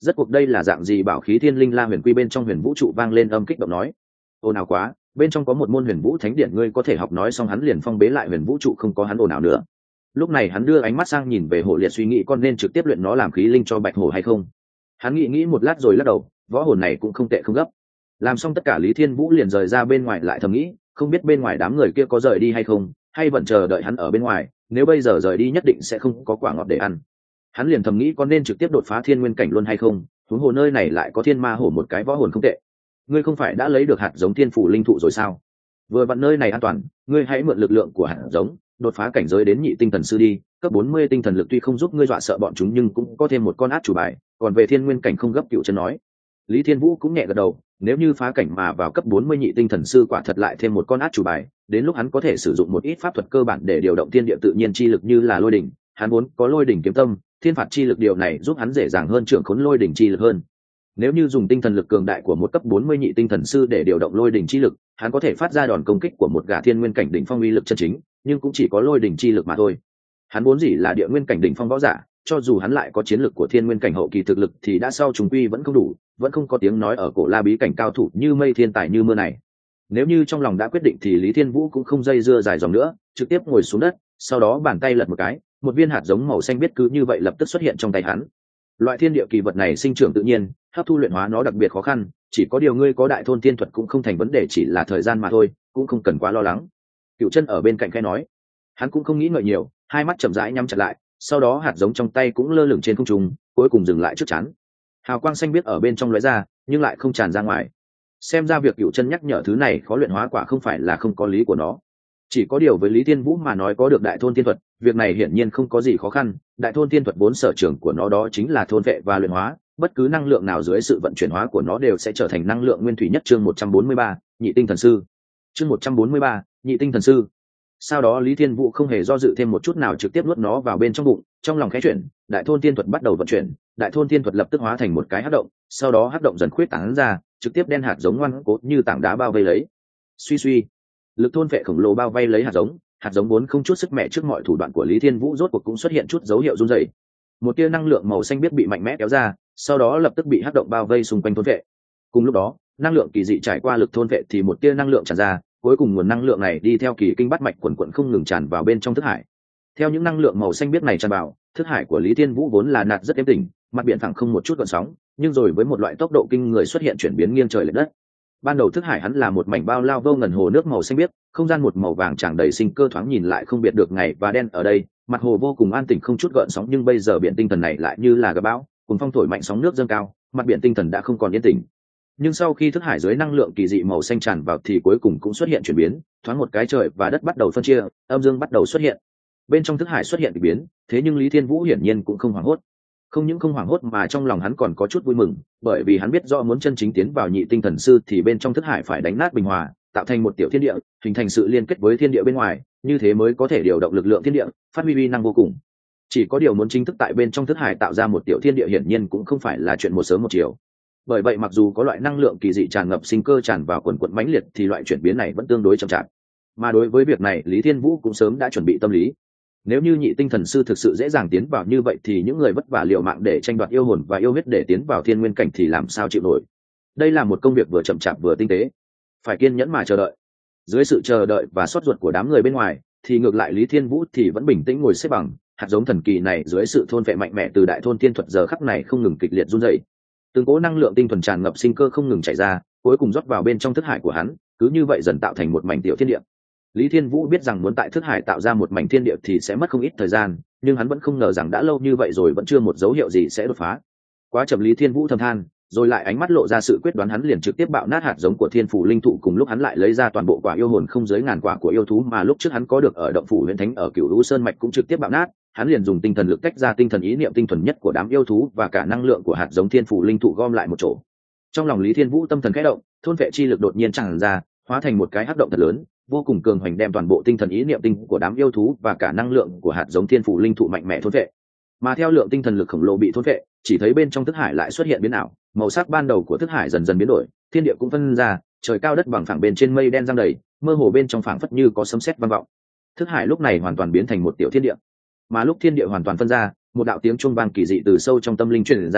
A: Rất cuộc đây là dạng gì bảo khí thiên linh la huyền quy bên trong huyền vũ trụ vang lên âm kích động nói. Ồn ào quá, bên trong có một môn huyền vũ thánh điện ngươi có thể học nói xong hắn liền phong bế lại huyền vũ trụ không có hắn ồn ào nữa. Lúc này hắn đưa ánh mắt sang nhìn về Hổ Liệt suy nghĩ con nên trực tiếp luyện nó làm khí linh cho bạch hổ hay không. Hắn nghĩ một lát rồi lắc đầu, võ hồn này cũng không tệ không gấp. Làm xong tất cả Lý Thiên Vũ liền rời ra bên ngoài lại thầm nghĩ, không biết bên ngoài đám người kia có rời đi hay không, hay vẫn chờ đợi hắn ở bên ngoài, nếu bây giờ rời đi nhất định sẽ không có quả ngọt để ăn. Hắn liền thầm nghĩ có nên trực tiếp đột phá thiên nguyên cảnh luôn hay không, huống hồ nơi này lại có thiên ma hổ một cái võ hồn không tệ. Ngươi không phải đã lấy được hạt giống thiên phủ linh thụ rồi sao? Vừa vặn nơi này an toàn, ngươi hãy mượn lực lượng của hạt giống đột phá cảnh giới đến nhị tinh thần sư đi. Cấp 40 tinh thần lực tuy không giúp ngươi dọa sợ bọn chúng nhưng cũng có thêm một con át chủ bài. Còn về thiên nguyên cảnh không gấp, Cựu Chân nói. Lý Thiên Vũ cũng nhẹ gật đầu, nếu như phá cảnh mà vào cấp 40 nhị tinh thần sư quả thật lại thêm một con át chủ bài, đến lúc hắn có thể sử dụng một ít pháp thuật cơ bản để điều động thiên địa tự nhiên chi lực như là lôi đỉnh. Hắn muốn có lôi đỉnh kiếm tâm, thiên phạt chi lực, điều này giúp hắn dễ dàng hơn trưởng khống lôi đỉnh chi lực hơn. Nếu như dùng tinh thần lực cường đại của một cấp 40 nhị tinh thần sư để điều động lôi đỉnh chi lực, hắn có thể phát ra đòn công kích của một gã thiên nguyên cảnh đỉnh phong uy lực chân chính, nhưng cũng chỉ có lôi đỉnh chi lực mà thôi. Hắn vốn gì là địa nguyên cảnh đỉnh phong võ giả, cho dù hắn lại có chiến lực của thiên nguyên cảnh hậu kỳ thực lực thì đã sau trùng quy vẫn không đủ, vẫn không có tiếng nói ở cổ la bí cảnh cao thủ như mây thiên tài như mưa này. Nếu như trong lòng đã quyết định thì Lý Thiên Vũ cũng không dây dưa dài dòng nữa, trực tiếp ngồi xuống đất, sau đó bàn tay lật một cái, một viên hạt giống màu xanh biếc cứ như vậy lập tức xuất hiện trong tay hắn. Loại thiên địa kỳ vật này sinh trưởng tự nhiên, hấp thu luyện hóa nó đặc biệt khó khăn, chỉ có điều ngươi có đại thôn tiên thuật cũng không thành vấn đề, chỉ là thời gian mà thôi, cũng không cần quá lo lắng. Cựu Chân ở bên cạnh khẽ nói. Hắn cũng không nghĩ ngợi nhiều, hai mắt chậm rãi nhắm chặt lại, sau đó hạt giống trong tay cũng lơ lửng trên không trung, cuối cùng dừng lại trước chắn. Hào quang xanh biếc ở bên trong lóe ra, nhưng lại không tràn ra ngoài. Xem ra việc Cựu Chân nhắc nhở thứ này khó luyện hóa quả không phải là không có lý của nó. Chỉ có điều với Lý Thiên Vũ mà nói có được đại thôn tiên thuật, việc này hiển nhiên không có gì khó khăn. Đại thôn tiên thuật vốn sở trường của nó đó chính là thôn vệ và luyện hóa, bất cứ năng lượng nào dưới sự vận chuyển hóa của nó đều sẽ trở thành năng lượng nguyên thủy nhất. Chương 143, nhị tinh thần sư. Chương 143, nhị tinh thần sư. Sau đó Lý Thiên Vũ không hề do dự thêm một chút nào, trực tiếp nuốt nó vào bên trong bụng, trong lòng khẽ chuyển, đại thôn tiên thuật bắt đầu vận chuyển, đại thôn tiên thuật lập tức hóa thành một cái hắc động, sau đó hắc động dần khuyết tán ra, trực tiếp đen hạt giống ngoan cố như tảng đá bao vây lấy. Suy suy, lực thôn vệ khổng lồ bao vây lấy hạt giống vốn không chút sức mẹ trước mọi thủ đoạn của Lý Thiên Vũ rốt cuộc cũng xuất hiện chút dấu hiệu run rẩy. Một tia năng lượng màu xanh biếc bị mạnh mẽ kéo ra, sau đó lập tức bị hắc động bao vây xung quanh thôn vệ. Cùng lúc đó, năng lượng kỳ dị trải qua lực thôn vệ thì một tia năng lượng tràn ra, cuối cùng nguồn năng lượng này đi theo kỳ kinh bát mạch quần quần không ngừng tràn vào bên trong thức hải. Theo những năng lượng màu xanh biếc này tràn vào, thức hải của Lý Thiên Vũ vốn là nạt rất êm tĩnh, mặt biển phẳng không một chút gợn sóng, nhưng rồi với một loại tốc độ kinh người xuất hiện chuyển biến nghiêng trời lệch đất. Ban đầu thức hải hắn là một mảnh bao la vô ngần hồ nước màu xanh biếc, không gian một màu vàng tràn đầy sinh cơ, thoáng nhìn lại không biệt được ngày và đen ở đây, mặt hồ vô cùng an tĩnh không chút gợn sóng, nhưng bây giờ biển tinh thần này lại như là gặp bão, cùng phong thổi mạnh sóng nước dâng cao, mặt biển tinh thần đã không còn yên tĩnh. Nhưng sau khi thức hải dưới năng lượng kỳ dị màu xanh tràn vào thì cuối cùng cũng xuất hiện chuyển biến, thoáng một cái trời và đất bắt đầu phân chia, âm dương bắt đầu xuất hiện. Bên trong thức hải xuất hiện kỳ biến, thế nhưng Lý Thiên Vũ hiển nhiên cũng không hoảng hốt. Không những không hoảng hốt mà trong lòng hắn còn có chút vui mừng, bởi vì hắn biết rõ muốn chân chính tiến vào nhị tinh thần sư thì bên trong thức hải phải đánh nát bình hòa, tạo thành một tiểu thiên địa, hình thành sự liên kết với thiên địa bên ngoài, như thế mới có thể điều động lực lượng thiên địa, phát huy uy năng vô cùng. Chỉ có điều muốn chính thức tại bên trong thức hải tạo ra một tiểu thiên địa hiển nhiên cũng không phải là chuyện một sớm một chiều. Bởi vậy mặc dù có loại năng lượng kỳ dị tràn ngập sinh cơ tràn vào quần quần mãnh liệt thì loại chuyển biến này vẫn tương đối chậm chạp. Mà đối với việc này Lý Thiên Vũ cũng sớm đã chuẩn bị tâm lý. Nếu như nhị tinh thần sư thực sự dễ dàng tiến vào như vậy thì những người vất vả liều mạng để tranh đoạt yêu hồn và yêu huyết để tiến vào thiên nguyên cảnh thì làm sao chịu nổi. Đây là một công việc vừa chậm chạp vừa tinh tế, phải kiên nhẫn mà chờ đợi. Dưới sự chờ đợi và sốt ruột của đám người bên ngoài thì ngược lại Lý Thiên Vũ thì vẫn bình tĩnh ngồi xếp bằng, hạt giống thần kỳ này dưới sự thôn vệ mạnh mẽ từ đại thôn tiên thuật giờ khắc này không ngừng kịch liệt run rẩy. Từng cỗ năng lượng tinh thuần tràn ngập sinh cơ không ngừng chảy ra, cuối cùng rót vào bên trong thức hải của hắn, cứ như vậy dần tạo thành một mảnh tiểu thiên địa. Lý Thiên Vũ biết rằng muốn tại thức hải tạo ra một mảnh thiên địa thì sẽ mất không ít thời gian, nhưng hắn vẫn không ngờ rằng đã lâu như vậy rồi vẫn chưa một dấu hiệu gì sẽ đột phá. Quá chậm, Lý Thiên Vũ thầm than, rồi lại ánh mắt lộ ra sự quyết đoán, hắn liền trực tiếp bạo nát hạt giống của thiên phủ linh thụ, cùng lúc hắn lại lấy ra toàn bộ quả yêu hồn không dưới ngàn quả của yêu thú mà lúc trước hắn có được ở động phủ huyền thánh ở Cửu Lũ Sơn mạch cũng trực tiếp bạo nát. Hắn liền dùng tinh thần lực tách ra tinh thần ý niệm tinh thuần nhất của đám yêu thú và cả năng lượng của hạt giống thiên phủ linh thụ gom lại một chỗ. Trong lòng Lý Thiên Vũ tâm thần khẽ động, thôn vệ chi lực đột nhiên tràn ra, hóa thành một cái hắc động thật lớn, vô cùng cường hoành, đem toàn bộ tinh thần ý niệm tinh của đám yêu thú và cả năng lượng của hạt giống thiên phủ linh thụ mạnh mẽ thôn vệ. Mà theo lượng tinh thần lực khổng lồ bị thôn vệ, chỉ thấy bên trong thức hải lại xuất hiện biến ảo, màu sắc ban đầu của thức hải dần dần biến đổi, thiên địa cũng phân ra, trời cao đất bằng phẳng, bên trên mây đen giăng đầy, mơ hồ bên trong phảng phất như có sấm sét vang vọng. Thức hải lúc này hoàn toàn biến thành một tiểu thiên địa. Mà lúc thiên địa hoàn toàn phân ra, một đạo tiếng chuông vang kỳ dị từ sâu trong tâm linh truyền ra,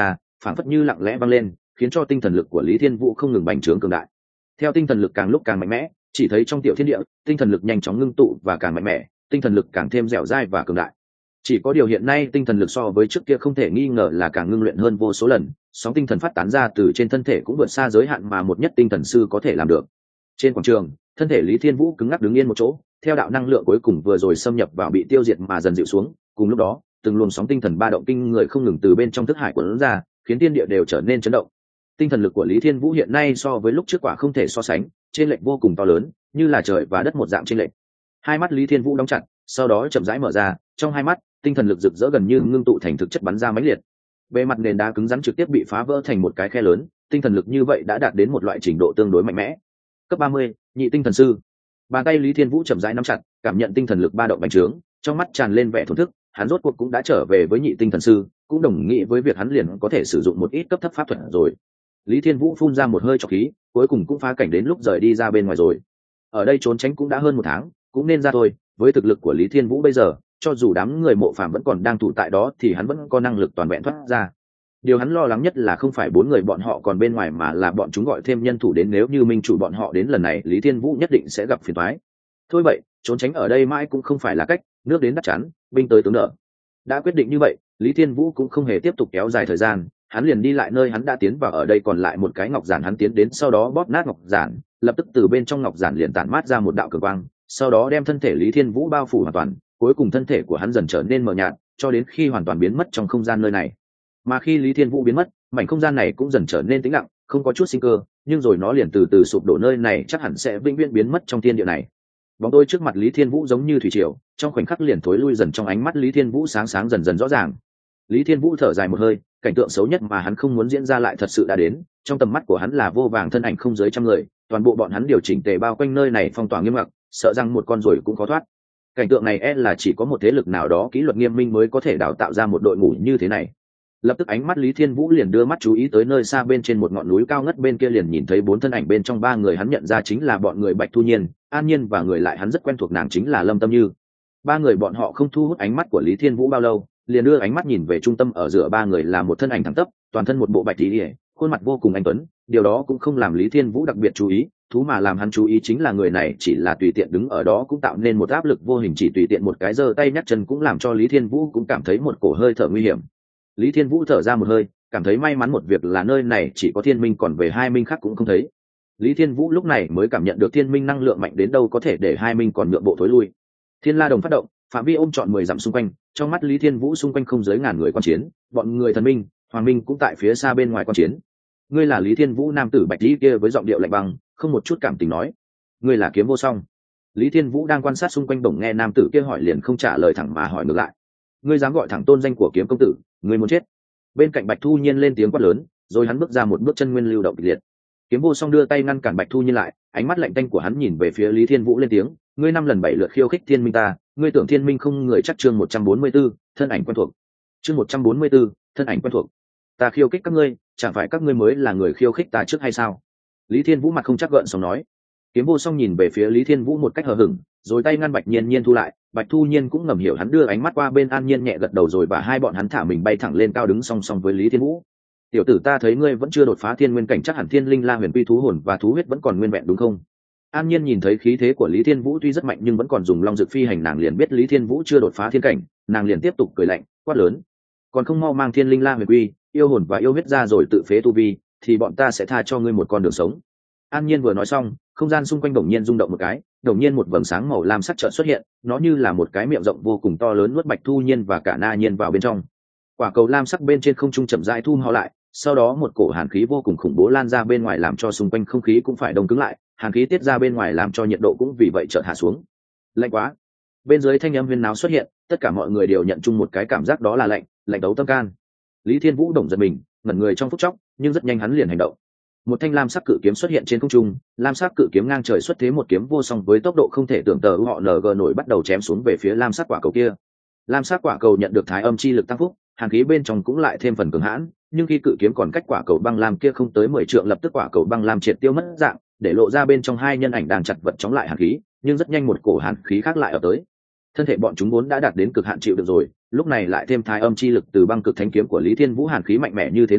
A: phảng phất như lặng lẽ vang lên, khiến cho tinh thần lực của Lý Thiên Vũ không ngừng bành trướng cường đại. Theo tinh thần lực càng lúc càng mạnh mẽ, chỉ thấy trong tiểu thiên địa, tinh thần lực nhanh chóng ngưng tụ và càng mạnh mẽ, tinh thần lực càng thêm dẻo dai và cường đại. Chỉ có điều hiện nay tinh thần lực so với trước kia không thể nghi ngờ là càng ngưng luyện hơn vô số lần, sóng tinh thần phát tán ra từ trên thân thể cũng vượt xa giới hạn mà một nhất tinh thần sư có thể làm được. Trên quảng trường, thân thể Lý Thiên Vũ cứng ngắc đứng yên một chỗ, theo đạo năng lượng cuối cùng vừa rồi xâm nhập vào bị tiêu diệt mà dần dịu xuống, cùng lúc đó, từng luồng sóng tinh thần ba động kinh người không ngừng từ bên trong thức hải cuốn ra, khiến thiên địa đều trở nên chấn động. Tinh thần lực của Lý Thiên Vũ hiện nay so với lúc trước quả không thể so sánh, chênh lệch vô cùng to lớn, như là trời và đất một dạng chênh lệch. Hai mắt Lý Thiên Vũ đóng chặt, sau đó chậm rãi mở ra, trong hai mắt, tinh thần lực rực rỡ gần như ngưng tụ thành thực chất bắn ra mãnh liệt. Bề mặt nền đá cứng rắn trực tiếp bị phá vỡ thành một cái khe lớn, tinh thần lực như vậy đã đạt đến một loại trình độ tương đối mạnh mẽ. Cấp 30, nhị tinh thần sư. Bàn tay Lý Thiên Vũ chậm rãi nắm chặt, cảm nhận tinh thần lực ba động bành trướng, trong mắt tràn lên vẻ thổn thức, hắn rốt cuộc cũng đã trở về với nhị tinh thần sư, cũng đồng nghĩa với việc hắn liền có thể sử dụng một ít cấp thấp pháp thuật rồi. Lý Thiên Vũ phun ra một hơi trọc khí, cuối cùng cũng phá cảnh đến lúc rời đi ra bên ngoài rồi. Ở đây trốn tránh cũng đã hơn một tháng, cũng nên ra thôi. Với thực lực của Lý Thiên Vũ bây giờ, cho dù đám người mộ phàm vẫn còn đang tụ tại đó thì hắn vẫn có năng lực toàn vẹn thoát ra. Điều hắn lo lắng nhất là không phải 4 người bọn họ còn bên ngoài mà là bọn chúng gọi thêm nhân thủ đến, nếu như minh chủ bọn họ đến lần này Lý Thiên Vũ nhất định sẽ gặp phiền toái. Thôi vậy, trốn tránh ở đây mãi cũng không phải là cách, nước đến đắt chắn, binh tới tướng đỡ. Đã quyết định như vậy, Lý Thiên Vũ cũng không hề tiếp tục kéo dài thời gian, hắn liền đi lại nơi hắn đã tiến vào. Ở đây còn lại một cái ngọc giản, hắn tiến đến sau đó bóp nát ngọc giản, lập tức từ bên trong ngọc giản liền tản mát ra một đạo cường quang, sau đó đem thân thể Lý Thiên Vũ bao phủ hoàn toàn, cuối cùng thân thể của hắn dần trở nên mờ nhạt, cho đến khi hoàn toàn biến mất trong không gian nơi này. Mà khi Lý Thiên Vũ biến mất, mảnh không gian này cũng dần trở nên tĩnh lặng, không có chút sinh cơ, nhưng rồi nó liền từ từ sụp đổ, nơi này chắc hẳn sẽ vĩnh viễn biến mất trong thiên địa này. Bóng tôi trước mặt Lý Thiên Vũ giống như thủy triều, trong khoảnh khắc liền thối lui dần, trong ánh mắt Lý Thiên Vũ sáng sáng dần dần rõ ràng. Lý Thiên Vũ thở dài một hơi, cảnh tượng xấu nhất mà hắn không muốn diễn ra lại thật sự đã đến, trong tầm mắt của hắn là vô vàng thân ảnh không dưới trăm người, toàn bộ bọn hắn điều chỉnh tề bao quanh nơi này, phong tỏa nghiêm ngặt, sợ rằng một con ruồi cũng khó thoát. Cảnh tượng này là chỉ có một thế lực nào đó kỷ luật nghiêm minh mới có thể đào tạo ra một đội ngũ như thế này. Lập tức ánh mắt Lý Thiên Vũ liền đưa mắt chú ý tới nơi xa bên trên một ngọn núi cao ngất, bên kia liền nhìn thấy 4 thân ảnh, bên trong 3 người hắn nhận ra chính là bọn người Bạch Thu Nhiên, An Nhiên, và người lại hắn rất quen thuộc, nàng chính là Lâm Tâm Như. 3 người bọn họ không thu hút ánh mắt của Lý Thiên Vũ bao lâu, liền đưa ánh mắt nhìn về trung tâm. Ở giữa 3 người là một thân ảnh thẳng tắp, toàn thân một bộ bạch y, khuôn mặt vô cùng anh tuấn, điều đó cũng không làm Lý Thiên Vũ đặc biệt chú ý, thú mà làm hắn chú ý chính là người này chỉ là tùy tiện đứng ở đó cũng tạo nên một áp lực vô hình, chỉ tùy tiện một cái giơ tay nhấc chân cũng làm cho Lý Thiên Vũ cũng cảm thấy một cổ hơi thở nguy hiểm. Lý Thiên Vũ thở ra một hơi, cảm thấy may mắn một việc là nơi này chỉ có Thiên Minh, còn về 2 minh khác cũng không thấy. Lý Thiên Vũ lúc này mới cảm nhận được Thiên Minh năng lượng mạnh đến đâu có thể để 2 minh còn nhượng bộ thối lui. Thiên La Đồng phát động, phạm vi ôm trọn 10 dặm xung quanh, trong mắt Lý Thiên Vũ xung quanh không dưới ngàn người quan chiến, bọn người Thần Minh, Hoàng Minh cũng tại phía xa bên ngoài quan chiến. Ngươi là Lý Thiên Vũ? Nam tử bạch y kia với giọng điệu lạnh băng, không một chút cảm tình nói. Ngươi là Kiếm Vô Song? Lý Thiên Vũ đang quan sát xung quanh, bỗng nghe nam tử kia hỏi liền không trả lời thẳng mà hỏi ngược lại. Ngươi dám gọi thẳng tôn danh của Kiếm công tử, ngươi muốn chết? Bên cạnh Bạch Thu Nhiên lên tiếng quát lớn, rồi hắn bước ra một bước chân nguyên lưu động kịch liệt. Kiếm Vô Song đưa tay ngăn cản Bạch Thu Nhiên lại, ánh mắt lạnh tanh của hắn nhìn về phía Lý Thiên Vũ lên tiếng, ngươi 5 lần 7 lượt khiêu khích Thiên Minh ta, ngươi tưởng Thiên Minh không người chắc? Chương 144, thân ảnh quen thuộc. Chương 144, thân ảnh quen thuộc. Ta khiêu khích các ngươi, chẳng phải các ngươi mới là người khiêu khích ta trước hay sao? Lý Thiên Vũ mặt không chắc gợn sóng nói. Kiếm Vô Song nhìn về phía Lý Thiên Vũ một cách hờ hững, rồi tay ngăn Bạch Nhiên Nhiên thu lại. Bạch Thu Nhiên cũng ngầm hiểu, hắn đưa ánh mắt qua bên An Nhiên nhẹ gật đầu, rồi và hai bọn hắn thả mình bay thẳng lên cao, đứng song song với Lý Thiên Vũ. Tiểu tử, ta thấy ngươi vẫn chưa đột phá thiên nguyên cảnh, chắc hẳn Thiên Linh La Huyền Quy thú hồn và thú huyết vẫn còn nguyên vẹn đúng không? An Nhiên nhìn thấy khí thế của Lý Thiên Vũ tuy rất mạnh nhưng vẫn còn dùng long dược phi hành, nàng liền biết Lý Thiên Vũ chưa đột phá thiên cảnh, nàng liền tiếp tục cười lạnh, quát lớn: còn không mau mang Thiên Linh La Huyền Quy, yêu hồn và yêu huyết ra rồi tự phế tu vi, thì bọn ta sẽ tha cho ngươi một con đường sống. An Nhiên vừa nói xong, không gian xung quanh bỗng nhiên rung động một cái, đột nhiên một vầng sáng màu lam sắc chợt xuất hiện, nó như là một cái miệng rộng vô cùng to lớn nuốt Bạch Thu Nhiên và cả Na Nhiên vào bên trong. Quả cầu lam sắc bên trên không trung chậm rãi thu nhỏ lại, sau đó một cổ hàn khí vô cùng khủng bố lan ra bên ngoài, làm cho xung quanh không khí cũng phải đông cứng lại, hàn khí tiết ra bên ngoài làm cho nhiệt độ cũng vì vậy chợt hạ xuống. Lạnh quá! Bên dưới thanh âm huyên náo xuất hiện, tất cả mọi người đều nhận chung một cái cảm giác, đó là lạnh, lạnh đấu tâm can. Lý Thiên Vũ động giật mình, ngẩn người trong phút chốc, nhưng rất nhanh hắn liền hành động. Một thanh lam sắc cự kiếm xuất hiện trên không trung, lam sắc cự kiếm ngang trời xuất thế, một kiếm vô song với tốc độ không thể tưởng tượng họ ng nổi bắt đầu chém xuống về phía lam sắc quả cầu kia. Lam sắc quả cầu nhận được thái âm chi lực tăng phúc, hàn khí bên trong cũng lại thêm phần cường hãn, nhưng khi cự kiếm còn cách quả cầu băng lam kia không tới 10 trượng, lập tức quả cầu băng lam triệt tiêu mất dạng, để lộ ra bên trong 2 nhân ảnh đang chặt vật chống lại hàn khí, nhưng rất nhanh một cổ hàn khí khác lại ở tới. Thân thể bọn chúng vốn đã đạt đến cực hạn chịu được rồi, lúc này lại thêm thái âm chi lực từ băng cực thánh kiếm của Lý Thiên Vũ, hàn khí mạnh mẽ như thế này,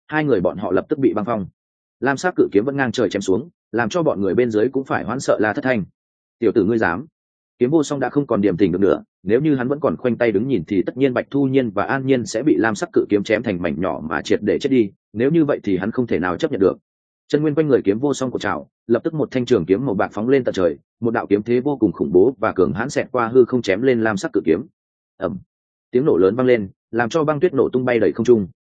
A: hai người bọn họ lập tức bị băng phong. Lam sắc cự kiếm vẫn ngang trời chém xuống, làm cho bọn người bên dưới cũng phải hoảng sợ la thất thanh. Tiểu tử ngươi dám? Kiếm Vô Song đã không còn điềm tình được nữa, nếu như hắn vẫn còn khoanh tay đứng nhìn thì tất nhiên Bạch Thu Nhiên và An Nhiên sẽ bị lam sắc cự kiếm chém thành mảnh nhỏ mà triệt để chết đi, nếu như vậy thì hắn không thể nào chấp nhận được. Chân nguyên quanh người Kiếm Vô Song của trào, lập tức một thanh trường kiếm màu bạc phóng lên tận trời, một đạo kiếm thế vô cùng khủng bố và cường hãn xẹt qua hư không chém lên lam sắc cự kiếm. Ầm, tiếng nổ lớn vang lên, làm cho băng tuyết nổ tung bay đầy không trung.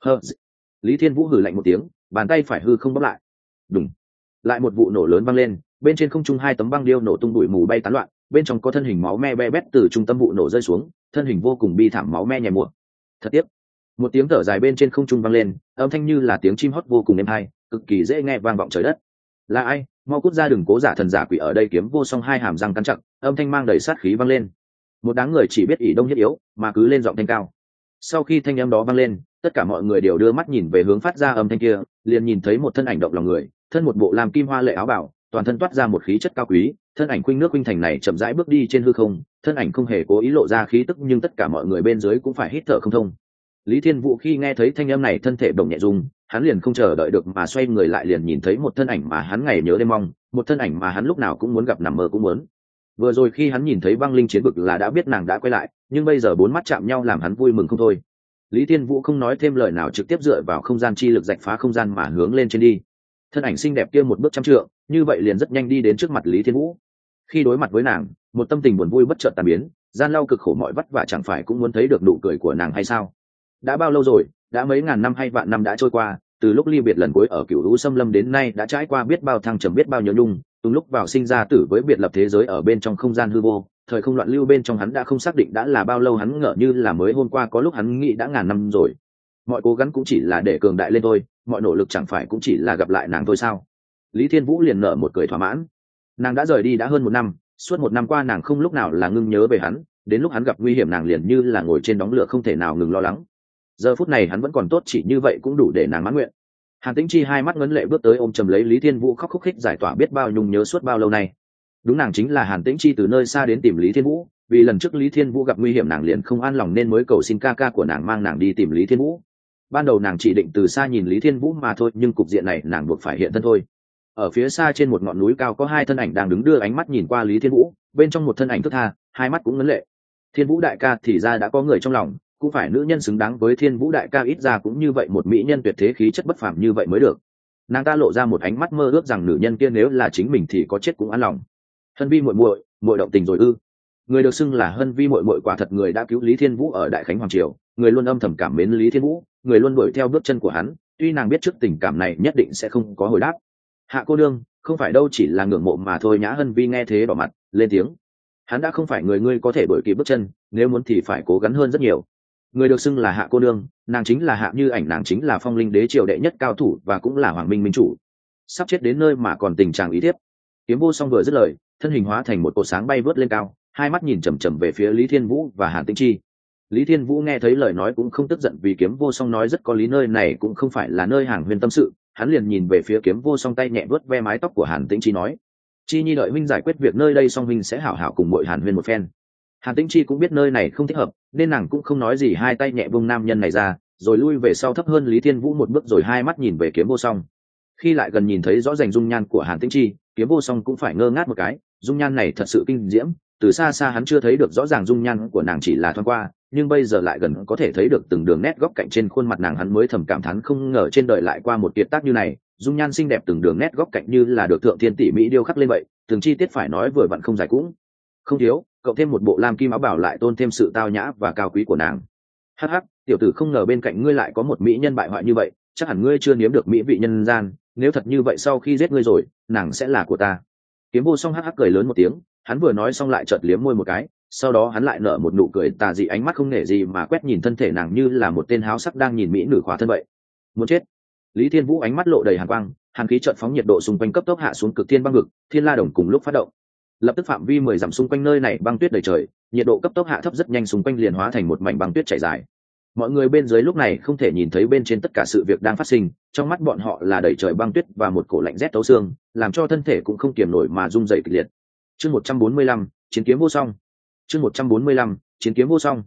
A: Lý Thiên Vũ hừ lạnh một tiếng, bàn tay phải hư không bóp lại. Đùng, lại một vụ nổ lớn vang lên, bên trên không trung hai tấm băng điêu nổ tung bụi mù bay tán loạn, bên trong có thân hình máu me be bét từ trung tâm vụ nổ rơi xuống, thân hình vô cùng bi thảm máu me nhè mùa. Thật tiếc. Một tiếng thở dài bên trên không trung vang lên, âm thanh như là tiếng chim hót vô cùng êm tai, cực kỳ dễ nghe vang vọng trời đất. Là ai? Mau cút ra, đừng cố giả thần giả quỷ ở đây. Kiếm Vô Song hai hàm răng cắn chặt, âm thanh mang đầy sát khí vang lên. Một đám người chỉ biết ỷ đông nhất yếu, mà cứ lên giọng thanh cao. Sau khi thanh âm đó vang lên, tất cả mọi người đều đưa mắt nhìn về hướng phát ra âm thanh kia, liền nhìn thấy một thân ảnh động lòng người, thân một bộ làm kim hoa lệ áo bào, toàn thân toát ra một khí chất cao quý, thân ảnh khuynh nước khuynh thành này chậm rãi bước đi trên hư không, thân ảnh không hề cố ý lộ ra khí tức, nhưng tất cả mọi người bên dưới cũng phải hít thở không thông. Lý Thiên Vũ khi nghe thấy thanh âm này, thân thể động nhẹ rung, hắn liền không chờ đợi được mà xoay người lại, liền nhìn thấy một thân ảnh mà hắn ngày nhớ đêm mong, một thân ảnh mà hắn lúc nào cũng muốn gặp, nằm mơ cũng muốn. Vừa rồi khi hắn nhìn thấy băng linh chiến vực là đã biết nàng đã quay lại, nhưng bây giờ bốn mắt chạm nhau làm hắn vui mừng không thôi. Lý Thiên Vũ không nói thêm lời nào, trực tiếp dựa vào không gian chi lực rạch phá không gian mà hướng lên trên đi. Thân ảnh xinh đẹp kia một bước trăm trượng, như vậy liền rất nhanh đi đến trước mặt Lý Thiên Vũ. Khi đối mặt với nàng, một tâm tình buồn vui bất chợt tan biến, gian lao cực khổ mọi vất vả chẳng phải cũng muốn thấy được nụ cười của nàng hay sao? Đã bao lâu rồi, đã mấy ngàn năm hay vạn năm đã trôi qua, từ lúc ly biệt lần cuối ở Cửu Lũ Xâm Lâm đến nay đã trải qua biết bao thăng trầm, biết bao nhớ nhung, từ lúc vào sinh ra tử với biệt lập thế giới ở bên trong không gian hư vô, thời không loạn lưu bên trong hắn đã không xác định đã là bao lâu, hắn ngỡ như là mới hôm qua, có lúc hắn nghĩ đã ngàn năm rồi. Mọi cố gắng cũng chỉ là để cường đại lên thôi, mọi nỗ lực chẳng phải cũng chỉ là gặp lại nàng thôi sao? Lý Thiên Vũ liền nở một cười thỏa mãn. Nàng đã rời đi đã hơn một năm, suốt một năm qua nàng không lúc nào là ngưng nhớ về hắn, đến lúc hắn gặp nguy hiểm nàng liền như là ngồi trên đống lửa không thể nào ngừng lo lắng. Giờ phút này hắn vẫn còn tốt, chỉ như vậy cũng đủ để nàng mãn nguyện. Hàn Tĩnh Chi hai mắt ngấn lệ bước tới ôm chầm lấy Lý Thiên Vũ, khóc khúc khích giải tỏa biết bao nhung nhớ suốt bao lâu nay. Đúng, nàng chính là Hàn Tĩnh Chi từ nơi xa đến tìm Lý Thiên Vũ, vì lần trước Lý Thiên Vũ gặp nguy hiểm nàng liền không an lòng nên mới cầu xin ca ca của nàng mang nàng đi tìm Lý Thiên Vũ. Ban đầu nàng chỉ định từ xa nhìn Lý Thiên Vũ mà thôi, nhưng cục diện này nàng buộc phải hiện thân thôi. Ở phía xa trên một ngọn núi cao có hai thân ảnh đang đứng đưa ánh mắt nhìn qua Lý Thiên Vũ, bên trong một thân ảnh thức tha, hai mắt cũng ngấn lệ. Thiên Vũ đại ca thì ra đã có người trong lòng, cũng phải nữ nhân xứng đáng với Thiên Vũ đại ca, ít ra cũng như vậy, một mỹ nhân tuyệt thế khí chất bất phàm như vậy mới được. Nàng ta lộ ra một ánh mắt mơ ước rằng nữ nhân kia nếu là chính mình thì có chết cũng an lòng. Hân Vi muội muội, muội động tình rồi ư? Người được xưng là Hân Vi muội muội quả thật người đã cứu Lý Thiên Vũ ở Đại Khánh Hoàng Triều, người luôn âm thầm cảm mến Lý Thiên Vũ, người luôn đuổi theo bước chân của hắn, tuy nàng biết trước tình cảm này nhất định sẽ không có hồi đáp. Hạ cô đương, không phải đâu, chỉ là ngưỡng mộ mà thôi. Nhã Hân Vi nghe thế đỏ mặt lên tiếng. Hắn đã không phải người ngươi có thể đuổi kịp bước chân, nếu muốn thì phải cố gắng hơn rất nhiều. Người được xưng là Hạ cô đương, nàng chính là Hạ Như Ảnh, nàng chính là Phong Linh đế triều đệ nhất cao thủ và cũng là Hoàng Minh minh chủ. Sắp chết đến nơi mà còn tình trạng ý thiếp. Kiếm Vô Song vừa dứt lời, thân hình hóa thành một cột sáng bay vớt lên cao, hai mắt nhìn chằm chằm về phía Lý Thiên Vũ và Hàn Tĩnh Chi. Lý Thiên Vũ nghe thấy lời nói cũng không tức giận, vì Kiếm Vô Song nói rất có lý, nơi này cũng không phải là nơi hàng huyên tâm sự. Hắn liền nhìn về phía Kiếm Vô Song, tay nhẹ vớt ve mái tóc của Hàn Tĩnh Chi nói: Chi nhi đợi huynh giải quyết việc nơi đây xong, huynh sẽ hảo hảo cùng muội hàn huyên một phen. Hàn Tĩnh Chi cũng biết nơi này không thích hợp nên nàng cũng không nói gì, hai tay nhẹ vung nam nhân này ra rồi lui về sau thấp hơn Lý Thiên Vũ một bước, rồi hai mắt nhìn về Kiếm Vô Song. Khi lại gần nhìn thấy rõ ràng dung nhan của Hàn Tĩnh Chi, Kiếm Vô Song cũng phải ngơ ngác một cái, dung nhan này thật sự kinh diễm, từ xa xa hắn chưa thấy được rõ ràng dung nhan của nàng, chỉ là thoáng qua, nhưng bây giờ lại gần có thể thấy được từng đường nét góc cạnh trên khuôn mặt nàng, hắn mới thầm cảm thán không ngờ trên đời lại qua một kiệt tác như này, dung nhan xinh đẹp, từng đường nét góc cạnh như là được thượng thiên tỉ mỹ điêu khắc lên vậy, từng chi tiết phải nói vừa vặn không dài cũng không thiếu, cộng thêm một bộ lam kim áo bảo lại tôn thêm sự tao nhã và cao quý của nàng. Hắc hắc, tiểu tử, không ngờ bên cạnh ngươi lại có một mỹ nhân bại hoại như vậy, chắc hẳn ngươi chưa nếm được mỹ vị nhân gian, nếu thật như vậy sau khi giết ngươi rồi, nàng sẽ là của ta. Kiếm Vô Song hắc hắc cười lớn một tiếng, hắn vừa nói xong lại chợt liếm môi một cái, sau đó hắn lại nở một nụ cười tà dị, ánh mắt không nể gì mà quét nhìn thân thể nàng như là một tên háo sắc đang nhìn mỹ nữ khỏa thân vậy. Muốn chết. Lý Thiên Vũ ánh mắt lộ đầy hàn quang, hàn khí chợt phóng, nhiệt độ xung quanh cấp tốc hạ xuống, cực thiên băng ngực, thiên la đồng cùng lúc phát động. Lập tức phạm vi 10 dặm xung quanh nơi này băng tuyết đầy trời, nhiệt độ cấp tốc hạ thấp rất nhanh, xung quanh liền hóa thành một mảnh băng tuyết chảy dài. Mọi người bên dưới lúc này không thể nhìn thấy bên trên tất cả sự việc đang phát sinh, trong mắt bọn họ là đầy trời băng tuyết và một cổ lạnh rét thấu xương, làm cho thân thể cũng không kiềm nổi mà run rẩy kịch liệt. Chương 145, chiến kiếm vô song. Chương 145, chiến kiếm vô song.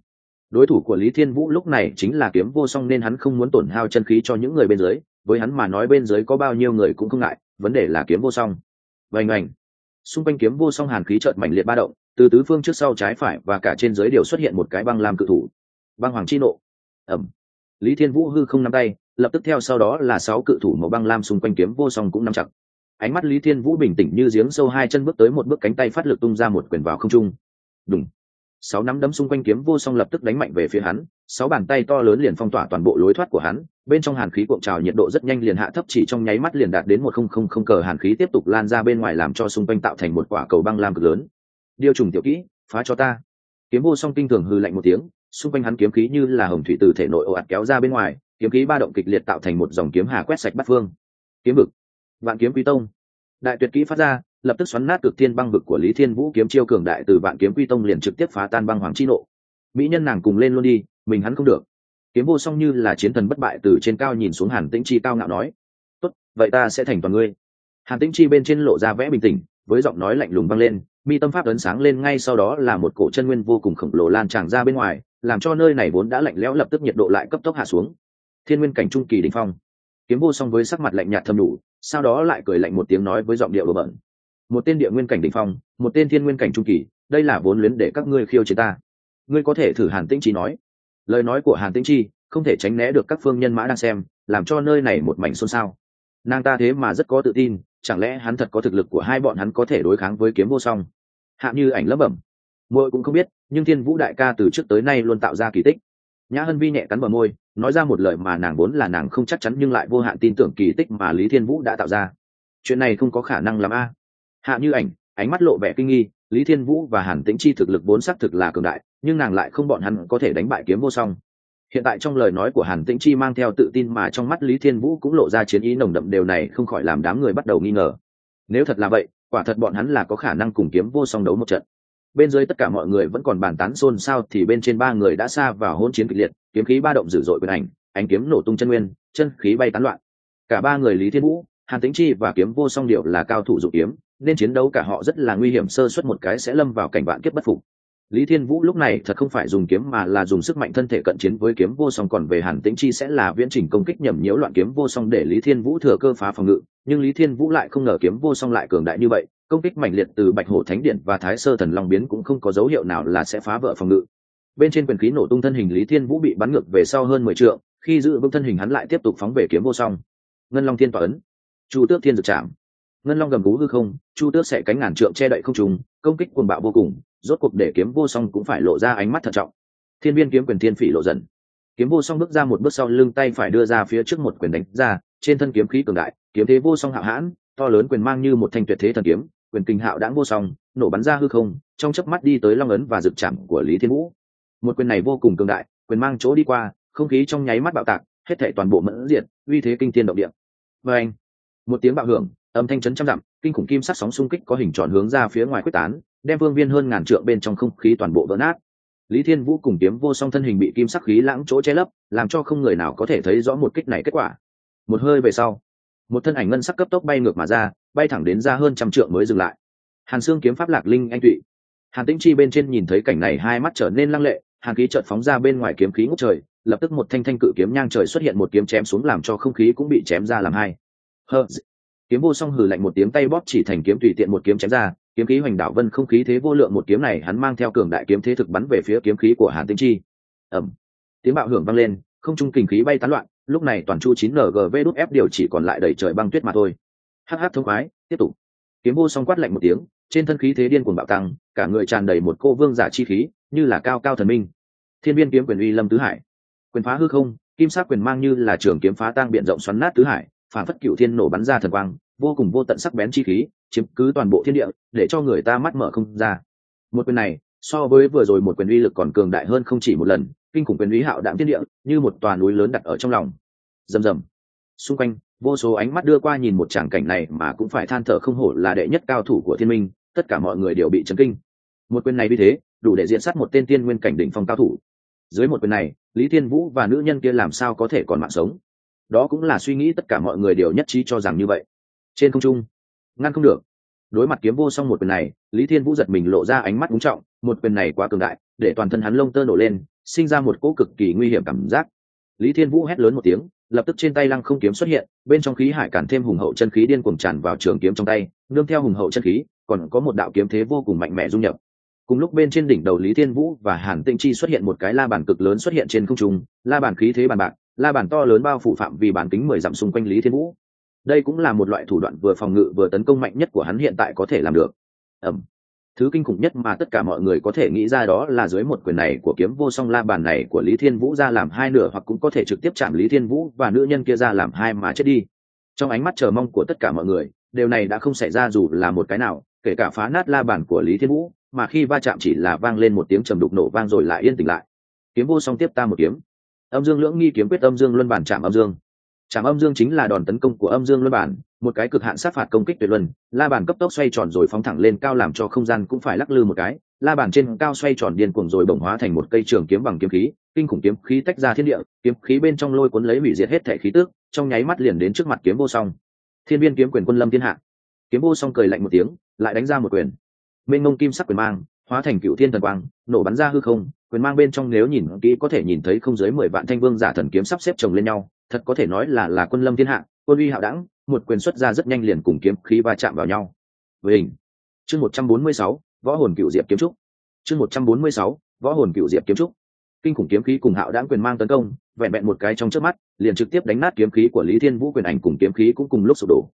A: đối thủ của Lý Thiên Vũ lúc này chính là Kiếm Vô Song, nên hắn không muốn tổn hao chân khí cho những người bên dưới, với hắn mà nói bên dưới có bao nhiêu người cũng không ngại, vấn đề là Kiếm Vô Song. Vành ảnh, xung quanh Kiếm Vô Song hàn khí chợt mạnh liệt ba động, từ tứ phương trước sau trái phải và cả trên dưới đều xuất hiện một cái băng lam cự thủ. Băng Hoàng chi nộ. Ầm. Lý Thiên Vũ hư không nắm tay, lập tức theo sau đó là 6 cự thủ màu băng lam xung quanh Kiếm Vô Song cũng nắm chặt. Ánh mắt Lý Thiên Vũ bình tĩnh như giếng sâu, hai chân bước tới một bước, cánh tay phát lực tung ra một quyền vào không trung. Đùng. 6 nắm đấm xung quanh Kiếm Vô Song lập tức đánh mạnh về phía hắn, 6 bàn tay to lớn liền phong tỏa toàn bộ lối thoát của hắn, bên trong hàn khí cuộn trào, nhiệt độ rất nhanh liền hạ thấp, chỉ trong nháy mắt liền đạt đến 1000 cờ hàn khí tiếp tục lan ra bên ngoài, làm cho xung quanh tạo thành một quả cầu băng lam cực lớn. Điêu trùng tiểu kỹ, phá cho ta. Kiếm Vô Song kinh thường hừ lạnh một tiếng, xung quanh hắn kiếm khí như là hồng thủy từ thể nội ồ ạt kéo ra bên ngoài, kiếm khí ba động kịch liệt tạo thành một dòng kiếm hà quét sạch bát phương. Kiếm vực, Vạn Kiếm Quy Tông. Đại tuyệt kỹ phát ra, lập tức xoắn nát cực thiên băng vực của Lý Thiên Vũ, kiếm chiêu cường đại từ Vạn Kiếm Quy Tông liền trực tiếp phá tan băng hoàng chi nộ. Mỹ nhân nàng cùng lên luôn đi, mình hắn không được. Kiếm Vô Song như là chiến thần bất bại từ trên cao nhìn xuống Hàn Tĩnh Chi, cao ngạo nói: tốt, vậy ta sẽ thành toàn ngươi. Hàn Tĩnh Chi bên trên lộ ra vẻ bình tĩnh, với giọng nói lạnh lùng vang lên, mi tâm pháp ấn sáng lên, ngay sau đó là một cổ chân nguyên vô cùng khổng lồ lan tràn ra bên ngoài, làm cho nơi này vốn đã lạnh lẽo lập tức nhiệt độ lại cấp tốc hạ xuống. Thiên nguyên cảnh trung kỳ đỉnh phong. Kiếm Vô Song với sắc mặt lạnh nhạt thầm đủ, sau đó lại cười lạnh một tiếng nói với giọng điệu đùa bỡn: một tên địa nguyên cảnh đỉnh phong, một tên thiên nguyên cảnh trung kỳ, đây là vốn liếng để các ngươi khiêu chiến ta. Ngươi có thể thử. Hàn Tĩnh Chi nói. Lời nói của Hàn Tĩnh Chi không thể tránh né được các phương nhân mã đang xem, làm cho nơi này một mảnh xôn xao. Nàng ta thế mà rất có tự tin, chẳng lẽ hắn thật có thực lực của hai bọn hắn có thể đối kháng với Kiếm Vô Song? Hạ Như Ảnh lẩm bẩm. Muội cũng không biết, nhưng Thiên Vũ đại ca từ trước tới nay luôn tạo ra kỳ tích. Nhã Hân Vi nhẹ cắn bờ môi, nói ra một lời mà nàng vốn là nàng không chắc chắn nhưng lại vô hạn tin tưởng, kỳ tích mà Lý Thiên Vũ đã tạo ra. Chuyện này không có khả năng làm a. Hạ Như Ảnh ánh mắt lộ vẻ kinh nghi, Lý Thiên Vũ và Hàn Tĩnh Chi thực lực vốn xác thực là cường đại, nhưng nàng lại không bọn hắn có thể đánh bại Kiếm Vô Song. Hiện tại trong lời nói của Hàn Tĩnh Chi mang theo tự tin, mà trong mắt Lý Thiên Vũ cũng lộ ra chiến ý nồng đậm, điều này không khỏi làm đám người bắt đầu nghi ngờ. Nếu thật là vậy, quả thật bọn hắn là có khả năng cùng Kiếm Vô Song đấu một trận. Bên dưới tất cả mọi người vẫn còn bàn tán xôn xao thì bên trên ba người đã xa vào hỗn chiến kịch liệt, kiếm khí ba động dữ dội, quyền ảnh, ánh kiếm nổ tung chân nguyên, chân khí bay tán loạn. Cả ba người Lý Thiên Vũ, Hàn Tĩnh Chi và Kiếm Vô Song đều là cao thủ dụng kiếm, nên chiến đấu cả họ rất là nguy hiểm, sơ suất một cái sẽ lâm vào cảnh vạn kiếp bất phục. Lý Thiên Vũ lúc này thật không phải dùng kiếm mà là dùng sức mạnh thân thể cận chiến với Kiếm Vô Song, còn về Hàn Tĩnh Chi sẽ là viễn trình công kích nhầm nhiễu loạn Kiếm Vô Song để Lý Thiên Vũ thừa cơ phá phòng ngự, nhưng Lý Thiên Vũ lại không ngờ Kiếm Vô Song lại cường đại như vậy, công kích mạnh liệt từ Bạch Hổ Thánh Điện và Thái Sơ Thần Long Biến cũng không có dấu hiệu nào là sẽ phá vỡ phòng ngự. Bên trên quyền khí nổ tung, thân hình Lý Thiên Vũ bị bắn ngược về sau hơn 10 trượng, khi giữ vững thân hình hắn lại tiếp tục phóng về Kiếm Vô Song. Ngân Long Thiên Tỏa Ấn, Chu Tước Thiên Dực Trảm. Ngân Long gầm gú hư không, Chu Tước xẻ cánh ngàn trượng che đậy không trung, công kích cuồng bạo vô cùng, rốt cuộc để Kiếm Vô Song cũng phải lộ ra ánh mắt thận trọng. Thiên Viên Kiếm Quyền, Thiên Phỉ Lộ Dần. Kiếm Vô Song bước ra một bước sau lưng, tay phải đưa ra phía trước một quyền đánh ra, trên thân kiếm khí cường đại, kiếm thế vô song hạo hãn, to lớn quyền mang như một thanh tuyệt thế thần kiếm, quyền kinh hạo đãng vô song, nổ bắn ra hư không, trong chớp mắt đi tới Long Ấn và Dực Trảm của Lý Thiên Vũ. Một quyền này vô cùng cường đại, quyền mang chỗ đi qua, không khí trong nháy mắt bạo tạc, hết thảy toàn bộ mẫn diệt, uy thế kinh thiên động địa. Và anh, một tiếng bạo hưởng, âm thanh chấn trăm dặm, kinh khủng kim sắc sóng xung kích có hình tròn hướng ra phía ngoài quyết tán, đem phương viên hơn ngàn trượng bên trong không khí toàn bộ vỡ nát. Lý Thiên Vũ cùng Kiếm Vô Song thân hình bị kim sắc khí lãng chỗ che lấp, làm cho không người nào có thể thấy rõ một kích này kết quả. Một hơi về sau, một thân ảnh ngân sắc cấp tốc bay ngược mà ra, bay thẳng đến ra hơn trăm trượng mới dừng lại. Hàn Xương kiếm pháp Lạc Linh anh tụy. Hàn Tĩnh Chi bên trên nhìn thấy cảnh này, hai mắt trở nên lăng lệ, hàn khí chợt phóng ra bên ngoài, kiếm khí ngút trời, lập tức một thanh thanh cự kiếm nhang trời xuất hiện, một kiếm chém xuống làm cho không khí cũng bị chém ra làm hai. Kiếm Vô Song hừ lạnh một tiếng, tay bóp chỉ thành kiếm tùy tiện một kiếm chém ra, kiếm khí hoành đảo vân không, khí thế vô lượng, một kiếm này hắn mang theo cường đại kiếm thế thực bắn về phía kiếm khí của Hàn Tĩnh Chi. Ầm. Tiếng bạo hưởng vang lên, không trung kình khí bay tán loạn, lúc này toàn chu 9NGV đúc ép điều chỉ còn lại đầy trời băng tuyết mà thôi. Hắc thông khoái, tiếp tục. Kiếm Vô Song quát lạnh một tiếng, trên thân khí thế điên cuồng bạo tăng, cả người tràn đầy một cô vương giả chi khí, như là cao cao thần minh. Thiên Viên kiếm quyền uy lâm tứ hải, quyền phá hư không, kim sắc quyền mang như là trường kiếm phá tang biển rộng xoắn nát tứ hải, phản phất cửu thiên nổ bắn ra thần quang, vô cùng vô tận sắc bén chi khí, chiếm cứ toàn bộ thiên địa, để cho người ta mắt mở không ra. Một quyền này, so với vừa rồi một quyền uy lực còn cường đại hơn không chỉ một lần, kinh khủng quyền uy hạo đạm thiên địa, như một tòa núi lớn đặt ở trong lòng. Rầm rầm. Xung quanh, vô số ánh mắt đưa qua nhìn một tràng cảnh này mà cũng phải than thở không hổ là đệ nhất cao thủ của Thiên Minh, tất cả mọi người đều bị chấn kinh. Một quyền này vì thế, đủ để diện sát một tên tiên nguyên cảnh đỉnh phong cao thủ. Dưới một quyền này, Lý Thiên Vũ và nữ nhân kia làm sao có thể còn mạng sống? Đó cũng là suy nghĩ tất cả mọi người đều nhất trí cho rằng như vậy. Trên không trung, ngăn không được. Đối mặt Kiếm Vô Song một quyền này, Lý Thiên Vũ giật mình lộ ra ánh mắt ngưng trọng, một quyền này quá cường đại, để toàn thân hắn lông tơ nổ lên, sinh ra một cỗ cực kỳ nguy hiểm cảm giác. Lý Thiên Vũ hét lớn một tiếng, lập tức trên tay lăng không kiếm xuất hiện, bên trong khí hải cản thêm hùng hậu chân khí điên cuồng tràn vào trường kiếm trong tay, nương theo hùng hậu chân khí, còn có một đạo kiếm thế vô cùng mạnh mẽ dung nhập. Cùng lúc bên trên đỉnh đầu Lý Thiên Vũ và Hàn Tĩnh Chi xuất hiện một cái la bàn cực lớn xuất hiện trên không trung, la bàn khí thế bàn bạc, la bàn to lớn bao phủ phạm vi bán kính 10 dặm xung quanh Lý Thiên Vũ. Đây cũng là một loại thủ đoạn vừa phòng ngự vừa tấn công mạnh nhất của hắn hiện tại có thể làm được. Thứ kinh khủng nhất mà tất cả mọi người có thể nghĩ ra đó là dưới một quyền này của kiếm vô song la bàn này của Lý Thiên Vũ ra làm hai nửa, hoặc cũng có thể trực tiếp chạm Lý Thiên Vũ và nữ nhân kia ra làm hai mà chết đi. Trong ánh mắt chờ mong của tất cả mọi người, điều này đã không xảy ra dù là một cái nào, kể cả phá nát la bàn của Lý Thiên Vũ, mà khi va chạm chỉ là vang lên một tiếng trầm đục nổ vang rồi lại yên tĩnh lại. Kiếm vô song tiếp ta một kiếm. Âm Dương Lưỡng Nghi kiếm quyết âm dương luân bản chạm âm dương. Chạm âm dương chính là đòn tấn công của âm dương luân bản, một cái cực hạn sát phạt công kích tuyệt luân. La bàn cấp tốc xoay tròn rồi phóng thẳng lên cao làm cho không gian cũng phải lắc lư một cái. La bàn trên cao xoay tròn điên cuồng rồi bổng hóa thành một cây trường kiếm bằng kiếm khí, kinh khủng kiếm khí tách ra thiên địa, kiếm khí bên trong lôi cuốn lấy hủy diệt hết thể khí tức, trong nháy mắt liền đến trước mặt kiếm vô song. Thiên Biên kiếm quyền quân lâm thiên hạ. Kiếm vô song cười lạnh một tiếng, lại đánh ra một quyền. Mênh mông kim sắc quyền mang, hóa thành cựu thiên thần quang, nổ bắn ra hư không. Quyền mang bên trong nếu nhìn kỹ có thể nhìn thấy không dưới 10 vạn thanh vương giả thần kiếm sắp xếp chồng lên nhau, thật có thể nói là quân lâm thiên hạ, quân uy hạo đẳng, một quyền xuất ra rất nhanh liền cùng kiếm khí va chạm vào nhau. Với hình. Chương 146, Võ hồn cựu diệp kiếm trúc. Chương 146, Võ hồn cựu diệp kiếm trúc. Kinh khủng kiếm khí cùng hạo đẳng quyền mang tấn công, vẹn vẹn một cái trong chớp mắt, liền trực tiếp đánh nát kiếm khí của Lý Thiên Vũ, quyền ảnh cùng kiếm khí cũng cùng lúc sụp đổ.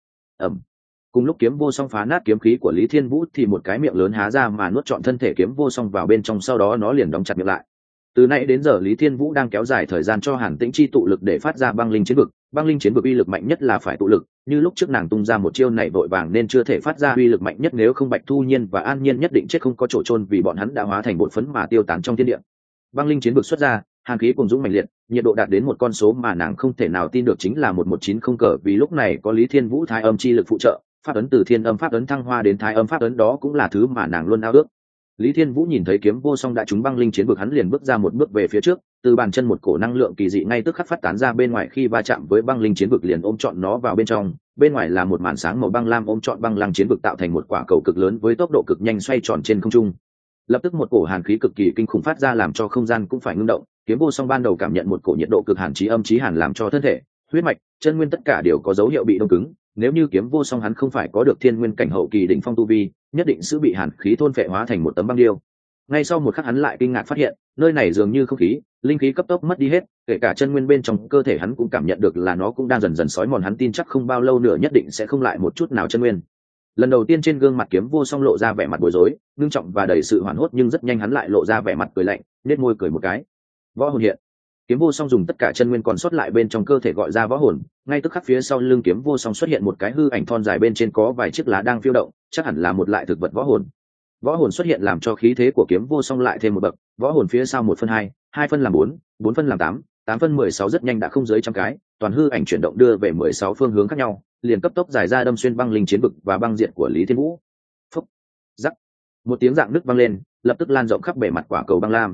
A: Cùng lúc kiếm vô song phá nát kiếm khí của Lý Thiên Vũ thì một cái miệng lớn há ra mà nuốt trọn thân thể kiếm vô song vào bên trong, sau đó nó liền đóng chặt miệng lại. Từ nãy đến giờ Lý Thiên Vũ đang kéo dài thời gian cho Hàn Tĩnh Chi tụ lực để phát ra băng linh chiến vực. Băng linh chiến vực uy lực mạnh nhất là phải tụ lực, như lúc trước nàng tung ra một chiêu này vội vàng nên chưa thể phát ra uy lực mạnh nhất, nếu không Bạch Thu Nhiên và An Nhiên nhất định chết không có chỗ chôn vì bọn hắn đã hóa thành bột phấn mà tiêu tán trong thiên địa. Băng linh chiến vực xuất ra, hàn khí cùng dũng mạnh liệt, nhiệt độ đạt đến một con số mà nàng không thể nào tin được, chính là 1190 cờ, vì lúc này có Lý Thiên Vũ thái âm chi lực phụ trợ, pháp ấn từ thiên âm pháp ấn thăng hoa đến thái âm pháp ấn, đó cũng là thứ mà nàng luôn ao ước. Lý Thiên Vũ nhìn thấy kiếm vô song đã trúng băng linh chiến vực, hắn liền bước ra một bước về phía trước, từ bàn chân một cổ năng lượng kỳ dị ngay tức khắc phát tán ra bên ngoài, khi va chạm với băng linh chiến vực liền ôm trọn nó vào bên trong. Bên ngoài là một màn sáng màu băng lam ôm trọn băng lăng chiến vực, tạo thành một quả cầu cực lớn với tốc độ cực nhanh xoay tròn trên không trung. Lập tức một cổ hàn khí cực kỳ kinh khủng phát ra làm cho không gian cũng phải ngưng động. Kiếm vô song ban đầu cảm nhận một cổ nhiệt độ cực hàn chí âm chí hàn làm cho thân thể, huyết mạch, chân nguyên tất cả đều có dấu hiệu bị đông cứng. Nếu như kiếm vô song hắn không phải có được thiên nguyên cảnh hậu kỳ đỉnh phong tu vi, nhất định sẽ bị hàn khí thôn phệ hóa thành một tấm băng điêu. Ngay sau một khắc hắn lại kinh ngạc phát hiện, nơi này dường như không khí, linh khí cấp tốc mất đi hết, kể cả chân nguyên bên trong cơ thể hắn cũng cảm nhận được là nó cũng đang dần dần sói mòn, hắn tin chắc không bao lâu nữa nhất định sẽ không lại một chút nào chân nguyên. Lần đầu tiên trên gương mặt kiếm vô song lộ ra vẻ mặt bối rối, ngưng trọng và đầy sự hoảng hốt, nhưng rất nhanh hắn lại lộ ra vẻ mặt cười lạnh, nét môi cười một cái. Võ hồn hiện. Kiếm vô song dùng tất cả chân nguyên còn sót lại bên trong cơ thể gọi ra võ hồn, ngay tức khắc phía sau lưng kiếm vô song xuất hiện một cái hư ảnh thon dài, bên trên có vài chiếc lá đang phiêu động, chắc hẳn là một loại thực vật võ hồn. Võ hồn xuất hiện làm cho khí thế của kiếm vô song lại thêm một bậc, võ hồn phía sau 1/2, 2 phân làm 4, 4 phân làm 8, 8 phân 16, rất nhanh đã không dưới trăm cái, toàn hư ảnh chuyển động đưa về 16 phương hướng khác nhau, liền cấp tốc giải ra đâm xuyên băng linh chiến vực và băng diện của Lý Thiên Vũ. Phốc, rắc, một tiếng dạng nứt vang lên, lập tức lan rộng khắp bề mặt quả cầu băng lam.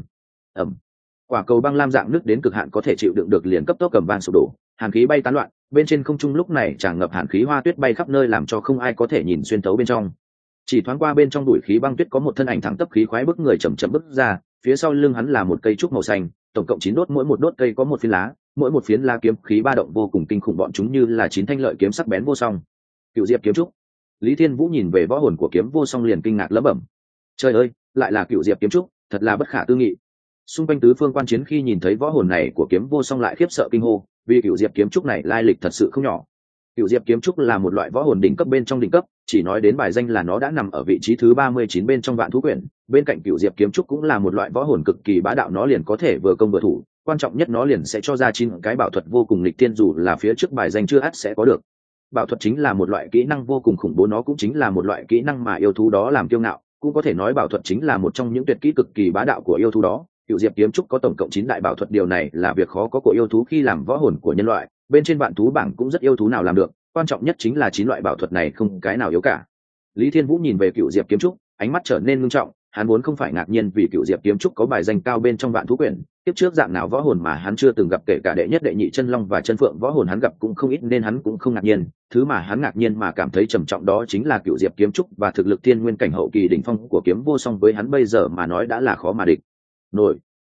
A: Quả cầu băng lam dạng nứt đến cực hạn có thể chịu đựng được liền cấp tốc cầm vang sụp đổ, hàn khí bay tán loạn, bên trên không trung lúc này tràn ngập hàn khí hoa tuyết bay khắp nơi làm cho không ai có thể nhìn xuyên thấu bên trong. Chỉ thoáng qua bên trong bụi khí băng tuyết có một thân ảnh thẳng tắp khí khoái bức người chậm chậm bước ra, phía sau lưng hắn là một cây trúc màu xanh, tổng cộng 9 đốt, mỗi một đốt cây có một phiến lá, mỗi một phiến lá kiếm khí ba động vô cùng kinh khủng, bọn chúng như là 9 thanh lợi kiếm sắc bén vô song. Cựu diệp kiếm trúc. Lý Thiên Vũ nhìn về võ hồn của kiếm vô song liền kinh ngạc lẩm bẩm. Trời ơi, lại là cựu diệp kiếm trúc, thật là bất khả tư nghị. Xung quanh tứ phương quan chiến khi nhìn thấy võ hồn này của kiếm vô song lại khiếp sợ kinh hô, vì cựu diệp kiếm trúc này lai lịch thật sự không nhỏ. Cựu diệp kiếm trúc là một loại võ hồn đỉnh cấp bên trong đỉnh cấp, chỉ nói đến bài danh là nó đã nằm ở vị trí thứ 39 bên trong vạn thú quyển. Bên cạnh cựu diệp kiếm trúc cũng là một loại võ hồn cực kỳ bá đạo, nó liền có thể vừa công vừa thủ, quan trọng nhất nó liền sẽ cho ra 9 cái bảo thuật vô cùng nghịch thiên, dù là phía trước bài danh chưa ắt sẽ có được. Bảo thuật chính là một loại kỹ năng vô cùng khủng bố, nó cũng chính là một loại kỹ năng mà yêu thú đó làm kiêu ngạo, cũng có thể nói bảo thuật chính là một trong những tuyệt kỹ cực kỳ bá đạo của yêu thú đó. Cựu diệp kiếm trúc có tổng cộng 9 đại bảo thuật, điều này là việc khó có của yêu thú khi làm võ hồn của nhân loại, bên trên vạn thú bảng cũng rất yêu thú nào làm được, quan trọng nhất chính là 9 loại bảo thuật này không cái nào yếu cả. Lý Thiên Vũ nhìn về cựu diệp kiếm trúc, ánh mắt trở nên ngưng trọng, hắn vốn không phải ngạc nhiên vì cựu diệp kiếm trúc có bài danh cao bên trong vạn thú quyển, tiếp trước dạng nào võ hồn mà hắn chưa từng gặp, kể cả đệ nhất đệ nhị chân long và chân phượng võ hồn hắn gặp cũng không ít, nên hắn cũng không ngạc nhiên. Thứ mà hắn ngạc nhiên mà cảm thấy trầm trọng đó chính là cựu diệp kiếm trúc và thực lực thiên nguyên cảnh hậu kỳ đỉnh phong của kiếm vô song với hắn bây giờ mà nói đã là khó mà địch nổi.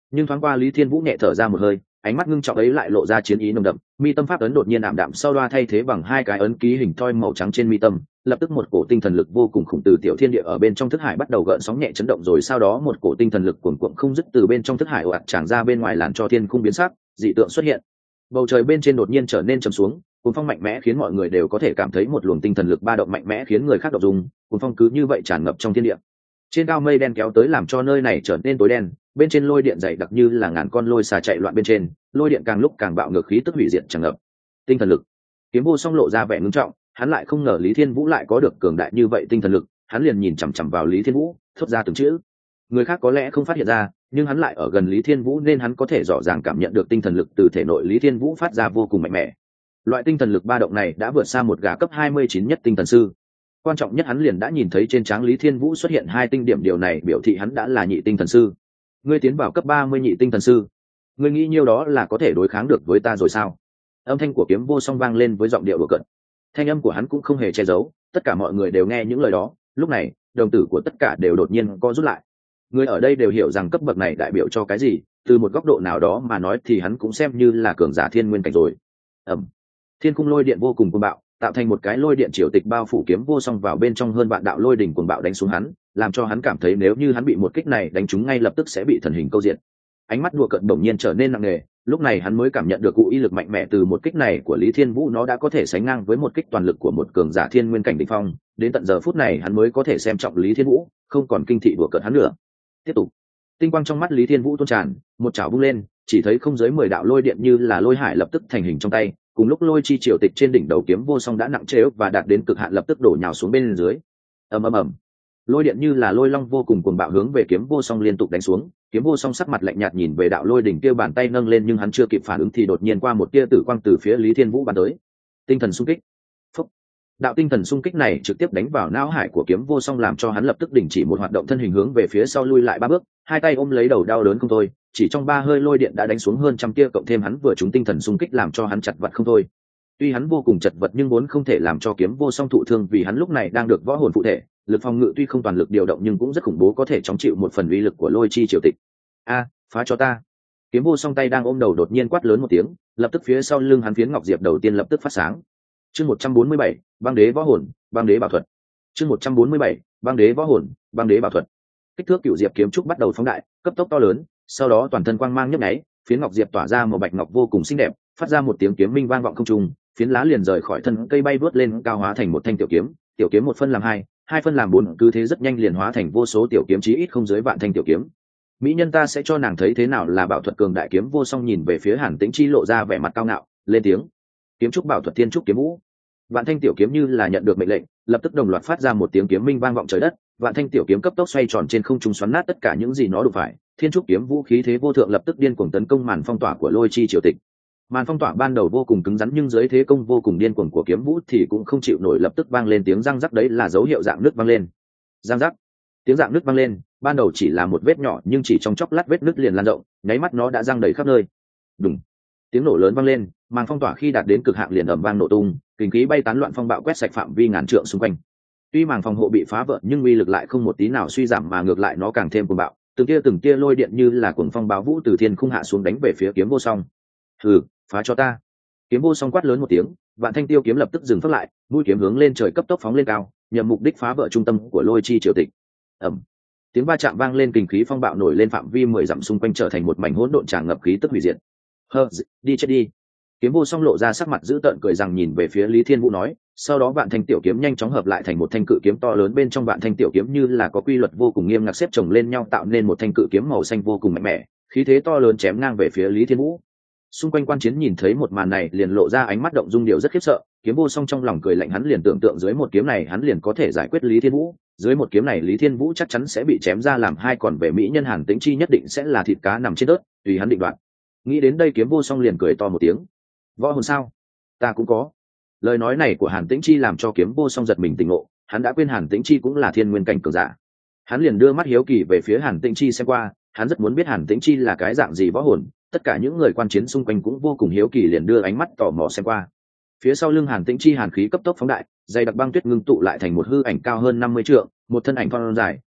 A: Nhưng thoáng qua Lý Thiên Vũ nhẹ thở ra một hơi, ánh mắt ngưng trọng ấy lại lộ ra chiến ý nồng đậm, mi tâm pháp ấn đột nhiên ảm đạm sau đoa thay thế bằng hai cái ấn ký hình thoi màu trắng trên mi tâm, lập tức một cổ tinh thần lực vô cùng khủng từ tiểu thiên địa ở bên trong thức hải bắt đầu gợn sóng nhẹ chấn động, rồi sau đó một cổ tinh thần lực cuồn cuộn không dứt từ bên trong thức hải ồ ạt tràn ra bên ngoài, làm cho thiên khung biến sắc, dị tượng xuất hiện. Bầu trời bên trên đột nhiên trở nên trầm xuống, cuồng phong mạnh mẽ khiến mọi người đều có thể cảm thấy một luồng tinh thần lực ba động mạnh mẽ khiến người khác động dung, cuồng phong cứ như vậy tràn ngập trong thiên địa. Trên cao mây đen kéo tới làm cho nơi này trở nên tối đen, bên trên lôi điện dày đặc như là ngàn con lôi xà chạy loạn bên trên, lôi điện càng lúc càng bạo ngược, khí tức hủy diệt tràn ngập. Tinh thần lực. Kiếm Vô Song lộ ra vẻ ngưng trọng, hắn lại không ngờ Lý Thiên Vũ lại có được cường đại như vậy tinh thần lực, hắn liền nhìn chằm chằm vào Lý Thiên Vũ, thốt ra từng chữ. Người khác có lẽ không phát hiện ra, nhưng hắn lại ở gần Lý Thiên Vũ nên hắn có thể rõ ràng cảm nhận được tinh thần lực từ thể nội Lý Thiên Vũ phát ra vô cùng mạnh mẽ. Loại tinh thần lực ba động này đã vượt xa một gã cấp 29 nhất tinh thần sư. Quan trọng nhất hắn liền đã nhìn thấy trên trán Lý Thiên Vũ xuất hiện 2 tinh điểm, điều này biểu thị hắn đã là nhị tinh thần sư. Ngươi tiến vào cấp 30 nhị tinh thần sư, ngươi nghĩ nhiêu đó là có thể đối kháng được với ta rồi sao? Âm thanh của Kiếm Vô Song vang lên với giọng điệu đùa cợt. Thanh âm của hắn cũng không hề che giấu, tất cả mọi người đều nghe những lời đó. Lúc này, đồng tử của tất cả đều đột nhiên co rút lại. Người ở đây đều hiểu rằng cấp bậc này đại biểu cho cái gì, từ một góc độ nào đó mà nói thì hắn cũng xem như là cường giả thiên nguyên cảnh rồi. Thiên cung lôi điện vô cùng cuồng bạo, tạo thành một cái lôi điện triều tịch bao phủ Kiếm Vô Song vào bên trong, hơn vạn đạo lôi đỉnh cuồng bạo đánh xuống hắn, làm cho hắn cảm thấy nếu như hắn bị một kích này đánh trúng ngay lập tức sẽ bị thần hình câu diệt. Ánh mắt đùa cợt bỗng nhiên trở nên nặng nề, lúc này hắn mới cảm nhận được uy lực mạnh mẽ từ một kích này của Lý Thiên Vũ, nó đã có thể sánh ngang với một kích toàn lực của một cường giả thiên nguyên cảnh đỉnh phong, đến tận giờ phút này hắn mới có thể xem trọng Lý Thiên Vũ, không còn kinh thị đùa cợt hắn nữa. Tiếp tục. Tinh quang trong mắt Lý Thiên Vũ tuôn tràn, một chảo vung lên, chỉ thấy không dưới 10 đạo lôi điện như là lôi hải lập tức thành hình trong tay, cùng lúc lôi chi triều tịch trên đỉnh đầu Kiếm Vô Song đã nặng trĩu và đạt đến cực hạn lập tức đổ nhào xuống bên dưới. Ầm ầm ầm. Lôi điện như là lôi long vô cùng cuồng bạo hướng về Kiếm Vô Song liên tục đánh xuống. Kiếm Vô Song sắc mặt lạnh nhạt nhìn về đạo lôi đỉnh kia, bàn tay nâng lên nhưng hắn chưa kịp phản ứng thì đột nhiên qua một tia tử quang từ phía Lý Thiên Vũ bắn tới. Tinh thần xung kích. Phúc. Đạo tinh thần xung kích này trực tiếp đánh vào não hải của Kiếm Vô Song, làm cho hắn lập tức đình chỉ một hoạt động, thân hình hướng về phía sau lui lại 3 bước, hai tay ôm lấy đầu đau đớn không thôi, chỉ trong 3 hơi lôi điện đã đánh xuống hơn trăm tia, cộng thêm hắn vừa trúng tinh thần xung kích làm cho hắn chật vật không thôi. Tuy hắn vô cùng chật vật nhưng vốn không thể làm cho Kiếm Vô Song thụ thương, vì hắn lúc này đang được võ hồn phụ thể, lực phòng ngự tuy không toàn lực điều động nhưng cũng rất khủng bố, có thể chống chịu một phần uy lực của lôi chi triều tịch. Phá cho ta! Kiếm Vô Song tay đang ôm đầu đột nhiên quát lớn một tiếng, lập tức phía sau lưng hắn phiến ngọc diệp đầu tiên lập tức phát sáng. Chương 147, băng đế võ hồn, băng đế bảo thuật. Chương 147, băng đế võ hồn, băng đế bảo thuật. Kích thước cựu diệp kiếm trúc bắt đầu phóng đại, cấp tốc to lớn, sau đó toàn thân quang mang nhấp nháy, phiến ngọc diệp tỏa ra một bạch ngọc vô cùng xinh đẹp, phát ra một tiếng kiếm minh vang vọng không trung, phiến lá liền rời khỏi thân cây bay vút lên cao, hóa thành một thanh tiểu kiếm một phân làm hai phân làm 4, cứ thế rất nhanh liền hóa thành vô số tiểu kiếm, chí ít không dưới vạn thanh tiểu kiếm. Mỹ nhân ta sẽ cho nàng thấy thế nào là bảo thuật cường đại. Kiếm Vô Song nhìn về phía Hàn Tĩnh Chi lộ ra vẻ mặt cao ngạo, lên tiếng: kiếm trúc bảo thuật thiên trúc kiếm vũ. Vạn thanh tiểu kiếm như là nhận được mệnh lệnh, lập tức đồng loạt phát ra một tiếng kiếm minh vang vọng trời đất, vạn thanh tiểu kiếm cấp tốc xoay tròn trên không trung, xoắn nát tất cả những gì nó đụng phải. Thiên trúc kiếm vũ khí thế vô thượng, lập tức điên cuồng tấn công màn phong tỏa của lôi chi triều tịch. Màn phong tỏa ban đầu vô cùng cứng rắn nhưng dưới thế công vô cùng điên cuồng của kiếm vũ thì cũng không chịu nổi, lập tức vang lên tiếng răng rắc, đấy là dấu hiệu dạng nước vang lên. Răng rắc, tiếng dạng nước vang lên, ban đầu chỉ là một vết nhỏ nhưng chỉ trong chốc lát vết nứt liền lan rộng, nháy mắt nó đã răng đầy khắp nơi. Đùng, tiếng nổ lớn vang lên, màn phong tỏa khi đạt đến cực hạn liền ầm vang nổ tung, kinh khí bay tán loạn, phong bạo quét sạch phạm vi ngàn trượng xung quanh. Tuy màn phòng hộ bị phá vỡ nhưng uy lực lại không một tí nào suy giảm, mà ngược lại nó càng thêm cuồng bạo, từng tia lôi điện như là cuồng phong báo vũ từ thiên khung hạ xuống đánh về phía Kiếm Vô Song. Hừ, phá cho ta! Kiếm Vô Song quát lớn một tiếng, vạn thanh tiêu kiếm lập tức dừng phát lại, mũi kiếm hướng lên trời cấp tốc phóng lên cao, nhằm mục đích phá vỡ trung tâm của lôi chi triều tịch. Ầm, tiếng va chạm vang lên, kinh khí phong bạo nổi lên, phạm vi 10 dặm xung quanh trở thành một mảnh hỗn độn tràn ngập khí tức hủy diệt. Đi chết đi! Kiếm Vô Song lộ ra sắc mặt dữ tợn cười rằng nhìn về phía Lý Thiên Vũ nói, sau đó vạn thanh tiểu kiếm nhanh chóng hợp lại thành một thanh cự kiếm to lớn, bên trong vạn thanh tiểu kiếm như là có quy luật vô cùng nghiêm ngặt xếp chồng lên nhau tạo nên một thanh cự kiếm màu xanh vô cùng mạnh mẽ, khí thế to lớn chém ngang về phía Lý Thiên Vũ. Xung quanh quan chiến nhìn thấy một màn này liền lộ ra ánh mắt động dung, điều rất khiếp sợ. Kiếm Vô Song trong lòng cười lạnh, hắn liền tưởng tượng dưới một kiếm này hắn liền có thể giải quyết Lý Thiên Vũ, dưới một kiếm này Lý Thiên Vũ chắc chắn sẽ bị chém ra làm hai, còn về mỹ nhân Hàn Tĩnh Chi nhất định sẽ là thịt cá nằm trên đất, tùy hắn định đoạt. Nghĩ đến đây Kiếm Vô Song liền cười to một tiếng. Võ hồn sao? Ta cũng có. Lời nói này của Hàn Tĩnh Chi làm cho Kiếm Vô Song giật mình tỉnh ngộ, hắn đã quên Hàn Tĩnh Chi cũng là thiên nguyên cảnh cường giả. Hắn liền đưa mắt hiếu kỳ về phía Hàn Tĩnh Chi xem qua, hắn rất muốn biết Hàn Tĩnh Chi là cái dạng gì võ hồn, tất cả những người quan chiến xung quanh cũng vô cùng hiếu kỳ liền đưa ánh mắt tò mò xem qua. Phía sau lưng Hàn Tĩnh Chi hàn khí cấp tốc phóng đại, dày đặc băng tuyết ngưng tụ lại thành một hư ảnh cao hơn 50 trượng, một thân ảnh thon dài,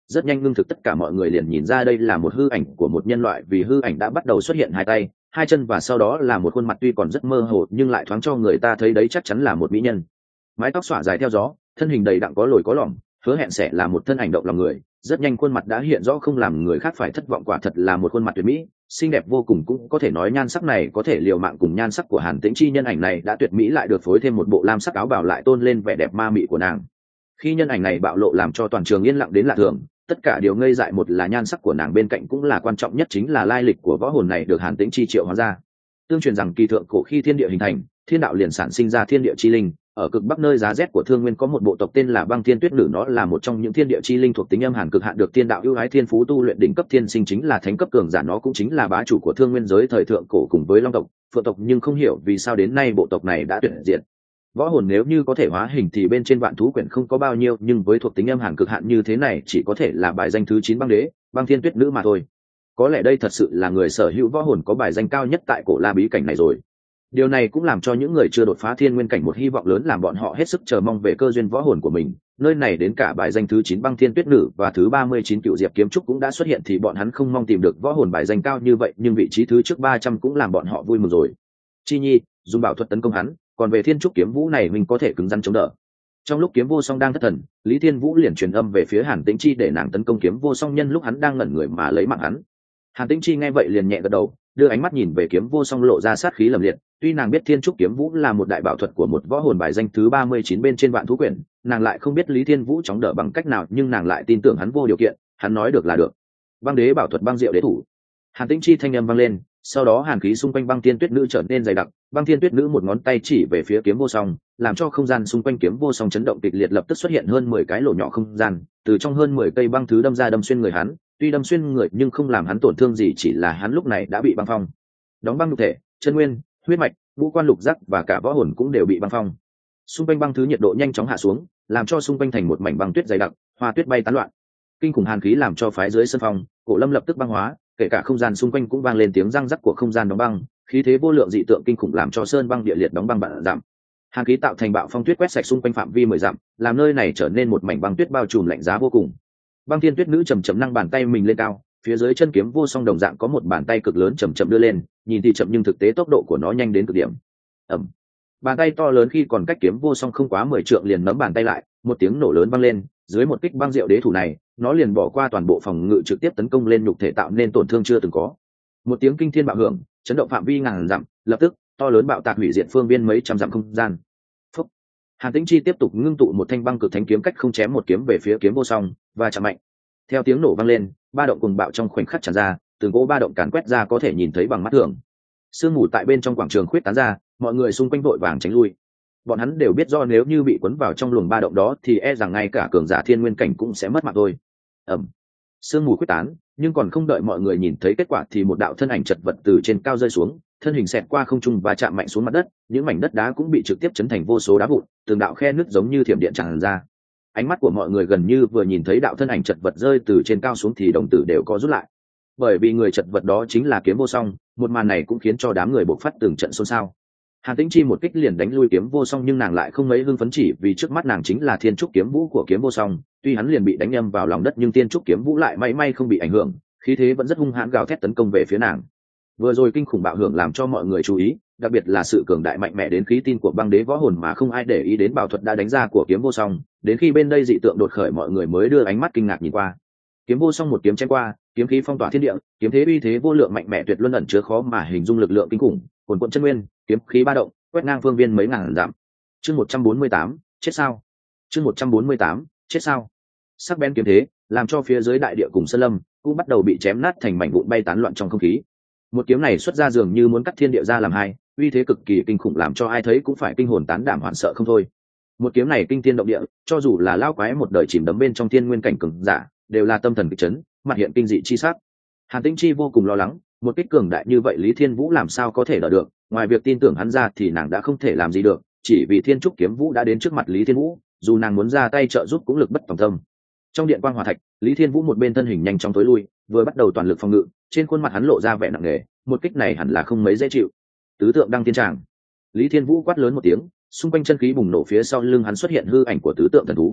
A: rất nhanh ngưng thực tất cả mọi người liền nhìn ra đây là một hư ảnh của một nhân loại, vì hư ảnh đã bắt đầu xuất hiện hai tay, hai chân và sau đó là một khuôn mặt tuy còn rất mơ hồ nhưng lại thoáng cho người ta thấy đấy chắc chắn là một mỹ nhân. Mái tóc xõa dài theo gió, thân hình đầy đặn có lồi có lõm, hứa hẹn sẽ là một thân ảnh động lòng người. Rất nhanh khuôn mặt đã hiện rõ không làm người khác phải thất vọng, quả thật là một khuôn mặt tuyệt mỹ, xinh đẹp vô cùng, cũng có thể nói nhan sắc này có thể liều mạng cùng nhan sắc của Hàn Tĩnh Chi. Nhân ảnh này đã tuyệt mỹ lại được phối thêm một bộ lam sắc áo bào lại tôn lên vẻ đẹp ma mị của nàng. Khi nhân ảnh này bạo lộ làm cho toàn trường yên lặng đến lạ thường, tất cả đều ngây dại, một là nhan sắc của nàng, bên cạnh cũng là quan trọng nhất chính là lai lịch của võ hồn này được Hàn Tĩnh Chi triệu hóa ra. Tương truyền rằng kỳ thượng cổ khi thiên địa hình thành, thiên đạo liền sản sinh ra thiên địa chi linh. Ở cực bắc nơi giá rét của Thương Nguyên có một bộ tộc tên là Băng Thiên Tuyết Nữ, nó là một trong những thiên địa chi linh thuộc tính âm hàn cực hạn, được thiên đạo ưu ái, thiên phú tu luyện đỉnh cấp thiên sinh, chính là thánh cấp cường giả. Nó cũng chính là bá chủ của Thương Nguyên giới thời thượng cổ cùng với Long tộc, Phượng tộc, nhưng không hiểu vì sao đến nay bộ tộc này đã tuyệt diệt. Võ hồn nếu như có thể hóa hình thì bên trên vạn thú quyển không có bao nhiêu, nhưng với thuộc tính âm hàn cực hạn như thế này chỉ có thể là bài danh thứ 9 băng đế, Băng Thiên Tuyết Nữ mà thôi. Có lẽ đây thật sự là người sở hữu võ hồn có bài danh cao nhất tại cổ La bí cảnh này rồi. Điều này cũng làm cho những người chưa đột phá thiên nguyên cảnh một hy vọng lớn, làm bọn họ hết sức chờ mong về cơ duyên võ hồn của mình. Nơi này đến cả bài danh thứ 9 Băng Thiên Tuyết Nữ và thứ 39 Cựu Diệp Kiếm Trúc cũng đã xuất hiện thì bọn hắn không mong tìm được võ hồn bài danh cao như vậy, nhưng vị trí thứ trước 300 cũng làm bọn họ vui mừng rồi. Chi Nhi dùng bảo thuật tấn công hắn, còn về Thiên Trúc Kiếm Vũ này mình có thể cứng rắn chống đỡ. Trong lúc Kiếm Vô Song đang thất thần, Lý Thiên Vũ liền truyền âm về phía Hàn Tĩnh Chi để nàng tấn công Kiếm Vô Song nhân lúc hắn đang ngẩn người mà lấy mạng hắn. Hàn Tĩnh Chi nghe vậy liền nhẹ gật đầu, đưa ánh mắt nhìn về Kiếm Vô Song lộ ra sát khí lầm liệt. Tuy nàng biết Thiên Trúc Kiếm Vũ là một đại bảo thuật của một võ hồn bài danh thứ 39 bên trên vạn thú quyển, nàng lại không biết Lý Thiên Vũ chống đỡ bằng cách nào, nhưng nàng lại tin tưởng hắn vô điều kiện, hắn nói được là được. Băng đế bảo thuật băng diệu đế thủ. Hàn Tĩnh Chi thanh âm vang lên, sau đó hàn khí xung quanh Băng Thiên Tuyết Nữ trở nên dày đặc. Băng Thiên Tuyết Nữ một ngón tay chỉ về phía Kiếm Vô Song, làm cho không gian xung quanh Kiếm Vô Song chấn động kịch liệt, lập tức xuất hiện hơn 10 cái lỗ nhỏ không gian, từ trong hơn 10 cây băng thứ đâm ra đâm xuyên người hắn. Tuy đâm xuyên người nhưng không làm hắn tổn thương gì, chỉ là hắn lúc này đã bị băng phong. Đóng băng nhục thể, chân nguyên, huyết mạch, ngũ quan lục giác và cả võ hồn cũng đều bị băng phong. Xung quanh băng thứ nhiệt độ nhanh chóng hạ xuống, làm cho xung quanh thành một mảnh băng tuyết dày đặc, hoa tuyết bay tán loạn. Kinh khủng hàn khí làm cho phái dưới sân phong, Cổ Lâm lập tức băng hóa, kể cả không gian xung quanh cũng vang lên tiếng răng rắc của không gian đóng băng, khí thế vô lượng dị tượng kinh khủng làm cho sơn băng địa liệt đóng băng vạn dặm. Hàn khí tạo thành bạo phong tuyết quét sạch xung quanh phạm vi 10 dặm, làm nơi này trở nên một mảnh băng tuyết bao trùm lạnh giá vô cùng. Băng Thiên Tuyết Nữ chầm chậm nâng bàn tay mình lên cao, phía dưới chân Kiếm Vô Song đồng dạng có một bàn tay cực lớn chậm chậm đưa lên, nhìn thì chậm nhưng thực tế tốc độ của nó nhanh đến cực điểm. Ầm. Bàn tay to lớn khi còn cách Kiếm Vô Song không quá 10 trượng liền nắm bàn tay lại, một tiếng nổ lớn vang lên, dưới một kích băng diệu đế thủ này, nó liền bỏ qua toàn bộ phòng ngự trực tiếp tấn công lên nhục thể, tạo nên tổn thương chưa từng có. Một tiếng kinh thiên bạo hưởng, chấn động phạm vi ngàn dặm, lập tức to lớn bạo tạc hủy diệt phương viên mấy trăm dặm không gian. Phúc. Hàn Tĩnh Chi tiếp tục ngưng tụ một thanh băng cực thánh kiếm, cách không chém một kiếm về phía Kiếm Vô Song và chạm mạnh. Theo tiếng nổ vang lên, ba động cùng bạo trong khoảnh khắc tràn ra, từng cỗ ba động càn quét ra có thể nhìn thấy bằng mắt thường. Sương mù tại bên trong quảng trường khuyết tán ra, mọi người xung quanh vội vàng tránh lui. Bọn hắn đều biết do nếu như bị cuốn vào trong luồng ba động đó thì e rằng ngay cả cường giả thiên nguyên cảnh cũng sẽ mất mạng thôi. Ầm. Sương mù khuyết tán, nhưng còn không đợi mọi người nhìn thấy kết quả thì một đạo thân ảnh chật vật từ trên cao rơi xuống, thân hình xẹt qua không trung và chạm mạnh xuống mặt đất, những mảnh đất đá cũng bị trực tiếp chấn thành vô số đá vụn, từng đạo khe nứt giống như thiểm điện tràn ra. Ánh mắt của mọi người gần như vừa nhìn thấy đạo thân ảnh chật vật rơi từ trên cao xuống thì đồng tử đều có rút lại, bởi vì người chật vật đó chính là Kiếm Vô Song. Một màn này cũng khiến cho đám người bộc phát từng trận xôn xao. Hàn Tĩnh Chi một kích liền đánh lui Kiếm Vô Song, nhưng nàng lại không mấy hưng phấn, chỉ vì trước mắt nàng chính là Thiên Trúc Kiếm Vũ của Kiếm Vô Song. Tuy hắn liền bị đánh nhầm vào lòng đất nhưng Thiên Trúc Kiếm Vũ lại may may không bị ảnh hưởng, khí thế vẫn rất hung hãn gào thét tấn công về phía nàng. Vừa rồi kinh khủng bạo hưởng làm cho mọi người chú ý, đặc biệt là sự cường đại mạnh mẽ đến khí tin của băng đế võ hồn mà không ai để ý đến bảo thuật đã đánh ra của Kiếm Vô Song. Đến khi bên đây dị tượng đột khởi, mọi người mới đưa ánh mắt kinh ngạc nhìn qua. Kiếm Vô Song một kiếm chém qua, kiếm khí phong tỏa thiên địa, kiếm thế uy thế vô lượng mạnh mẽ tuyệt luân ẩn chứa khó mà hình dung lực lượng kinh khủng, hồn cuộn chân nguyên, kiếm khí ba động, quét ngang phương viên mấy ngàn dặm. Chương 148, chết sao? Chương 148, chết sao? Sắc bén kiếm thế, làm cho phía dưới đại địa cùng sơn lâm cũng bắt đầu bị chém nát thành mảnh vụn bay tán loạn trong không khí. Một kiếm này xuất ra dường như muốn cắt thiên địa ra làm hai, uy thế cực kỳ kinh khủng làm cho ai thấy cũng phải kinh hồn tán đảm hoảng sợ không thôi. Một kiếm này kinh thiên động địa, cho dù là lao quái một đời chìm đắm bên trong thiên nguyên cảnh cường giả, đều là tâm thần kịch chấn, mặt hiện kinh dị chi sắc. Hàn Tĩnh Chi vô cùng lo lắng, một kích cường đại như vậy Lý Thiên Vũ làm sao có thể đỡ được, ngoài việc tin tưởng hắn ra thì nàng đã không thể làm gì được, chỉ vì Thiên Trúc Kiếm Vũ đã đến trước mặt Lý Thiên Vũ, dù nàng muốn ra tay trợ giúp cũng lực bất tòng tâm. Trong điện quang hỏa thạch, Lý Thiên Vũ một bên thân hình nhanh chóng tối lui, vừa bắt đầu toàn lực phòng ngự, trên khuôn mặt hắn lộ ra vẻ nặng nề, một kích này hẳn là không mấy dễ chịu. Tứ tượng đăng thiên tràng. Lý Thiên Vũ quát lớn một tiếng, xung quanh chân khí bùng nổ, phía sau lưng hắn xuất hiện hư ảnh của tứ tượng thần thú.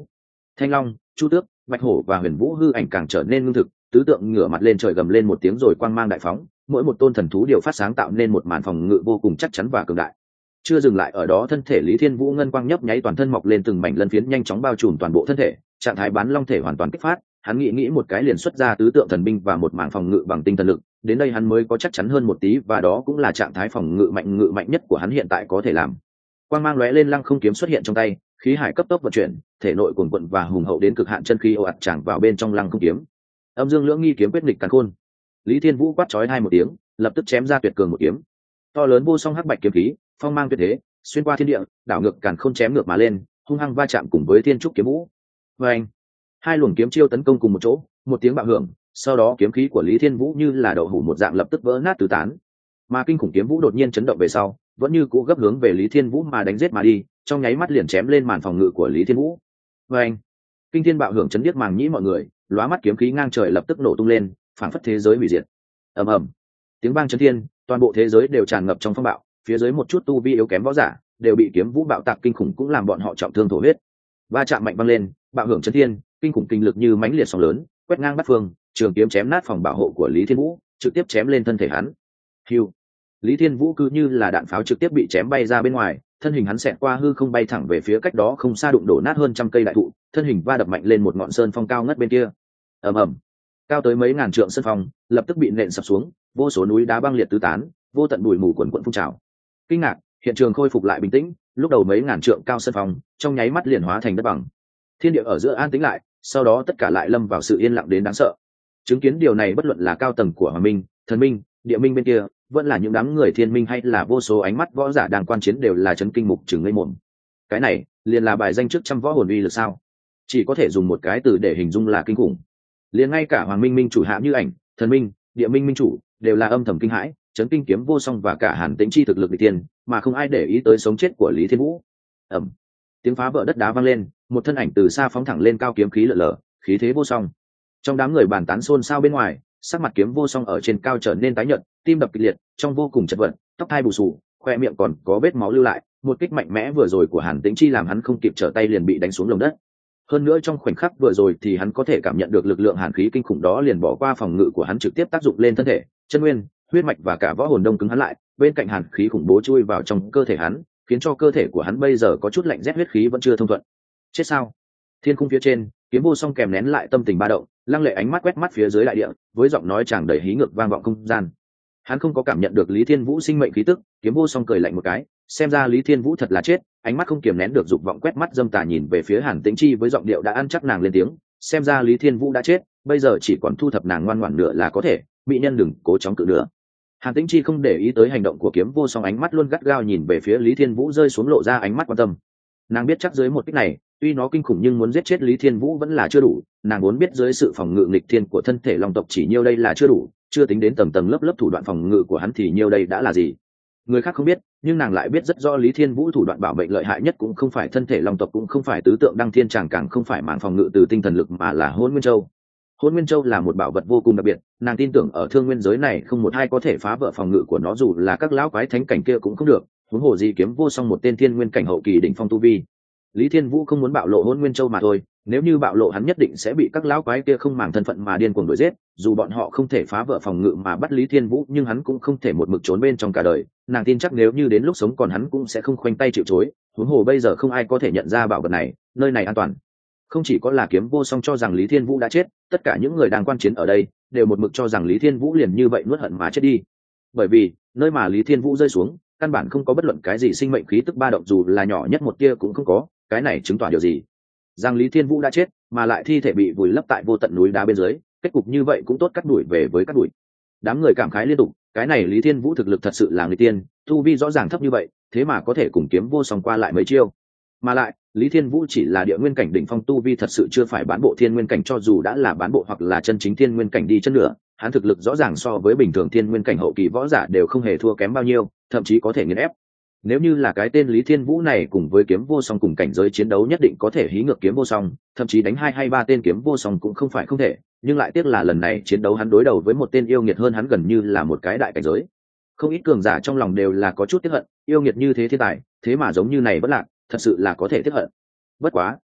A: Thanh long, chu tước, bạch hổ và huyền vũ hư ảnh càng trở nên ngưng thực, tứ tượng ngửa mặt lên trời gầm lên một tiếng rồi quang mang đại phóng, mỗi một tôn thần thú đều phát sáng tạo nên một màn phòng ngự vô cùng chắc chắn và cường đại. Chưa dừng lại ở đó, thân thể Lý Thiên Vũ ngân quang nhấp nháy, toàn thân mọc lên từng mảnh lân phiến nhanh chóng bao trùm toàn bộ thân thể, trạng thái bán long thể hoàn toàn kích phát. Hắn nghĩ một cái liền xuất ra tứ tượng thần binh và một mảng phòng ngự bằng tinh thần lực, đến đây hắn mới có chắc chắn hơn một tí, và đó cũng là trạng thái phòng ngự mạnh nhất của hắn hiện tại có thể làm. Quang mang lóe lên, lăng không kiếm xuất hiện trong tay, khí hải cấp tốc vận chuyển, thể nội cuồn cuộn và hùng hậu đến cực hạn, chân khí ồ ạt tràn vào bên trong lăng không kiếm. Âm dương lưỡng nghi kiếm quyết nghịch càn khôn. Lý Thiên Vũ quát chói hai một tiếng, lập tức chém ra tuyệt cường một kiếm. To lớn vô song hắc bạch kiếm khí, phong mang tuyệt thế, xuyên qua thiên địa, đảo ngược càn khôn chém ngược mà lên, hung hăng va chạm cùng với thiên trúc kiếm vũ. Và anh, hai luồng kiếm chiêu tấn công cùng một chỗ, một tiếng bạo hưởng, sau đó kiếm khí của Lý Thiên Vũ như là đậu hũ một dạng lập tức vỡ nát tứ tán. Mà kinh khủng kiếm vũ đột nhiên chấn động về sau, vẫn như cũ gấp hướng về Lý Thiên Vũ mà đánh giết mà đi, trong nháy mắt liền chém lên màn phòng ngự của Lý Thiên Vũ. Và anh, kinh thiên bạo hưởng chấn điếc màng nhĩ mọi người, lóa mắt kiếm khí ngang trời lập tức nổ tung lên, phảng phất thế giới hủy diệt. Ầm ầm, tiếng vang chấn thiên, toàn bộ thế giới đều tràn ngập trong phong bạo, phía dưới một chút tu vi yếu kém võ giả đều bị kiếm vũ bạo tạc kinh khủng cũng làm bọn họ trọng thương thổ huyết. Va chạm mạnh vang lên, bạo hưởng chấn thiên, kinh khủng kinh lực như mãnh liệt sóng lớn, quét ngang bát phương, trường kiếm chém nát phòng bảo hộ của Lý Thiên Vũ, trực tiếp chém lên thân thể hắn. Hưu, Lý Thiên Vũ cứ như là đạn pháo trực tiếp bị chém bay ra bên ngoài, thân hình hắn xẹt qua hư không bay thẳng về phía cách đó không xa, đụng đổ nát hơn trăm cây đại thụ, thân hình va đập mạnh lên một ngọn sơn phong cao ngất bên kia. Ầm ầm, cao tới mấy ngàn trượng sơn phong lập tức bị nện sập xuống, vô số núi đá băng liệt tứ tán, vô tận bụi mù quần quần phun trào. Kinh ngạc, hiện trường khôi phục lại bình tĩnh, lúc đầu mấy ngàn trượng cao sơn phong trong nháy mắt liền hóa thành đất bằng. Thiên địa ở giữa an tĩnh lại, sau đó tất cả lại lâm vào sự yên lặng đến đáng sợ. Chứng kiến điều này, bất luận là cao tầng của Hoàng Minh, Thần Minh, Địa Minh bên kia, vẫn là những đám người Thiên Minh hay là vô số ánh mắt võ giả đang quan chiến đều là chấn kinh mục trừng ngây mồm. Cái này liền là bài danh trước trăm võ hồn uy lực sao? Chỉ có thể dùng một cái từ để hình dung là kinh khủng. Liền ngay cả Hoàng Minh Minh chủ hạ Như Ảnh, Thần Minh, Địa Minh Minh chủ đều là âm thầm kinh hãi, chấn kinh kiếm vô song và cả Hàn Tĩnh chi thực lực nghịch tiên, mà không ai để ý tới sống chết của Lý Thiên Vũ. Ầm, tiếng phá vỡ đất đá vang lên, một thân ảnh từ xa phóng thẳng lên cao, kiếm khí lở lở, khí thế vô song. Trong đám người bàn tán xôn xao bên ngoài, sắc mặt kiếm vô song ở trên cao trở nên tái nhợt, tim đập kịch liệt, trong vô cùng chật vật, tóc hai bù xù, khoe miệng còn có vết máu lưu lại. Một kích mạnh mẽ vừa rồi của Hàn Tĩnh chi làm hắn không kịp trở tay liền bị đánh xuống lồng đất. Hơn nữa trong khoảnh khắc vừa rồi thì hắn có thể cảm nhận được lực lượng hàn khí kinh khủng đó liền bỏ qua phòng ngự của hắn, trực tiếp tác dụng lên thân thể, chân nguyên, huyết mạch và cả võ hồn đông cứng hắn lại. Bên cạnh hàn khí khủng bố chui vào trong cơ thể hắn, khiến cho cơ thể của hắn bây giờ có chút lạnh rét, huyết khí vẫn chưa thông thuận. Chết sao? Thiên khung phía trên, kiếm vô song kèm nén lại tâm tình ba động, lăng lệ ánh mắt quét mắt phía dưới đại địa, với giọng nói tràn đầy hí ngược vang vọng không gian. Hắn không có cảm nhận được Lý Thiên Vũ sinh mệnh khí tức. Kiếm vô song cười lạnh một cái, xem ra Lý Thiên Vũ thật là chết. Ánh mắt không kiềm nén được dục vọng quét mắt dâm tà nhìn về phía Hàn Tĩnh chi, với giọng điệu đã ăn chắc nàng lên tiếng, xem ra Lý Thiên Vũ đã chết, bây giờ chỉ còn thu thập nàng ngoan ngoãn nữa là có thể, mỹ nhân đừng cố chống cự nữa. Hàn Tĩnh chi không để ý tới hành động của kiếm vô song, ánh mắt luôn gắt gao nhìn về phía Lý Thiên Vũ, rơi xuống lộ ra ánh mắt quan tâm. Nàng biết chắc dưới một kích này tuy nó kinh khủng nhưng muốn giết chết Lý Thiên Vũ vẫn là chưa đủ. Nàng muốn biết dưới sự phòng ngự nghịch thiên của thân thể long tộc chỉ nhiêu đây là chưa đủ, chưa tính đến tầng tầng lớp lớp thủ đoạn phòng ngự của hắn thì nhiêu đây đã là gì. Người khác không biết, nhưng nàng lại biết rất rõ Lý Thiên Vũ thủ đoạn bảo mệnh lợi hại nhất cũng không phải thân thể long tộc, cũng không phải tứ tượng đăng thiên tràng, càng không phải màn phòng ngự từ tinh thần lực, mà là Hỗn Nguyên Châu. Hỗn Nguyên Châu là một bảo vật vô cùng đặc biệt, nàng tin tưởng ở thương nguyên giới này không một ai có thể phá vỡ phòng ngự của nó, dù là các lão quái thánh cảnh kia cũng không được, huống hồ gì kiếm vô song một tên thiên nguyên cảnh hậu kỳ đỉnh phong tu vi. Lý Thiên Vũ không muốn bạo lộ Hỗn Nguyên Châu mà thôi, nếu như bạo lộ hắn nhất định sẽ bị các lão quái kia không màng thân phận mà điên cuồng đuổi giết. Dù bọn họ không thể phá vỡ phòng ngự mà bắt Lý Thiên Vũ, nhưng hắn cũng không thể một mực trốn bên trong cả đời. Nàng tin chắc nếu như đến lúc sống còn hắn cũng sẽ không khoanh tay chịu chối. Huống hồ bây giờ không ai có thể nhận ra bảo vật này, nơi này an toàn. Không chỉ có là kiếm vô song cho rằng Lý Thiên Vũ đã chết, tất cả những người đang quan chiến ở đây đều một mực cho rằng Lý Thiên Vũ liền như vậy nuốt hận mà chết đi. Bởi vì nơi mà Lý Thiên Vũ rơi xuống căn bản không có bất luận cái gì sinh mệnh khí tức ba động, dù là nhỏ nhất một tia cũng không có. Cái này chứng tỏ điều gì? Rằng Lý Thiên Vũ đã chết, mà lại thi thể bị vùi lấp tại vô tận núi đá bên dưới, kết cục như vậy cũng tốt cắt đuổi về với cắt đuổi. Đám người cảm khái liên tục, cái này Lý Thiên Vũ thực lực thật sự là người tiên, tu vi rõ ràng thấp như vậy, thế mà có thể cùng kiếm vô song qua lại mấy chiêu. Mà lại Lý Thiên Vũ chỉ là địa nguyên cảnh đỉnh phong tu vi, thật sự chưa phải bán bộ thiên nguyên cảnh, cho dù đã là bán bộ hoặc là chân chính thiên nguyên cảnh đi chân nữa, hắn thực lực rõ ràng so với bình thường thiên nguyên cảnh hậu kỳ võ giả đều không hề thua kém bao nhiêu, thậm chí có thể nghiền ép. Nếu như là cái tên Lý Thiên Vũ này cùng với kiếm vô song cùng cảnh giới chiến đấu, nhất định có thể hí ngược kiếm vô song, thậm chí đánh 2 hay 3 tên kiếm vô song cũng không phải không thể, nhưng lại tiếc là lần này chiến đấu hắn đối đầu với một tên yêu nghiệt hơn hắn gần như là một cái đại cảnh giới. Không ít cường giả trong lòng đều là có chút tiếc hận, yêu nghiệt như thế thiên tài, thế mà giống như này vẫn lạc, thật sự là có thể tiếc hận. Bất quá,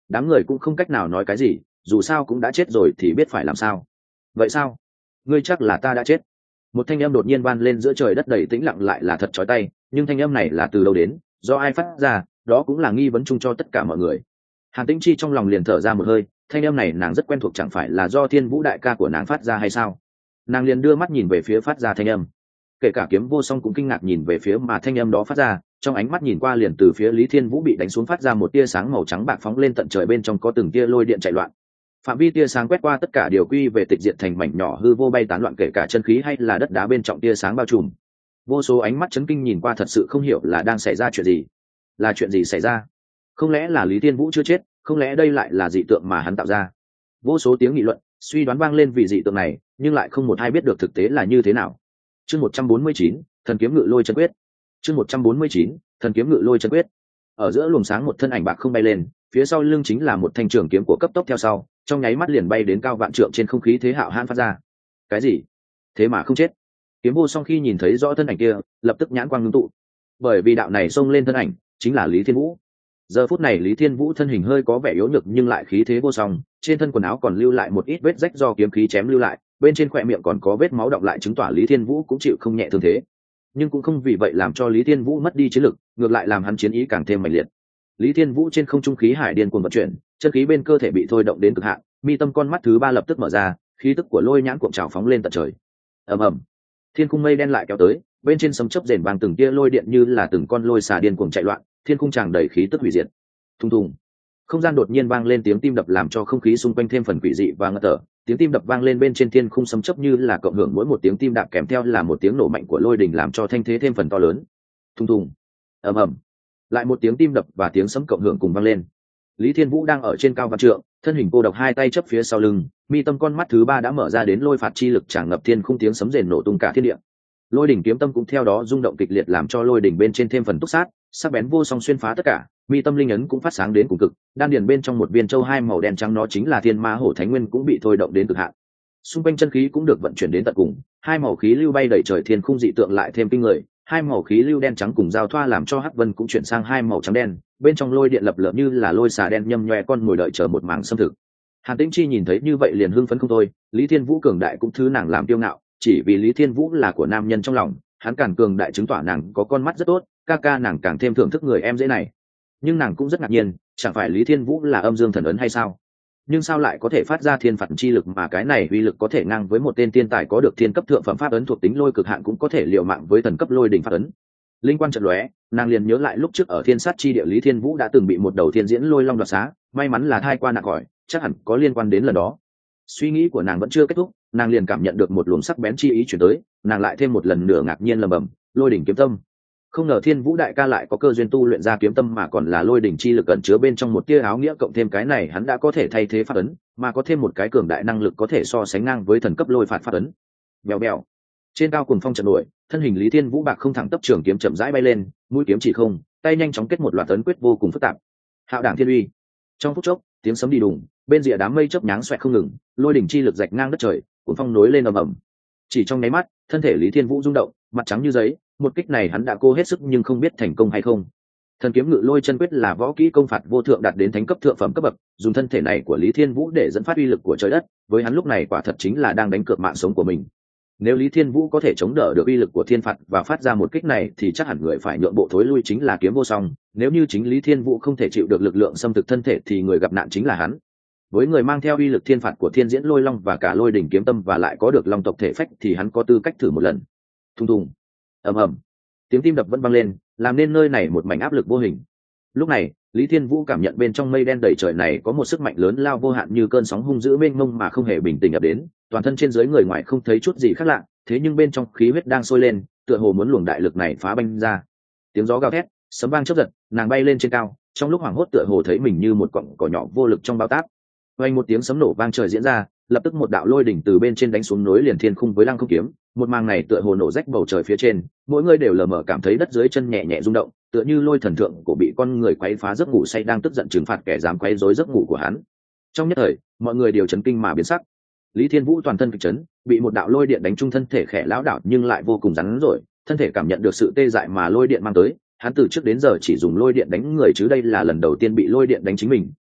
A: đám người cũng không cách nào nói cái gì, dù sao cũng đã chết rồi thì biết phải làm sao. Vậy sao? Ngươi chắc là ta đã chết. Một thanh âm đột nhiên vang lên giữa trời đất đầy tĩnh lặng, lại là thật chói tai, nhưng thanh âm này là từ đâu đến, do ai phát ra, đó cũng là nghi vấn chung cho tất cả mọi người. Hàn Tĩnh Chi trong lòng liền thở ra một hơi, thanh âm này nàng rất quen thuộc, chẳng phải là do Thiên Vũ đại ca của nàng phát ra hay sao? Nàng liền đưa mắt nhìn về phía phát ra thanh âm. Kể cả Kiếm Vô Song cũng kinh ngạc nhìn về phía mà thanh âm đó phát ra, trong ánh mắt nhìn qua liền từ phía Lý Thiên Vũ bị đánh xuống phát ra một tia sáng màu trắng bạc phóng lên tận trời, bên trong có từng tia lôi điện chạy loạn. Phạm vi tia sáng quét qua tất cả điều quy về tịch diệt thành mảnh nhỏ hư vô bay tán loạn, kể cả chân khí hay là đất đá bên trong tia sáng bao trùm. Vô số ánh mắt chấn kinh nhìn qua, thật sự không hiểu là đang xảy ra chuyện gì. Là chuyện gì xảy ra? Không lẽ là Lý Thiên Vũ chưa chết? Không lẽ đây lại là dị tượng mà hắn tạo ra? Vô số tiếng nghị luận, suy đoán vang lên vì dị tượng này, nhưng lại không một ai biết được thực tế là như thế nào. Chương 149, Thần kiếm ngự lôi chân quyết. Chương 149, Thần kiếm ngự lôi chân quyết. Ở giữa luồng sáng một thân ảnh bạc không bay lên, phía sau lưng chính là một thanh trường kiếm của cấp tốc theo sau, trong nháy mắt liền bay đến cao vạn trượng trên không khí thế hạo hãn phát ra. Cái gì? Thế mà không chết? Kiếm Vô Song khi nhìn thấy rõ thân ảnh kia, lập tức nhãn quang ngưng tụ, bởi vì đạo này xông lên thân ảnh chính là Lý Thiên Vũ. Giờ phút này Lý Thiên Vũ thân hình hơi có vẻ yếu nhược nhưng lại khí thế vô song, trên thân quần áo còn lưu lại một ít vết rách do kiếm khí chém lưu lại, bên trên khóe miệng còn có vết máu đọng lại, chứng tỏ Lý Thiên Vũ cũng chịu không nhẹ thương thế. Nhưng cũng không vì vậy làm cho Lý Thiên Vũ mất đi chiến lực, ngược lại làm hắn chiến ý càng thêm mạnh liệt. Lý Thiên Vũ trên không trung khí hải điên cuồng vận chuyển, chân khí bên cơ thể bị thôi động đến cực hạn, mi tâm con mắt thứ ba lập tức mở ra, khí tức của lôi nhãn cuộn trào phóng lên tận trời. Ầm ầm, thiên khung mây đen lại kéo tới, bên trên sấm chớp rền vang, từng tia lôi điện như là từng con lôi xà điên cuồng chạy loạn, thiên khung tràn đầy khí tức hủy diệt. Thùng thùng, không gian đột nhiên vang lên tiếng tim đập làm cho không khí xung quanh thêm phần quỷ dị và ngất thở. Tiếng tim đập vang lên bên trên thiên khung sấm chớp như là cộng hưởng mỗi một tiếng tim đập kèm theo là một tiếng nổ mạnh của lôi đình, làm cho thanh thế thêm phần to lớn. Thùng thùng, ầm ầm, lại một tiếng tim đập và tiếng sấm cộng hưởng cùng vang lên. Lý Thiên Vũ đang ở trên cao vạn trượng, thân hình cô độc, hai tay chấp phía sau lưng, mi tâm con mắt thứ ba đã mở ra đến lôi phạt chi lực tràn ngập thiên khung, tiếng sấm rền nổ tung cả thiên địa. Lôi đỉnh kiếm tâm cũng theo đó rung động kịch liệt, làm cho lôi đỉnh bên trên thêm phần túc sát, sắc bén vô song xuyên phá tất cả. Mi tâm linh ấn cũng phát sáng đến cùng cực, đan điền bên trong một viên châu hai màu đen trắng, nó chính là Thiên Ma Hổ Thánh Nguyên, cũng bị thôi động đến cực hạn. Xung quanh chân khí cũng được vận chuyển đến tận cùng, hai màu khí lưu bay đầy trời, thiên khung dị tượng lại thêm kinh người. Hai màu khí lưu đen trắng cùng giao thoa làm cho hắc vân cũng chuyển sang hai màu trắng đen, bên trong lôi điện lập lờ như là lôi xà đen nhâm nhoe con mồi đợi chờ một mảng xâm thực. Hàn Tĩnh Chi nhìn thấy như vậy liền hưng phấn không thôi, Lý Thiên Vũ cường đại cũng thứ nàng làm kiêu ngạo, chỉ vì Lý Thiên Vũ là của nam nhân trong lòng, hắn càng cường đại chứng tỏ nàng có con mắt rất tốt, ca ca nàng càng thêm thưởng thức người em dễ này. Nhưng nàng cũng rất ngạc nhiên, chẳng phải Lý Thiên Vũ là âm dương thần ấn hay sao? Nhưng sao lại có thể phát ra thiên phạt chi lực, mà cái này uy lực có thể ngang với một tên tiên tài có được thiên cấp thượng phẩm pháp ấn thuộc tính lôi cực hạn, cũng có thể liều mạng với thần cấp lôi đỉnh pháp ấn. Linh quan chợt lóe, nàng liền nhớ lại lúc trước ở Thiên Sát chi địa Lý Thiên Vũ đã từng bị một đầu thiên diễn lôi long đoạt xá, may mắn là thai qua nạn khỏi, chắc hẳn có liên quan đến lần đó. Suy nghĩ của nàng vẫn chưa kết thúc, nàng liền cảm nhận được một luồng sắc bén chi ý chuyển tới, nàng lại thêm một lần nữa ngạc nhiên lẩm bẩm, lôi đỉnh kiếm tâm. Không ngờ Thiên Vũ đại ca lại có cơ duyên tu luyện ra kiếm tâm, mà còn là lôi đỉnh chi lực ẩn chứa bên trong một tia áo nghĩa, cộng thêm cái này hắn đã có thể thay thế pháp ấn, mà có thêm một cái cường đại năng lực có thể so sánh ngang với thần cấp lôi phạt pháp ấn. Bèo bèo, trên cao cùng phong trận nổi, thân hình Lý Thiên Vũ bạc không thẳng tắp, trường kiếm chậm rãi bay lên, mũi kiếm chỉ không, tay nhanh chóng kết một loạt ấn quyết vô cùng phức tạp. Hạo đảng thiên uy. Trong phút chốc, tiếng sấm đi đùng, bên rìa đám mây chớp nháng xoẹt không ngừng, lôi đỉnh chi lực rạch ngang đất trời, cuốn phong nối lên ầm ầm. Chỉ trong nháy mắt, thân thể Lý Thiên Vũ rung động, mặt trắng như giấy, một kích này hắn đã cố hết sức nhưng không biết thành công hay không. Thần kiếm ngự lôi chân quyết là võ kỹ công phạt vô thượng đạt đến thánh cấp thượng phẩm cấp bậc, dùng thân thể này của Lý Thiên Vũ để dẫn phát uy lực của trời đất, với hắn lúc này quả thật chính là đang đánh cược mạng sống của mình. Nếu Lý Thiên Vũ có thể chống đỡ được uy lực của thiên phạt và phát ra một kích này thì chắc hẳn người phải nhượng bộ thối lui chính là Kiếm Vô Song, nếu như chính Lý Thiên Vũ không thể chịu được lực lượng xâm thực thân thể thì người gặp nạn chính là hắn. Với người mang theo uy lực thiên phạt của Thiên Diễn Lôi Long và cả Lôi Đỉnh Kiếm Tâm và lại có được long tộc thể phách thì hắn có tư cách thử một lần. Thùng thùng, ầm ầm, tiếng tim đập vẫn vang lên, làm nên nơi này một mảnh áp lực vô hình. Lúc này, Lý Thiên Vũ cảm nhận bên trong mây đen đầy trời này có một sức mạnh lớn lao vô hạn, như cơn sóng hung dữ mênh mông mà không hề bình tĩnh ập đến, toàn thân trên dưới người ngoài không thấy chút gì khác lạ, thế nhưng bên trong khí huyết đang sôi lên, tựa hồ muốn luồng đại lực này phá banh ra. Tiếng gió gào thét, sấm vang chớp giật, nàng bay lên trên cao, trong lúc hoảng hốt tựa hồ thấy mình như một cọng cỏ nhỏ vô lực trong bao táp. Vang một tiếng sấm nổ vang trời diễn ra, lập tức một đạo lôi đỉnh từ bên trên đánh xuống, nối liền thiên khung với lăng không kiếm, một màn này tựa hồ nổ rách bầu trời phía trên, mỗi người đều lờ mờ cảm thấy đất dưới chân nhẹ nhẹ rung động, tựa như lôi thần thượng cổ bị con người quấy phá giấc ngủ say đang tức giận trừng phạt kẻ dám quấy rối giấc ngủ của hắn. Trong nhất thời, mọi người đều chấn kinh mà biến sắc. Lý Thiên Vũ toàn thân kịch chấn, bị một đạo lôi điện đánh trúng thân thể khẽ lão đảo nhưng lại vô cùng rắn rồi, thân thể cảm nhận được sự tê dại mà lôi điện mang tới, hắn từ trước đến giờ chỉ dùng lôi điện đánh người chứ đây là lần đầu tiên bị lôi điện đánh chính mình,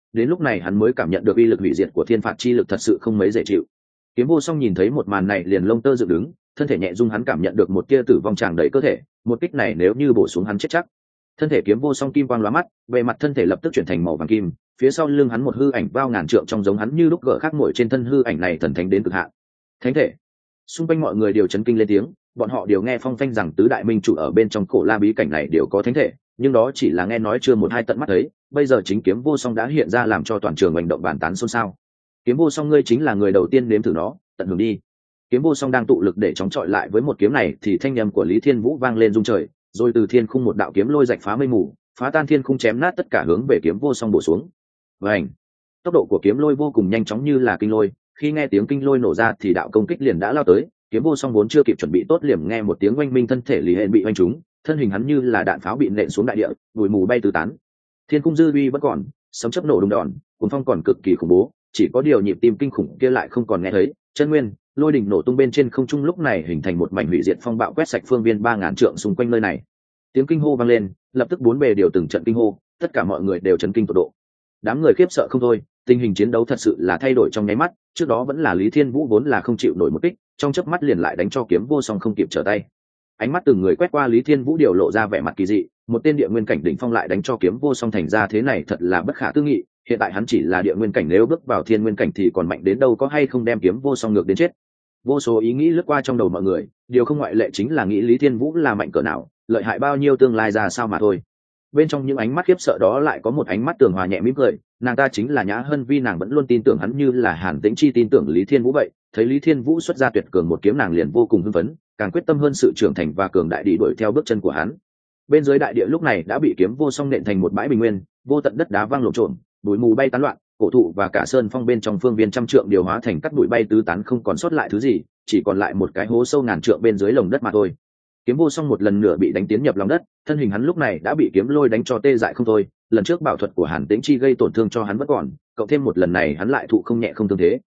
A: đến lúc này hắn mới cảm nhận được uy lực hủy diệt của thiên phạt chi lực thật sự không mấy dễ chịu. Kiếm Vô Song nhìn thấy một màn này liền lông tơ dựng đứng, thân thể nhẹ rung, hắn cảm nhận được một tia tử vong tràn đầy cơ thể, một kích này nếu như bổ xuống hắn chết chắc. Thân thể Kiếm Vô Song kim quang lóa mắt, bề mặt thân thể lập tức chuyển thành màu vàng kim, phía sau lưng hắn một hư ảnh bao ngàn trượng trong giống hắn như lúc gỡ khác ngồi trên thân hư ảnh này thần thánh đến cực hạn. Thánh thể. Xung quanh mọi người đều chấn kinh lên tiếng, bọn họ đều nghe phong phanh rằng tứ đại minh chủ ở bên trong cổ la bí cảnh này đều có thánh thể, nhưng đó chỉ là nghe nói chưa một hai tận mắt thấy, bây giờ chính Kiếm Vô Song đã hiện ra làm cho toàn trường hành động bàn tán xôn xao. Kiếm Vô Song ngươi chính là người đầu tiên nếm thử nó, tận hưởng đi. Kiếm Vô Song đang tụ lực để chống chọi lại với một kiếm này thì thanh âm của Lý Thiên Vũ vang lên rung trời, rồi từ thiên khung một đạo kiếm lôi rạch phá mây mù, phá tan thiên khung chém nát tất cả hướng về Kiếm Vô Song bổ xuống. Vành, tốc độ của kiếm lôi vô cùng nhanh chóng như là kinh lôi, khi nghe tiếng kinh lôi nổ ra thì đạo công kích liền đã lao tới. Kiếm Vô Song vốn chưa kịp chuẩn bị tốt liền nghe một tiếng oanh minh, thân thể Lý Hện bị oanh trúng, thân hình hắn như là đạn pháo bị nện xuống đại địa, bụi mù bay tứ tán. Thiên cung dư uy vẫn còn, sấm chớp nổ đùng đòn, cuồng phong còn cực kỳ khủng bố, chỉ có điều nhịp tim kinh khủng kia lại không còn nghe thấy. Chân nguyên, lôi đỉnh nổ tung bên trên không trung lúc này hình thành một mảnh hủy diệt phong bạo quét sạch phương viên 3000 trượng xung quanh nơi này. Tiếng kinh hô vang lên, lập tức bốn bề đều từng trận kinh hô, tất cả mọi người đều chấn kinh tột độ. Đám người khiếp sợ không thôi, tình hình chiến đấu thật sự là thay đổi trong nháy mắt, trước đó vẫn là Lý Thiên Vũ vốn là không chịu nổi một kích, trong chớp mắt liền lại đánh cho Kiếm Vô Song không kịp trở tay. Ánh mắt từng người quét qua Lý Thiên Vũ đều lộ ra vẻ mặt kỳ dị, một tên địa nguyên cảnh đỉnh phong lại đánh cho Kiếm Vô Song thành ra thế này thật là bất khả tư nghị, hiện tại hắn chỉ là địa nguyên cảnh, nếu bước vào thiên nguyên cảnh thì còn mạnh đến đâu, có hay không đem Kiếm Vô Song ngược đến chết. Vô số ý nghĩ lướt qua trong đầu mọi người, điều không ngoại lệ chính là nghĩ Lý Thiên Vũ là mạnh cỡ nào, lợi hại bao nhiêu, tương lai ra sao mà thôi. Bên trong những ánh mắt khiếp sợ đó lại có một ánh mắt tường hòa nhẹ mỉm cười, nàng ta chính là Nhã Hân Vi, nàng vẫn luôn tin tưởng hắn như là Hàn Tĩnh Chi tin tưởng Lý Thiên Vũ vậy, thấy Lý Thiên Vũ xuất ra tuyệt cường một kiếm nàng liền vô cùng hưng phấn, càng quyết tâm hơn sự trưởng thành và cường đại đi đuổi theo bước chân của hắn. Bên dưới đại địa lúc này đã bị Kiếm Vô Song nện thành một bãi bình nguyên, vô tận đất đá vang lộn xộn, bụi mù bay tán loạn, cổ thụ và cả sơn phong bên trong phương viên trăm trượng đều hóa thành cát bụi bay tứ tán, không còn sót lại thứ gì, chỉ còn lại một cái hố sâu ngàn trượng bên dưới lồng đất mà thôi. Kiếm Vô Song một lần nữa bị đánh tiến nhập lòng đất, thân hình hắn lúc này đã bị kiếm lôi đánh cho tê dại không thôi, lần trước bảo thuật của Hàn Tĩnh Chi gây tổn thương cho hắn vẫn còn, cộng thêm một lần này hắn lại thụ không nhẹ không thương thế.